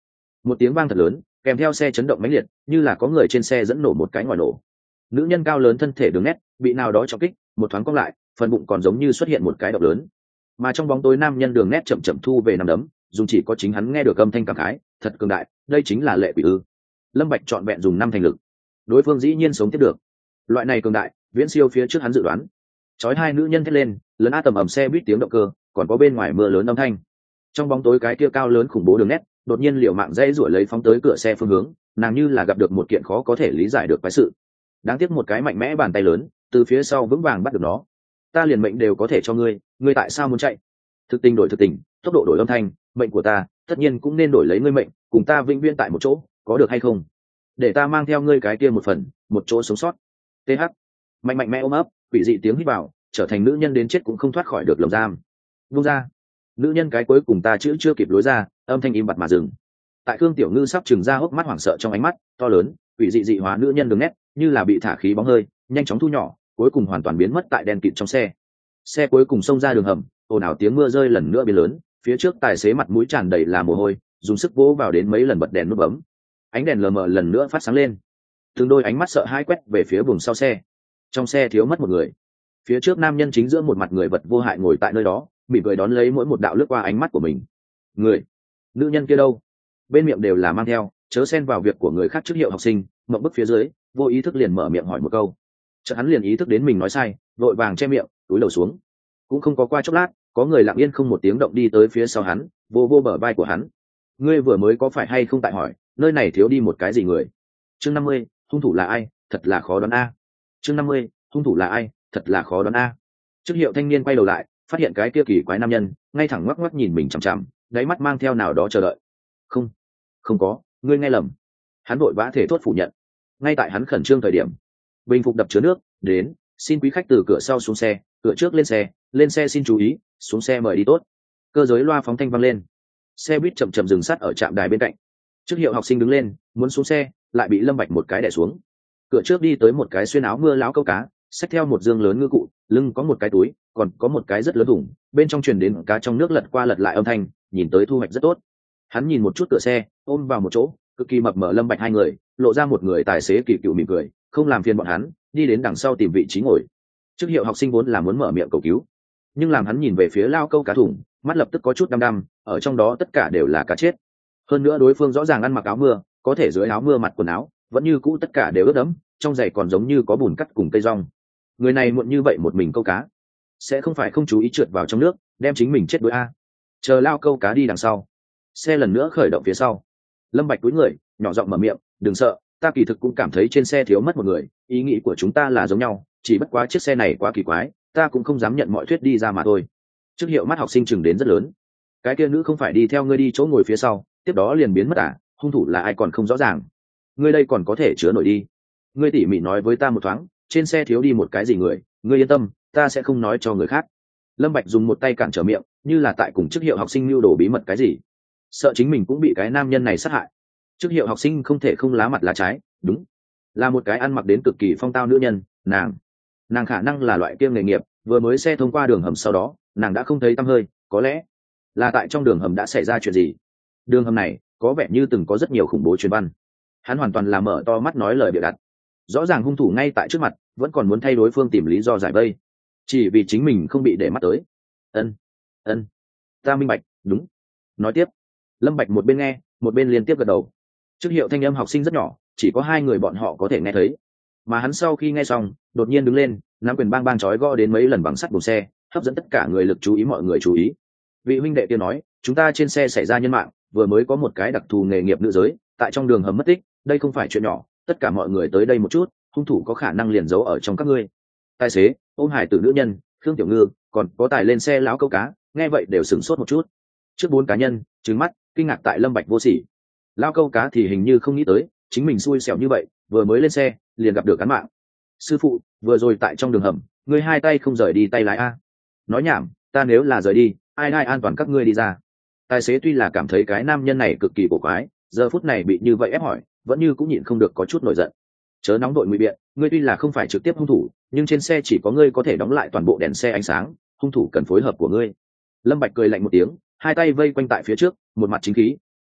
Một tiếng vang thật lớn kèm theo xe chấn động mãnh liệt, như là có người trên xe dẫn nổ một cái ngoài nổ. Nữ nhân cao lớn thân thể đường nét bị nào đó trọng kích, một thoáng cong lại, phần bụng còn giống như xuất hiện một cái độc lớn. Mà trong bóng tối nam nhân đường nét chậm chậm thu về nằm đấm, dùng chỉ có chính hắn nghe được âm thanh cảm khái, thật cường đại, đây chính là lệ quỷ ư? Lâm Bạch chọn vẹn dùng năm thành lực, đối phương dĩ nhiên sống tiếp được. Loại này cường đại, viễn siêu phía trước hắn dự đoán. Chói hai nữ nhân thét lên, lớn a tầm ầm xe buýt tiếng động cơ, còn có bên ngoài mưa lớn âm thanh. Trong bóng tối cái kia cao lớn khủng bố đường nét, đột nhiên liều mạng dây rủi lấy phóng tới cửa xe phương hướng, nàng như là gặp được một kiện khó có thể lý giải được quái sự. Đáng tiếc một cái mạnh mẽ bàn tay lớn từ phía sau vững vàng bắt được nó. Ta liền mệnh đều có thể cho ngươi, ngươi tại sao muốn chạy? Thực tình đổi thực tình, tốc độ đổi âm thanh, mệnh của ta tất nhiên cũng nên đổi lấy ngươi mệnh, cùng ta vĩnh viễn tại một chỗ, có được hay không? Để ta mang theo ngươi cái kia một phần, một chỗ sống sót. Th mạnh mạnh mẽ ôm ấp, quỷ dị tiếng hít vào, trở thành nữ nhân đến chết cũng không thoát khỏi được lồng giam. Buông ra. Nữ nhân cái cuối cùng ta chữ chưa kịp lối ra, âm thanh im bặt mà dừng. Tại Khương Tiểu Ngư sắp trừng ra hốc mắt hoảng sợ trong ánh mắt to lớn, quỷ dị dị hóa nữ nhân đường nét như là bị thả khí bóng hơi, nhanh chóng thu nhỏ, cuối cùng hoàn toàn biến mất tại đèn kịt trong xe. Xe cuối cùng xông ra đường hầm, ồn ào tiếng mưa rơi lần nữa biến lớn, phía trước tài xế mặt mũi tràn đầy là mồ hôi, dùng sức vỗ vào đến mấy lần bật đèn nút bấm. Ánh đèn lờ mờ lần nữa phát sáng lên, từng đôi ánh mắt sợ hãi quét về phía buồng sau xe. Trong xe thiếu mất một người, phía trước nam nhân chính giữa một mặt người vật vô hại ngồi tại nơi đó, mỉm cười đón lấy mỗi một đạo lướt qua ánh mắt của mình. Người, nữ nhân kia đâu? Bên miệng đều là mang theo chớ xen vào việc của người khác trước hiệu học sinh, mộng bức phía dưới vô ý thức liền mở miệng hỏi một câu. Chợt hắn liền ý thức đến mình nói sai, vội vàng che miệng, túi đầu xuống. Cũng không có qua chốc lát, có người lặng yên không một tiếng động đi tới phía sau hắn, vô vô bờ vai của hắn. Ngươi vừa mới có phải hay không tại hỏi, nơi này thiếu đi một cái gì người? Chương năm mươi, hung thủ là ai, thật là khó đoán a. Chương năm mươi, hung thủ là ai, thật là khó đoán a. Trước hiệu thanh niên quay đầu lại, phát hiện cái kia kỳ quái nam nhân ngay thẳng ngoắc ngoắc nhìn mình chằm chằm, đáy mắt mang theo nào đó chờ đợi. Không, không có, ngươi nghe lầm. Hắn vội vã thể thốt phủ nhận. Ngay tại hắn khẩn trương thời điểm, bình phục đập chứa nước đến, xin quý khách từ cửa sau xuống xe, cửa trước lên xe, lên xe xin chú ý, xuống xe mời đi tốt. Cơ giới loa phóng thanh vang lên, xe buýt chậm chậm dừng sát ở trạm đài bên cạnh. Trước hiệu học sinh đứng lên muốn xuống xe, lại bị Lâm Bạch một cái đè xuống. Cửa trước đi tới một cái xuyên áo mưa láo câu cá, xách theo một dương lớn ngư cụ, lưng có một cái túi, còn có một cái rất lớn thùng, bên trong truyền đến cá trong nước lật qua lật lại âm thanh, nhìn tới thu hoạch rất tốt. Hắn nhìn một chút cửa xe, ôm vào một chỗ, cực kỳ mập mờ Lâm Bạch hai người, lộ ra một người tài xế kỳ cựu mỉm cười, không làm phiền bọn hắn, đi đến đằng sau tìm vị trí ngồi. Trước hiệu học sinh vốn là muốn mở miệng cầu cứu, nhưng làm hắn nhìn về phía lao câu cá thùng, mắt lập tức có chút đăm đăm, ở trong đó tất cả đều là cá chết. Hơn nữa đối phương rõ ràng ăn mặc áo mưa, có thể dưới áo mưa mặt quần áo vẫn như cũ tất cả đều ướt đẫm, trong giày còn giống như có bùn cắt cùng cây rong. Người này muộn như vậy một mình câu cá, sẽ không phải không chú ý trượt vào trong nước, đem chính mình chết đuối a. Chờ lao câu cá đi đằng sau, xe lần nữa khởi động phía sau. Lâm Bạch cúi người, nhỏ giọng mở miệng, đừng sợ, ta kỳ thực cũng cảm thấy trên xe thiếu mất một người, ý nghĩ của chúng ta là giống nhau, chỉ bất quá chiếc xe này quá kỳ quái, ta cũng không dám nhận mọi thuyết đi ra mà thôi. Trước hiệu mắt học sinh chừng đến rất lớn. Cái kia nữ không phải đi theo ngươi đi chỗ ngồi phía sau, tiếp đó liền biến mất à? Hung thủ là ai còn không rõ ràng. Ngươi đây còn có thể chứa nổi đi. Ngươi tỉ mỉ nói với ta một thoáng, trên xe thiếu đi một cái gì người, ngươi yên tâm, ta sẽ không nói cho người khác. Lâm Bạch dùng một tay cản trở miệng, như là tại cùng chức hiệu học sinh lưu đồ bí mật cái gì, sợ chính mình cũng bị cái nam nhân này sát hại. Chức hiệu học sinh không thể không lá mặt lá trái, đúng, là một cái ăn mặc đến cực kỳ phong tao nữ nhân, nàng, nàng khả năng là loại kia nghề nghiệp, vừa mới xe thông qua đường hầm sau đó, nàng đã không thấy tăm hơi, có lẽ là tại trong đường hầm đã xảy ra chuyện gì. Đường hầm này có vẻ như từng có rất nhiều khủng bố truyền văn. Hắn hoàn toàn là mở to mắt nói lời bịa đặt. Rõ ràng hung thủ ngay tại trước mặt, vẫn còn muốn thay đối phương tìm lý do giải vây, chỉ vì chính mình không bị để mắt tới. Ân, ân, ta minh bạch, đúng. Nói tiếp. Lâm Bạch một bên nghe, một bên liên tiếp gật đầu. Trước hiệu thanh âm học sinh rất nhỏ, chỉ có hai người bọn họ có thể nghe thấy. Mà hắn sau khi nghe xong, đột nhiên đứng lên, nắm quyền bang bang chói gõ đến mấy lần bằng sắt buồng xe, hấp dẫn tất cả người lực chú ý mọi người chú ý. Vị huynh đệ kia nói, chúng ta trên xe xảy ra nhân mạng, vừa mới có một cái đặc thù nghề nghiệp nữ giới, tại trong đường hầm mất tích, đây không phải chuyện nhỏ, tất cả mọi người tới đây một chút, hung thủ có khả năng liền giấu ở trong các ngươi. Tài xế, ôm hải tử nữ nhân, Khương Tiểu Ngư, còn có tài lên xe lão câu cá, nghe vậy đều sửng sốt một chút. Trước bốn cá nhân, trừng mắt, kinh ngạc tại Lâm Bạch vô sỉ. Lão câu cá thì hình như không nghĩ tới, chính mình xui xẻo như vậy, vừa mới lên xe, liền gặp được án mạng. Sư phụ, vừa rồi tại trong đường hầm, ngươi hai tay không rời đi tay lái a. Nói nhảm, ta nếu là rời đi, ai ai an toàn các ngươi đi ra. Tài xế tuy là cảm thấy cái nam nhân này cực kỳ cổ quái, giờ phút này bị như vậy ép hỏi, vẫn như cũng nhịn không được có chút nổi giận. Chớ nóng đội ngụy biện, ngươi tuy là không phải trực tiếp hung thủ, nhưng trên xe chỉ có ngươi có thể đóng lại toàn bộ đèn xe ánh sáng, hung thủ cần phối hợp của ngươi. Lâm Bạch cười lạnh một tiếng, hai tay vây quanh tại phía trước, một mặt chính khí.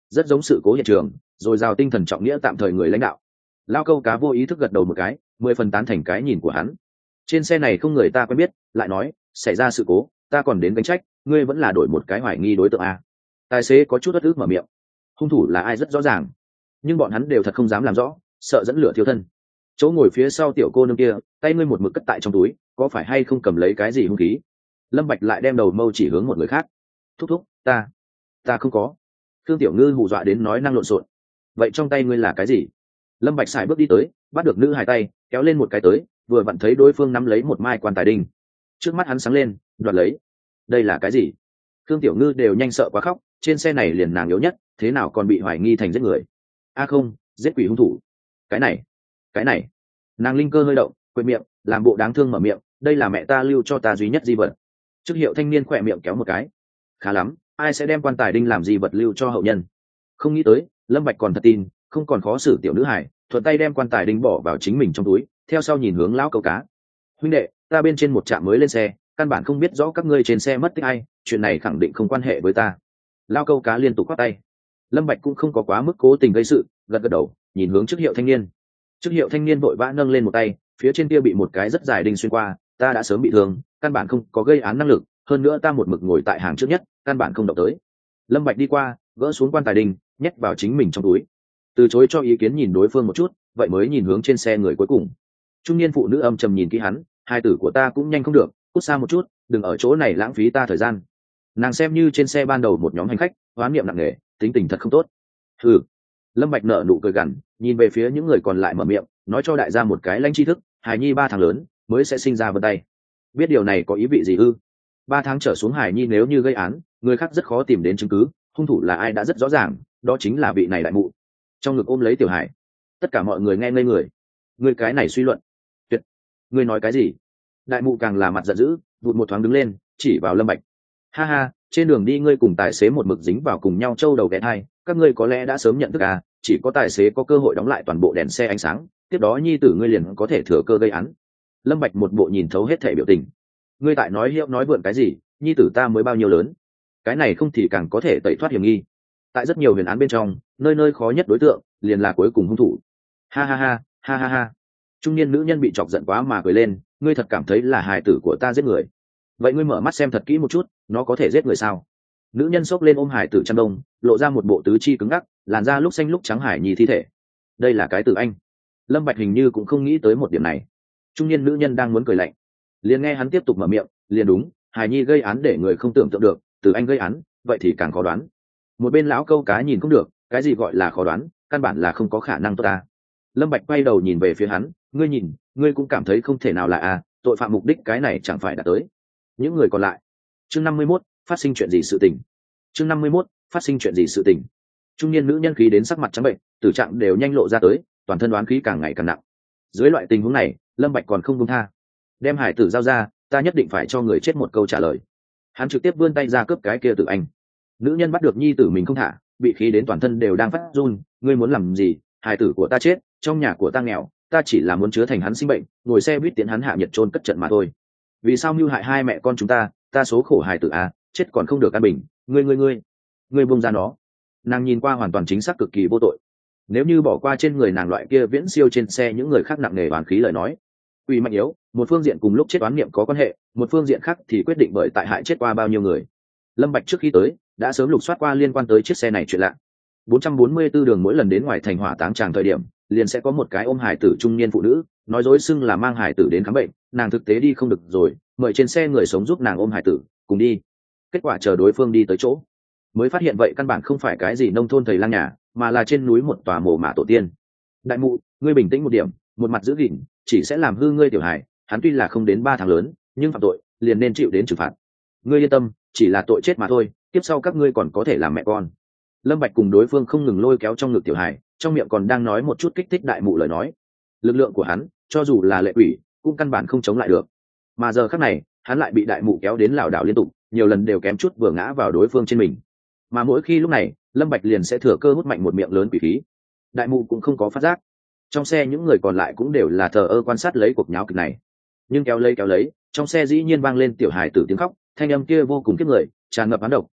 rất giống sự cố hiện trường, rồi rào tinh thần trọng nghĩa tạm thời người lãnh đạo. Lao câu cá vô ý thức gật đầu một cái, mười phần tán thành cái nhìn của hắn. Trên xe này không người ta quen biết, lại nói xảy ra sự cố ta còn đến gánh trách, ngươi vẫn là đổi một cái hoài nghi đối tượng a. Tài xế có chút bất ức mở miệng. Hung thủ là ai rất rõ ràng, nhưng bọn hắn đều thật không dám làm rõ, sợ dẫn lửa thiêu thân. Chỗ ngồi phía sau tiểu cô nương kia, tay ngươi một mực cất tại trong túi, có phải hay không cầm lấy cái gì hung khí? Lâm Bạch lại đem đầu mâu chỉ hướng một người khác. Thúc thúc, ta, ta không có. Thương Tiểu Ngư hù dọa đến nói năng lộn xộn. Vậy trong tay ngươi là cái gì? Lâm Bạch xài bước đi tới, bắt được nữ hài tay, kéo lên một cái tới, vừa vặn thấy đối phương nắm lấy một mai quan tài đinh. Trước mắt hắn sáng lên, đoạt lấy. Đây là cái gì? Thương Tiểu Ngư đều nhanh sợ quá khóc, trên xe này liền nàng yếu nhất, thế nào còn bị hoài nghi thành giết người? A à không, giết quỷ hung thủ. Cái này, cái này. Nàng linh cơ hơi động, quệt miệng, làm bộ đáng thương mở miệng, đây là mẹ ta lưu cho ta duy nhất di vật. Trước hiệu thanh niên khỏe miệng kéo một cái. Khá lắm, ai sẽ đem quan tài đinh làm gì vật lưu cho hậu nhân? Không nghĩ tới, Lâm Bạch còn thật tin, không còn khó xử tiểu nữ hải, thuận tay đem quan tài đinh bỏ vào chính mình trong túi, theo sau nhìn hướng lão câu cá. Huynh đệ, ta bên trên một trạm mới lên xe, căn bản không biết rõ các ngươi trên xe mất tích ai, chuyện này khẳng định không quan hệ với ta. Lão câu cá liên tục quát tay. Lâm Bạch cũng không có quá mức cố tình gây sự, gật gật đầu, nhìn hướng trước hiệu thanh niên. Trước hiệu thanh niên vội vã nâng lên một tay, phía trên kia bị một cái rất dài đinh xuyên qua, ta đã sớm bị thương, căn bản không có gây án năng lực, hơn nữa ta một mực ngồi tại hàng trước nhất, căn bản không động tới. Lâm Bạch đi qua, gỡ xuống quan tài đinh, nhét vào chính mình trong túi. Từ chối cho ý kiến nhìn đối phương một chút, vậy mới nhìn hướng trên xe người cuối cùng. Trung niên phụ nữ âm trầm nhìn kỹ hắn, hai tử của ta cũng nhanh không được, cút xa một chút, đừng ở chỗ này lãng phí ta thời gian. Nàng xem như trên xe ban đầu một nhóm hành khách, hoán niệm nặng nề, tính tình thật không tốt. Hừ. Lâm Bạch nở nụ cười gằn, nhìn về phía những người còn lại mở miệng, nói cho đại gia một cái lãnh tri thức, hài nhi ba tháng lớn mới sẽ sinh ra vân tay. Biết điều này có ý vị gì ư? Ba tháng trở xuống hài nhi nếu như gây án, người khác rất khó tìm đến chứng cứ, hung thủ là ai đã rất rõ ràng, đó chính là vị này đại mụ. Trong ngực ôm lấy tiểu hải, tất cả mọi người nghe ngây người. Người cái này suy luận, tuyệt, ngươi nói cái gì? Đại mụ càng là mặt giận dữ, vụt một thoáng đứng lên, chỉ vào Lâm Bạch. Ha ha, trên đường đi ngươi cùng tài xế một mực dính vào cùng nhau trâu đầu ghé thai, các ngươi có lẽ đã sớm nhận thức à, chỉ có tài xế có cơ hội đóng lại toàn bộ đèn xe ánh sáng, tiếp đó nhi tử ngươi liền có thể thừa cơ gây án. Lâm Bạch một bộ nhìn thấu hết thể biểu tình. Ngươi tại nói hiệu nói vượn cái gì, nhi tử ta mới bao nhiêu lớn? Cái này không thì càng có thể tẩy thoát hiểm nghi. Tại rất nhiều huyền án bên trong, nơi nơi khó nhất đối tượng liền là cuối cùng hung thủ. Ha ha ha, ha ha ha. Trung niên nữ nhân bị chọc giận quá mà cười lên, ngươi thật cảm thấy là hài tử của ta giết người? Vậy ngươi mở mắt xem thật kỹ một chút, nó có thể giết người sao? Nữ nhân xốc lên ôm hải tử chăn đông, lộ ra một bộ tứ chi cứng ngắc, làn da lúc xanh lúc trắng hải nhi thi thể. Đây là cái tử anh. Lâm Bạch hình như cũng không nghĩ tới một điểm này. Trung niên nữ nhân đang muốn cười lạnh, liền nghe hắn tiếp tục mở miệng, liền đúng, hải nhi gây án để người không tưởng tượng được, tử anh gây án, vậy thì càng khó đoán. Một bên lão câu cá nhìn không được, cái gì gọi là khó đoán, căn bản là không có khả năng tốt ta. Lâm Bạch quay đầu nhìn về phía hắn, ngươi nhìn, ngươi cũng cảm thấy không thể nào là à, tội phạm mục đích cái này chẳng phải đã tới. Những người còn lại. Chương năm mươi mốt, phát sinh chuyện gì sự tình? Chương năm mươi mốt, phát sinh chuyện gì sự tình? Trung niên nữ nhân khí đến sắc mặt trắng bệnh, tử trạng đều nhanh lộ ra tới, toàn thân đoán khí càng ngày càng nặng. Dưới loại tình huống này, Lâm Bạch còn không buông tha. Đem hải tử giao ra, ta nhất định phải cho người chết một câu trả lời. Hắn trực tiếp vươn tay ra cướp cái kia tử anh. Nữ nhân bắt được nhi tử mình không thả, bị khí đến toàn thân đều đang phát run, ngươi muốn làm gì? Hải tử của ta chết, trong nhà của ta nghèo, ta chỉ là muốn chứa thành hắn sinh bệnh, ngồi xe buýt tiến hắn hạ nhiệt chôn cất trận mà thôi. Vì sao mưu hại hai mẹ con chúng ta, ta số khổ hài tử à, chết còn không được an bình, ngươi ngươi ngươi, ngươi buông ra nó. Nàng nhìn qua hoàn toàn chính xác cực kỳ vô tội. Nếu như bỏ qua trên người nàng loại kia viễn siêu trên xe những người khác nặng nề oán khí lời nói, quỷ mạnh yếu, một phương diện cùng lúc chết oán niệm có quan hệ, một phương diện khác thì quyết định bởi tại hại chết qua bao nhiêu người. Lâm Bạch trước khi tới đã sớm lục soát qua liên quan tới chiếc xe này chuyện lạ. bốn trăm bốn mươi tư đường mỗi lần đến ngoài thành hỏa táng tràng thời điểm, liền sẽ có một cái ôm hải tử trung niên phụ nữ, nói dối xưng là mang hải tử đến khám bệnh, nàng thực tế đi không được rồi, mời trên xe người sống giúp nàng ôm hải tử, cùng đi. Kết quả chờ đối phương đi tới chỗ, mới phát hiện vậy căn bản không phải cái gì nông thôn thầy lang nhà, mà là trên núi một tòa mồ mả tổ tiên. Đại mụ, ngươi bình tĩnh một điểm, một mặt giữ gìn, chỉ sẽ làm hư ngươi tiểu hài, hắn tuy là không đến ba tháng lớn, nhưng phạm tội, liền nên chịu đến trừng phạt. Ngươi yên tâm, chỉ là tội chết mà thôi, tiếp sau các ngươi còn có thể làm mẹ con. Lâm Bạch cùng đối phương không ngừng lôi kéo trong ngực tiểu hài, trong miệng còn đang nói một chút kích thích đại mụ lời nói. Lực lượng của hắn, cho dù là lệ quỷ, cũng căn bản không chống lại được. Mà giờ khắc này, hắn lại bị đại mụ kéo đến lảo đảo liên tục, nhiều lần đều kém chút vừa ngã vào đối phương trên mình. Mà mỗi khi lúc này, Lâm Bạch liền sẽ thừa cơ hút mạnh một miệng lớn quỷ khí. Đại mụ cũng không có phát giác. Trong xe những người còn lại cũng đều là thờ ơ quan sát lấy cuộc nháo kịch này. Nhưng kéo lấy kéo lấy, trong xe dĩ nhiên vang lên tiểu hài tử tiếng khóc, thanh âm kia vô cùng kiếp người, tràn ngập hán độc,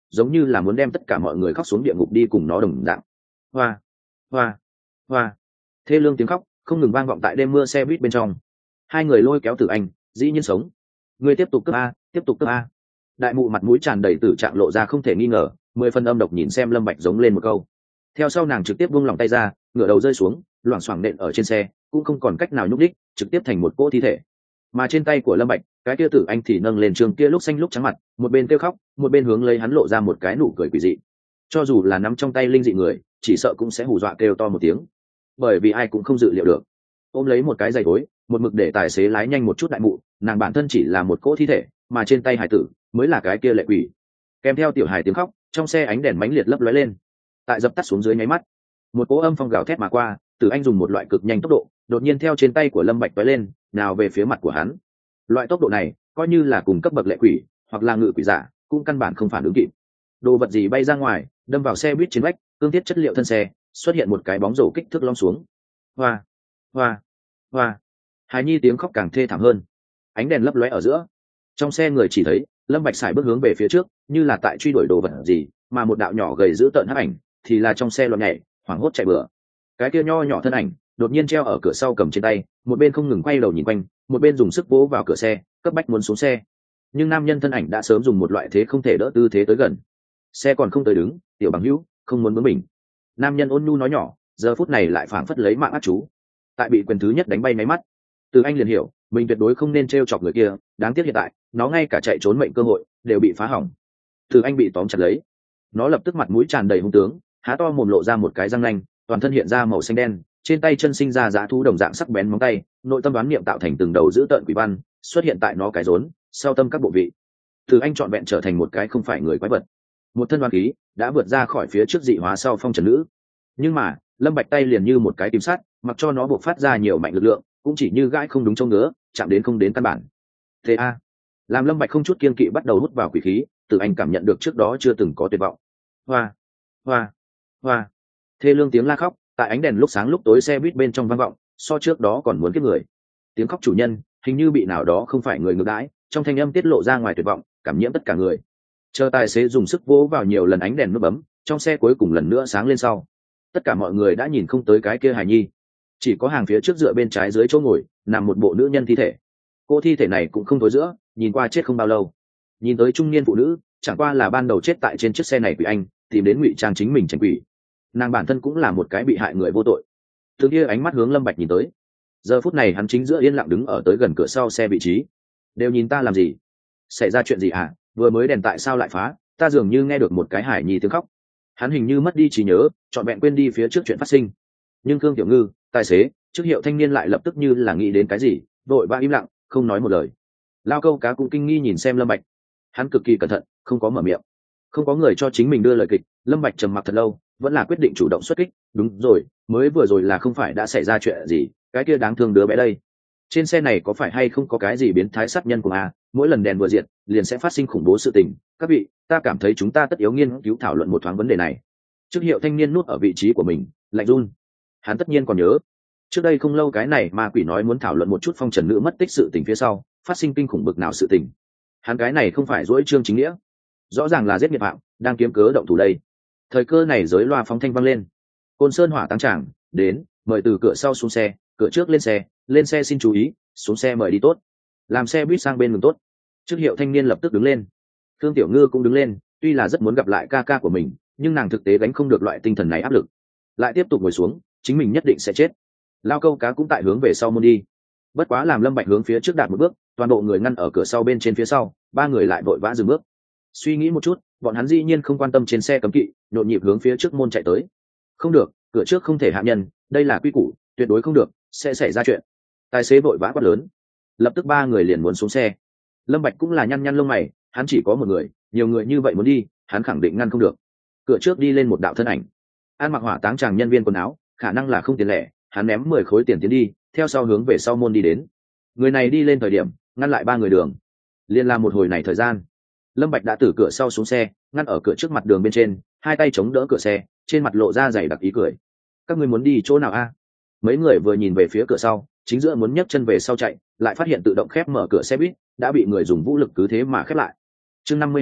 giống như là muốn đem tất cả mọi người khóc xuống địa ngục đi cùng nó đồng dạng. Hoa, hoa, hoa, thê lương tiếng khóc không ngừng vang vọng tại đêm mưa xe buýt bên trong. Hai người lôi kéo Tử Anh, dĩ nhiên sống. Người tiếp tục cướp a, tiếp tục cướp a. Đại mụ mặt mũi tràn đầy tử trạng lộ ra không thể nghi ngờ, mười phân âm độc nhìn xem Lâm Bạch giống lên một câu. Theo sau nàng trực tiếp buông lòng tay ra, ngửa đầu rơi xuống, loảng xoảng nện ở trên xe, cũng không còn cách nào nhúc đích, trực tiếp thành một cỗ thi thể. Mà trên tay của Lâm Bạch, cái kia Tử Anh thì nâng lên trường kia lúc xanh lúc trắng mặt, một bên kêu khóc, một bên hướng lấy hắn lộ ra một cái nụ cười quỷ dị. Cho dù là nắm trong tay linh dị người, chỉ sợ cũng sẽ hù dọa kêu to một tiếng, bởi vì ai cũng không dự liệu được. Ôm lấy một cái giày gối, một mực để tài xế lái nhanh một chút đại mụ, nàng bản thân chỉ là một cỗ thi thể, mà trên tay hải tử mới là cái kia lệ quỷ. Kèm theo tiểu hải tiếng khóc, trong xe ánh đèn mãnh liệt lấp lóe lên. Tại dập tắt xuống dưới nháy mắt, một cỗ âm phong gào thét mà qua, Tử Anh dùng một loại cực nhanh tốc độ, đột nhiên theo trên tay của Lâm Bạch tóe lên, nào về phía mặt của hắn. Loại tốc độ này, coi như là cùng cấp bậc lệ quỷ, hoặc là ngự quỷ giả, cũng căn bản không phản ứng kịp. Đồ vật gì bay ra ngoài, đâm vào xe buýt trên vách, cương thiết chất liệu thân xe, xuất hiện một cái bóng rổ kích thước lom xuống. Hoa, hoa, hoa. Hải nhi tiếng khóc càng thê thảm hơn. Ánh đèn lấp lóe ở giữa, trong xe người chỉ thấy Lâm Bạch xài bước hướng về phía trước, như là tại truy đuổi đồ vật gì, mà một đạo nhỏ gầy giữ tợn hắc ảnh, thì là trong xe loạn nhảy, hoảng hốt chạy bừa. Cái kia nho nhỏ thân ảnh, đột nhiên treo ở cửa sau cầm trên tay, một bên không ngừng quay đầu nhìn quanh, một bên dùng sức vỗ vào cửa xe, cấp bách muốn xuống xe. Nhưng nam nhân thân ảnh đã sớm dùng một loại thế không thể đỡ tư thế tới gần. Xe còn không tới đứng, tiểu bằng hữu, không muốn bướng mình. Nam nhân ôn nhu nói nhỏ, giờ phút này lại phảng phất lấy mạng ác chú. Tại bị quyền thứ nhất đánh bay máy mắt, Từ Anh liền hiểu, mình tuyệt đối không nên trêu chọc người kia, đáng tiếc hiện tại, nó ngay cả chạy trốn mệnh cơ hội đều bị phá hỏng. Từ Anh bị tóm chặt lấy, nó lập tức mặt mũi tràn đầy hung tướng, há to mồm lộ ra một cái răng nanh, toàn thân hiện ra màu xanh đen, trên tay chân sinh ra dã thú đồng dạng sắc bén móng tay, nội tâm đoán niệm tạo thành từng đầu dữ tợn quỷ văn, xuất hiện tại nó cái rốn, sau tâm các bộ vị. Từ Anh trọn vẹn trở thành một cái không phải người quái vật, một thân đoán khí đã vượt ra khỏi phía trước dị hóa sau phong trần nữ. Nhưng mà Lâm Bạch tay liền như một cái kim sắt, mặc cho nó buộc phát ra nhiều mạnh lực lượng, cũng chỉ như gãi không đúng chỗ ngứa, chạm đến không đến căn bản. Thế a, làm Lâm Bạch không chút kiên kỵ bắt đầu hút vào quỷ khí, Từ Anh cảm nhận được trước đó chưa từng có tuyệt vọng. Hoa, hoa, hoa. Thê lương tiếng la khóc tại ánh đèn lúc sáng lúc tối xe buýt bên trong vang vọng, so trước đó còn muốn kiếp người. Tiếng khóc chủ nhân hình như bị nào đó không phải người ngược đãi, trong thanh âm tiết lộ ra ngoài tuyệt vọng, cảm nhiễm tất cả người. Chờ tài xế dùng sức vỗ vào nhiều lần ánh đèn nút bấm, trong xe cuối cùng lần nữa sáng lên sau. Tất cả mọi người đã nhìn không tới cái kia hài nhi, chỉ có hàng phía trước dựa bên trái dưới chỗ ngồi nằm một bộ nữ nhân thi thể. Cô thi thể này cũng không tối giữa, nhìn qua chết không bao lâu. Nhìn tới trung niên phụ nữ, chẳng qua là ban đầu chết tại trên chiếc xe này quỷ anh tìm đến ngụy trang chính mình tranh quỷ. Nàng bản thân cũng là một cái bị hại người vô tội. Từ kia ánh mắt hướng Lâm Bạch nhìn tới. Giờ phút này hắn chính giữa yên lặng đứng ở tới gần cửa sau xe vị trí. Đều nhìn ta làm gì? Xảy ra chuyện gì à? Vừa mới đèn tại sao lại phá? Ta dường như nghe được một cái hải nhi tiếng khóc. Hắn hình như mất đi trí nhớ, trọn vẹn quên đi phía trước chuyện phát sinh. Nhưng Khương Tiểu Ngư, tài xế, trước hiệu thanh niên lại lập tức như là nghĩ đến cái gì, vội vã im lặng, không nói một lời. Lao Câu Cá cũng kinh nghi nhìn xem Lâm Bạch. Hắn cực kỳ cẩn thận, không có mở miệng. Không có người cho chính mình đưa lời kịch, Lâm Bạch trầm mặc thật lâu, vẫn là quyết định chủ động xuất kích. Đúng rồi, mới vừa rồi là không phải đã xảy ra chuyện gì, cái kia đáng thương đứa bé đây. Trên xe này có phải hay không có cái gì biến thái sát nhân cùng à? Mỗi lần đèn vừa diệt, liền sẽ phát sinh khủng bố sự tình. Các vị, ta cảm thấy chúng ta tất yếu nghiên cứu thảo luận một thoáng vấn đề này. Trước hiệu thanh niên nút ở vị trí của mình, lạnh run. Hắn tất nhiên còn nhớ, trước đây không lâu cái này ma quỷ nói muốn thảo luận một chút phong trần nữ mất tích sự tình phía sau, phát sinh kinh khủng bực nào sự tình. Hắn cái này không phải dỗi trương chính nghĩa, rõ ràng là giết nghiệp phạm, đang kiếm cớ động thủ đây. Thời cơ này giới loa phóng thanh vang lên. Côn Sơn hỏa tăng tràng đến, mời từ cửa sau xuống xe, cửa trước lên xe, lên xe xin chú ý, xuống xe mời đi tốt. Làm xe buýt sang bên ngừng tốt. Trước hiệu thanh niên lập tức đứng lên. Thương Tiểu Ngư cũng đứng lên, tuy là rất muốn gặp lại ca ca của mình, nhưng nàng thực tế gánh không được loại tinh thần này áp lực. Lại tiếp tục ngồi xuống, chính mình nhất định sẽ chết. Lao Câu Cá cũng tại hướng về sau môn đi. Bất quá làm Lâm Bạch hướng phía trước đạt một bước, toàn bộ người ngăn ở cửa sau bên trên phía sau, ba người lại vội vã dừng bước. Suy nghĩ một chút, bọn hắn dĩ nhiên không quan tâm trên xe cấm kỵ, nhộn nhịp hướng phía trước môn chạy tới. Không được, cửa trước không thể hạ nhân, đây là quy củ, tuyệt đối không được, sẽ xảy ra chuyện. Tài xế vội vã quát lớn. Lập tức ba người liền muốn xuống xe. Lâm Bạch cũng là nhăn nhăn lông mày, hắn chỉ có một người, nhiều người như vậy muốn đi, hắn khẳng định ngăn không được. Cửa trước đi lên một đạo thân ảnh, ăn mặc hỏa táng chàng nhân viên quần áo, khả năng là không tiền lẻ, hắn ném mười khối tiền tiến đi, theo sau hướng về sau môn đi đến. Người này đi lên thời điểm, ngăn lại ba người đường. Liên làm một hồi này thời gian, Lâm Bạch đã từ cửa sau xuống xe, ngăn ở cửa trước mặt đường bên trên, hai tay chống đỡ cửa xe, trên mặt lộ ra dày đặc ý cười. Các ngươi muốn đi chỗ nào a? Mấy người vừa nhìn về phía cửa sau, chính giữa muốn nhấc chân về sau chạy, lại phát hiện tự động khép mở cửa xe buýt đã bị người dùng vũ lực cứ thế mà khép lại. Chương năm mươi hai,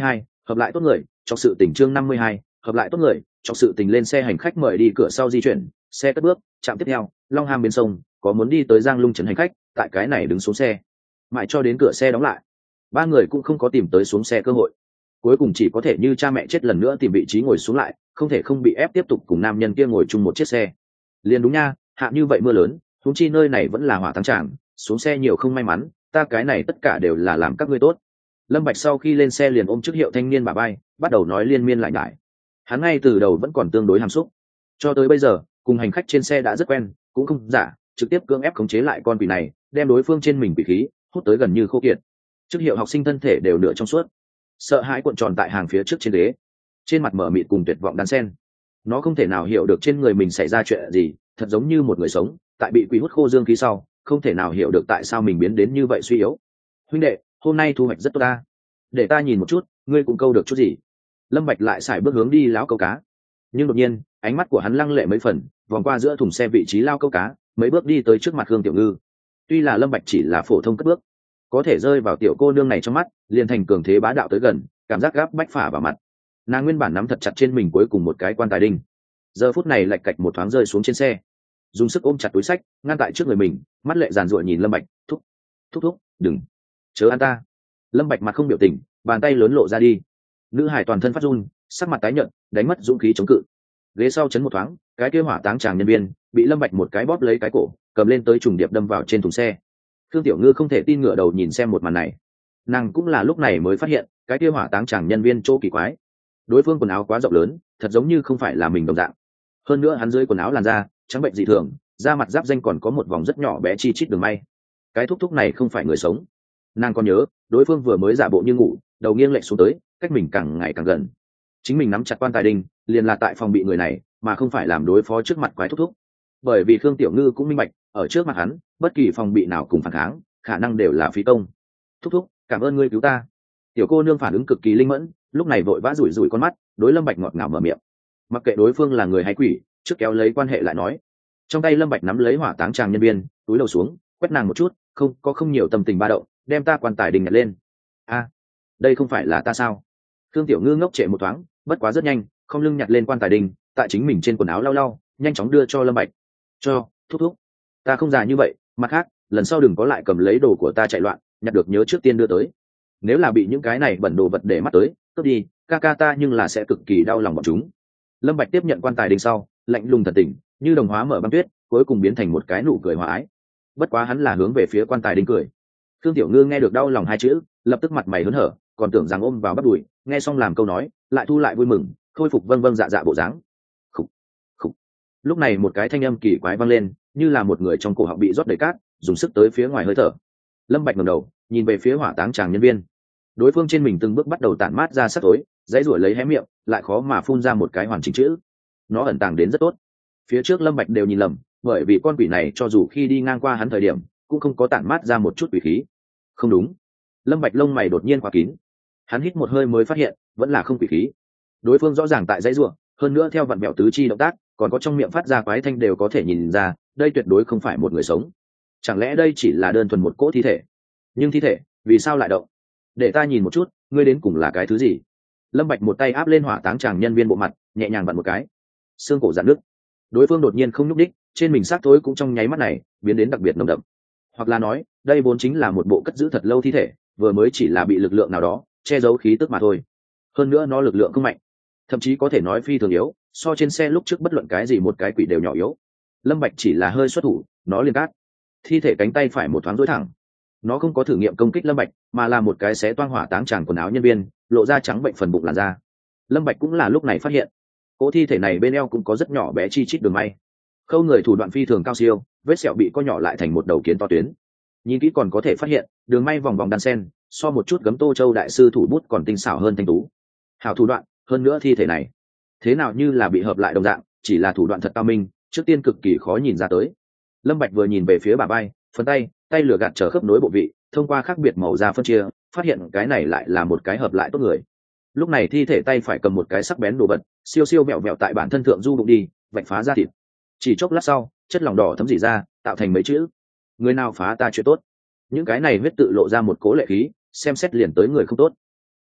Hợp lại tốt người cho sự tình chương năm mươi hai, hợp lại tốt người cho sự tình. Lên xe hành khách mời đi cửa sau di chuyển, xe cất bước. Trạm tiếp theo Long Ham bên sông, có muốn đi tới Giang Lung trấn hành khách tại cái này đứng xuống xe, mãi cho đến cửa xe đóng lại, ba người cũng không có tìm tới xuống xe cơ hội. Cuối cùng chỉ có thể như cha mẹ chết lần nữa tìm vị trí ngồi xuống lại, không thể không bị ép tiếp tục cùng nam nhân kia ngồi chung một chiếc xe. Liền đúng nha, hạ như vậy mưa lớn, huống chi nơi này vẫn là hỏa táng tràng, xuống xe nhiều không may mắn, ta cái này tất cả đều là làm các ngươi tốt. Lâm Bạch sau khi lên xe liền ôm chức hiệu thanh niên bà bay, bắt đầu nói liên miên lại nhải. Hắn ngay từ đầu vẫn còn tương đối hàm xúc, cho tới bây giờ cùng hành khách trên xe đã rất quen, cũng không giả, trực tiếp cưỡng ép khống chế lại con quỷ này, đem đối phương trên mình quỷ khí hút tới gần như khô kiệt. Chức hiệu học sinh thân thể đều nửa trong suốt, sợ hãi cuộn tròn tại hàng phía trước trên ghế, trên mặt mở mịt cùng tuyệt vọng đan sen. Nó không thể nào hiểu được trên người mình xảy ra chuyện gì, thật giống như một người sống tại bị quỷ hút khô dương khí sau, không thể nào hiểu được tại sao mình biến đến như vậy suy yếu. Huynh đệ, hôm nay thu hoạch rất tốt ta, để ta nhìn một chút ngươi cũng câu được chút gì. Lâm Bạch lại xài bước hướng đi lão câu cá, nhưng đột nhiên ánh mắt của hắn lăng lệ mấy phần, vòng qua giữa thùng xe vị trí lao câu cá, mấy bước đi tới trước mặt Khương Tiểu Ngư. Tuy là Lâm Bạch chỉ là phổ thông cất bước, có thể rơi vào tiểu cô nương này trong mắt liền thành cường thế bá đạo tới gần, cảm giác gáp bách phả vào mặt. Nàng nguyên bản nắm thật chặt trên mình cuối cùng một cái quan tài đinh, giờ phút này lạch cạch một thoáng rơi xuống trên xe, dùng sức ôm chặt túi sách ngăn tại trước người mình, mắt lệ giàn ruộng nhìn Lâm Bạch, thúc thúc thúc đừng, chớ ăn ta. Lâm Bạch mặt không biểu tình, bàn tay lớn lộ ra đi. Nữ hải toàn thân phát run, sắc mặt tái nhợt, đánh mất dũng khí chống cự. Ghế sau chấn một thoáng, cái kia hỏa táng chàng nhân viên bị Lâm Bạch một cái bóp lấy cái cổ, cầm lên tới trùng điệp đâm vào trên thùng xe. Thương Tiểu Ngư không thể tin ngửa đầu nhìn xem một màn này, nàng cũng là lúc này mới phát hiện cái kia hỏa táng chàng nhân viên chỗ kỳ quái. Đối phương quần áo quá rộng lớn, thật giống như không phải là mình đồng dạng. Hơn nữa hắn dưới quần áo làn da trắng bệnh dị thường, da mặt giáp danh còn có một vòng rất nhỏ bé chi chít đường may. Cái thúc thúc này không phải người sống. Nàng còn nhớ đối phương vừa mới giả bộ như ngủ, đầu nghiêng lệch xuống tới, cách mình càng ngày càng gần. Chính mình nắm chặt quan tài đinh liền là tại phòng bị người này, mà không phải làm đối phó trước mặt quái thúc thúc. Bởi vì Khương Tiểu Ngư cũng minh bạch, ở trước mặt hắn bất kỳ phòng bị nào cùng phản kháng khả năng đều là phí công. Thúc thúc, cảm ơn ngươi cứu ta. Tiểu cô nương phản ứng cực kỳ linh mẫn, lúc này vội vã rủi rủi con mắt, đối Lâm Bạch ngọt ngào mở miệng. Mặc kệ đối phương là người hay quỷ, trước kéo lấy quan hệ lại nói. Trong tay Lâm Bạch nắm lấy hỏa táng chàng nhân viên, túi đầu xuống quét nàng một chút, không có không nhiều tâm tình ba động, đem ta quan tài đình nhặt lên. A, đây không phải là ta sao? Khương Tiểu Ngư ngốc trệ một thoáng, bất quá rất nhanh không lưng nhặt lên quan tài đình, tại chính mình trên quần áo lau lau, nhanh chóng đưa cho Lâm Bạch. Cho thúc thúc, ta không già như vậy, mặt khác lần sau đừng có lại cầm lấy đồ của ta chạy loạn, nhặt được nhớ trước tiên đưa tới. Nếu là bị những cái này bẩn đồ vật để mắt tới, cướp đi, ca ca ta nhưng là sẽ cực kỳ đau lòng bọn chúng. Lâm Bạch tiếp nhận quan tài đình sau, lạnh lùng thần tình, như đồng hóa mở băng tuyết, cuối cùng biến thành một cái nụ cười hòa ái. Bất quá hắn là hướng về phía quan tài đình cười. Khương Tiểu Ngư nghe được đau lòng hai chữ, lập tức mặt mày hớn hở, còn tưởng rằng ôm vào bắt đùi, nghe xong làm câu nói, lại thu lại vui mừng, khôi phục vâng vâng dạ dạ bộ dáng. Khục, khục. Lúc này một cái thanh âm kỳ quái vang lên, như là một người trong cổ họng bị rót đầy cát, dùng sức tới phía ngoài hơi thở. Lâm Bạch ngẩng đầu, nhìn về phía hỏa táng chàng nhân viên. Đối phương trên mình từng bước bắt đầu tản mát ra sắc tối, dãy rủa lấy hé miệng, lại khó mà phun ra một cái hoàn chỉnh chữ. Nó ẩn tàng đến rất tốt. Phía trước Lâm Bạch đều nhìn lầm, bởi vì con quỷ này cho dù khi đi ngang qua hắn thời điểm, cũng không có tản mát ra một chút quỷ khí. Không đúng. Lâm Bạch lông mày đột nhiên khóa kín. Hắn hít một hơi mới phát hiện, vẫn là không quỷ khí. Đối phương rõ ràng tại dãy rủa, hơn nữa theo vặn bẹo tứ chi động tác, còn có trong miệng phát ra quái thanh đều có thể nhìn ra, đây tuyệt đối không phải một người sống. Chẳng lẽ đây chỉ là đơn thuần một cỗ thi thể? Nhưng thi thể, vì sao lại động? Để ta nhìn một chút, ngươi đến cùng là cái thứ gì? Lâm Bạch một tay áp lên hỏa táng chàng nhân viên bộ mặt, nhẹ nhàng vặn một cái. Xương cổ giãn nứt. Đối phương đột nhiên không nhúc đích, trên mình xác thối cũng trong nháy mắt này biến đến đặc biệt nồng đậm. Hoặc là nói, đây vốn chính là một bộ cất giữ thật lâu thi thể, vừa mới chỉ là bị lực lượng nào đó che giấu khí tức mà thôi. Hơn nữa nó lực lượng không mạnh, thậm chí có thể nói phi thường yếu, so trên xe lúc trước bất luận cái gì một cái quỷ đều nhỏ yếu. Lâm Bạch chỉ là hơi xuất thủ, nó liền cắt. Thi thể cánh tay phải một thoáng duỗi thẳng. Nó không có thử nghiệm công kích Lâm Bạch, mà là một cái xé toang hỏa táng chàng quần áo nhân viên, lộ ra trắng bệnh phần bụng làn da. Lâm Bạch cũng là lúc này phát hiện, cỗ thi thể này bên eo cũng có rất nhỏ bé chi chít đường may. Khâu người thủ đoạn phi thường cao siêu, vết sẹo bị co nhỏ lại thành một đầu kiến to tuyến. Nhìn kỹ còn có thể phát hiện, đường may vòng vòng đan sen, so một chút gấm Tô Châu đại sư thủ bút còn tinh xảo hơn thanh tú. Hảo thủ đoạn, hơn nữa thi thể này, thế nào như là bị hợp lại đồng dạng, chỉ là thủ đoạn thật cao minh, trước tiên cực kỳ khó nhìn ra tới. Lâm Bạch vừa nhìn về phía bà vai, phần tay, tay lửa gạt trở khớp nối bộ vị, thông qua khác biệt màu da phân chia, phát hiện cái này lại là một cái hợp lại tốt người. Lúc này thi thể tay phải cầm một cái sắc bén đồ vật, siêu siêu mẹo mẹo tại bản thân thượng du bụng đi, vạch phá ra thịt. Chỉ chốc lát sau, chất lỏng đỏ thấm rỉ ra, tạo thành mấy chữ: người nào phá ta chuyện tốt. Những cái này huyết tự lộ ra một cố lệ khí, xem xét liền tới người không tốt.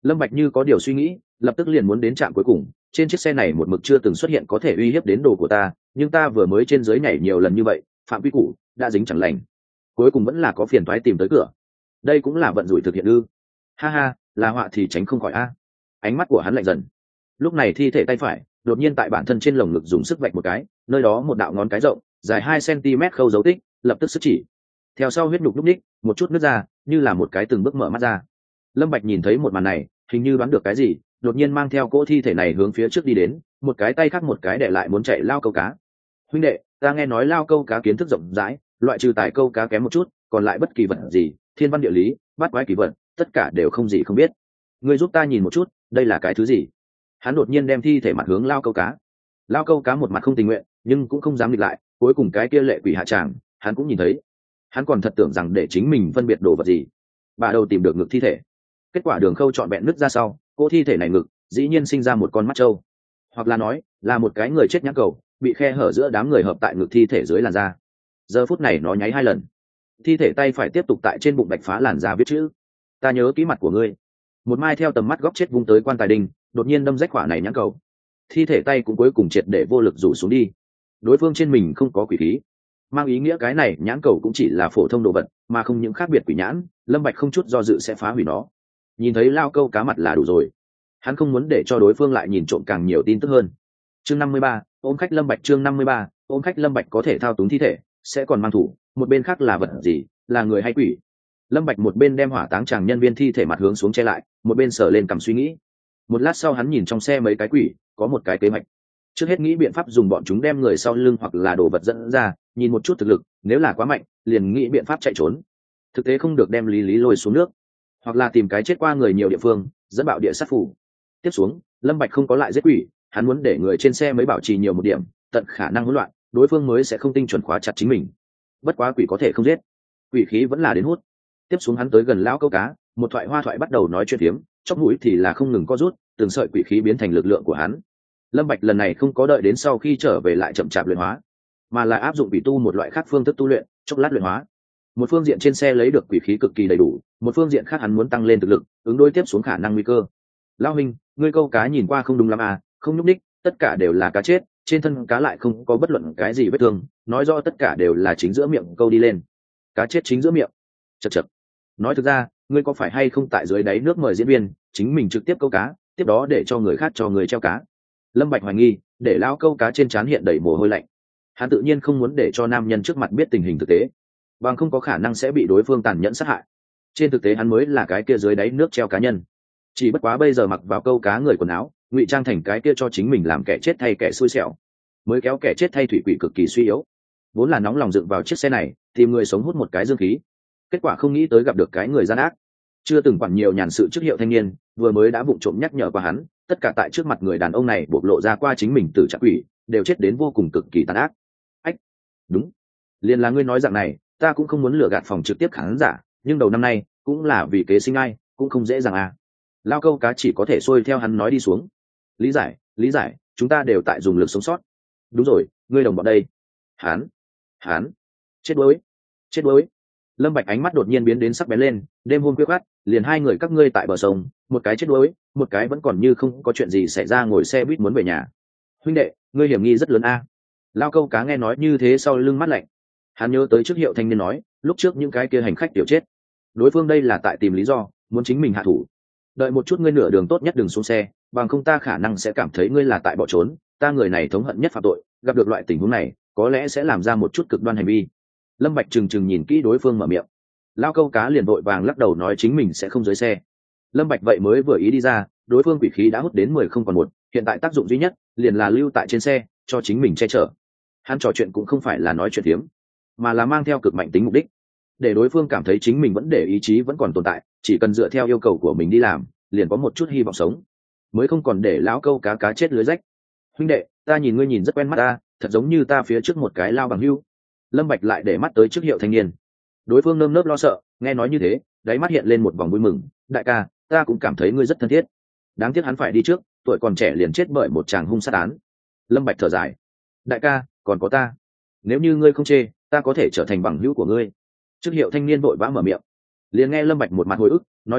Lâm Bạch như có điều suy nghĩ, lập tức liền muốn đến trạm cuối cùng. Trên chiếc xe này một mực chưa từng xuất hiện có thể uy hiếp đến đồ của ta, nhưng ta vừa mới trên dưới nhảy nhiều lần như vậy, phạm vi cũ đã dính chẳng lành, cuối cùng vẫn là có phiền toái tìm tới cửa. Đây cũng là vận rủi thực hiện ư? Ha ha, là họa thì tránh không khỏi a. Ánh mắt của hắn lạnh dần. Lúc này thi thể tay phải đột nhiên tại bản thân trên lồng ngực dùng sức vạch một cái, nơi đó một đạo ngón cái rộng, dài hai xăng-ti-mét khâu dấu tích, lập tức sức chỉ. Theo sau huyết nhục lúc ních, một chút nứt ra, như là một cái từng bước mở mắt ra. Lâm Bạch nhìn thấy một màn này, hình như đoán được cái gì, đột nhiên mang theo cỗ thi thể này hướng phía trước đi đến, một cái tay khác một cái để lại muốn chạy lao câu cá. Huynh đệ, ta nghe nói lao câu cá kiến thức rộng rãi, loại trừ tài câu cá kém một chút, còn lại bất kỳ vật gì, thiên văn địa lý, bát quái kỳ vật, tất cả đều không gì không biết. Ngươi giúp ta nhìn một chút, đây là cái thứ gì? Hắn đột nhiên đem thi thể mặt hướng lao câu cá. Lao câu cá một mặt không tình nguyện, nhưng cũng không dám địch lại, cuối cùng cái kia lệ quỷ hạ tràng, hắn cũng nhìn thấy. Hắn còn thật tưởng rằng để chính mình phân biệt đồ vật gì. Bà đầu tìm được ngực thi thể. Kết quả đường khâu trọn vẹn nứt ra sau, cô thi thể này ngực dĩ nhiên sinh ra một con mắt trâu, hoặc là nói là một cái người chết nhãn cầu bị khe hở giữa đám người hợp tại ngực thi thể dưới làn da. Giờ phút này nó nháy hai lần, thi thể tay phải tiếp tục tại trên bụng bạch phá làn da viết chữ: ta nhớ kỹ mặt của ngươi. Một mai theo tầm mắt góc chết vung tới quan tài đình, đột nhiên đâm rách khỏa này nhãn cầu. Thi thể tay cũng cuối cùng triệt để vô lực rủ xuống đi. Đối phương trên mình không có quỷ khí, mang ý nghĩa cái này nhãn cầu cũng chỉ là phổ thông đồ vật, mà không những khác biệt quỷ nhãn. Lâm Bạch không chút do dự sẽ phá hủy nó. Nhìn thấy lao câu cá mặt là đủ rồi, hắn không muốn để cho đối phương lại nhìn trộm càng nhiều tin tức hơn. Chương năm mươi ba, ôm khách Lâm Bạch. Chương năm mươi ba, ôm khách Lâm Bạch có thể thao túng thi thể, sẽ còn mang thủ, một bên khác là vật gì, là người hay quỷ? Lâm Bạch một bên đem hỏa táng chàng nhân viên thi thể mặt hướng xuống che lại, một bên sờ lên cằm suy nghĩ. Một lát sau hắn nhìn trong xe mấy cái quỷ, có một cái kế hoạch. Trước hết nghĩ biện pháp dùng bọn chúng đem người sau lưng hoặc là đồ vật dẫn ra, nhìn một chút thực lực, nếu là quá mạnh, liền nghĩ biện pháp chạy trốn. Thực tế không được đem Lý Lý lôi xuống nước, hoặc là tìm cái chết qua người nhiều địa phương, dẫn bạo địa sát phủ. Tiếp xuống, Lâm Bạch không có lại giết quỷ, hắn muốn để người trên xe mới bảo trì nhiều một điểm, tận khả năng hỗn loạn, đối phương mới sẽ không tinh chuẩn khóa chặt chính mình. Bất quá quỷ có thể không giết, quỷ khí vẫn là đến hút. Tiếp xuống hắn tới gần lão câu cá, một thoại hoa thoại bắt đầu nói chuyện phiếm, chóp mũi thì là không ngừng co rút, từng sợi quỷ khí biến thành lực lượng của hắn. Lâm Bạch lần này không có đợi đến sau khi trở về lại chậm chạp luyện hóa, mà là áp dụng quỷ tu một loại khác phương thức tu luyện, chốc lát luyện hóa. Một phương diện trên xe lấy được quỷ khí cực kỳ đầy đủ, một phương diện khác hắn muốn tăng lên thực lực, ứng đối tiếp xuống khả năng nguy cơ. Lão huynh, ngươi câu cá nhìn qua không đúng lắm à, không nhúc nhích, tất cả đều là cá chết, trên thân cá lại không có bất luận cái gì vết thương, nói rõ tất cả đều là chính giữa miệng câu đi lên. Cá chết chính giữa miệng. Chậc chậc. Nói thực ra, ngươi có phải hay không tại dưới đáy nước mời diễn viên, chính mình trực tiếp câu cá, tiếp đó để cho người khác cho người treo cá. Lâm Bạch hoài nghi, để lão câu cá trên trán hiện đầy mồ hôi lạnh. Hắn tự nhiên không muốn để cho nam nhân trước mặt biết tình hình thực tế, bằng không có khả năng sẽ bị đối phương tàn nhẫn sát hại. Trên thực tế hắn mới là cái kia dưới đáy nước treo cá nhân, chỉ bất quá bây giờ mặc vào câu cá người quần áo, ngụy trang thành cái kia cho chính mình làm kẻ chết thay kẻ xui xẻo, mới kéo kẻ chết thay thủy quỷ cực kỳ suy yếu. Vốn là nóng lòng dựng vào chiếc xe này, tìm người sống hút một cái dương khí, kết quả không nghĩ tới gặp được cái người gian ác, chưa từng quản nhiều nhàn sự trước hiệu thanh niên, vừa mới đã vụng trộm nhắc nhở qua hắn, tất cả tại trước mặt người đàn ông này bộc lộ ra qua chính mình tử trạng quỷ, đều chết đến vô cùng cực kỳ tàn ác. Ách, đúng, liền là ngươi nói dạng này, ta cũng không muốn lừa gạt phòng trực tiếp khán giả, nhưng đầu năm nay cũng là vì kế sinh ai, cũng không dễ dàng à. Lao câu cá chỉ có thể xuôi theo hắn nói đi xuống. Lý giải, lý giải, chúng ta đều tại dùng lực sống sót. Đúng rồi, ngươi đồng bọn đây. Hán, hán, chết đuối, chết đuối. Lâm Bạch ánh mắt đột nhiên biến đến sắc bén lên, đêm hôm khuya khoắt, liền hai người các ngươi tại bờ sông, một cái chết đuối, một cái vẫn còn như không có chuyện gì xảy ra ngồi xe buýt muốn về nhà. Huynh đệ, ngươi hiểm nghi rất lớn a. À. Lao câu cá nghe nói như thế sau lưng mắt lạnh. Hắn nhớ tới trước hiệu thanh niên nói, lúc trước những cái kia hành khách tiểu chết, đối phương đây là tại tìm lý do, muốn chính mình hạ thủ. Đợi một chút, ngươi nửa đường tốt nhất đừng xuống xe, bằng không ta khả năng sẽ cảm thấy ngươi là tại bỏ trốn, ta người này thống hận nhất phạm tội, gặp được loại tình huống này, có lẽ sẽ làm ra một chút cực đoan hành vi. Lâm Bạch trừng trừng nhìn kỹ đối phương mở miệng. Lao câu cá liền vội vàng lắc đầu nói chính mình sẽ không dưới xe. Lâm Bạch vậy mới vừa ý đi ra, đối phương quỷ khí đã hút đến mười không còn một, hiện tại tác dụng duy nhất liền là lưu tại trên xe, cho chính mình che chở. Hắn trò chuyện cũng không phải là nói chuyện tiếm, mà là mang theo cực mạnh tính mục đích, để đối phương cảm thấy chính mình vẫn để ý chí vẫn còn tồn tại, chỉ cần dựa theo yêu cầu của mình đi làm, liền có một chút hy vọng sống, mới không còn để lão câu cá cá chết lưới rách. Huynh đệ, ta nhìn ngươi nhìn rất quen mắt ta, thật giống như ta phía trước một cái lao bằng hưu. Lâm Bạch lại để mắt tới trước hiệu thanh niên. Đối phương nơm nớp lo sợ, nghe nói như thế, đáy mắt hiện lên một vòng vui mừng. Đại ca, ta cũng cảm thấy ngươi rất thân thiết. Đáng tiếc hắn phải đi trước, tuổi còn trẻ liền chết bởi một chàng hung sát án. Lâm Bạch thở dài. Đại ca, còn có ta. Nếu như ngươi không chê, ta có thể trở thành bằng hữu của ngươi. Trước hiệu thanh niên vội vã mở miệng. Liền nghe Lâm Bạch một mặt hồi ức, nói tiếp,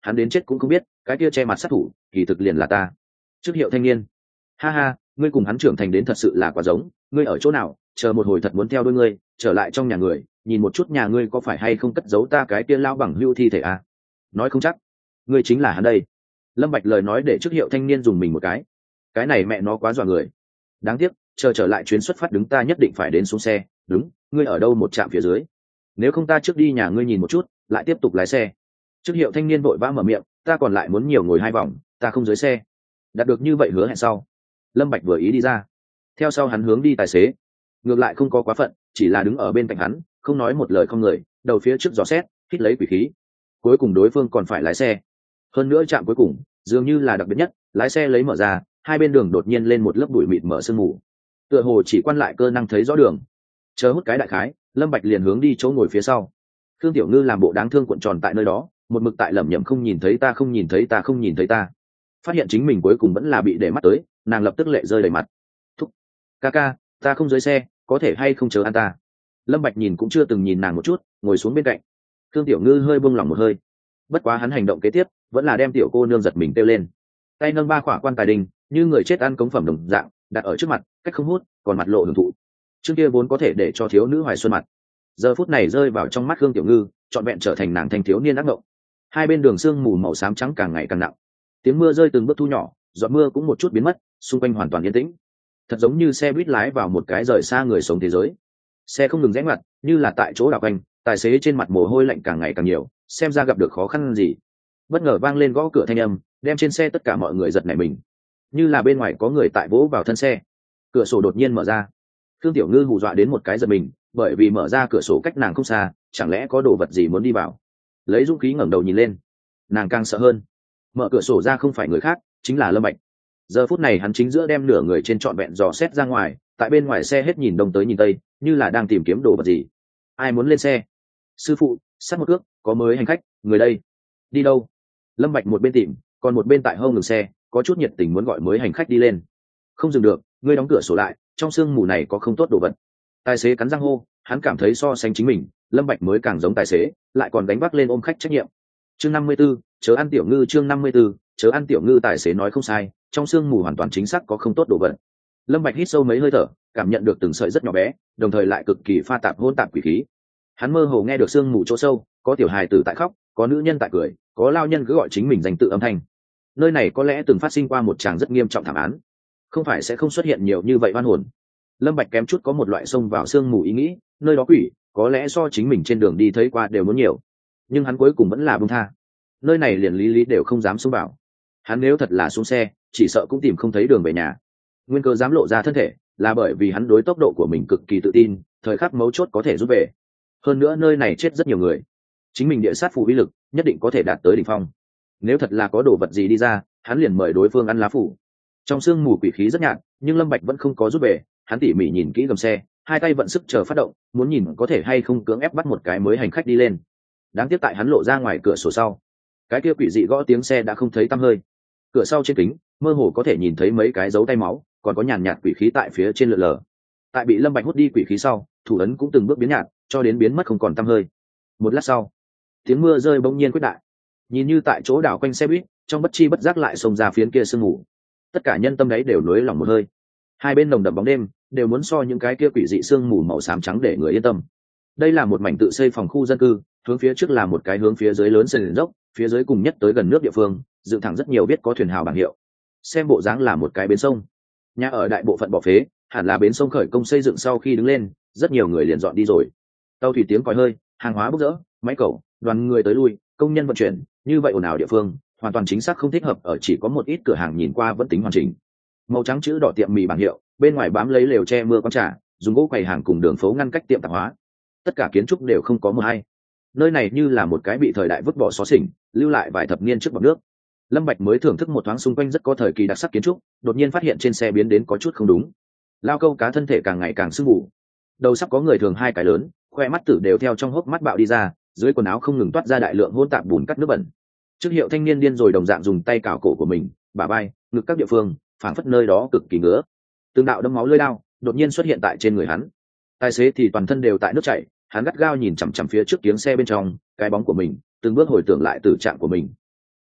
hắn đến chết cũng không biết cái kia che mặt sát thủ kỳ thực liền là ta. Trước hiệu thanh niên: ha ha, ngươi cùng hắn trưởng thành đến thật sự là quá giống, ngươi ở chỗ nào, chờ một hồi thật muốn theo đuôi ngươi trở lại trong nhà người, nhìn một chút nhà ngươi có phải hay không cất giấu ta cái kia lao bằng hưu thi thể à? Nói không chắc ngươi chính là hắn đây. Lâm Bạch lời nói để trước hiệu thanh niên dùng mình một cái, cái này mẹ nó quá dọa người. Đáng tiếc, chờ trở lại chuyến xuất phát đứng ta nhất định phải đến xuống xe. Đúng, ngươi ở đâu một trạm phía dưới, nếu không ta trước đi nhà ngươi nhìn một chút lại tiếp tục lái xe. Trước hiệu thanh niên vội vã mở miệng, ta còn lại muốn nhiều ngồi hai vòng, ta không dưới xe. Đạt được như vậy hứa hẹn sau, Lâm Bạch vừa ý đi ra, theo sau hắn hướng đi tài xế, ngược lại không có quá phận, chỉ là đứng ở bên cạnh hắn, không nói một lời không người, đầu phía trước dò xét, hít lấy quỷ khí. Cuối cùng đối phương còn phải lái xe, hơn nữa trạm cuối cùng dường như là đặc biệt nhất, lái xe lấy mở ra, hai bên đường đột nhiên lên một lớp bụi mịt mở sương mù, tựa hồ chỉ quan lại cơ năng thấy rõ đường. Chờ hút cái đại khái, Lâm Bạch liền hướng đi chỗ ngồi phía sau. Thương Tiểu Ngư làm bộ đáng thương cuộn tròn tại nơi đó, một mực tại lẩm nhẩm không nhìn thấy ta, không nhìn thấy ta, không nhìn thấy ta. Phát hiện chính mình cuối cùng vẫn là bị để mắt tới, nàng lập tức lệ rơi đầy mặt. Thúc, ca ca, ta không dưới xe, có thể hay không chờ ăn ta? Lâm Bạch nhìn cũng chưa từng nhìn nàng một chút, ngồi xuống bên cạnh. Thương Tiểu Ngư hơi buông lỏng một hơi, bất quá hắn hành động kế tiếp vẫn là đem tiểu cô nương giật mình kêu lên, tay nâng ba khỏa quan tài đình như người chết ăn cống phẩm đồng dạng đặt ở trước mặt, cách không hút, còn mặt lộ hưởng thụ. Chương kia vốn có thể để cho thiếu nữ hoài xuân mặt, giờ phút này rơi vào trong mắt Khương Tiểu Ngư, trọn vẹn trở thành nàng thanh thiếu niên ác mộng. Hai bên đường sương mù màu xám trắng càng ngày càng nặng, tiếng mưa rơi từng bước thu nhỏ, giọt mưa cũng một chút biến mất, xung quanh hoàn toàn yên tĩnh, thật giống như xe buýt lái vào một cái rời xa người sống thế giới. Xe không ngừng rẽ ngoặt, như là tại chỗ đảo quanh, tài xế trên mặt mồ hôi lạnh càng ngày càng nhiều, xem ra gặp được khó khăn gì. Bất ngờ vang lên gõ cửa thanh âm, đem trên xe tất cả mọi người giật nảy mình, như là bên ngoài có người tại vỗ vào thân xe. Cửa sổ đột nhiên mở ra, Thương Tiểu Ngư hù dọa đến một cái giật mình, bởi vì mở ra cửa sổ cách nàng không xa, chẳng lẽ có đồ vật gì muốn đi vào. Lấy dũng khí ngẩng đầu nhìn lên, nàng càng sợ hơn. Mở cửa sổ ra không phải người khác, chính là Lâm Bạch. Giờ phút này hắn chính giữa đem nửa người trên trọn vẹn dò xét ra ngoài, tại bên ngoài xe hết nhìn đông tới nhìn tây, như là đang tìm kiếm đồ vật gì. Ai muốn lên xe? Sư phụ, sát một cước, có mới hành khách, người đây. Đi đâu? Lâm Bạch một bên tìm, còn một bên tại hông ngừng xe, có chút nhiệt tình muốn gọi mới hành khách đi lên. Không dừng được, ngươi đóng cửa sổ lại, trong sương mù này có không tốt đồ vật. Tài xế cắn răng hô, hắn cảm thấy so sánh chính mình, Lâm Bạch mới càng giống tài xế, lại còn đánh vác lên ôm khách trách nhiệm. Chương năm mươi 54, chớ ăn tiểu ngư. Chương năm mươi 54, chớ ăn tiểu ngư. Tài xế nói không sai, trong sương mù hoàn toàn chính xác có không tốt đồ vật. Lâm Bạch hít sâu mấy hơi thở, cảm nhận được từng sợi rất nhỏ bé, đồng thời lại cực kỳ pha tạp hỗn tạp quỷ khí. Hắn mơ hồ nghe được sương mù chỗ sâu, có tiểu hài tử tại khóc, có nữ nhân tại cười, có lao nhân cứ gọi chính mình danh tự âm thanh. Nơi này có lẽ từng phát sinh qua một tràng rất nghiêm trọng thảm án, không phải sẽ không xuất hiện nhiều như vậy oan hồn. Lâm Bạch kém chút có một loại xông vào sương mù ý nghĩ, nơi đó quỷ có lẽ so chính mình trên đường đi thấy qua đều muốn nhiều, nhưng hắn cuối cùng vẫn là buông tha. Nơi này liền lý lý đều không dám xông vào, hắn nếu thật là xuống xe chỉ sợ cũng tìm không thấy đường về nhà. Nguyên cơ dám lộ ra thân thể là bởi vì hắn đối tốc độ của mình cực kỳ tự tin, thời khắc mấu chốt có thể rút về. Hơn nữa nơi này chết rất nhiều người, chính mình địa sát phù uy lực nhất định có thể đạt tới đỉnh phong. Nếu thật là có đồ vật gì đi ra, hắn liền mời đối phương ăn lá phủ. Trong sương mù quỷ khí rất nhạt, nhưng Lâm Bạch vẫn không có rút về, hắn tỉ mỉ nhìn kỹ gầm xe, hai tay vận sức chờ phát động, muốn nhìn có thể hay không cưỡng ép bắt một cái mới hành khách đi lên. Đáng tiếc tại hắn lộ ra ngoài cửa sổ sau, cái kia quỷ dị gõ tiếng xe đã không thấy tăm hơi. Cửa sau trên kính mơ hồ có thể nhìn thấy mấy cái dấu tay máu, còn có nhàn nhạt quỷ khí tại phía trên lượn lờ. Tại bị Lâm Bạch hút đi quỷ khí sau, thủ ấn cũng từng bước biến nhạt, cho đến biến mất không còn tăm hơi. Một lát sau, tiếng mưa rơi bỗng nhiên quyết đại, nhìn như tại chỗ đảo quanh xe buýt, trong bất chi bất giác lại xông ra phiến kia sương mù. Tất cả nhân tâm đấy đều nới lỏng một hơi. Hai bên nồng đậm bóng đêm đều muốn so những cái kia quỷ dị sương mù màu xám trắng để người yên tâm. Đây là một mảnh tự xây phòng khu dân cư, hướng phía trước là một cái hướng phía dưới lớn sườn dốc, phía dưới cùng nhất tới gần nước địa phương, dựng thẳng rất nhiều biết có thuyền hào bảng hiệu. Xem bộ dáng là một cái bến sông. Nhà ở đại bộ phận bỏ phế, hẳn là bến sông khởi công xây dựng sau khi đứng lên, rất nhiều người liền dọn đi rồi. Tàu thủy tiếng còi hơi, hàng hóa bốc rỡ, máy cẩu, đoàn người tới lui, công nhân vận chuyển, như vậy ồn ào địa phương, hoàn toàn chính xác không thích hợp ở chỉ có một ít cửa hàng nhìn qua vẫn tính hoàn chỉnh. Màu trắng chữ đỏ tiệm mì bảng hiệu, bên ngoài bám lấy lều che mưa quán trà, dùng gỗ quầy hàng cùng đường phố ngăn cách tiệm tạp hóa. Tất cả kiến trúc đều không có mưa hay. Nơi này như là một cái bị thời đại vứt bỏ xó xỉnh, lưu lại vài thập niên trước bọt nước. Lâm Bạch mới thưởng thức một thoáng xung quanh rất có thời kỳ đặc sắc kiến trúc, đột nhiên phát hiện trên xe biến đến có chút không đúng. Lao câu cá thân thể càng ngày càng sưng mù, đầu sắp có người thường hai cái lớn, khoe mắt tử đều theo trong hốc mắt bạo đi ra, dưới quần áo không ngừng toát ra đại lượng hỗn tạp bùn cắt nước bẩn. Trước hiệu thanh niên điên rồi đồng dạng dùng tay cào cổ của mình, bả vai, ngực các địa phương, phảng phất nơi đó cực kỳ ngứa. Từng đạo đâm máu lưỡi đao đột nhiên xuất hiện tại trên người hắn. Tài xế thì toàn thân đều tại nước chảy, hắn gắt gao nhìn chằm chằm phía trước kiếng xe bên trong, cái bóng của mình, từng bước hồi tưởng lại tử trạng của mình.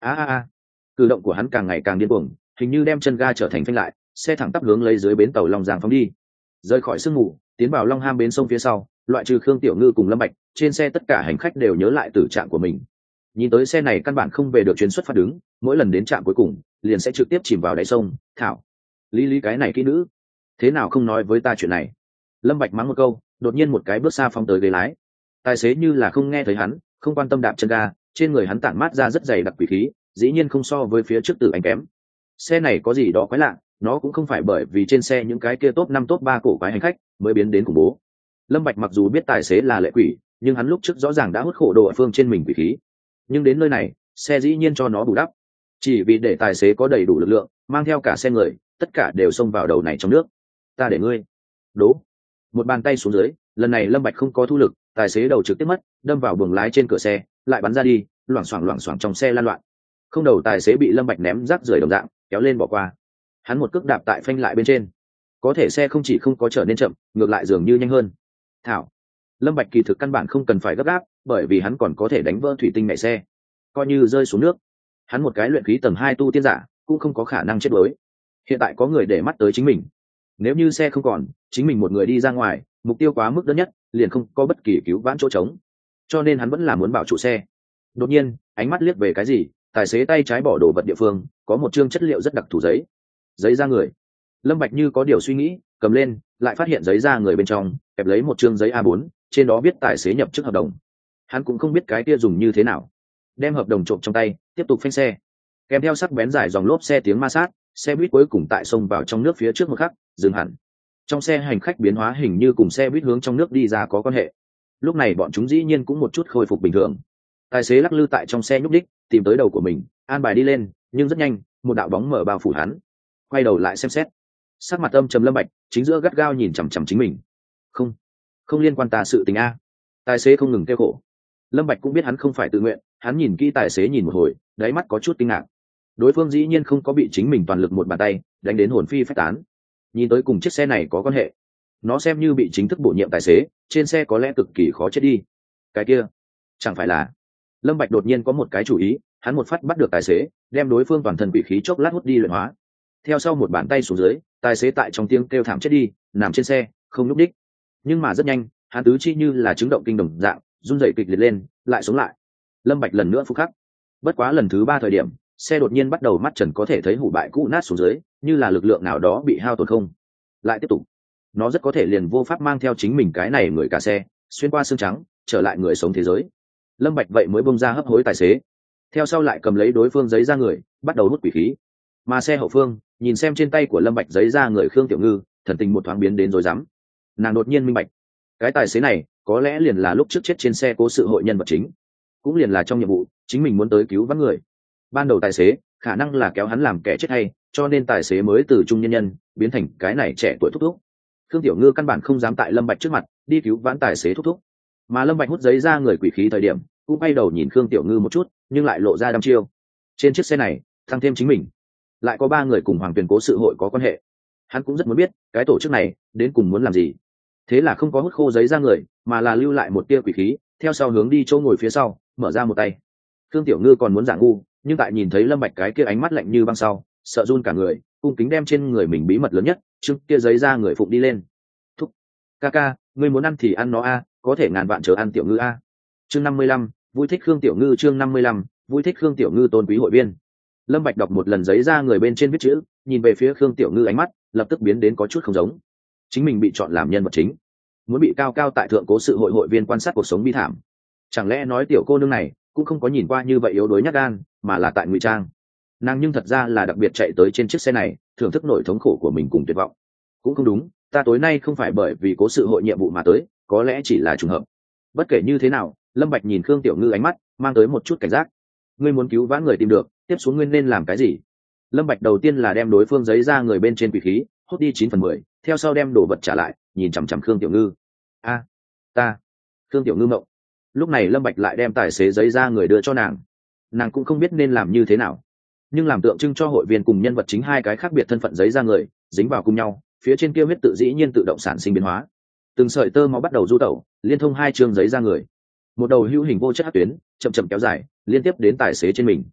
a a a cử động của hắn càng ngày càng điên cuồng, hình như đem chân ga trở thành phanh lại, xe thẳng tắp hướng lấy dưới bến tàu Long Giang phóng đi. Rời khỏi sương mù, tiến vào Long Ham bến sông phía sau, loại trừ Khương Tiểu Ngư cùng Lâm Bạch, trên xe tất cả hành khách đều nhớ lại tử trạng của mình. Nhìn tới xe này căn bản không về được chuyến xuất phát đứng, mỗi lần đến trạm cuối cùng, liền sẽ trực tiếp chìm vào đáy sông. Thảo, lý lý cái này kỹ nữ, thế nào không nói với ta chuyện này? Lâm Bạch mắng một câu, đột nhiên một cái bước xa phóng tới ghế lái. Tài xế như là không nghe thấy hắn, không quan tâm đạp chân ga, trên người hắn tản mát ra rất dày đặc quỷ khí, dĩ nhiên không so với phía trước Tử Anh kém. Xe này có gì đó quái lạ, nó cũng không phải bởi vì trên xe những cái kia top năm top ba cổ quái hành khách mới biến đến khủng bố. Lâm Bạch mặc dù biết tài xế là lệ quỷ, nhưng hắn lúc trước rõ ràng đã hút khổ đồ ở phương trên mình quỷ khí. Nhưng đến nơi này, xe dĩ nhiên cho nó bù đắp. Chỉ vì để tài xế có đầy đủ lực lượng, mang theo cả xe người, tất cả đều xông vào đầu này trong nước. Ta để ngươi. Đố. Một bàn tay xuống dưới, lần này Lâm Bạch không có thu lực, tài xế đầu trực tiếp mất, đâm vào buồng lái trên cửa xe, lại bắn ra đi, loảng xoảng loảng xoảng trong xe lan loạn. Không đầu tài xế bị Lâm Bạch ném rác rưởi đồng dạng, kéo lên bỏ qua. Hắn một cước đạp tại phanh lại bên trên. Có thể xe không chỉ không có trở nên chậm, ngược lại dường như nhanh hơn. Thảo. Lâm Bạch kỳ thực căn bản không cần phải gấp gáp, bởi vì hắn còn có thể đánh vỡ thủy tinh mẹ xe. Coi như rơi xuống nước, hắn một cái luyện khí tầng hai tu tiên giả, cũng không có khả năng chết đuối. Hiện tại có người để mắt tới chính mình. Nếu như xe không còn, chính mình một người đi ra ngoài, mục tiêu quá mức đơn nhất, liền không có bất kỳ cứu vãn chỗ trống. Cho nên hắn vẫn là muốn bảo trụ xe. Đột nhiên, ánh mắt liếc về cái gì, tài xế tay trái bỏ đồ vật địa phương, có một chương chất liệu rất đặc thù giấy. Giấy da người. Lâm Bạch như có điều suy nghĩ, cầm lên, lại phát hiện giấy da người bên trong, kẹp lấy một chương giấy a bốn, trên đó viết tài xế nhập chức hợp đồng. Hắn cũng không biết cái kia dùng như thế nào. Đem hợp đồng trộm trong tay, tiếp tục phanh xe. Kèm theo sắc bén dài dòng lốp xe tiếng ma sát, xe buýt cuối cùng tại sông vào trong nước phía trước một khắc, dừng hẳn. Trong xe hành khách biến hóa hình như cùng xe buýt hướng trong nước đi ra có quan hệ. Lúc này bọn chúng dĩ nhiên cũng một chút khôi phục bình thường. Tài xế lắc lư tại trong xe nhúc đích, tìm tới đầu của mình, an bài đi lên, nhưng rất nhanh, một đạo bóng mở bao phủ hắn. Quay đầu lại xem xét, sắc mặt âm trầm Lâm Bạch chính giữa gắt gao nhìn chằm chằm chính mình. Không, không liên quan ta sự tình a. Tài xế không ngừng kêu khổ. Lâm Bạch cũng biết hắn không phải tự nguyện, hắn nhìn kỹ tài xế nhìn một hồi, đáy mắt có chút kinh ngạc. Đối phương dĩ nhiên không có bị chính mình toàn lực một bàn tay đánh đến hồn phi phách tán. Nhìn tới cùng chiếc xe này có quan hệ. Nó xem như bị chính thức bổ nhiệm tài xế, trên xe có lẽ cực kỳ khó chết đi. Cái kia, chẳng phải là... Lâm Bạch đột nhiên có một cái chủ ý, hắn một phát bắt được tài xế, đem đối phương toàn thân quỷ khí chốc lát hút đi luyện hóa. Theo sau một bàn tay xuống dưới, tài xế tại trong tiếng kêu thảm chết đi, nằm trên xe, không nhúc đích. Nhưng mà rất nhanh, hắn tứ chi như là chứng động kinh đồng dạng, run rẩy kịch liệt lên, lại sống lại. Lâm Bạch lần nữa phục khắc. Bất quá lần thứ ba thời điểm, xe đột nhiên bắt đầu mắt trần có thể thấy hủ bại cũ nát xuống dưới, như là lực lượng nào đó bị hao tổn không. Lại tiếp tục, nó rất có thể liền vô pháp mang theo chính mình cái này người cả xe, xuyên qua xương trắng, trở lại người sống thế giới. Lâm Bạch vậy mới bung ra hấp hối tài xế, theo sau lại cầm lấy đối phương giấy da người, bắt đầu hút quỷ khí. Mà xe hậu phương, nhìn xem trên tay của Lâm Bạch giấy da người Khương Tiểu Ngư, thần tình một thoáng biến đến rối rắm. Nàng đột nhiên minh bạch, cái tài xế này có lẽ liền là lúc trước chết trên xe cố sự hội nhân vật chính, cũng liền là trong nhiệm vụ chính mình muốn tới cứu vãn người. Ban đầu tài xế khả năng là kéo hắn làm kẻ chết hay, cho nên tài xế mới từ trung nhân nhân biến thành cái này trẻ tuổi thúc thúc. Khương Tiểu Ngư căn bản không dám tại Lâm Bạch trước mặt đi cứu vãn tài xế thúc thúc, mà Lâm Bạch hút giấy da người quỷ khí thời điểm cũng bay đầu nhìn Khương Tiểu Ngư một chút, nhưng lại lộ ra đăm chiêu. Trên chiếc xe này thăng thêm chính mình, lại có ba người cùng Hoàng Tuyền cố sự hội có quan hệ. Hắn cũng rất muốn biết cái tổ chức này đến cùng muốn làm gì. Thế là không có hút khô giấy da người, mà là lưu lại một tia quỷ khí, theo sau hướng đi chỗ ngồi phía sau, mở ra một tay. Khương Tiểu Ngư còn muốn giả ngu, nhưng tại nhìn thấy Lâm Bạch cái kia ánh mắt lạnh như băng sau, sợ run cả người, cung kính đem trên người mình bí mật lớn nhất, trước kia giấy da người phụng đi lên. Thúc, ca ca, ngươi muốn ăn thì ăn nó a, có thể ngàn vạn chờ ăn Tiểu Ngư a. Chương năm mươi lăm, vui thích Khương Tiểu Ngư. Chương năm mươi lăm, vui thích Khương Tiểu Ngư tôn quý hội viên. Lâm Bạch đọc một lần giấy da người bên trên viết chữ, nhìn về phía Khương Tiểu Ngư ánh mắt lập tức biến đến có chút không giống. Chính mình bị chọn làm nhân vật chính, muốn bị cao cao tại thượng cố sự hội hội viên quan sát cuộc sống bi thảm. Chẳng lẽ nói tiểu cô nương này cũng không có nhìn qua như vậy yếu đuối nhát gan, mà là tại ngụy trang. Nàng nhưng thật ra là đặc biệt chạy tới trên chiếc xe này, thưởng thức nỗi thống khổ của mình cùng tuyệt vọng. Cũng không đúng, ta tối nay không phải bởi vì cố sự hội nhiệm vụ mà tới, có lẽ chỉ là trùng hợp. Bất kể như thế nào, Lâm Bạch nhìn Khương Tiểu Ngư ánh mắt mang tới một chút cảnh giác. Ngươi muốn cứu vãn người tìm được, tiếp xuống ngươi nên làm cái gì? Lâm Bạch đầu tiên là đem đối phương giấy ra người bên trên quỷ khí hút đi chín phần mười, theo sau đem đồ vật trả lại, nhìn chằm chằm Khương Tiểu Ngư. A, ta. Khương Tiểu Ngư ngộng. Lúc này Lâm Bạch lại đem tài xế giấy ra người đưa cho nàng. Nàng cũng không biết nên làm như thế nào, nhưng làm tượng trưng cho hội viên cùng nhân vật chính hai cái khác biệt thân phận giấy ra người dính vào cùng nhau, phía trên kia huyết tự dĩ nhiên tự động sản sinh biến hóa. Từng sợi tơ máu bắt đầu du tẩu, liên thông hai chương giấy ra người. Một đầu hữu hình vô chất hắc tuyến chậm chậm kéo dài, liên tiếp đến tài xế trên mình.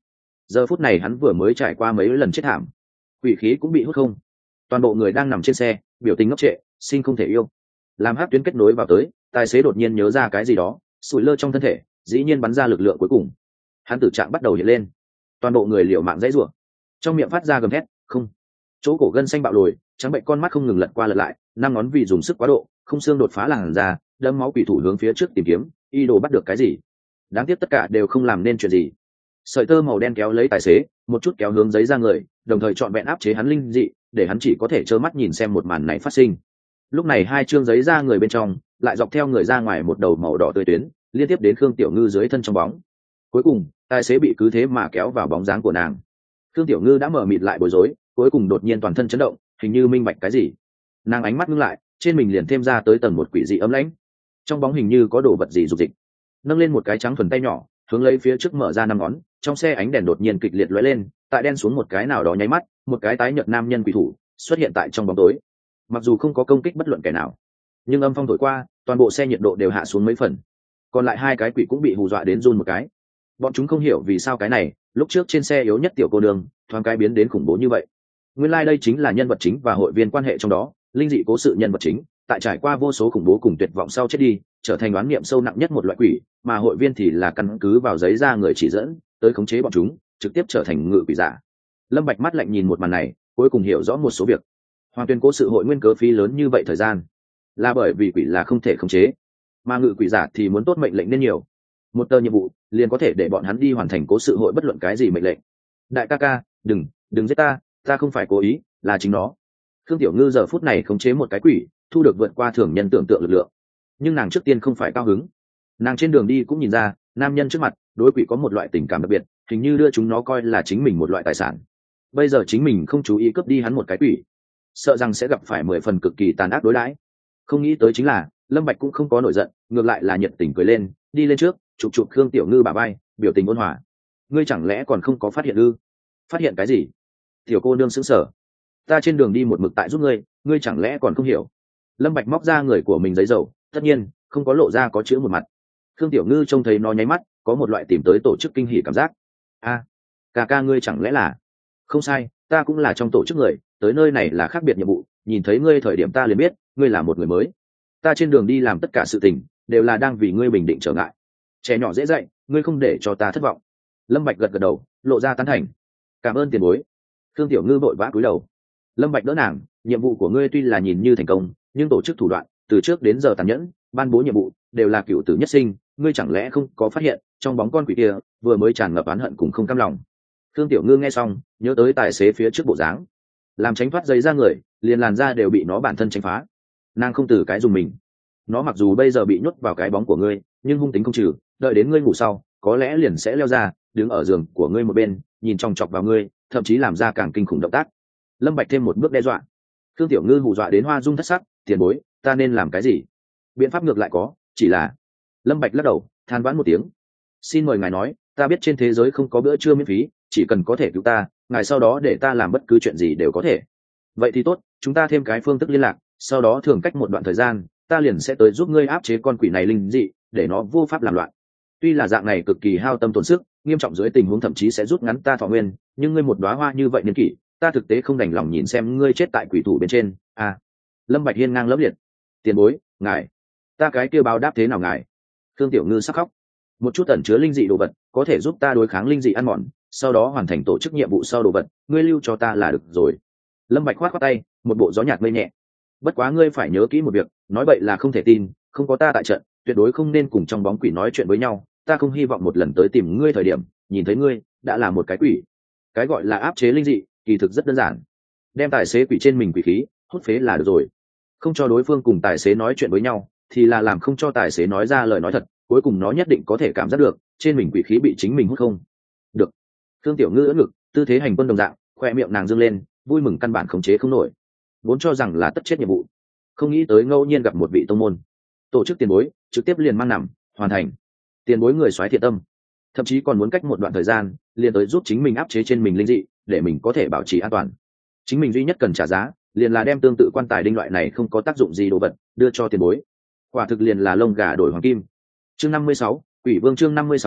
giờ phút này hắn vừa mới trải qua mấy lần chết thảm, quỷ khí cũng bị hút không. Toàn bộ người đang nằm trên xe biểu tình ngốc trệ, sinh không thể yêu. Làm hát tuyến kết nối vào tới, tài xế đột nhiên nhớ ra cái gì đó, sủi lơ trong thân thể dĩ nhiên bắn ra lực lượng cuối cùng. Hắn tử trạng bắt đầu hiện lên, toàn bộ người liều mạng dãy rủa, trong miệng phát ra gầm thét không. Chỗ cổ gân xanh bạo lồi, trắng bệnh con mắt không ngừng lật qua lật lại, năm ngón vì dùng sức quá độ, không xương đột phá làn da, đâm máu quỷ thủ hướng phía trước tìm kiếm, y đồ bắt được cái gì. Đáng tiếc tất cả đều không làm nên chuyện gì. Sợi tơ màu đen kéo lấy tài xế, một chút kéo hướng giấy ra người, đồng thời trọn vẹn áp chế hắn linh dị, để hắn chỉ có thể trơ mắt nhìn xem một màn này phát sinh. Lúc này hai chương giấy ra người bên trong, lại dọc theo người ra ngoài một đầu màu đỏ tươi tuyến, liên tiếp đến Khương Tiểu Ngư dưới thân trong bóng. Cuối cùng, tài xế bị cứ thế mà kéo vào bóng dáng của nàng. Khương Tiểu Ngư đã mở mịt lại bối rối, cuối cùng đột nhiên toàn thân chấn động, hình như minh bạch cái gì. Nàng ánh mắt ngưng lại, trên mình liền thêm ra tới tầng một quỷ dị ấm lãnh. Trong bóng hình như có đồ vật gì rục dịch. Nâng lên một cái trắng thuần tay nhỏ, hướng lấy phía trước mở ra năm ngón, trong xe ánh đèn đột nhiên kịch liệt lóe lên, tại đen xuống một cái nào đó nháy mắt, một cái tái nhợt nam nhân quỷ thủ xuất hiện tại trong bóng tối. Mặc dù không có công kích bất luận kẻ nào, nhưng âm phong thổi qua, toàn bộ xe nhiệt độ đều hạ xuống mấy phần. Còn lại hai cái quỷ cũng bị hù dọa đến run một cái. Bọn chúng không hiểu vì sao cái này, lúc trước trên xe yếu nhất tiểu cô đường, thoáng cái biến đến khủng bố như vậy. Nguyên lai like đây chính là nhân vật chính và hội viên quan hệ trong đó, linh dị cố sự nhân vật chính, tại trải qua vô số khủng bố cùng tuyệt vọng sau chết đi, trở thành đoán niệm sâu nặng nhất một loại quỷ, mà hội viên thì là căn cứ vào giấy ra người chỉ dẫn, tới khống chế bọn chúng, trực tiếp trở thành ngự quỷ giả. Lâm Bạch mắt lạnh nhìn một màn này, cuối cùng hiểu rõ một số việc. Hoàng Tuyên cố sự hội nguyên cớ phí lớn như vậy thời gian, là bởi vì quỷ là không thể khống chế, mà ngự quỷ giả thì muốn tốt mệnh lệnh nên nhiều. Một tờ nhiệm vụ liền có thể để bọn hắn đi hoàn thành cố sự hội bất luận cái gì mệnh lệnh. Đại ca ca, đừng, đừng giết ta, ta không phải cố ý, là chính nó. Khương Tiểu Ngư giờ phút này khống chế một cái quỷ, thu được vượt qua thường nhân tưởng tượng lực lượng. Nhưng nàng trước tiên không phải cao hứng. Nàng trên đường đi cũng nhìn ra, nam nhân trước mặt, đối quỷ có một loại tình cảm đặc biệt, hình như đưa chúng nó coi là chính mình một loại tài sản. Bây giờ chính mình không chú ý cướp đi hắn một cái quỷ, sợ rằng sẽ gặp phải mười phần cực kỳ tàn ác đối đãi. Không nghĩ tới chính là, Lâm Bạch cũng không có nổi giận, ngược lại là nhiệt tình cười lên, đi lên trước, chụp chụp Khương Tiểu Ngư bả vai, biểu tình ôn hòa. Ngươi chẳng lẽ còn không có phát hiện ư? Phát hiện cái gì? Tiểu cô nương sững sờ. Ta trên đường đi một mực tại giúp ngươi, ngươi chẳng lẽ còn không hiểu? Lâm Bạch móc ra người của mình giấy dầu, tất nhiên không có lộ ra có chữ một mặt. Khương Tiểu Ngư trông thấy nó nháy mắt, có một loại tìm tới tổ chức kinh hỉ cảm giác. A, à, ca ca ngươi chẳng lẽ là? Không sai, ta cũng là trong tổ chức người, tới nơi này là khác biệt nhiệm vụ, nhìn thấy ngươi thời điểm ta liền biết, ngươi là một người mới. Ta trên đường đi làm tất cả sự tình, đều là đang vì ngươi bình định trở ngại. Trẻ nhỏ dễ dạy, ngươi không để cho ta thất vọng. Lâm Bạch gật gật đầu, lộ ra tán thành. Cảm ơn tiền bối. Khương Tiểu Ngư vội vã cúi đầu. Lâm Bạch đỡ nàng, nhiệm vụ của ngươi tuy là nhìn như thành công, nhưng tổ chức thủ đoạn từ trước đến giờ tàn nhẫn, ban bố nhiệm vụ đều là cựu tử nhất sinh, ngươi chẳng lẽ không có phát hiện trong bóng con quỷ kia vừa mới tràn ngập oán hận cùng không cam lòng. Khương Tiểu Ngư nghe xong, nhớ tới tài xế phía trước bộ dáng, làm tránh thoát giấy ra người, liền làn da đều bị nó bản thân tránh phá. Nàng không từ cái dùng mình. Nó mặc dù bây giờ bị nhốt vào cái bóng của ngươi, nhưng hung tính không trừ, đợi đến ngươi ngủ sau, có lẽ liền sẽ leo ra, đứng ở giường của ngươi một bên, nhìn chòng chọc vào ngươi, thậm chí làm ra càng kinh khủng động tác. Lâm Bạch thêm một bước đe dọa. Khương Tiểu Ngư hù dọa đến hoa dung thất sắc, tiền bối, ta nên làm cái gì? Biện pháp ngược lại có, chỉ là... Lâm Bạch lắc đầu, than vãn một tiếng. Xin mời ngài nói, ta biết trên thế giới không có bữa trưa miễn phí, chỉ cần có thể cứu ta, ngài sau đó để ta làm bất cứ chuyện gì đều có thể. Vậy thì tốt, chúng ta thêm cái phương thức liên lạc, sau đó thường cách một đoạn thời gian, ta liền sẽ tới giúp ngươi áp chế con quỷ này linh dị, để nó vô pháp làm loạn. Tuy là dạng này cực kỳ hao tâm tổn sức, nghiêm trọng dưới tình huống thậm chí sẽ rút ngắn ta thọ nguyên, nhưng ngươi một đóa hoa như vậy niên kỷ, ta thực tế không đành lòng nhìn xem ngươi chết tại quỷ thủ bên trên. À, Lâm Bạch hiên ngang lẫm liệt. Tiền bối, ngài, ta cái kia báo đáp thế nào ngài? Khương Tiểu Ngư sắc khóc. Một chút ẩn chứa linh dị đồ vật, có thể giúp ta đối kháng linh dị ăn mòn, sau đó hoàn thành tổ chức nhiệm vụ sau đồ vật, ngươi lưu cho ta là được rồi. Lâm Bạch khoát khoát tay, một bộ gió nhạt mây nhẹ. Bất quá ngươi phải nhớ kỹ một việc, nói bậy là không thể tin, không có ta tại trận, tuyệt đối không nên cùng trong bóng quỷ nói chuyện với nhau, ta không hy vọng một lần tới tìm ngươi thời điểm, nhìn thấy ngươi đã là một cái quỷ. Cái gọi là áp chế linh dị, kỳ thực rất đơn giản. Đem tài xế quỷ trên mình quỷ khí hút phế là được rồi. Không cho đối phương cùng tài xế nói chuyện với nhau, thì là làm không cho tài xế nói ra lời nói thật, cuối cùng nó nhất định có thể cảm giác được trên mình quỷ khí bị chính mình hút không. Được. Khương Tiểu Ngư ưỡn ngực, tư thế hành quân đồng dạng, khoe miệng nàng dương lên, vui mừng căn bản khống chế không nổi. Vốn cho rằng là tất chết nhiệm vụ, không nghĩ tới ngẫu nhiên gặp một vị tông môn tổ chức tiền bối, trực tiếp liền mang nằm hoàn thành. Tiền bối người soái thiện tâm, thậm chí còn muốn cách một đoạn thời gian liền tới giúp chính mình áp chế trên mình linh dị, để mình có thể bảo trì an toàn. Chính mình duy nhất cần trả giá liền là đem tương tự quan tài đinh loại này không có tác dụng gì đồ vật đưa cho tiền bối. Quả thực liền là lông gà đổi hoàng kim. Chương năm mươi sáu, Quỷ Vương chương năm mươi sáu,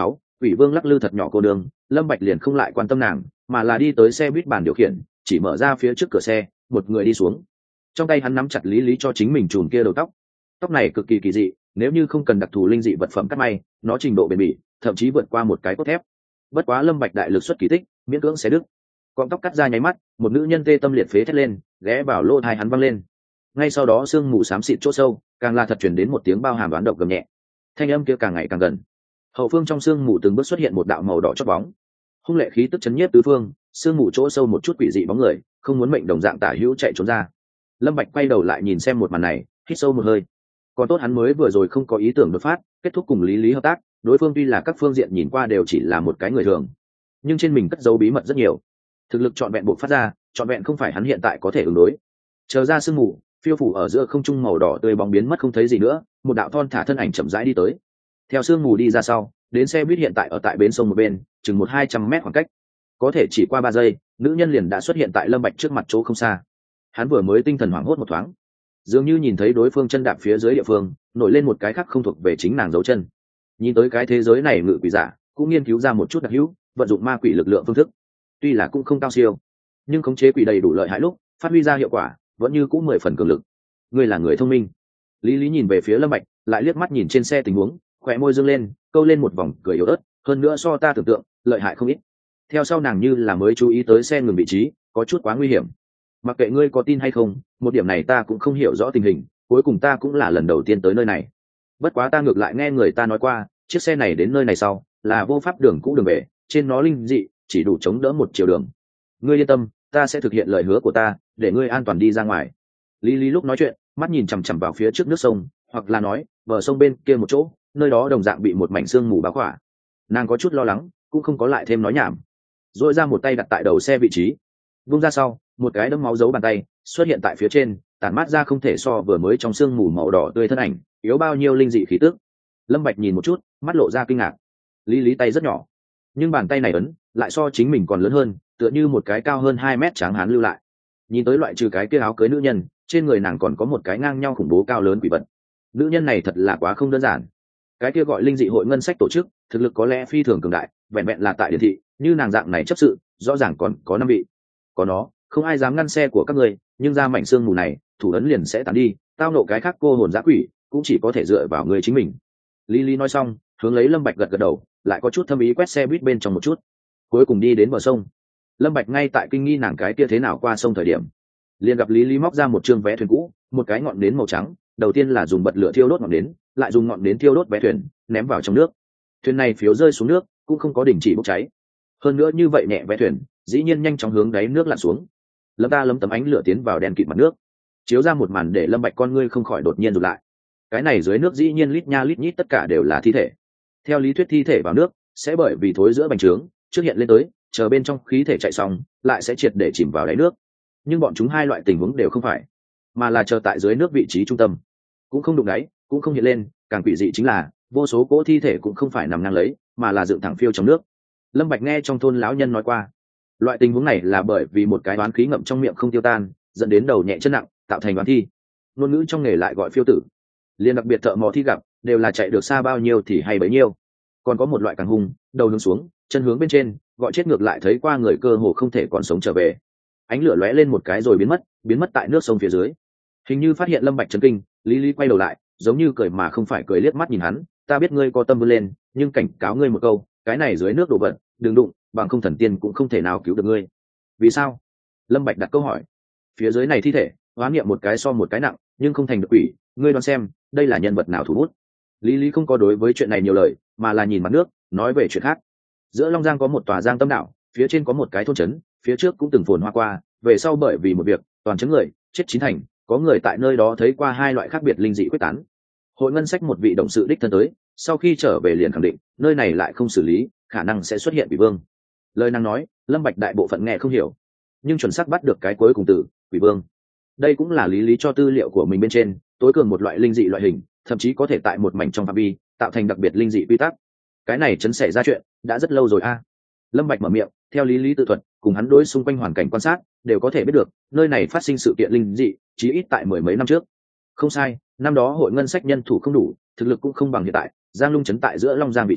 Quỷ Vương lắc lư thật nhỏ cô đường, Lâm Bạch liền không lại quan tâm nàng, mà là đi tới xe buýt bàn điều khiển, chỉ mở ra phía trước cửa xe, một người đi xuống. Trong tay hắn nắm chặt lý lý cho chính mình chùm kia đầu tóc. Tóc này cực kỳ kỳ dị, nếu như không cần đặc thù linh dị vật phẩm cắt may, nó trình độ bền bỉ, thậm chí vượt qua một cái cốt thép. Bất quá Lâm Bạch đại lực xuất kỳ tích, miễn cưỡng xé đứt. Cọng tóc cắt ra nháy mắt, một nữ nhân tê tâm liệt phế thét lên, ghé vào lỗ tai hắn văng lên. Ngay sau đó sương mù xám xịt chỗ sâu, càng là thật truyền đến một tiếng bao hàm đoán độc gầm nhẹ. Thanh âm kia càng ngày càng gần. Hậu phương trong sương mù từng bước xuất hiện một đạo màu đỏ chót bóng. Hung lệ khí tức chấn nhiếp tứ phương, sương mù chỗ sâu một chút quỷ dị bóng người, không muốn mệnh đồng dạng tả hữu chạy trốn ra. Lâm Bạch quay đầu lại nhìn xem một màn này, hít sâu một hơi. Còn tốt hắn mới vừa rồi không có ý tưởng đột phát, kết thúc cùng Lý Lý hợp tác, đối phương tuy là các phương diện nhìn qua đều chỉ là một cái người thường, nhưng trên mình cất giấu bí mật rất nhiều. Thực lực trọn vẹn bộ phát ra, trọn vẹn không phải hắn hiện tại có thể ứng đối. Chờ ra sương mù, phiêu phủ ở giữa không trung màu đỏ tươi bóng biến mất không thấy gì nữa, một đạo thon thả thân ảnh chậm rãi đi tới. Theo sương mù đi ra sau, đến xe buýt hiện tại ở tại bến sông một bên, chừng một hai trăm mét khoảng cách. Có thể chỉ qua ba giây, nữ nhân liền đã xuất hiện tại Lâm Bạch trước mặt chỗ không xa. Hắn vừa mới tinh thần hoảng hốt một thoáng, dường như nhìn thấy đối phương chân đạp phía dưới địa phương nổi lên một cái khác không thuộc về chính nàng dấu chân. Nhìn tới cái thế giới này ngự quỷ giả cũng nghiên cứu ra một chút đặc hữu vận dụng ma quỷ lực lượng phương thức, tuy là cũng không cao siêu, nhưng khống chế quỷ đầy đủ lợi hại lúc phát huy ra hiệu quả vẫn như cũng mười phần cường lực. Ngươi là người thông minh. Lý Lý nhìn về phía Lâm Bạch, lại liếc mắt nhìn trên xe tình huống, khóe môi dương lên, câu lên một vòng cười yếu ớt, hơn nữa so ta tưởng tượng lợi hại không ít. Theo sau nàng như là mới chú ý tới xe ngừng vị trí, có chút quá nguy hiểm. Mặc kệ ngươi có tin hay không, một điểm này ta cũng không hiểu rõ tình hình, cuối cùng ta cũng là lần đầu tiên tới nơi này. Bất quá ta ngược lại nghe người ta nói qua, chiếc xe này đến nơi này sau là vô pháp đường cũ đường về, trên nó linh dị chỉ đủ chống đỡ một chiều đường. Ngươi yên tâm, ta sẽ thực hiện lời hứa của ta, để ngươi an toàn đi ra ngoài. Lý Lý lúc nói chuyện, mắt nhìn chằm chằm vào phía trước nước sông, hoặc là nói bờ sông bên kia một chỗ, nơi đó đồng dạng bị một mảnh sương mù bao khỏa. Nàng có chút lo lắng, cũng không có lại thêm nói nhảm, rồi ra một tay đặt tại đầu xe vị trí, vung ra sau, một cái đấm máu dấu bàn tay xuất hiện tại phía trên, tản mát ra không thể so vừa mới trong sương mù màu đỏ tươi thân ảnh yếu bao nhiêu linh dị khí tức. Lâm Bạch nhìn một chút, mắt lộ ra kinh ngạc. Lý Lý tay rất nhỏ, nhưng bàn tay này ấn lại so chính mình còn lớn hơn, tựa như một cái cao hơn hai mét tráng hán lưu lại. Nhìn tới loại trừ cái kia áo cưới nữ nhân, trên người nàng còn có một cái ngang nhau khủng bố cao lớn quỷ vật. Nữ nhân này thật là quá không đơn giản. Cái kia gọi linh dị hội ngân sách tổ chức, thực lực có lẽ phi thường cường đại, vẹn vẹn là tại điển thị, như nàng dạng này chấp sự, rõ ràng còn có năm vị. Có nó, không ai dám ngăn xe của các ngươi, nhưng ra mảnh xương mù này, thủ ấn liền sẽ tán đi, tao nộ cái khác cô hồn dã quỷ, cũng chỉ có thể dựa vào người chính mình. Lý Lý nói xong, hướng lấy Lâm Bạch gật gật đầu, lại có chút thâm ý quét xe buýt bên trong một chút. Cuối cùng đi đến bờ sông. Lâm Bạch ngay tại kinh nghi nàng cái kia thế nào qua sông thời điểm, liền gặp Lý Lý móc ra một trương vé thuyền cũ, một cái ngọn nến màu trắng, đầu tiên là dùng bật lửa thiêu đốt ngọn nến, lại dùng ngọn nến thiêu đốt vé thuyền, ném vào trong nước. Thuyền này phiếu rơi xuống nước, cũng không có đình chỉ bốc cháy. Hơn nữa như vậy nhẹ vé thuyền, dĩ nhiên nhanh chóng hướng đáy nước lặn xuống. Lâm ta lấm tấm ánh lửa tiến vào đèn kịt mặt nước, chiếu ra một màn để Lâm Bạch con ngươi không khỏi đột nhiên rụt lại. Cái này dưới nước dĩ nhiên lít nha lít nhít tất cả đều là thi thể. Theo lý thuyết thi thể vào nước sẽ bởi vì thối giữa bành trướng trước hiện lên tới, chờ bên trong khí thể chạy xong lại sẽ triệt để chìm vào đáy nước. Nhưng bọn chúng hai loại tình huống đều không phải, mà là chờ tại dưới nước vị trí trung tâm, cũng không đụng đáy, cũng không hiện lên. Càng quỷ dị chính là vô số cỗ thi thể cũng không phải nằm ngang lấy, mà là dựng thẳng phiêu trong nước. Lâm Bạch nghe trong thôn lão nhân nói qua, loại tình huống này là bởi vì một cái oán khí ngậm trong miệng không tiêu tan, dẫn đến đầu nhẹ chân nặng, tạo thành oán thi. Ngôn ngữ trong nghề lại gọi phiêu tử. Liên đặc biệt thợ mò thi gặp đều là chạy được xa bao nhiêu thì hay bấy nhiêu. Còn có một loại càng hung, đầu hướng xuống, chân hướng bên trên, gọi chết ngược lại thấy qua người cơ hồ không thể còn sống trở về. Ánh lửa lóe lên một cái rồi biến mất, biến mất tại nước sông phía dưới. Hình như phát hiện Lâm Bạch chấn kinh, Lý Lý quay đầu lại, giống như cười mà không phải cười liếc mắt nhìn hắn, ta biết ngươi có tâm vươn lên, nhưng cảnh cáo ngươi một câu, cái này dưới nước đổ vật, đừng đụng, bằng không thần tiên cũng không thể nào cứu được ngươi. Vì sao? Lâm Bạch đặt câu hỏi. Phía dưới này thi thể, hóa nghiệm một cái so một cái nặng, nhưng không thành được quỷ, ngươi đoán xem, đây là nhân vật nào thủ bút? Lý Lý không có đối với chuyện này nhiều lời, mà là nhìn mặt nước, nói về chuyện khác. Giữa Long Giang có một tòa giang tâm đảo, phía trên có một cái thôn trấn, phía trước cũng từng phồn hoa qua, về sau bởi vì một việc, toàn trấn người chết chín thành, có người tại nơi đó thấy qua hai loại khác biệt linh dị quyết tán. Hội ngân sách một vị động sự đích thân tới, sau khi trở về liền khẳng định, nơi này lại không xử lý, khả năng sẽ xuất hiện quỷ vương. Lời nàng nói, Lâm Bạch đại bộ phận nghe không hiểu, nhưng chuẩn xác bắt được cái cuối cùng từ quỷ vương. Đây cũng là Lý Lý cho tư liệu của mình bên trên, tối cường một loại linh dị loại hình, thậm chí có thể tại một mảnh trong phạm vi tạo thành đặc biệt linh dị quy tắc. Cái này chấn xảy ra chuyện đã rất lâu rồi a. À. Lâm Bạch mở miệng, theo Lý Lý tự thuật, cùng hắn đối xung quanh hoàn cảnh quan sát, đều có thể biết được, nơi này phát sinh sự kiện linh dị, chí ít tại mười mấy năm trước. Không sai, năm đó hội ngân sách nhân thủ không đủ, thực lực cũng không bằng hiện tại, Giang Lung trấn tại giữa Long Giang vị trí,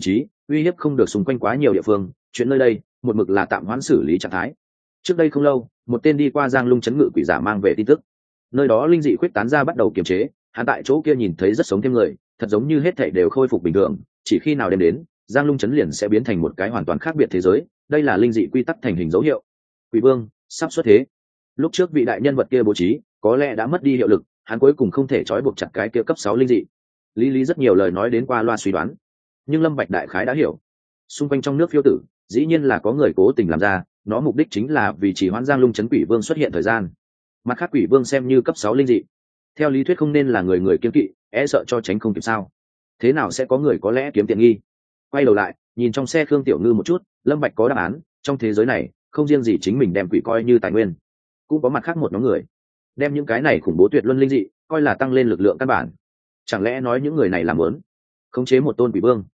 uy hiếp không được xung quanh quá nhiều địa phương, chuyện nơi đây một mực là tạm hoãn xử lý trạng thái. Trước đây không lâu, một tên đi qua Giang Lung chấn ngự quỷ giả mang về tin tức, nơi đó linh dị khuyết tán ra bắt đầu kiềm chế, hắn tại chỗ kia nhìn thấy rất sống thêm người, thật giống như hết thảy đều khôi phục bình thường, chỉ khi nào đêm đến, Giang Lung chấn liền sẽ biến thành một cái hoàn toàn khác biệt thế giới, đây là linh dị quy tắc thành hình dấu hiệu. Quỷ vương sắp xuất thế. Lúc trước vị đại nhân vật kia bố trí, có lẽ đã mất đi hiệu lực, hắn cuối cùng không thể trói buộc chặt cái kia cấp sáu linh dị. Lý Lý rất nhiều lời nói đến qua loa suy đoán, nhưng Lâm Bạch đại khái đã hiểu. Xung quanh trong nước phiêu tử, dĩ nhiên là có người cố tình làm ra, nó mục đích chính là vì chỉ hoãn Giang Lung chấn quỷ vương xuất hiện thời gian. Mặt khác quỷ vương xem như cấp sáu linh dị, theo lý thuyết không nên là người người kiêng kỵ, e sợ cho tránh không kịp sao? Thế nào sẽ có người có lẽ kiếm tiện nghi? Quay đầu lại, nhìn trong xe Khương Tiểu Ngư một chút, Lâm Bạch có đáp án, trong thế giới này, không riêng gì chính mình đem quỷ coi như tài nguyên, cũng có mặt khác một nhóm người, đem những cái này khủng bố tuyệt luân linh dị, coi là tăng lên lực lượng căn bản. Chẳng lẽ nói những người này làm muốn khống chế một tôn quỷ vương?